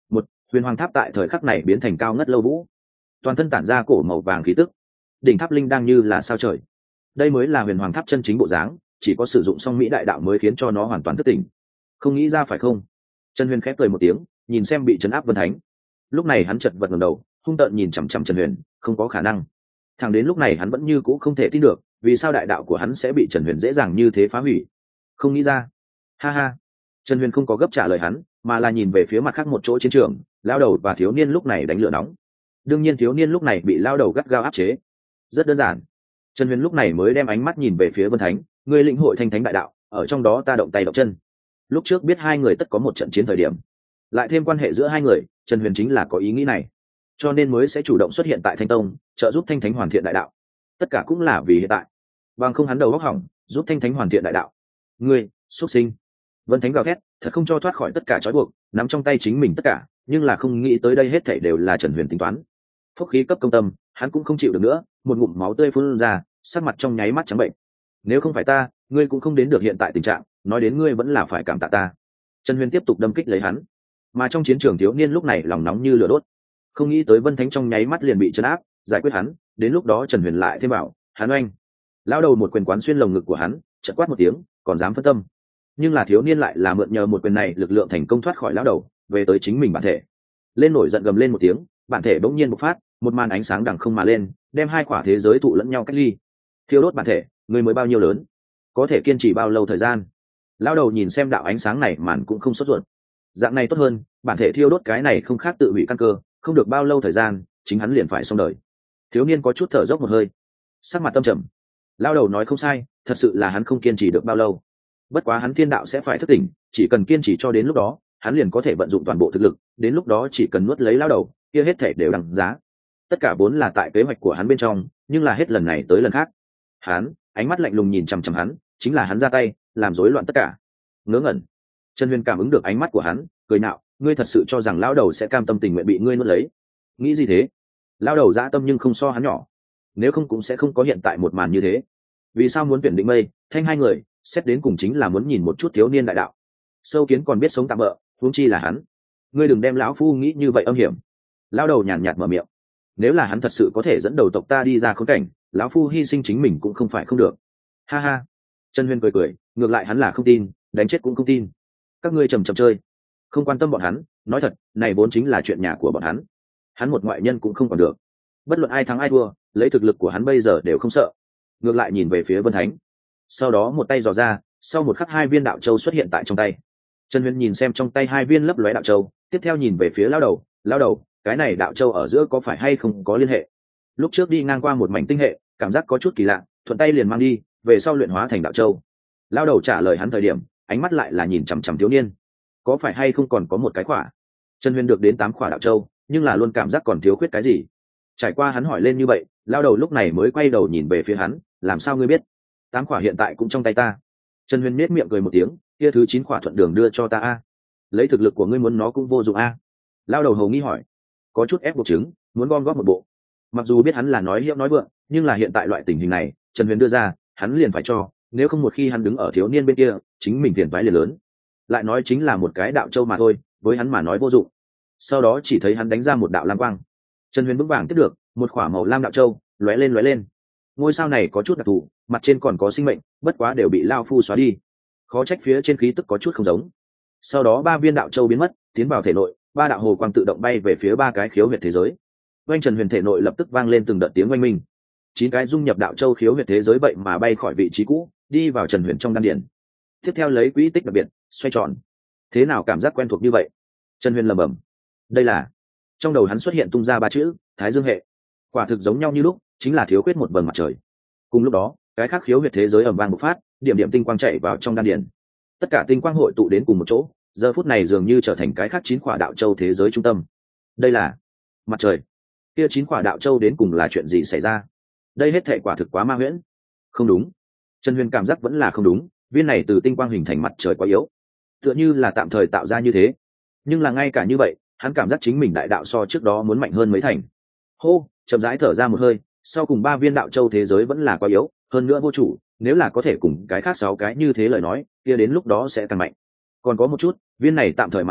huyền hoàng tháp tại thời khắc này biến thành cao ngất lâu vũ, toàn thân tản ra cổ màu vàng khí tức, đỉnh tháp linh đang như là sao trời. Đây mới là huyền hoàng tháp chân chính bộ dáng, chỉ có sử dụng song mỹ đại đạo mới khiến cho nó hoàn toàn thức tỉnh. Không nghĩ ra phải không? Trần Huyền khép cười một tiếng, nhìn xem bị trấn áp Vân Thánh. Lúc này hắn chợt vật ngẩng đầu, hung tợn nhìn chằm chằm Trần Huyền, không có khả năng. Thẳng đến lúc này hắn vẫn như cũ không thể tin được, vì sao đại đạo của hắn sẽ bị Trần Huyền dễ dàng như thế phá hủy. Không nghĩ ra. Ha ha. Trần Huyền không có gấp trả lời hắn, mà là nhìn về phía mặt khác một chỗ chiến trường, lao đầu và thiếu niên lúc này đánh lửa nóng. Đương nhiên thiếu niên lúc này bị lao đầu gắt gao áp chế. Rất đơn giản. Trần Huyền lúc này mới đem ánh mắt nhìn về phía Vân Thánh, người lĩnh hội thanh thánh đại đạo, ở trong đó ta động tay động chân. Lúc trước biết hai người tất có một trận chiến thời điểm, lại thêm quan hệ giữa hai người, Trần Huyền chính là có ý nghĩ này, cho nên mới sẽ chủ động xuất hiện tại Thanh Tông, trợ giúp thanh thánh hoàn thiện đại đạo. Tất cả cũng là vì hiện tại, bằng không hắn đầu óc hỏng, giúp thanh thánh hoàn thiện đại đạo. Ngươi, xuất sinh! Vân Thánh gào thét, thật không cho thoát khỏi tất cả trói buộc, nắm trong tay chính mình tất cả, nhưng là không nghĩ tới đây hết thảy đều là Trần Huyền tính toán. Phúc khí cấp công tâm, hắn cũng không chịu được nữa, một ngụm máu tươi phun ra, sắc mặt trong nháy mắt trắng bệnh. Nếu không phải ta, ngươi cũng không đến được hiện tại tình trạng, nói đến ngươi vẫn là phải cảm tạ ta. Trần Huyền tiếp tục đâm kích lấy hắn, mà trong chiến trường thiếu niên lúc này lòng nóng như lửa đốt, không nghĩ tới Vân Thánh trong nháy mắt liền bị trấn áp, giải quyết hắn. Đến lúc đó Trần Huyền lại thêm bảo, hắn oanh, lao đầu một quyền quán xuyên lồng ngực của hắn, chợt quát một tiếng, còn dám phân tâm. Nhưng là thiếu niên lại là mượn nhờ một quyền này lực lượng thành công thoát khỏi lao đầu, về tới chính mình bản thể. Lên nổi giận gầm lên một tiếng, bản thể bỗng nhiên bộc phát, một màn ánh sáng đằng không mà lên, đem hai quả thế giới thụ lẫn nhau cách ly. Thiêu đốt bản thể, ngươi mới bao nhiêu lớn, có thể kiên trì bao lâu thời gian? Lao đầu nhìn xem đạo ánh sáng này màn cũng không sốt ruột. Dạng này tốt hơn, bản thể thiêu đốt cái này không khác tự hủy căn cơ, không được bao lâu thời gian, chính hắn liền phải xong đời. Thiếu niên có chút thở dốc một hơi, sắc mặt tâm trầm. Lao đầu nói không sai, thật sự là hắn không kiên trì được bao lâu. Bất quá hắn thiên đạo sẽ phải thức tỉnh, chỉ cần kiên trì cho đến lúc đó, hắn liền có thể vận dụng toàn bộ thực lực, đến lúc đó chỉ cần nuốt lấy lao đầu, kia hết thể đều đằng giá. Tất cả vốn là tại kế hoạch của hắn bên trong, nhưng là hết lần này tới lần khác. Hắn, ánh mắt lạnh lùng nhìn chằm chằm hắn, chính là hắn ra tay, làm rối loạn tất cả. Ngớ ngẩn. Trần Huyền cảm ứng được ánh mắt của hắn, cười nạo, ngươi thật sự cho rằng lão đầu sẽ cam tâm tình nguyện bị ngươi nuốt lấy? Nghĩ gì thế? Lão đầu dã tâm nhưng không so hắn nhỏ, nếu không cũng sẽ không có hiện tại một màn như thế. Vì sao muốn tuyển Định Mây, Thanh hai người, xét đến cùng chính là muốn nhìn một chút thiếu niên đại đạo. Sâu kiến còn biết sống tạm bỡ, huống chi là hắn. Ngươi đừng đem lão phu nghĩ như vậy âm hiểm. Lão đầu nhàn nhạt mở miệng, nếu là hắn thật sự có thể dẫn đầu tộc ta đi ra khốn cảnh, lão phu hy sinh chính mình cũng không phải không được. Ha ha. Trần Huyền cười cười, ngược lại hắn là không tin, đánh chết cũng không tin. Các ngươi trầm trầm chơi, không quan tâm bọn hắn, nói thật, này vốn chính là chuyện nhà của bọn hắn. Hắn một ngoại nhân cũng không còn được. Bất luận ai thắng ai thua, lấy thực lực của hắn bây giờ đều không sợ. Ngược lại nhìn về phía Vân Thánh, sau đó một tay dò ra, sau một khắc hai viên đạo châu xuất hiện tại trong tay. Trần Huyền nhìn xem trong tay hai viên lấp lóe đạo châu, tiếp theo nhìn về phía lão đầu, lão đầu, cái này đạo châu ở giữa có phải hay không có liên hệ? Lúc trước đi ngang qua một mảnh tinh hệ, cảm giác có chút kỳ lạ, thuận tay liền mang đi, về sau luyện hóa thành đạo châu. Lão đầu trả lời hắn thời điểm, ánh mắt lại là nhìn chằm chằm thiếu niên, có phải hay không còn có một cái khỏa? Trần Huyền được đến tám khỏa đạo châu, nhưng là luôn cảm giác còn thiếu khuyết cái gì. Trải qua hắn hỏi lên như vậy, lão đầu lúc này mới quay đầu nhìn về phía hắn, làm sao ngươi biết? Tám khỏa hiện tại cũng trong tay ta. Trần Huyền nét miệng cười một tiếng, kia thứ chín khỏa thuận đường đưa cho ta a. Lấy thực lực của ngươi muốn nó cũng vô dụng a. Lão đầu hầu nghi hỏi, có chút ép buộc chứng, muốn gom góp một bộ. Mặc dù biết hắn là nói hiệu nói vượng, nhưng là hiện tại loại tình hình này, Trần Huyền đưa ra, hắn liền phải cho, nếu không một khi hắn đứng ở thiếu niên bên kia, chính mình tiền vái liền lớn. Lại nói chính là một cái đạo châu mà thôi, với hắn mà nói vô dụng. Sau đó chỉ thấy hắn đánh ra một đạo lam quang. Trần Huyền vững vàng tiếp được một khỏa màu lam đạo châu, lóe lên lóe lên. Ngôi sao này có chút đặc thù, mặt trên còn có sinh mệnh, bất quá đều bị lao phu xóa đi. Khó trách phía trên khí tức có chút không giống. Sau đó ba viên đạo châu biến mất, tiến vào thể nội, ba đạo hồ quang tự động bay về phía ba cái khiếu huyệt thế giới. Oanh Trần Huyền thể nội lập tức vang lên từng đợt tiếng oanh minh. Chín cái dung nhập đạo châu khiếu huyệt thế giới vậy mà bay khỏi vị trí cũ, đi vào Trần Huyền trong đan điển. Tiếp theo lấy quỹ tích đặc biệt, xoay tròn. Thế nào cảm giác quen thuộc như vậy? Trần Huyền lẩm bẩm. Đây là, trong đầu hắn xuất hiện tung ra ba chữ, Thái Dương hệ. Quả thực giống nhau như lúc, chính là thiếu khuyết một vầng mặt trời. Cùng lúc đó, cái khác khiếu huyệt thế giới ầm vang bộc phát, điểm điểm tinh quang chạy vào trong đan điển. Tất cả tinh quang hội tụ đến cùng một chỗ, giờ phút này dường như trở thành cái khác chín quả đạo châu thế giới trung tâm. Đây là mặt trời. Kia chín quả đạo châu đến cùng là chuyện gì xảy ra? Đây hết thảy quả thực quá ma huyễn. Không đúng. Trần Huyền cảm giác vẫn là không đúng, viên này từ tinh quang hình thành mặt trời quá yếu, tựa như là tạm thời tạo ra như thế. Nhưng là ngay cả như vậy, hắn cảm giác chính mình đại đạo so trước đó muốn mạnh hơn mấy thành. Hô, chậm rãi thở ra một hơi, sau cùng ba viên đạo châu thế giới vẫn là quá yếu, hơn nữa vô chủ, nếu là có thể cùng cái khác sáu cái như thế lời nói, kia đến lúc đó sẽ càng mạnh. Còn có một chút, viên này tạm thời mặt trời,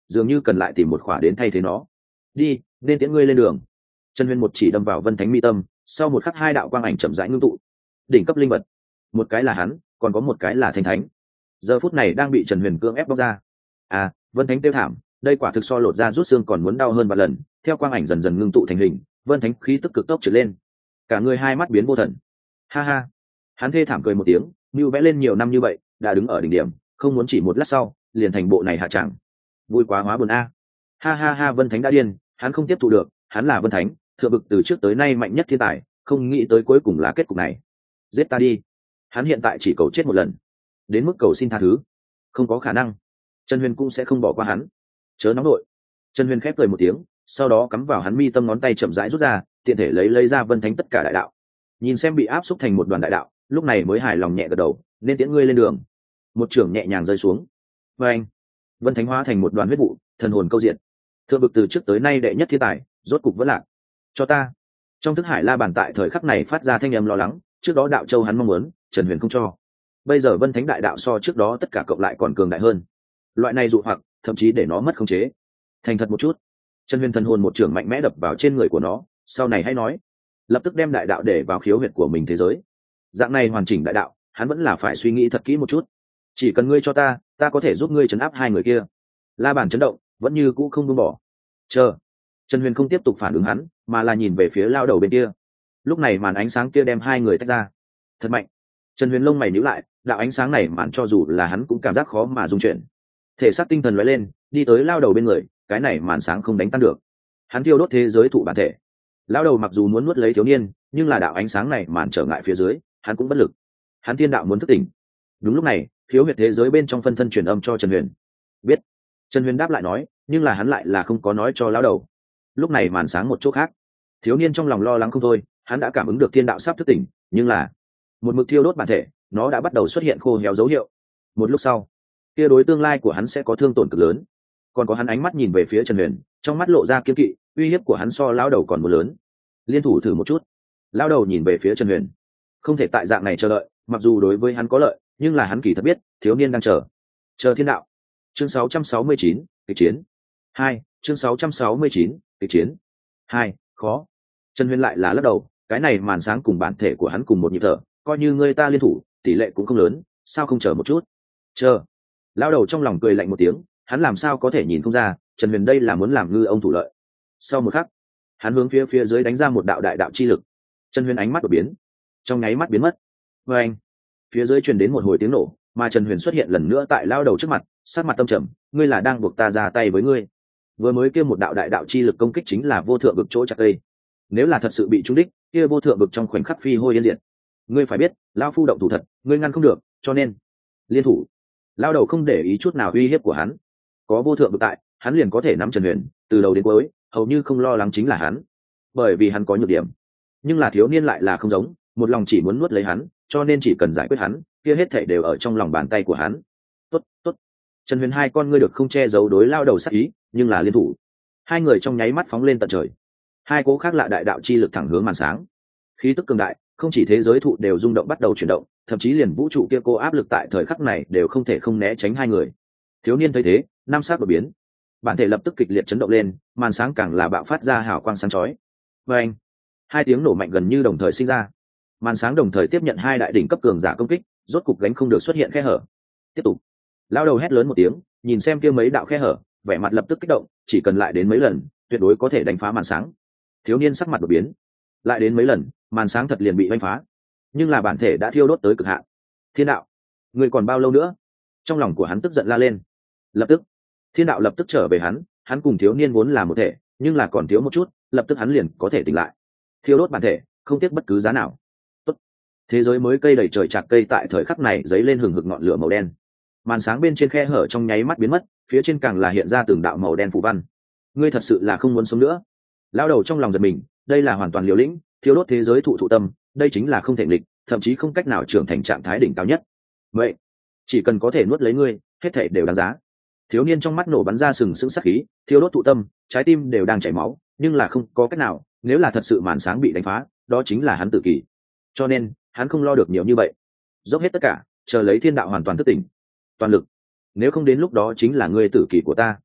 dường như cần lại tìm một khỏa đến thay thế nó. Đi, nên tiễn ngươi lên đường. Trần Huyền một chỉ đâm vào Vân Thánh mi tâm, sau một khắc hai đạo quang ảnh chậm rãi ngưng tụ. Đỉnh cấp linh vật, một cái là hắn, còn có một cái là Thanh Thánh. Giờ phút này đang bị Trần Huyền cưỡng ép bóc ra. À, Vân Thánh tiêu thảm, đây quả thực so lột ra rút xương còn muốn đau hơn vài lần. Theo quang ảnh dần dần ngưng tụ thành hình, Vân Thánh khí tức cực tốc trở lên, cả người hai mắt biến vô thần. Ha ha, hắn thê thảm cười một tiếng, như vẽ lên nhiều năm như vậy, đã đứng ở đỉnh điểm, không muốn chỉ một lát sau liền thành bộ này hạ chẳng. Vui quá hóa buồn a. Ha ha ha, Vân Thánh đã điên, hắn không tiếp thụ được, hắn là Vân Thánh, thượng vực từ trước tới nay mạnh nhất thiên tài, không nghĩ tới cuối cùng là kết cục này. Giết ta đi. Hắn hiện tại chỉ cầu chết một lần, đến mức cầu xin tha thứ không có khả năng. Trần Huyền cũng sẽ không bỏ qua hắn. Chớ nóng nội. Trần Huyền khép cười một tiếng, sau đó cắm vào hắn mi tâm, ngón tay chậm rãi rút ra, tiện thể lấy lấy ra Vân Thánh tất cả đại đạo. Nhìn xem bị áp xúc thành một đoàn đại đạo, lúc này mới hài lòng nhẹ gật đầu, nên tiễn ngươi lên đường. Một trường nhẹ nhàng rơi xuống. Và anh, Vân Thánh hóa thành một đoàn huyết vụ, thần hồn câu diện. Thượng vực từ trước tới nay đệ nhất thiên tài, rốt cục vẫn lạc. Cho ta. Trong thức hải La Bàn tại thời khắc này phát ra thanh âm lo lắng, trước đó đạo châu hắn mong muốn, Trần Huyền không cho. Bây giờ Vân Thánh đại đạo so trước đó tất cả cộng lại còn cường đại hơn. Loại này dụ hoặc, thậm chí để nó mất khống chế. Thành thật một chút. Trần Huyền thần hồn một trường mạnh mẽ đập vào trên người của nó, sau này hãy nói. Lập tức đem đại đạo để vào khiếu huyệt của mình thế giới. Dạng này hoàn chỉnh đại đạo, hắn vẫn là phải suy nghĩ thật kỹ một chút. Chỉ cần ngươi cho ta, ta có thể giúp ngươi trấn áp hai người kia. La Bàn chấn động, vẫn như cũ không buông bỏ. Chờ. Trần Huyền không tiếp tục phản ứng hắn, mà là nhìn về phía lao đầu bên kia. Lúc này màn ánh sáng kia đem hai người tách ra. Thật mạnh. Trần Huyền lông mày nhíu lại, đạo ánh sáng này màn cho dù là hắn cũng cảm giác khó mà dung chuyển. Thể xác tinh thần lóe lên, đi tới lao đầu bên người, cái này màn sáng không đánh tan được. Hắn thiêu đốt thế giới thụ bản thể. Lao đầu mặc dù muốn nuốt lấy thiếu niên, nhưng là đạo ánh sáng này màn trở ngại phía dưới, hắn cũng bất lực. Hắn thiên đạo muốn thức tỉnh. Đúng lúc này, khiếu huyệt thế giới bên trong phân thân truyền âm cho Trần Huyền. Biết. Trần Huyền đáp lại nói, nhưng là hắn lại là không có nói cho lão đầu. Lúc này màn sáng một chỗ khác, thiếu niên trong lòng lo lắng không thôi, hắn đã cảm ứng được thiên đạo sắp thức tỉnh, nhưng là một mực thiêu đốt bản thể, nó đã bắt đầu xuất hiện khô héo dấu hiệu. Một lúc sau, kia đối tương lai của hắn sẽ có thương tổn cực lớn. Còn có hắn ánh mắt nhìn về phía Trần Huyền, trong mắt lộ ra kiên kỵ, uy hiếp của hắn so lão đầu còn một lớn. Liên thủ thử một chút. Lão đầu nhìn về phía Trần Huyền, không thể tại dạng này chờ đợi, mặc dù đối với hắn có lợi, nhưng là hắn kỳ thật biết, thiếu niên đang chờ, chờ thiên đạo. Chương sáu trăm sáu mươi chín, kịch chiến hai. Chương sáu trăm sáu mươi chín, kịch chiến hai. Khó. Trần Huyền lại là lắc đầu, cái này màn sáng cùng bản thể của hắn cùng một nhịp thở, coi như người ta liên thủ, tỷ lệ cũng không lớn, sao không chờ một chút? Chờ. Lão đầu trong lòng cười lạnh một tiếng, hắn làm sao có thể nhìn không ra, Trần Huyền đây là muốn làm ngư ông thủ lợi. Sau một khắc, hắn hướng phía phía dưới đánh ra một đạo đại đạo chi lực. Trần Huyền ánh mắt đột biến, trong nháy mắt biến mất. Và anh, phía dưới truyền đến một hồi tiếng nổ, mà Trần Huyền xuất hiện lần nữa tại lão đầu trước mặt, sát mặt tâm trầm, ngươi là đang buộc ta ra tay với ngươi. Vừa mới kia một đạo đại đạo chi lực công kích chính là vô thượng vực chỗ chặt cây, nếu là thật sự bị trúng đích, kia vô thượng vực trong khoảnh khắc phi hôi yên diệt. Ngươi phải biết, lão phu động thủ thật, ngươi ngăn không được, cho nên liên thủ. Lão đầu không để ý chút nào uy hiếp của hắn, có vô thượng vực tại, hắn liền có thể nắm Trần Huyền từ đầu đến cuối, hầu như không lo lắng chính là hắn, bởi vì hắn có nhược điểm. Nhưng là thiếu niên lại là không giống, một lòng chỉ muốn nuốt lấy hắn, cho nên chỉ cần giải quyết hắn, kia hết thảy đều ở trong lòng bàn tay của hắn. Tốt, tốt. Trần Huyền hai con ngươi được không che giấu đối lao đầu sát ý, nhưng là liên thủ. Hai người trong nháy mắt phóng lên tận trời. Hai cố khác lạ đại đạo chi lực thẳng hướng màn sáng. Khí tức cường đại, không chỉ thế giới thụ đều rung động bắt đầu chuyển động, thậm chí liền vũ trụ kia cô áp lực tại thời khắc này đều không thể không né tránh hai người. Thiếu niên thấy thế, năm sắc đột biến, bản thể lập tức kịch liệt chấn động lên, màn sáng càng là bạo phát ra hào quang sáng chói. Và anh, hai tiếng nổ mạnh gần như đồng thời sinh ra. Màn sáng đồng thời tiếp nhận hai đại đỉnh cấp cường giả công kích, rốt cục gánh không được xuất hiện khe hở. Tiếp tục. Lao đầu hét lớn một tiếng, nhìn xem kia mấy đạo khe hở, vẻ mặt lập tức kích động, chỉ cần lại đến mấy lần, tuyệt đối có thể đánh phá màn sáng. Thiếu niên sắc mặt đột biến, lại đến mấy lần, màn sáng thật liền bị đánh phá. Nhưng là bản thể đã thiêu đốt tới cực hạn. Thiên đạo, người còn bao lâu nữa? Trong lòng của hắn tức giận la lên. Lập tức, thiên đạo lập tức trở về hắn, hắn cùng thiếu niên vốn là một thể, nhưng là còn thiếu một chút, lập tức hắn liền có thể tỉnh lại. Thiêu đốt bản thể, không tiếc bất cứ giá nào. Tốt. Thế giới mới cây đầy trời chạc cây tại thời khắc này dấy lên hừng hực ngọn lửa màu đen. Màn sáng bên trên khe hở trong nháy mắt biến mất, phía trên càng là hiện ra từng đạo màu đen phù văn. Ngươi thật sự là không muốn sống nữa. Lao đầu trong lòng giật mình, đây là hoàn toàn liều lĩnh, thiêu đốt thế giới thụ thụ tâm, đây chính là không thể nghịch, thậm chí không cách nào trưởng thành trạng thái đỉnh cao nhất. Vậy, chỉ cần có thể nuốt lấy ngươi, hết thảy đều đáng giá. Thiếu niên trong mắt nổ bắn ra sừng sững sát khí, thiêu đốt thụ tâm, trái tim đều đang chảy máu, nhưng là không có cách nào, nếu là thật sự màn sáng bị đánh phá, đó chính là hắn tự kỷ. Cho nên, hắn không lo được nhiều như vậy, dốc hết tất cả, chờ lấy thiên đạo hoàn toàn thức tỉnh, toàn lực. Nếu không đến lúc đó chính là ngươi tử kỷ của ta.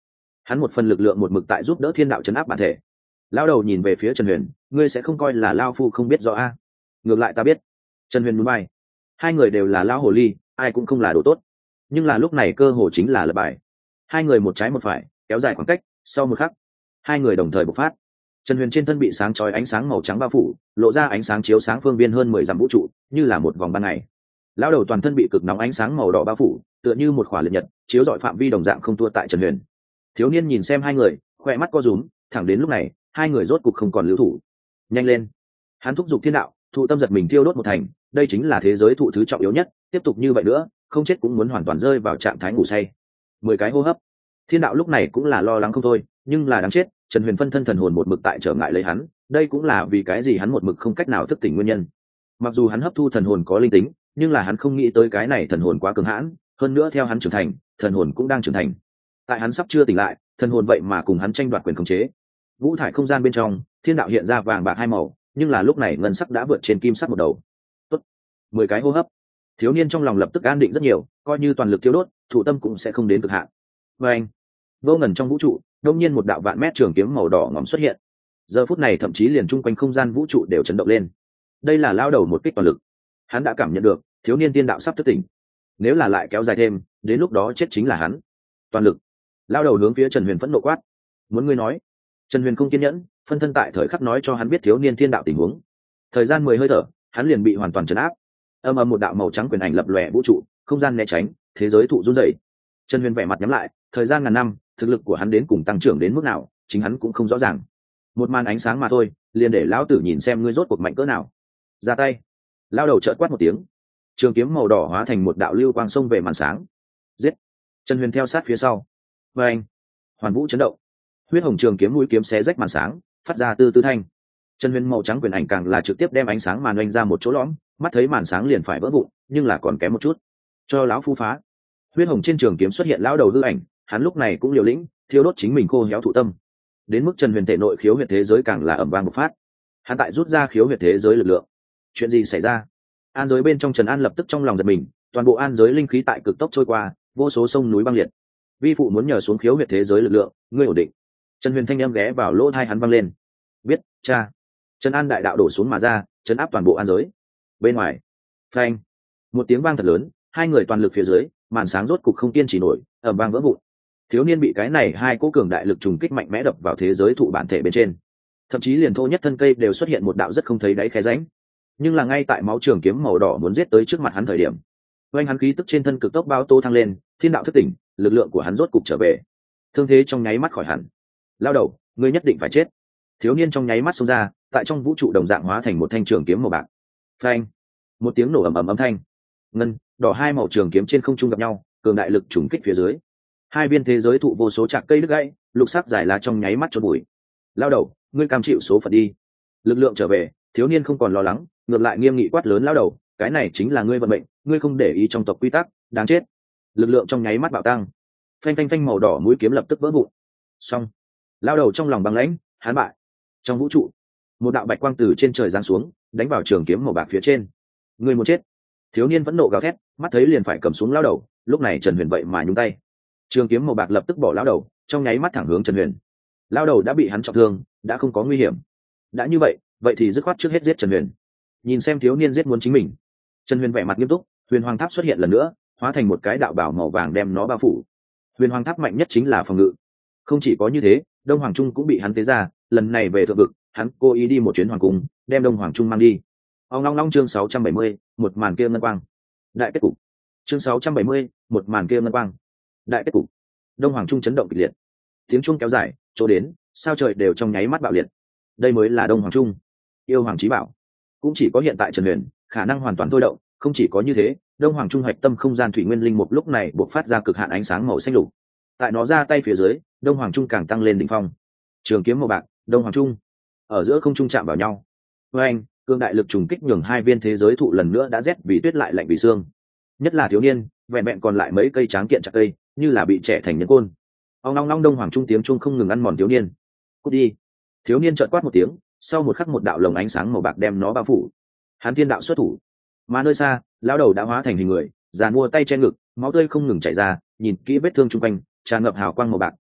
hắn một phần lực lượng một mực tại giúp đỡ thiên đạo chấn áp bản thể. Lão đầu nhìn về phía Trần Huyền, ngươi sẽ không coi là lao phu không biết rõ a? Ngược lại ta biết. Trần Huyền muốn bài, hai người đều là lao hồ ly, ai cũng không là đồ tốt, nhưng là lúc này cơ hồ chính là lật bài. Hai người một trái một phải kéo dài khoảng cách, sau một khắc hai người đồng thời bộc phát. Trần Huyền trên thân bị sáng chói ánh sáng màu trắng bao phủ, lộ ra ánh sáng chiếu sáng phương viên hơn mười dặm vũ trụ, như là một vòng ban ngày. Lão đầu toàn thân bị cực nóng ánh sáng màu đỏ bao phủ, tựa như một khỏa liệt nhật, chiếu rọi phạm vi đồng dạng không thua tại Trần Huyền. Thiếu niên nhìn xem hai người, khỏe mắt co rúm, thẳng đến lúc này, hai người rốt cục không còn lưu thủ. Nhanh lên! Hắn thúc giục thiên đạo, thụ tâm giật mình tiêu đốt một thành, đây chính là thế giới thụ thứ trọng yếu nhất, tiếp tục như vậy nữa, không chết cũng muốn hoàn toàn rơi vào trạng thái ngủ say. Mười cái hô hấp. Thiên đạo lúc này cũng là lo lắng không thôi, nhưng là đáng chết, Trần Huyền phân thân thần hồn một mực tại trở ngại lấy hắn, đây cũng là vì cái gì hắn một mực không cách nào thức tỉnh nguyên nhân. Mặc dù hắn hấp thu thần hồn có linh tính, nhưng là hắn không nghĩ tới cái này thần hồn quá cường hãn, hơn nữa theo hắn trưởng thành, thần hồn cũng đang trưởng thành. Tại hắn sắp chưa tỉnh lại, thần hồn vậy mà cùng hắn tranh đoạt quyền khống chế. Vũ thải không gian bên trong, thiên đạo hiện ra vàng bạc hai màu, nhưng là lúc này ngân sắc đã vượt trên kim sắc một đầu. Tốt, mười cái hô hấp. Thiếu niên trong lòng lập tức an định rất nhiều, coi như toàn lực tiêu đốt, thụ tâm cũng sẽ không đến cực hạn. Và anh, vô ngần trong vũ trụ, đột nhiên một đạo vạn mét trường kiếm màu đỏ ngòm xuất hiện. Giờ phút này thậm chí liền chung quanh không gian vũ trụ đều chấn động lên. Đây là lao đầu một kích toàn lực. Hắn đã cảm nhận được, thiếu niên tiên đạo sắp thức tỉnh. Nếu là lại kéo dài thêm, đến lúc đó chết chính là hắn. Toàn lực. Lao đầu hướng phía Trần Huyền phẫn nộ quát. Muốn ngươi nói? Trần Huyền không kiên nhẫn, phân thân tại thời khắc nói cho hắn biết thiếu niên thiên đạo tình huống. Thời gian mười hơi thở, hắn liền bị hoàn toàn trấn áp. Âm ầm một đạo màu trắng quyền ảnh lập lòe vũ trụ, không gian né tránh, thế giới thụ run rẩy. Trần Huyền vẻ mặt nhắm lại, thời gian ngàn năm, thực lực của hắn đến cùng tăng trưởng đến mức nào, chính hắn cũng không rõ ràng. Một màn ánh sáng mà thôi, liền để lão tử nhìn xem ngươi rốt cuộc mạnh cỡ nào. Ra tay. Lao đầu chợt quát một tiếng, trường kiếm màu đỏ hóa thành một đạo lưu quang xông về màn sáng. Giết. Trần Huyền theo sát phía sau. Và anh, hoàn vũ chấn động, huyết hồng trường kiếm mũi kiếm xé rách màn sáng, phát ra tư tư thanh. Trần Huyền màu trắng quyền ảnh càng là trực tiếp đem ánh sáng màn oanh ra một chỗ lõm, mắt thấy màn sáng liền phải vỡ vụn, nhưng là còn kém một chút. Cho lão phu phá. Huyết hồng trên trường kiếm xuất hiện lão đầu hư ảnh, hắn lúc này cũng liều lĩnh, thiêu đốt chính mình khô héo thụ tâm. Đến mức Trần Huyền thể nội khiếu huyệt thế giới càng là ầm vang một phát. Hắn tại rút ra khiếu huyệt thế giới lực lượng. Chuyện gì xảy ra? An giới bên trong Trần An lập tức trong lòng giật mình, toàn bộ an giới linh khí tại cực tốc trôi qua, vô số sông núi băng liệt. Vi phụ muốn nhờ xuống khiếu huyệt thế giới lực lượng, ngươi ổn định. Trần Huyền thanh âm ghé vào lỗ tai hắn vang lên. Biết, cha. Trần An đại đạo đổ xuống mà ra, trấn áp toàn bộ an giới. Bên ngoài, phanh, một tiếng vang thật lớn, hai người toàn lực phía dưới, màn sáng rốt cục không kiên trì nổi, ầm vang vỡ vụn. Thiếu niên bị cái này hai cỗ cường đại lực trùng kích mạnh mẽ đập vào thế giới thụ bản thể bên trên, thậm chí liền thô nhất thân cây đều xuất hiện một đạo rất không thấy đáy khe rãnh. Nhưng là ngay tại máu trường kiếm màu đỏ muốn giết tới trước mặt hắn thời điểm, oanh hắn khí tức trên thân cực tốc bao tô thăng lên, thiên đạo thức tỉnh, lực lượng của hắn rốt cục trở về, thương thế trong nháy mắt khỏi hẳn. Lao đầu, ngươi nhất định phải chết. Thiếu niên trong nháy mắt xông ra, tại trong vũ trụ đồng dạng hóa thành một thanh trường kiếm màu bạc. Phanh, một tiếng nổ ầm ầm âm thanh, ngân đỏ hai màu trường kiếm trên không trung gặp nhau, cường đại lực trùng kích phía dưới, hai viên thế giới thụ vô số chạc cây đứt gãy, lục sắc giải lá trong nháy mắt chôn bụi. Lao đầu, ngươi cam chịu số phận đi. Lực lượng trở về, thiếu niên không còn lo lắng, ngược lại nghiêm nghị quát lớn lao đầu, cái này chính là ngươi vận mệnh, ngươi không để ý trong tộc quy tắc, đáng chết. Lực lượng trong nháy mắt bạo tăng, phanh phanh phanh màu đỏ mũi kiếm lập tức vỡ vụn. Xong, lao đầu trong lòng băng lãnh, hắn bại. Trong vũ trụ, một đạo bạch quang từ trên trời giáng xuống, đánh vào trường kiếm màu bạc phía trên. Ngươi muốn chết. Thiếu niên vẫn nộ gào thét, mắt thấy liền phải cầm xuống lao đầu, lúc này Trần Huyền vậy mà nhúng tay. Trường kiếm màu bạc lập tức bỏ lao đầu, trong nháy mắt thẳng hướng Trần Huyền. Lao đầu đã bị hắn trọng thương, đã không có nguy hiểm. Đã như vậy, vậy thì dứt khoát trước hết giết Trần Huyền. Nhìn xem thiếu niên giết muốn chính mình, Trần Huyền vẻ mặt nghiêm túc, Huyền Hoàng Tháp xuất hiện lần nữa, hóa thành một cái đạo bảo màu vàng đem nó bao phủ. Huyền Hoàng Tháp mạnh nhất chính là phòng ngự. Không chỉ có như thế, Đông Hoàng Trung cũng bị hắn tế ra, lần này về thượng vực, hắn cố ý đi một chuyến hoàng cung, đem Đông Hoàng Trung mang đi. Ông long long chương sáu trăm bảy mươi, một màn kia ngân quang. Đại kết cục. Chương sáu trăm bảy mươi, một màn kia ngân quang. Đại kết cục. Đông Hoàng Trung chấn động kịch liệt. Tiếng chuông kéo dài, chỗ đến, sao trời đều trong nháy mắt bạo liệt. Đây mới là Đông Hoàng Trung, yêu hoàng chí bảo. Cũng chỉ có hiện tại Trần Huyền khả năng hoàn toàn thôi động, không chỉ có như thế, Đông Hoàng Trung hạch tâm không gian thủy nguyên linh mục lúc này bộc phát ra cực hạn ánh sáng màu xanh lục. Tại nó ra tay phía dưới, Đông Hoàng Trung càng tăng lên đỉnh phong. Trường kiếm màu bạc, Đông Hoàng Trung ở giữa không trung chạm vào nhau. Với anh, cương đại lực trùng kích nhường hai viên thế giới thụ lần nữa đã rét vì tuyết lại lạnh vì xương. Nhất là thiếu niên, vẹn vẹn còn lại mấy cây tráng kiện chặt cây, như là bị trẻ thành nhân côn. Ông long long Đông Hoàng Trung tiếng chuông không ngừng ăn mòn thiếu niên. Cút đi. Thiếu niên chợt quát một tiếng, sau một khắc một đạo lồng ánh sáng màu bạc đem nó bao phủ. Hắn thiên đạo xuất thủ, mà nơi xa, lão đầu đã hóa thành hình người, giàn mua tay che ngực, máu tươi không ngừng chảy ra, nhìn kỹ vết thương chung quanh, tràn ngập hào quang màu bạc,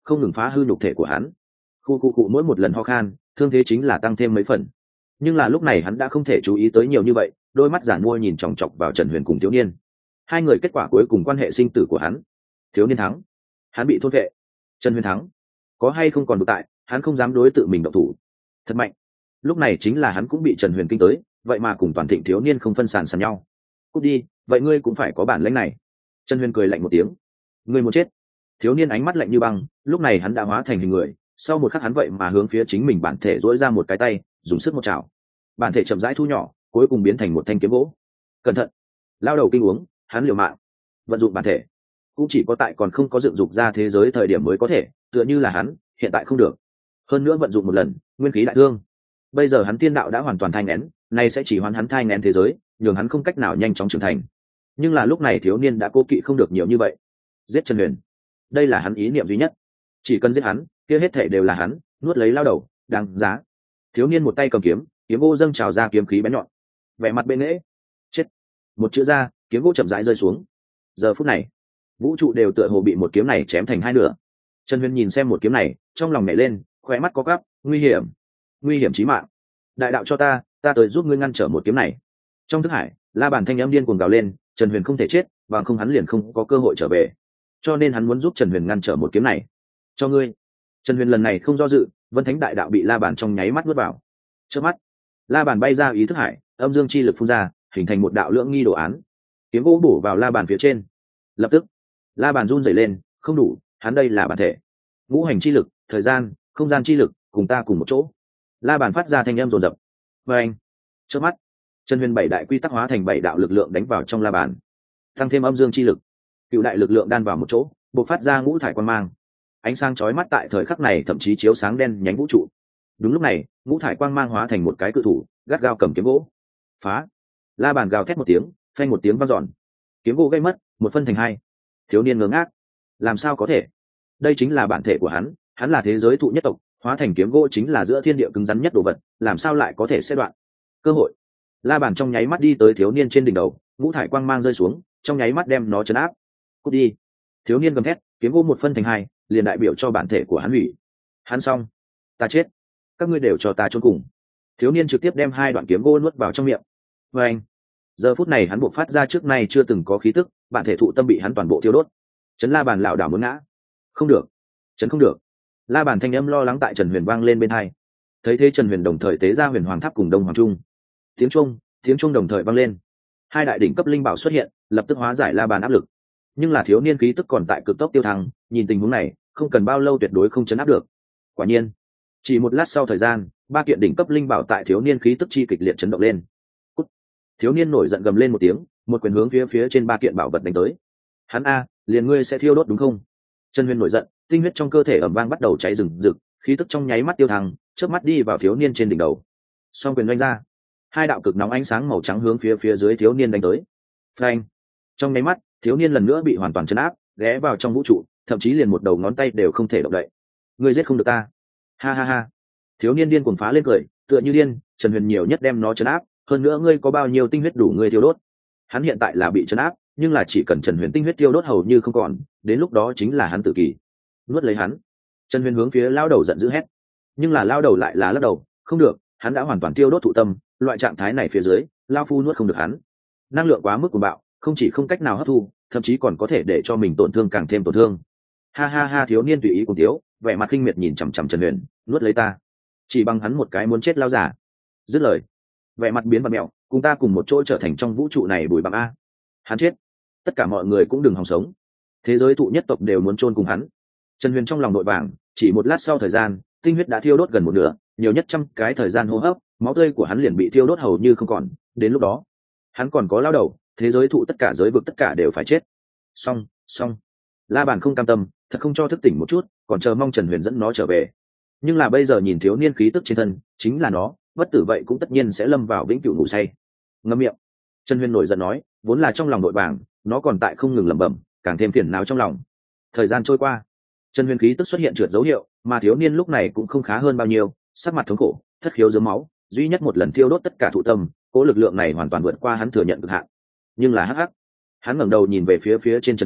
không ngừng phá hư nhục thể của hắn. Khu khu cụ mỗi một lần ho khan, thương thế chính là tăng thêm mấy phần. Nhưng là lúc này hắn đã không thể chú ý tới nhiều như vậy, đôi mắt giản mua nhìn chòng chọc vào Trần Huyền cùng thiếu niên. Hai người kết quả cuối cùng quan hệ sinh tử của hắn. Thiếu niên thắng, hắn bị thôn vệ. Trần Huyền thắng, có hay không còn tồn tại, hắn không dám đối tự mình động thủ. Thật mạnh. Lúc này chính là hắn cũng bị Trần Huyền kinh tới, vậy mà cùng toàn thịnh thiếu niên không phân sàn sàn nhau. Cút đi, vậy ngươi cũng phải có bản lĩnh này. Trần Huyền cười lạnh một tiếng. Ngươi muốn chết. Thiếu niên ánh mắt lạnh như băng, lúc này hắn đã hóa thành hình người, sau một khắc hắn vậy mà hướng phía chính mình bản thể dỗi ra một cái tay, dùng sức một chảo. Bản thể chậm rãi thu nhỏ, cuối cùng biến thành một thanh kiếm gỗ. Cẩn thận. Lao đầu kinh uống, hắn liều mạng vận dụng bản thể, cũng chỉ có tại còn không có dựng dục ra thế giới thời điểm mới có thể, tựa như là hắn hiện tại không được. Hơn nữa vận dụng một lần, nguyên khí đại thương. Bây giờ hắn tiên đạo đã hoàn toàn thai nghén, nay sẽ chỉ hoàn hắn thai nghén thế giới, nhường hắn không cách nào nhanh chóng trưởng thành. Nhưng là lúc này thiếu niên đã cố kỵ không được nhiều như vậy. Giết Trần Huyền, đây là hắn ý niệm duy nhất. Chỉ cần giết hắn, kia hết thể đều là hắn nuốt lấy lao đầu, đáng giá. Thiếu niên một tay cầm kiếm, kiếm gỗ dâng trào ra kiếm khí bén nhọn, vẻ mặt bên nễ. Chết. Một chữ ra, kiếm gỗ chậm rãi rơi xuống. Giờ phút này, vũ trụ đều tựa hồ bị một kiếm này chém thành hai nửa. Trần Huyền nhìn xem một kiếm này, trong lòng nhảy lên, khóe mắt có gắp, nguy hiểm, nguy hiểm chí mạng. Đại đạo cho ta, ta tới giúp ngươi ngăn trở một kiếm này. Trong thức hải, la bàn thanh âm điên cuồng gào lên, Trần Huyền không thể chết, bằng không hắn liền không có cơ hội trở về. Cho nên hắn muốn giúp Trần Huyền ngăn trở một kiếm này. Cho ngươi. Trần Huyền lần này không do dự, Vân Thánh đại đạo bị la bàn trong nháy mắt nuốt vào. Trước mắt, la bàn bay ra ý thức hải, âm dương chi lực phun ra, hình thành một đạo lưỡng nghi đồ án. Kiếm gỗ bổ vào la bàn phía trên. Lập tức, la bàn run rẩy lên, không đủ, hắn đây là bản thể. Ngũ hành chi lực, thời gian, không gian chi lực, cùng ta cùng một chỗ. La bàn phát ra thanh âm rồn rập. Và anh, trước mắt, Trần Huyền bảy đại quy tắc hóa thành bảy đạo lực lượng đánh vào trong la bàn, tăng thêm âm dương chi lực, cựu đại lực lượng đan vào một chỗ, bộc phát ra ngũ thải quang mang. Ánh sáng chói mắt tại thời khắc này thậm chí chiếu sáng đen nhánh vũ trụ. Đúng lúc này, ngũ thải quang mang hóa thành một cái cự thủ, gắt gao cầm kiếm gỗ. Phá! La bàn gào thét một tiếng, phanh một tiếng vang dọn. Kiếm gỗ gây mất, một phân thành hai. Thiếu niên ngớ ngác, làm sao có thể? Đây chính là bản thể của hắn, hắn là thế giới thụ nhất tộc, hóa thành kiếm gỗ chính là giữa thiên địa cứng rắn nhất đồ vật, làm sao lại có thể xé đoạn? Cơ hội. La bàn trong nháy mắt đi tới thiếu niên trên đỉnh đầu, ngũ thải quang mang rơi xuống, trong nháy mắt đem nó trấn áp. Cút đi! Thiếu niên gầm thét, kiếm gỗ một phân thành hai, liền đại biểu cho bản thể của hắn hủy. Hắn xong, ta chết, các ngươi đều cho ta chôn cùng. Thiếu niên trực tiếp đem hai đoạn kiếm gỗ nuốt vào trong miệng. Và anh, giờ phút này hắn buộc phát ra trước nay chưa từng có khí tức, bản thể thụ tâm bị hắn toàn bộ thiêu đốt. Trấn la bàn lảo đảo muốn ngã. Không được, trấn không được. La bàn thanh âm lo lắng tại Trần Huyền vang lên bên hai. Thấy thế Trần Huyền đồng thời tế ra huyền hoàng tháp cùng đông hoàng trung. Tiếng trung, tiếng trung đồng thời vang lên. Hai đại đỉnh cấp linh bảo xuất hiện, lập tức hóa giải la bàn áp lực. Nhưng là thiếu niên khí tức còn tại cực tốc tiêu thăng, nhìn tình huống này, không cần bao lâu tuyệt đối không chấn áp được. Quả nhiên, chỉ một lát sau thời gian, ba kiện đỉnh cấp linh bảo tại thiếu niên khí tức chi kịch liệt chấn động lên. Cút. Thiếu niên nổi giận gầm lên một tiếng, một quyền hướng phía phía trên ba kiện bảo vật đánh tới. Hắn a, liền ngươi sẽ thiêu đốt đúng không? Trần Huyền nổi giận, tinh huyết trong cơ thể ầm vang bắt đầu cháy rừng rực, khí tức trong nháy mắt tiêu thăng, chớp mắt đi vào thiếu niên trên đỉnh đầu. Song quyền đánh ra, hai đạo cực nóng ánh sáng màu trắng hướng phía phía dưới thiếu niên đánh tới. Phanh! Trong nháy mắt, thiếu niên lần nữa bị hoàn toàn chấn áp, ghé vào trong vũ trụ, thậm chí liền một đầu ngón tay đều không thể động đậy. Ngươi giết không được ta! Ha ha ha! Thiếu niên điên cuồng phá lên cười, tựa như điên. Trần Huyền nhiều nhất đem nó chấn áp, hơn nữa ngươi có bao nhiêu tinh huyết đủ ngươi tiêu đốt? Hắn hiện tại là bị chấn áp, nhưng là chỉ cần Trần Huyền tinh huyết tiêu đốt hầu như không còn, đến lúc đó chính là hắn tự kỷ. Nuốt lấy hắn. Trần Huyền hướng phía lao đầu giận dữ hét, nhưng là lao đầu lại là lắc đầu, không được, hắn đã hoàn toàn tiêu đốt thụ tâm, loại trạng thái này phía dưới, lao phu nuốt không được hắn. Năng lượng quá mức cuồng bạo, không chỉ không cách nào hấp thu, thậm chí còn có thể để cho mình tổn thương càng thêm tổn thương. Ha ha ha, thiếu niên tùy ý cùng thiếu, vẻ mặt khinh miệt nhìn chằm chằm Trần Huyền, nuốt lấy ta, chỉ bằng hắn một cái muốn chết lao giả. Dứt lời, vẻ mặt biến vật mẹo, cùng ta cùng một chỗ trở thành trong vũ trụ này bùi bặm a. Hắn chết, tất cả mọi người cũng đừng hòng sống, thế giới thụ nhất tộc đều muốn chôn cùng hắn. Trần Huyền trong lòng nội vàng, chỉ một lát sau thời gian, tinh huyết đã thiêu đốt gần một nửa, nhiều nhất trăm cái thời gian hô hấp, máu tươi của hắn liền bị thiêu đốt hầu như không còn. Đến lúc đó, hắn còn có lao đầu, thế giới thụ tất cả giới vực tất cả đều phải chết. Xong, xong. La bàn không cam tâm, thật không cho thức tỉnh một chút, còn chờ mong Trần Huyền dẫn nó trở về. Nhưng là bây giờ nhìn thiếu niên khí tức trên thân, chính là nó, bất tử vậy cũng tất nhiên sẽ lâm vào vĩnh cửu ngủ say. Ngậm miệng. Trần Huyền nổi giận nói, vốn là trong lòng nội vàng, nó còn tại không ngừng lẩm bẩm, càng thêm phiền não trong lòng. Thời gian trôi qua, Trần Huyền khí tức xuất hiện trượt dấu hiệu, mà thiếu niên lúc này cũng không khá hơn bao nhiêu, sắc mặt thống khổ, thất khiếu dướng máu, duy nhất một lần thiêu đốt tất cả thụ tâm, cố lực lượng này hoàn toàn vượt qua hắn thừa nhận cực hạn. Nhưng là hắc hắc, hắn ngẩng đầu nhìn về phía phía trên Trần Huyền,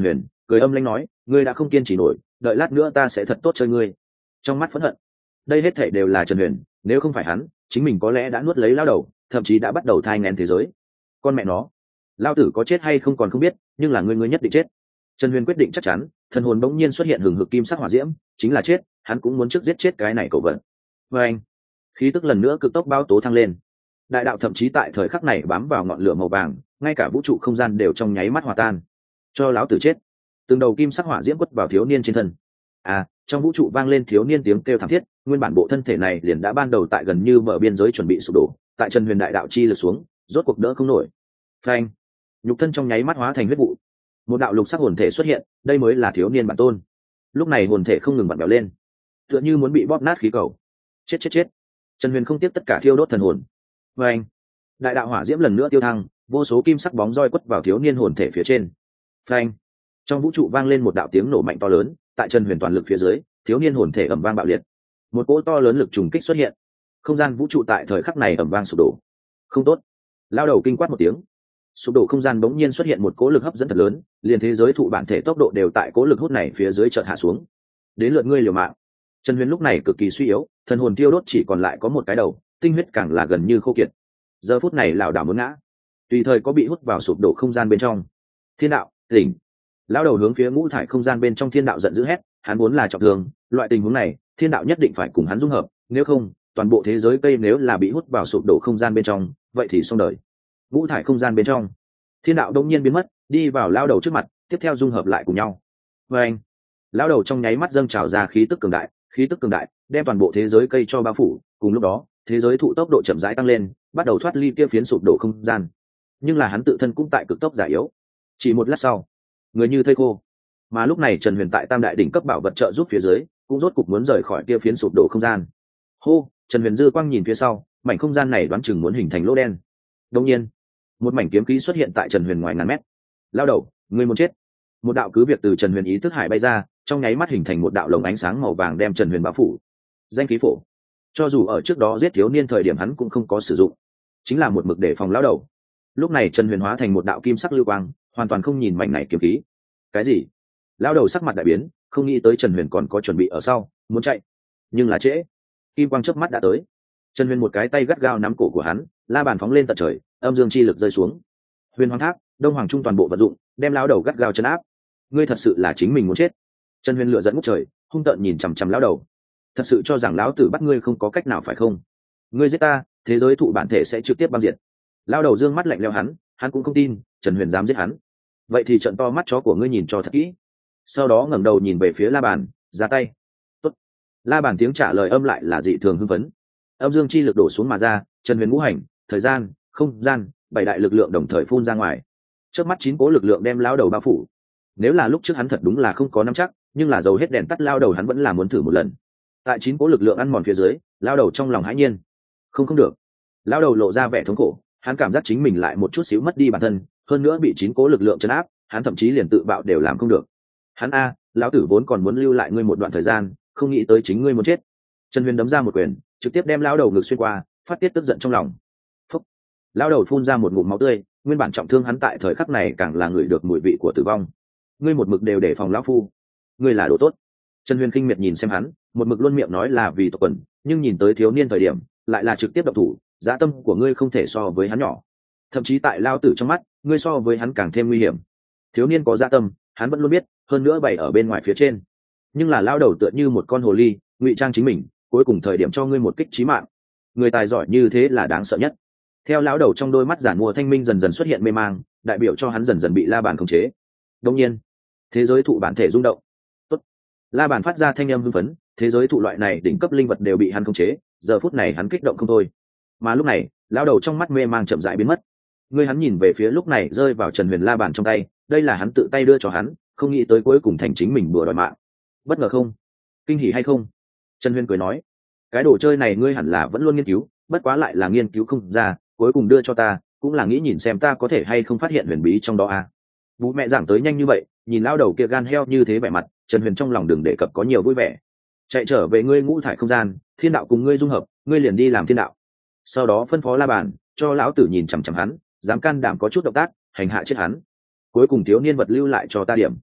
cười âm lãnh nói, ngươi đã không kiên trì nổi, đợi lát nữa ta sẽ thật tốt chơi ngươi. Trong mắt phẫn hận, đây hết thảy đều là Trần Huyền, nếu không phải hắn, chính mình có lẽ đã nuốt lấy lao đầu, thậm chí đã bắt đầu thai nghén thế giới. Con mẹ nó, lao tử có chết hay không còn không biết, nhưng là ngươi ngươi nhất định chết. Trần Huyền quyết định chắc chắn, thần hồn bỗng nhiên xuất hiện hừng hực kim sắc hỏa diễm, chính là chết, hắn cũng muốn trước giết chết cái này cậu vận. Và anh, khí tức lần nữa cực tốc bao tố thăng lên. Đại đạo thậm chí tại thời khắc này bám vào ngọn lửa màu vàng, ngay cả vũ trụ không gian đều trong nháy mắt hòa tan. Cho lão tử chết. Từng đầu kim sắc hỏa diễm quất vào thiếu niên trên thân. À, trong vũ trụ vang lên thiếu niên tiếng kêu thảm thiết, nguyên bản bộ thân thể này liền đã ban đầu tại gần như bờ biên giới chuẩn bị sụp đổ, tại Trần Huyền đại đạo chi lực xuống, rốt cuộc đỡ không nổi. Phanh, nhục thân trong nháy mắt hóa thành huyết vụ. Một đạo lục sắc hồn thể xuất hiện, đây mới là thiếu niên bản tôn. Lúc này hồn thể không ngừng vặn vẹo lên, tựa như muốn bị bóp nát khí cầu. Chết chết chết. Trần Huyền không tiếp tất cả thiêu đốt thần hồn. Phanh, đại đạo hỏa diễm lần nữa tiêu thăng, vô số kim sắc bóng roi quất vào thiếu niên hồn thể phía trên. Phanh, trong vũ trụ vang lên một đạo tiếng nổ mạnh to lớn, tại Trần Huyền toàn lực phía dưới, thiếu niên hồn thể ầm vang bạo liệt. Một cỗ to lớn lực trùng kích xuất hiện, không gian vũ trụ tại thời khắc này ầm vang sụp đổ. Không tốt. Lao đầu kinh quát một tiếng. Sụp đổ không gian bỗng nhiên xuất hiện một cỗ lực hấp dẫn thật lớn, liền thế giới thụ bản thể tốc độ đều tại cỗ lực hút này phía dưới chợt hạ xuống. Đến lượt ngươi liều mạng. Trần Huyền lúc này cực kỳ suy yếu, thần hồn tiêu đốt chỉ còn lại có một cái đầu, tinh huyết càng là gần như khô kiệt. Giờ phút này lão đảo muốn ngã, tùy thời có bị hút vào sụp đổ không gian bên trong. Thiên đạo, tỉnh. Lão đầu hướng phía ngũ thải không gian bên trong thiên đạo giận dữ hét, hắn muốn là trọng thương, loại tình huống này, thiên đạo nhất định phải cùng hắn dung hợp, nếu không, toàn bộ thế giới cây nếu là bị hút vào sụp đổ không gian bên trong, vậy thì xong đời. Ngũ thải không gian bên trong, thiên đạo đông nhiên biến mất, đi vào lão đầu trước mặt, tiếp theo dung hợp lại cùng nhau. Và anh, lão đầu trong nháy mắt dâng trào ra khí tức cường đại, khí tức cường đại, đem toàn bộ thế giới cây cho bao phủ. Cùng lúc đó, thế giới thụ tốc độ chậm rãi tăng lên, bắt đầu thoát ly kia phiến sụp đổ không gian. Nhưng là hắn tự thân cũng tại cực tốc già yếu. Chỉ một lát sau, người như thây khô. Mà lúc này Trần Huyền tại Tam Đại đỉnh cấp bảo vật trợ giúp phía dưới, cũng rốt cục muốn rời khỏi kia phiến sụp đổ không gian. Hô, Trần Huyền dư quang nhìn phía sau, mảnh không gian này đoán chừng muốn hình thành lỗ đen. Đương nhiên, một mảnh kiếm khí xuất hiện tại Trần Huyền ngoài ngàn mét. Lao đầu, ngươi muốn chết. Một đạo cứ việc từ Trần Huyền ý thức hải bay ra, trong nháy mắt hình thành một đạo lồng ánh sáng màu vàng đem Trần Huyền bao phủ. Danh khí phổ. Cho dù ở trước đó giết thiếu niên thời điểm hắn cũng không có sử dụng, chính là một mực để phòng lão đầu. Lúc này Trần Huyền hóa thành một đạo kim sắc lưu quang, hoàn toàn không nhìn mảnh này kiếm khí. Cái gì? Lão đầu sắc mặt đại biến, không nghĩ tới Trần Huyền còn có chuẩn bị ở sau, muốn chạy, nhưng là trễ. Kim quang chớp mắt đã tới. Trần Huyền một cái tay gắt gao nắm cổ của hắn, la bàn phóng lên tận trời, âm dương chi lực rơi xuống. Huyền Hoàng Tháp, Đông Hoàng Trung toàn bộ vận dụng, đem lão đầu gắt gao trấn áp. Ngươi thật sự là chính mình muốn chết. Trần Huyền lửa giận ngút trời, hung tợn nhìn chằm chằm lão đầu. Thật sự cho rằng lão tử bắt ngươi không có cách nào phải không? Ngươi giết ta, thế giới thụ bản thể sẽ trực tiếp băng diệt. Lão đầu dương mắt lạnh lẽo hắn, hắn cũng không tin Trần Huyền dám giết hắn. Vậy thì trận to mắt chó của ngươi nhìn cho thật kỹ. Sau đó ngẩng đầu nhìn về phía La Bàn, ra tay. Tốt. La Bàn tiếng trả lời âm lại là dị thường hưng phấn. Âm dương chi lực đổ xuống mà ra, Trần Huyền ngũ hành, thời gian, không gian, bảy đại lực lượng đồng thời phun ra ngoài. Trước mắt chín cố lực lượng đem lão đầu bao phủ. Nếu là lúc trước hắn thật đúng là không có nắm chắc, nhưng là dầu hết đèn tắt lao đầu hắn vẫn là muốn thử một lần. Tại chín cố lực lượng ăn mòn phía dưới, lao đầu trong lòng hãi nhiên. Không không được. Lao đầu lộ ra vẻ thống khổ, hắn cảm giác chính mình lại một chút xíu mất đi bản thân, hơn nữa bị chín cố lực lượng trấn áp, hắn thậm chí liền tự bạo đều làm không được. Hắn a, lão tử vốn còn muốn lưu lại ngươi một đoạn thời gian, không nghĩ tới chính ngươi muốn chết. Trần Huyền đấm ra một quyền, trực tiếp đem lao đầu ngực xuyên qua, phát tiết tức giận trong lòng. Phúc. Lao đầu phun ra một ngụm máu tươi, nguyên bản trọng thương hắn tại thời khắc này càng là ngửi được mùi vị của tử vong. Ngươi một mực đều để phòng lão phu, ngươi là đồ tốt. Trần Huyền khinh miệt nhìn xem hắn, một mực luôn miệng nói là vì tộc quần, nhưng nhìn tới thiếu niên thời điểm, lại là trực tiếp động thủ, dã tâm của ngươi không thể so với hắn nhỏ. Thậm chí tại lao tử trong mắt, ngươi so với hắn càng thêm nguy hiểm. Thiếu niên có dã tâm, hắn vẫn luôn biết, hơn nữa bày ở bên ngoài phía trên. Nhưng là lao đầu tựa như một con hồ ly, ngụy trang chính mình, cuối cùng thời điểm cho ngươi một kích chí mạng. Người tài giỏi như thế là đáng sợ nhất. Theo lão đầu trong đôi mắt giản mua thanh minh dần dần xuất hiện mê mang, đại biểu cho hắn dần dần bị La Bàn khống chế. Đương nhiên, thế giới thụ bản thể rung động. Tốt. La Bàn phát ra thanh âm hưng phấn, thế giới thụ loại này đỉnh cấp linh vật đều bị hắn khống chế, giờ phút này hắn kích động không thôi. Mà lúc này, lão đầu trong mắt mê mang chậm rãi biến mất. Người hắn nhìn về phía lúc này rơi vào Trần Huyền La Bàn trong tay, đây là hắn tự tay đưa cho hắn, không nghĩ tới cuối cùng thành chính mình bừa đòi mạng. Bất ngờ không? Kinh hỉ hay không? Trần Huyền cười nói, cái đồ chơi này ngươi hẳn là vẫn luôn nghiên cứu, bất quá lại là nghiên cứu không ra, cuối cùng đưa cho ta, cũng là nghĩ nhìn xem ta có thể hay không phát hiện huyền bí trong đó à. Bố mẹ giảng tới nhanh như vậy, nhìn lao đầu kia gan heo như thế vẻ mặt, Trần Huyền trong lòng đừng đề cập có nhiều vui vẻ. Chạy trở về ngươi ngũ thải không gian, thiên đạo cùng ngươi dung hợp, ngươi liền đi làm thiên đạo. Sau đó phân phó La Bàn, cho lão tử nhìn chằm chằm hắn, dám can đảm có chút động tác, hành hạ chết hắn. Cuối cùng thiếu niên vật lưu lại cho ta điểm.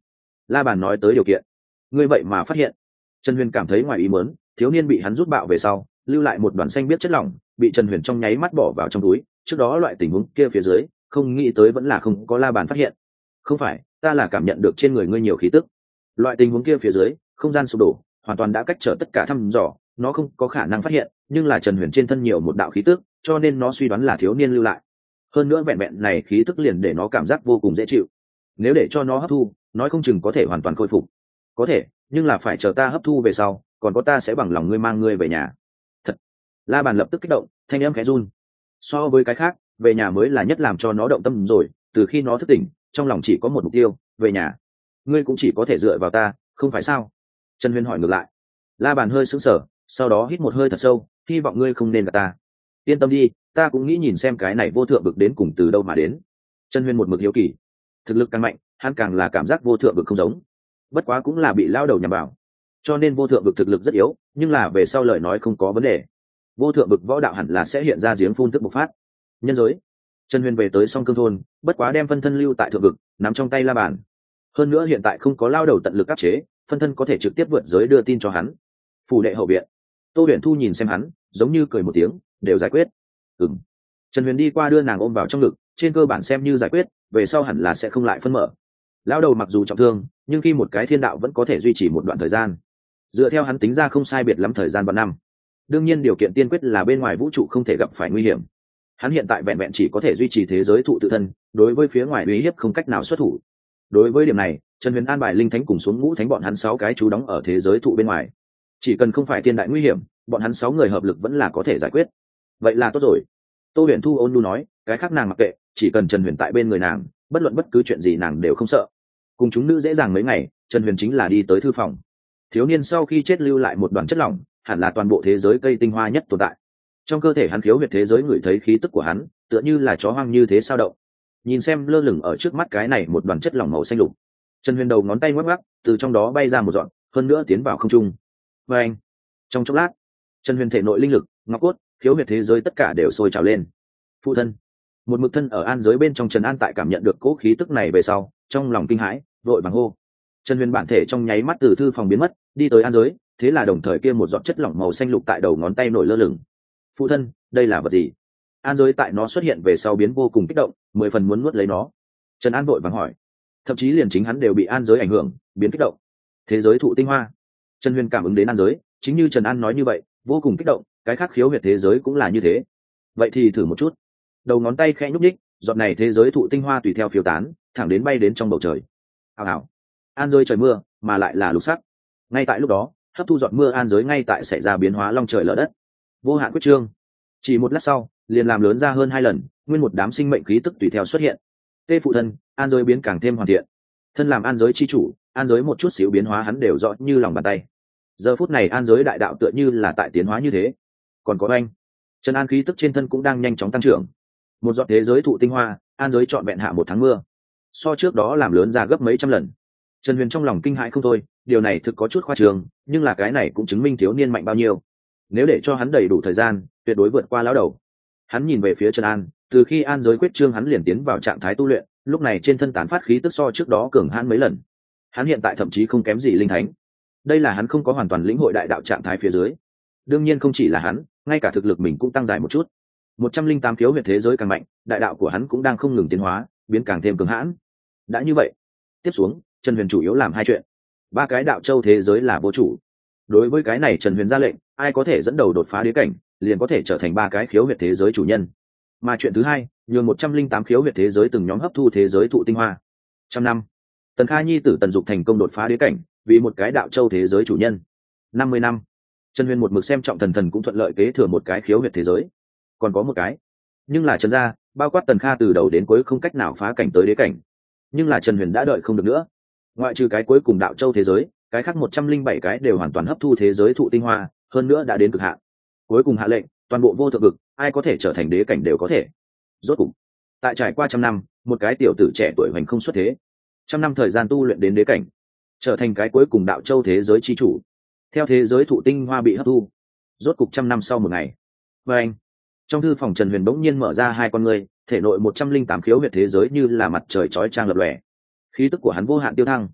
La Bàn nói tới điều kiện, ngươi vậy mà phát hiện. Trần Huyền cảm thấy ngoài ý muốn, thiếu niên bị hắn rút bạo về sau, lưu lại một đoàn xanh biết chất lỏng, bị Trần Huyền trong nháy mắt bỏ vào trong túi. Trước đó loại tình huống kia phía dưới, không nghĩ tới vẫn là không có La Bàn phát hiện. Không phải, ta là cảm nhận được trên người ngươi nhiều khí tức. Loại tình huống kia phía dưới, không gian sụp đổ, hoàn toàn đã cách trở tất cả thăm dò, nó không có khả năng phát hiện, nhưng là Trần Huyền trên thân nhiều một đạo khí tức, cho nên nó suy đoán là thiếu niên lưu lại. Hơn nữa vẹn vẹn này khí tức liền để nó cảm giác vô cùng dễ chịu. Nếu để cho nó hấp thu, nói không chừng có thể hoàn toàn khôi phục. Có thể, nhưng là phải chờ ta hấp thu về sau, còn có ta sẽ bằng lòng ngươi mang ngươi về nhà. Thật. La Bàn lập tức kích động, thanh âm khẽ run. So với cái khác, về nhà mới là nhất làm cho nó động tâm rồi, từ khi nó thức tỉnh, trong lòng chỉ có một mục tiêu, về nhà. Ngươi cũng chỉ có thể dựa vào ta, không phải sao? Trần Huyền hỏi ngược lại. La Bàn hơi sững sờ, sau đó hít một hơi thật sâu, hy vọng ngươi không nên gạt ta. Yên tâm đi, ta cũng nghĩ nhìn xem cái này vô thượng vực đến cùng từ đâu mà đến. Trần Huyền một mực hiếu kỳ. Thực lực càng mạnh, hắn càng là cảm giác vô thượng vực không giống. Bất quá cũng là bị lao đầu nhằm vào, cho nên vô thượng vực thực lực rất yếu, nhưng là về sau lời nói không có vấn đề. Vô thượng vực võ đạo hẳn là sẽ hiện ra giếng phun tức bộc phát. Nhân giới. Trần Huyền về tới Song Cương thôn, bất quá đem phân thân lưu tại thượng vực, nắm trong tay La Bàn. Hơn nữa hiện tại không có lao đầu tận lực áp chế, phân thân có thể trực tiếp vượt giới đưa tin cho hắn. Phủ đệ hậu viện, Tô Huyền Thu nhìn xem hắn, giống như cười một tiếng, đều giải quyết. Ừm. Trần Huyền đi qua đưa nàng ôm vào trong ngực, trên cơ bản xem như giải quyết, về sau hẳn là sẽ không lại phân mở. Lao đầu mặc dù trọng thương, nhưng khi một cái thiên đạo vẫn có thể duy trì một đoạn thời gian. Dựa theo hắn tính ra không sai biệt lắm thời gian vạn năm. Đương nhiên điều kiện tiên quyết là bên ngoài vũ trụ không thể gặp phải nguy hiểm. Hắn hiện tại vẹn vẹn chỉ có thể duy trì thế giới thụ tự thân, đối với phía ngoài uy hiếp không cách nào xuất thủ. Đối với điểm này, Trần Huyền an bài linh thánh cùng xuống ngũ thánh bọn hắn sáu cái chú đóng ở thế giới thụ bên ngoài. Chỉ cần không phải thiên đại nguy hiểm, bọn hắn sáu người hợp lực vẫn là có thể giải quyết. Vậy là tốt rồi. Tô Huyền Thu ôn nhu nói, cái khác nàng mặc kệ, chỉ cần Trần Huyền tại bên người nàng, bất luận bất cứ chuyện gì nàng đều không sợ. Cùng chúng nữ dễ dàng mấy ngày, Trần Huyền chính là đi tới thư phòng. Thiếu niên sau khi chết lưu lại một đoàn chất lỏng, hẳn là toàn bộ thế giới cây tinh hoa nhất tồn tại. Trong cơ thể hắn khiếu huyệt thế giới ngửi thấy khí tức của hắn, tựa như là chó hoang như thế sao động. Nhìn xem lơ lửng ở trước mắt cái này một đoàn chất lỏng màu xanh lục. Trần Huyền đầu ngón tay ngoắc ngoắc, từ trong đó bay ra một dọn, hơn nữa tiến vào không trung. Và anh, trong chốc lát, Trần Huyền thể nội linh lực, ngọc cốt, khiếu huyệt thế giới tất cả đều sôi trào lên. Phụ thân, một mực thân ở an giới bên trong Trần An tại cảm nhận được cỗ khí tức này về sau, trong lòng kinh hãi, vội vàng hô. Trần Huyền bản thể trong nháy mắt từ thư phòng biến mất, đi tới an giới, thế là đồng thời kia một giọt chất lỏng màu xanh lục tại đầu ngón tay nổi lơ lửng. Phụ thân, đây là vật gì? An giới tại nó xuất hiện về sau biến vô cùng kích động, mười phần muốn nuốt lấy nó. Trần An vội vàng hỏi. Thậm chí liền chính hắn đều bị an giới ảnh hưởng, biến kích động. Thế giới thụ tinh hoa. Trần Huyền cảm ứng đến an giới, chính như Trần An nói như vậy, vô cùng kích động, cái khác khiếu huyệt thế giới cũng là như thế. Vậy thì thử một chút. Đầu ngón tay khẽ nhúc nhích, giọt này thế giới thụ tinh hoa tùy theo phiêu tán, thẳng đến bay đến trong bầu trời. Hào hào. An giới trời mưa, mà lại là lục sắc. Ngay tại lúc đó, hấp thu giọt mưa an giới ngay tại xảy ra biến hóa long trời lở đất. Vô hạn quyết trương. Chỉ một lát sau, liền làm lớn ra hơn hai lần, nguyên một đám sinh mệnh khí tức tùy theo xuất hiện. Tê phụ thân, an giới biến càng thêm hoàn thiện. Thân làm an giới chi chủ, an giới một chút xíu biến hóa hắn đều rõ như lòng bàn tay. Giờ phút này an giới đại đạo tựa như là tại tiến hóa như thế. Còn có anh, Trần An khí tức trên thân cũng đang nhanh chóng tăng trưởng. Một giọt thế giới thụ tinh hoa, an giới trọn vẹn hạ một tháng mưa. So trước đó làm lớn ra gấp mấy trăm lần. Trần Huyền trong lòng kinh hãi không thôi, điều này thực có chút khoa trương, nhưng là cái này cũng chứng minh thiếu niên mạnh bao nhiêu. Nếu để cho hắn đầy đủ thời gian, tuyệt đối vượt qua lão đầu. Hắn nhìn về phía Trần An, từ khi an giới quyết trương hắn liền tiến vào trạng thái tu luyện, lúc này trên thân tán phát khí tức so trước đó cường hãn mấy lần. Hắn hiện tại thậm chí không kém gì linh thánh. Đây là hắn không có hoàn toàn lĩnh hội đại đạo trạng thái phía dưới. Đương nhiên không chỉ là hắn, ngay cả thực lực mình cũng tăng dài một chút. một trăm linh tám khiếu huyệt thế giới càng mạnh, đại đạo của hắn cũng đang không ngừng tiến hóa, biến càng thêm cường hãn. Đã như vậy, tiếp xuống, Trần Huyền chủ yếu làm hai chuyện. Ba cái đạo châu thế giới là vô chủ. Đối với cái này Trần Huyền ra lệnh, ai có thể dẫn đầu đột phá đế cảnh, liền có thể trở thành ba cái khiếu huyệt thế giới chủ nhân. Mà chuyện thứ hai, nhường một trăm linh tám khiếu huyệt thế giới từng nhóm hấp thu thế giới thụ tinh hoa. Trăm năm, Tần Kha nhi tử Tần Dục thành công đột phá đế cảnh, vì một cái đạo châu thế giới chủ nhân. Năm mươi năm, Trần Huyền một mực xem trọng Thần Thần cũng thuận lợi kế thừa một cái khiếu huyệt thế giới. Còn có một cái, nhưng là Trần gia, bao quát Tần Kha từ đầu đến cuối không cách nào phá cảnh tới đế cảnh. Nhưng là Trần Huyền đã đợi không được nữa. Ngoại trừ cái cuối cùng đạo châu thế giới, cái khác một trăm linh bảy cái đều hoàn toàn hấp thu thế giới thụ tinh hoa, hơn nữa đã đến cực hạn. Cuối cùng hạ lệnh, toàn bộ vô thượng vực, ai có thể trở thành đế cảnh đều có thể. Rốt cục, tại trải qua trăm năm, một cái tiểu tử trẻ tuổi hoành không xuất thế, trăm năm thời gian tu luyện đến đế cảnh, trở thành cái cuối cùng đạo châu thế giới chi chủ. Theo thế giới thụ tinh hoa bị hấp thu, rốt cục trăm năm sau một ngày, và anh, trong thư phòng Trần Huyền bỗng nhiên mở ra hai con ngươi, thể nội một trăm linh tám khiếu huyệt thế giới như là mặt trời chói chang lập lòe, khí tức của hắn vô hạn tiêu thăng.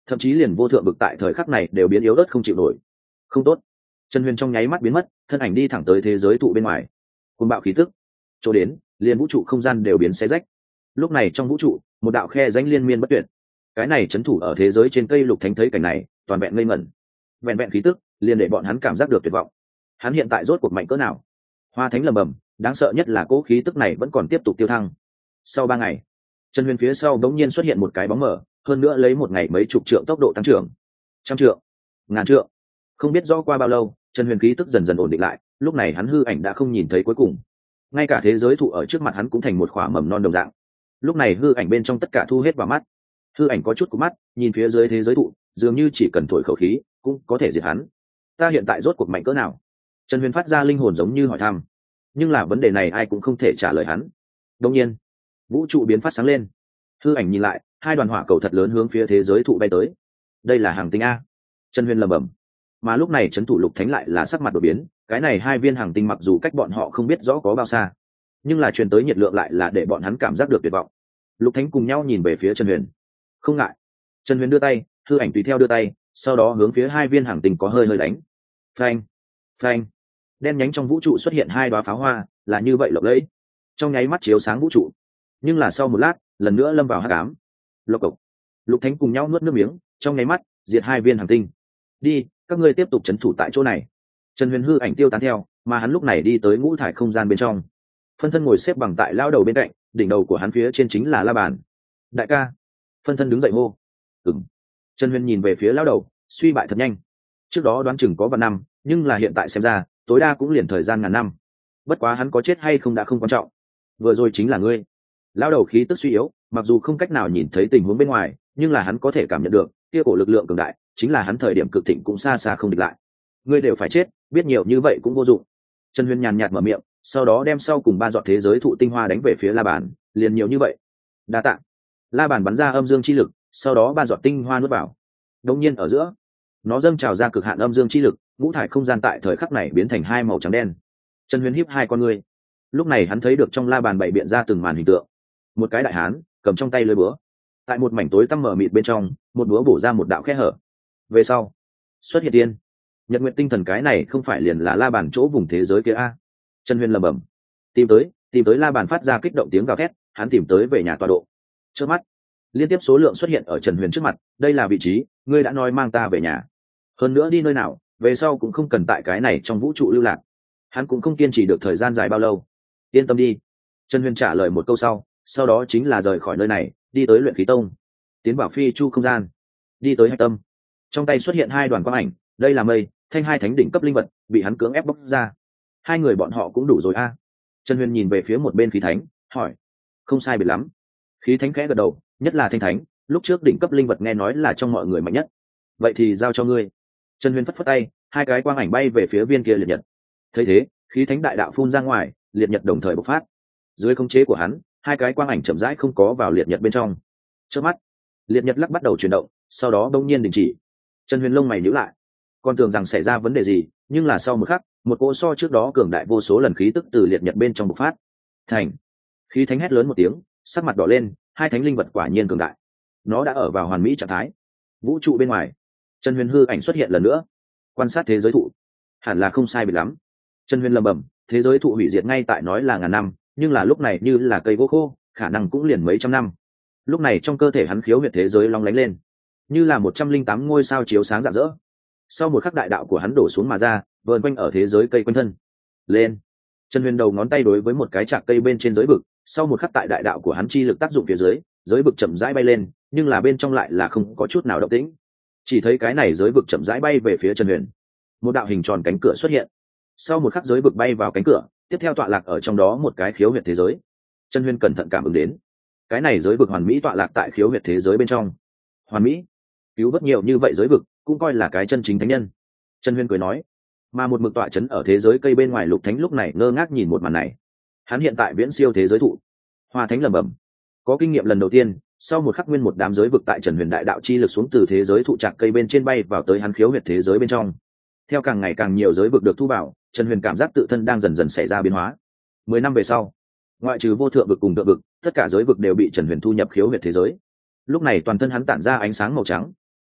thậm chí liền vô thượng vực tại thời khắc này đều biến yếu ớt không chịu nổi. Không tốt. Trần Huyền trong nháy mắt biến mất, thân ảnh đi thẳng tới thế giới thụ bên ngoài. Cuồng bạo khí tức chỗ đến, liền vũ trụ không gian đều biến xé rách. Lúc này trong vũ trụ, một đạo khe rãnh liên miên bất tuyệt. Cái này chấn thủ ở thế giới trên cây lục thánh thấy cảnh này, toàn vẹn ngây ngẩn. Vẹn vẹn khí tức, liền để bọn hắn cảm giác được tuyệt vọng. Hắn hiện tại rốt cuộc mạnh cỡ nào? Hoa Thánh lầm bầm, đáng sợ nhất là cỗ khí tức này vẫn còn tiếp tục tiêu thăng. Sau ba ngày, Trần Huyền phía sau đống nhiên xuất hiện một cái bóng mờ, hơn nữa lấy một ngày mấy chục trượng tốc độ tăng trưởng. Trăm trượng, ngàn trượng. Không biết rõ qua bao lâu, Trần Huyền khí tức dần dần ổn định lại, lúc này hắn hư ảnh đã không nhìn thấy cuối cùng. Ngay cả thế giới thụ ở trước mặt hắn cũng thành một khỏa mầm non đồng dạng. Lúc này hư ảnh bên trong tất cả thu hết vào mắt. Hư ảnh có chút cú mắt, nhìn phía dưới thế giới thụ, dường như chỉ cần thổi khẩu khí, cũng có thể diệt hắn. Ta hiện tại rốt cuộc mạnh cỡ nào? Trần Huyền phát ra linh hồn giống như hỏi thăm. Nhưng là vấn đề này ai cũng không thể trả lời hắn. Đương nhiên, vũ trụ biến phát sáng lên. Hư ảnh nhìn lại, hai đoàn hỏa cầu thật lớn hướng phía thế giới thụ bay tới. Đây là hàng tinh a. Trần Huyền lẩm bẩm. Mà lúc này trấn thủ lục thánh lại là sắc mặt đổi biến, cái này hai viên hàng tinh mặc dù cách bọn họ không biết rõ có bao xa, nhưng là truyền tới nhiệt lượng lại là để bọn hắn cảm giác được tuyệt vọng. Lục thánh cùng nhau nhìn về phía Trần Huyền. Không ngại. Trần Huyền đưa tay, hư ảnh tùy theo đưa tay, sau đó hướng phía hai viên hàng tinh có hơi hơi đánh. Phanh, phanh. Đen nhánh trong vũ trụ xuất hiện hai đóa pháo hoa, là như vậy lộng lẫy, trong nháy mắt chiếu sáng vũ trụ. Nhưng là sau một lát, lần nữa lâm vào hắc ám. Lộc cộc. Lục thánh cùng nhau nuốt nước miếng, trong nháy mắt diệt hai viên hàng tinh. Đi, các ngươi tiếp tục trấn thủ tại chỗ này. Trần Huyền hư ảnh tiêu tán theo, mà hắn lúc này đi tới ngũ thải không gian bên trong. Phân thân ngồi xếp bằng tại lao đầu bên cạnh, đỉnh đầu của hắn phía trên chính là la bàn. Đại ca. Phân thân đứng dậy hô. Ừm. Trần Huyền nhìn về phía lao đầu, suy bại thật nhanh. Trước đó đoán chừng có vạn năm, nhưng là hiện tại xem ra, tối đa cũng liền thời gian ngàn năm. Bất quá hắn có chết hay không đã không quan trọng. Vừa rồi chính là ngươi. Lao đầu khí tức suy yếu, mặc dù không cách nào nhìn thấy tình huống bên ngoài, nhưng là hắn có thể cảm nhận được, kia cổ lực lượng cường đại, chính là hắn thời điểm cực thịnh cũng xa xa không địch lại. Ngươi đều phải chết, biết nhiều như vậy cũng vô dụng. Trần Huyền nhàn nhạt mở miệng, sau đó đem sau cùng ba giọt thế giới thụ tinh hoa đánh về phía la bàn, liền nhiều như vậy. Đa tạ. La bàn bắn ra âm dương chi lực, sau đó ba giọt tinh hoa nuốt vào. Đột nhiên ở giữa, nó dâng trào ra cực hạn âm dương chi lực, ngũ thải không gian tại thời khắc này biến thành hai màu trắng đen. Trần Huyền híp hai con ngươi. Lúc này hắn thấy được trong la bàn bảy biện ra từng màn hình tượng. Một cái đại hán cầm trong tay lưỡi búa, tại một mảnh tối tăm mờ mịt bên trong, một búa bổ ra một đạo khe hở. Về sau, xuất hiện tiên nhật nguyện tinh thần, cái này không phải liền là la bàn chỗ vùng thế giới kia a? Trần Huyền lẩm bẩm. Tìm tới, tìm tới la bàn phát ra kích động tiếng gào thét, hắn tìm tới về nhà tọa độ. Trước mắt, liên tiếp số lượng xuất hiện ở Trần Huyền trước mặt, đây là vị trí, ngươi đã nói mang ta về nhà. Hơn nữa đi nơi nào, về sau cũng không cần tại cái này trong vũ trụ lưu lạc. Hắn cũng không kiên trì được thời gian dài bao lâu. Yên tâm đi. Trần Huyền trả lời một câu sau, sau đó chính là rời khỏi nơi này, đi tới luyện khí tông, tiến vào phi chu không gian, đi tới hạch tâm. Trong tay xuất hiện hai đoàn quang ảnh, đây là mây thanh, hai thánh đỉnh cấp linh vật bị hắn cưỡng ép bóc ra. Hai người bọn họ cũng đủ rồi a? Trần Huyền nhìn về phía một bên khí thánh, hỏi. Không sai biệt lắm. Khí thánh khẽ gật đầu, nhất là thanh thánh, lúc trước đỉnh cấp linh vật nghe nói là trong mọi người mạnh nhất. Vậy thì giao cho ngươi. Trần Huyền phất phất tay, hai cái quang ảnh bay về phía viên kia liệt nhật. Thấy thế, khí thánh đại đạo phun ra ngoài, liệt nhật đồng thời bộc phát. Dưới khống chế của hắn, hai cái quang ảnh chậm rãi không có vào liệt nhật bên trong. Trước mắt, liệt nhật lắc bắt đầu chuyển động, sau đó đông nhiên đình chỉ. Trần Huyền lông mày nhíu lại, còn tưởng rằng xảy ra vấn đề gì, nhưng là sau một khắc, một cỗ so trước đó cường đại vô số lần khí tức từ liệt nhật bên trong bộc phát. Thành. Khí thánh hét lớn một tiếng, sắc mặt đỏ lên, hai thánh linh vật quả nhiên cường đại. Nó đã ở vào hoàn mỹ trạng thái. Vũ trụ bên ngoài, Trần Huyền hư ảnh xuất hiện lần nữa, quan sát thế giới thụ. Hẳn là không sai biệt lắm. Trần Huyền lầm bầm, thế giới thụ hủy diệt ngay tại nói là ngàn năm, nhưng là lúc này như là cây gỗ khô, khả năng cũng liền mấy trăm năm. Lúc này trong cơ thể hắn khiếu huyệt thế giới long lánh lên, như là một trăm linh tám ngôi sao chiếu sáng rạng rỡ. Sau một khắc đại đạo của hắn đổ xuống mà ra, vờn quanh ở thế giới cây quanh thân. Lên. Trần Huyền đầu ngón tay đối với một cái chạc cây bên trên giới vực, sau một khắc tại đại đạo của hắn chi lực tác dụng phía dưới, giới vực chậm rãi bay lên, nhưng là bên trong lại là không có chút nào động tĩnh. Chỉ thấy cái này giới vực chậm rãi bay về phía Trần Huyền. Một đạo hình tròn cánh cửa xuất hiện. Sau một khắc giới vực bay vào cánh cửa, tiếp theo tọa lạc ở trong đó một cái khiếu huyệt thế giới. Trần Huyền cẩn thận cảm ứng đến, cái này giới vực hoàn mỹ tọa lạc tại khiếu huyệt thế giới bên trong. Hoàn mỹ, cứu vớt nhiều như vậy giới vực, cũng coi là cái chân chính thánh nhân. Trần Huyền cười nói. Mà một mực tọa chấn ở thế giới cây bên ngoài Lục Thánh lúc này ngơ ngác nhìn một màn này. Hắn hiện tại viễn siêu thế giới thụ. Hoa Thánh lẩm bẩm, có kinh nghiệm lần đầu tiên, sau một khắc nguyên một đám giới vực tại Trần Huyền đại đạo chi lực xuống từ thế giới thụ trạc cây bên trên bay vào tới hắn khiếu huyệt thế giới bên trong. Theo càng ngày càng nhiều giới vực được thu vào, Trần Huyền cảm giác tự thân đang dần dần xảy ra biến hóa. Mười năm về sau, ngoại trừ vô thượng vực cùng thượng vực, tất cả giới vực đều bị Trần Huyền thu nhập khiếu huyệt thế giới. Lúc này toàn thân hắn tản ra ánh sáng màu trắng.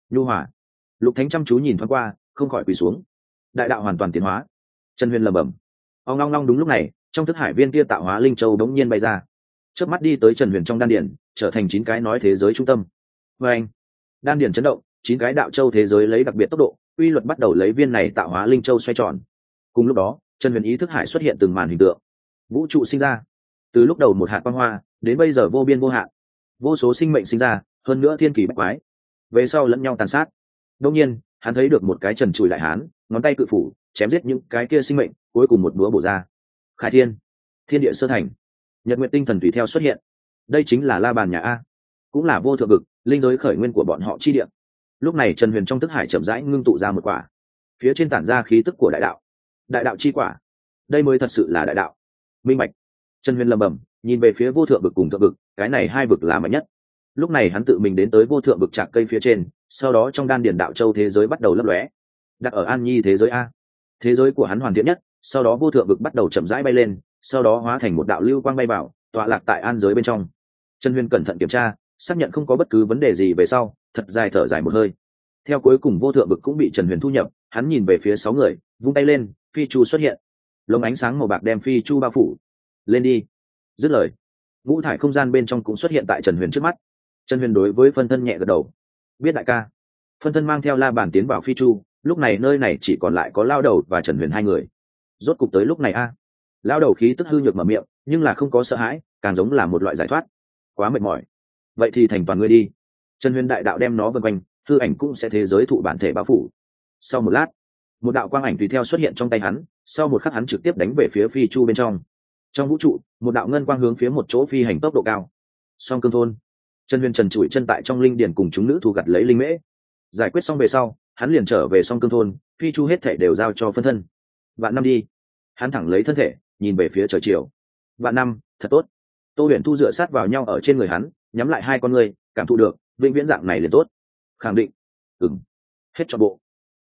nhu hòa. Lục Thánh chăm chú nhìn thoáng qua, không khỏi quỳ xuống. Đại đạo hoàn toàn tiến hóa. Trần Huyền lẩm bẩm. Ong long long, đúng lúc này, trong thức hải viên kia tạo hóa linh châu đống nhiên bay ra, chớp mắt đi tới Trần Huyền trong đan điển, trở thành chín cái nói thế giới trung tâm. Và anh, đan điển chấn động, chín cái đạo châu thế giới lấy đặc biệt tốc độ, quy luật bắt đầu lấy viên này tạo hóa linh châu xoay tròn. Cùng lúc đó, Trần Huyền ý thức hải xuất hiện từng màn hình tượng, vũ trụ sinh ra. Từ lúc đầu một hạt quang hoa, đến bây giờ vô biên vô hạn, vô số sinh mệnh sinh ra, hơn nữa thiên kỳ bách quái, về sau lẫn nhau tàn sát. Đương nhiên, hắn thấy được một cái trần trụi đại hán, ngón tay cự phủ chém giết những cái kia sinh mệnh, cuối cùng một búa bổ ra. Khai thiên, thiên địa sơ thành, nhật nguyện tinh thần tùy theo xuất hiện. Đây chính là la bàn nhà a, cũng là vô thượng vực, linh giới khởi nguyên của bọn họ chi địa. Lúc này Trần Huyền trong thức hải chậm rãi ngưng tụ ra một quả, phía trên tản ra khí tức của đại đạo. Đại đạo chi quả, đây mới thật sự là đại đạo. Minh bạch. Trần Huyền lẩm bẩm, nhìn về phía vô thượng vực cùng thượng vực, cái này hai vực là mạnh nhất. Lúc này hắn tự mình đến tới vô thượng vực trạc cây phía trên, sau đó trong đan điền đạo châu thế giới bắt đầu lấp lóe. Đặt ở An Nhi thế giới a, thế giới của hắn hoàn thiện nhất. Sau đó vô thượng vực bắt đầu chậm rãi bay lên, sau đó hóa thành một đạo lưu quang bay vào, tọa lạc tại an giới bên trong. Trần Huyền cẩn thận kiểm tra, xác nhận không có bất cứ vấn đề gì về sau, thật dài thở dài một hơi. Theo cuối cùng vô thượng vực cũng bị Trần Huyền thu nhập, hắn nhìn về phía sáu người, vung tay lên, phi chu xuất hiện. Lồng ánh sáng màu bạc đem phi chu bao phủ. Lên đi. Dứt lời, ngũ thải không gian bên trong cũng xuất hiện tại Trần Huyền trước mắt. Trần Huyền đối với phân thân nhẹ gật đầu. Biết đại ca. Phân thân mang theo la bàn tiến vào phi chu, lúc này nơi này chỉ còn lại có lao đầu và Trần Huyền hai người. Rốt cục tới lúc này a. À. Lao đầu khí tức hư nhược mở miệng, nhưng là không có sợ hãi, càng giống là một loại giải thoát. Quá mệt mỏi. Vậy thì thành toàn ngươi đi. Trần Huyền đại đạo đem nó vần quanh, hư ảnh cũng sẽ thế giới thụ bản thể bao phủ. Sau một lát, một đạo quang ảnh tùy theo xuất hiện trong tay hắn, sau một khắc hắn trực tiếp đánh về phía phi chu bên trong. Trong vũ trụ, một đạo ngân quang hướng phía một chỗ phi hành tốc độ cao. Song Cương thôn. Trần Huyền trần trụi chân tại trong linh điển cùng chúng nữ thu gặt lấy linh mễ. Giải quyết xong về sau, hắn liền trở về Song Cương thôn, phi chu hết thể đều giao cho phân thân. Vạn năm đi. Hắn thẳng lấy thân thể, nhìn về phía trời chiều. Vạn năm, thật tốt. Tô Huyền Thu dựa sát vào nhau ở trên người hắn, nhắm lại hai con người, cảm thụ được, vĩnh viễn dạng này liền tốt. Khẳng định. Ừm. Hết cho bộ.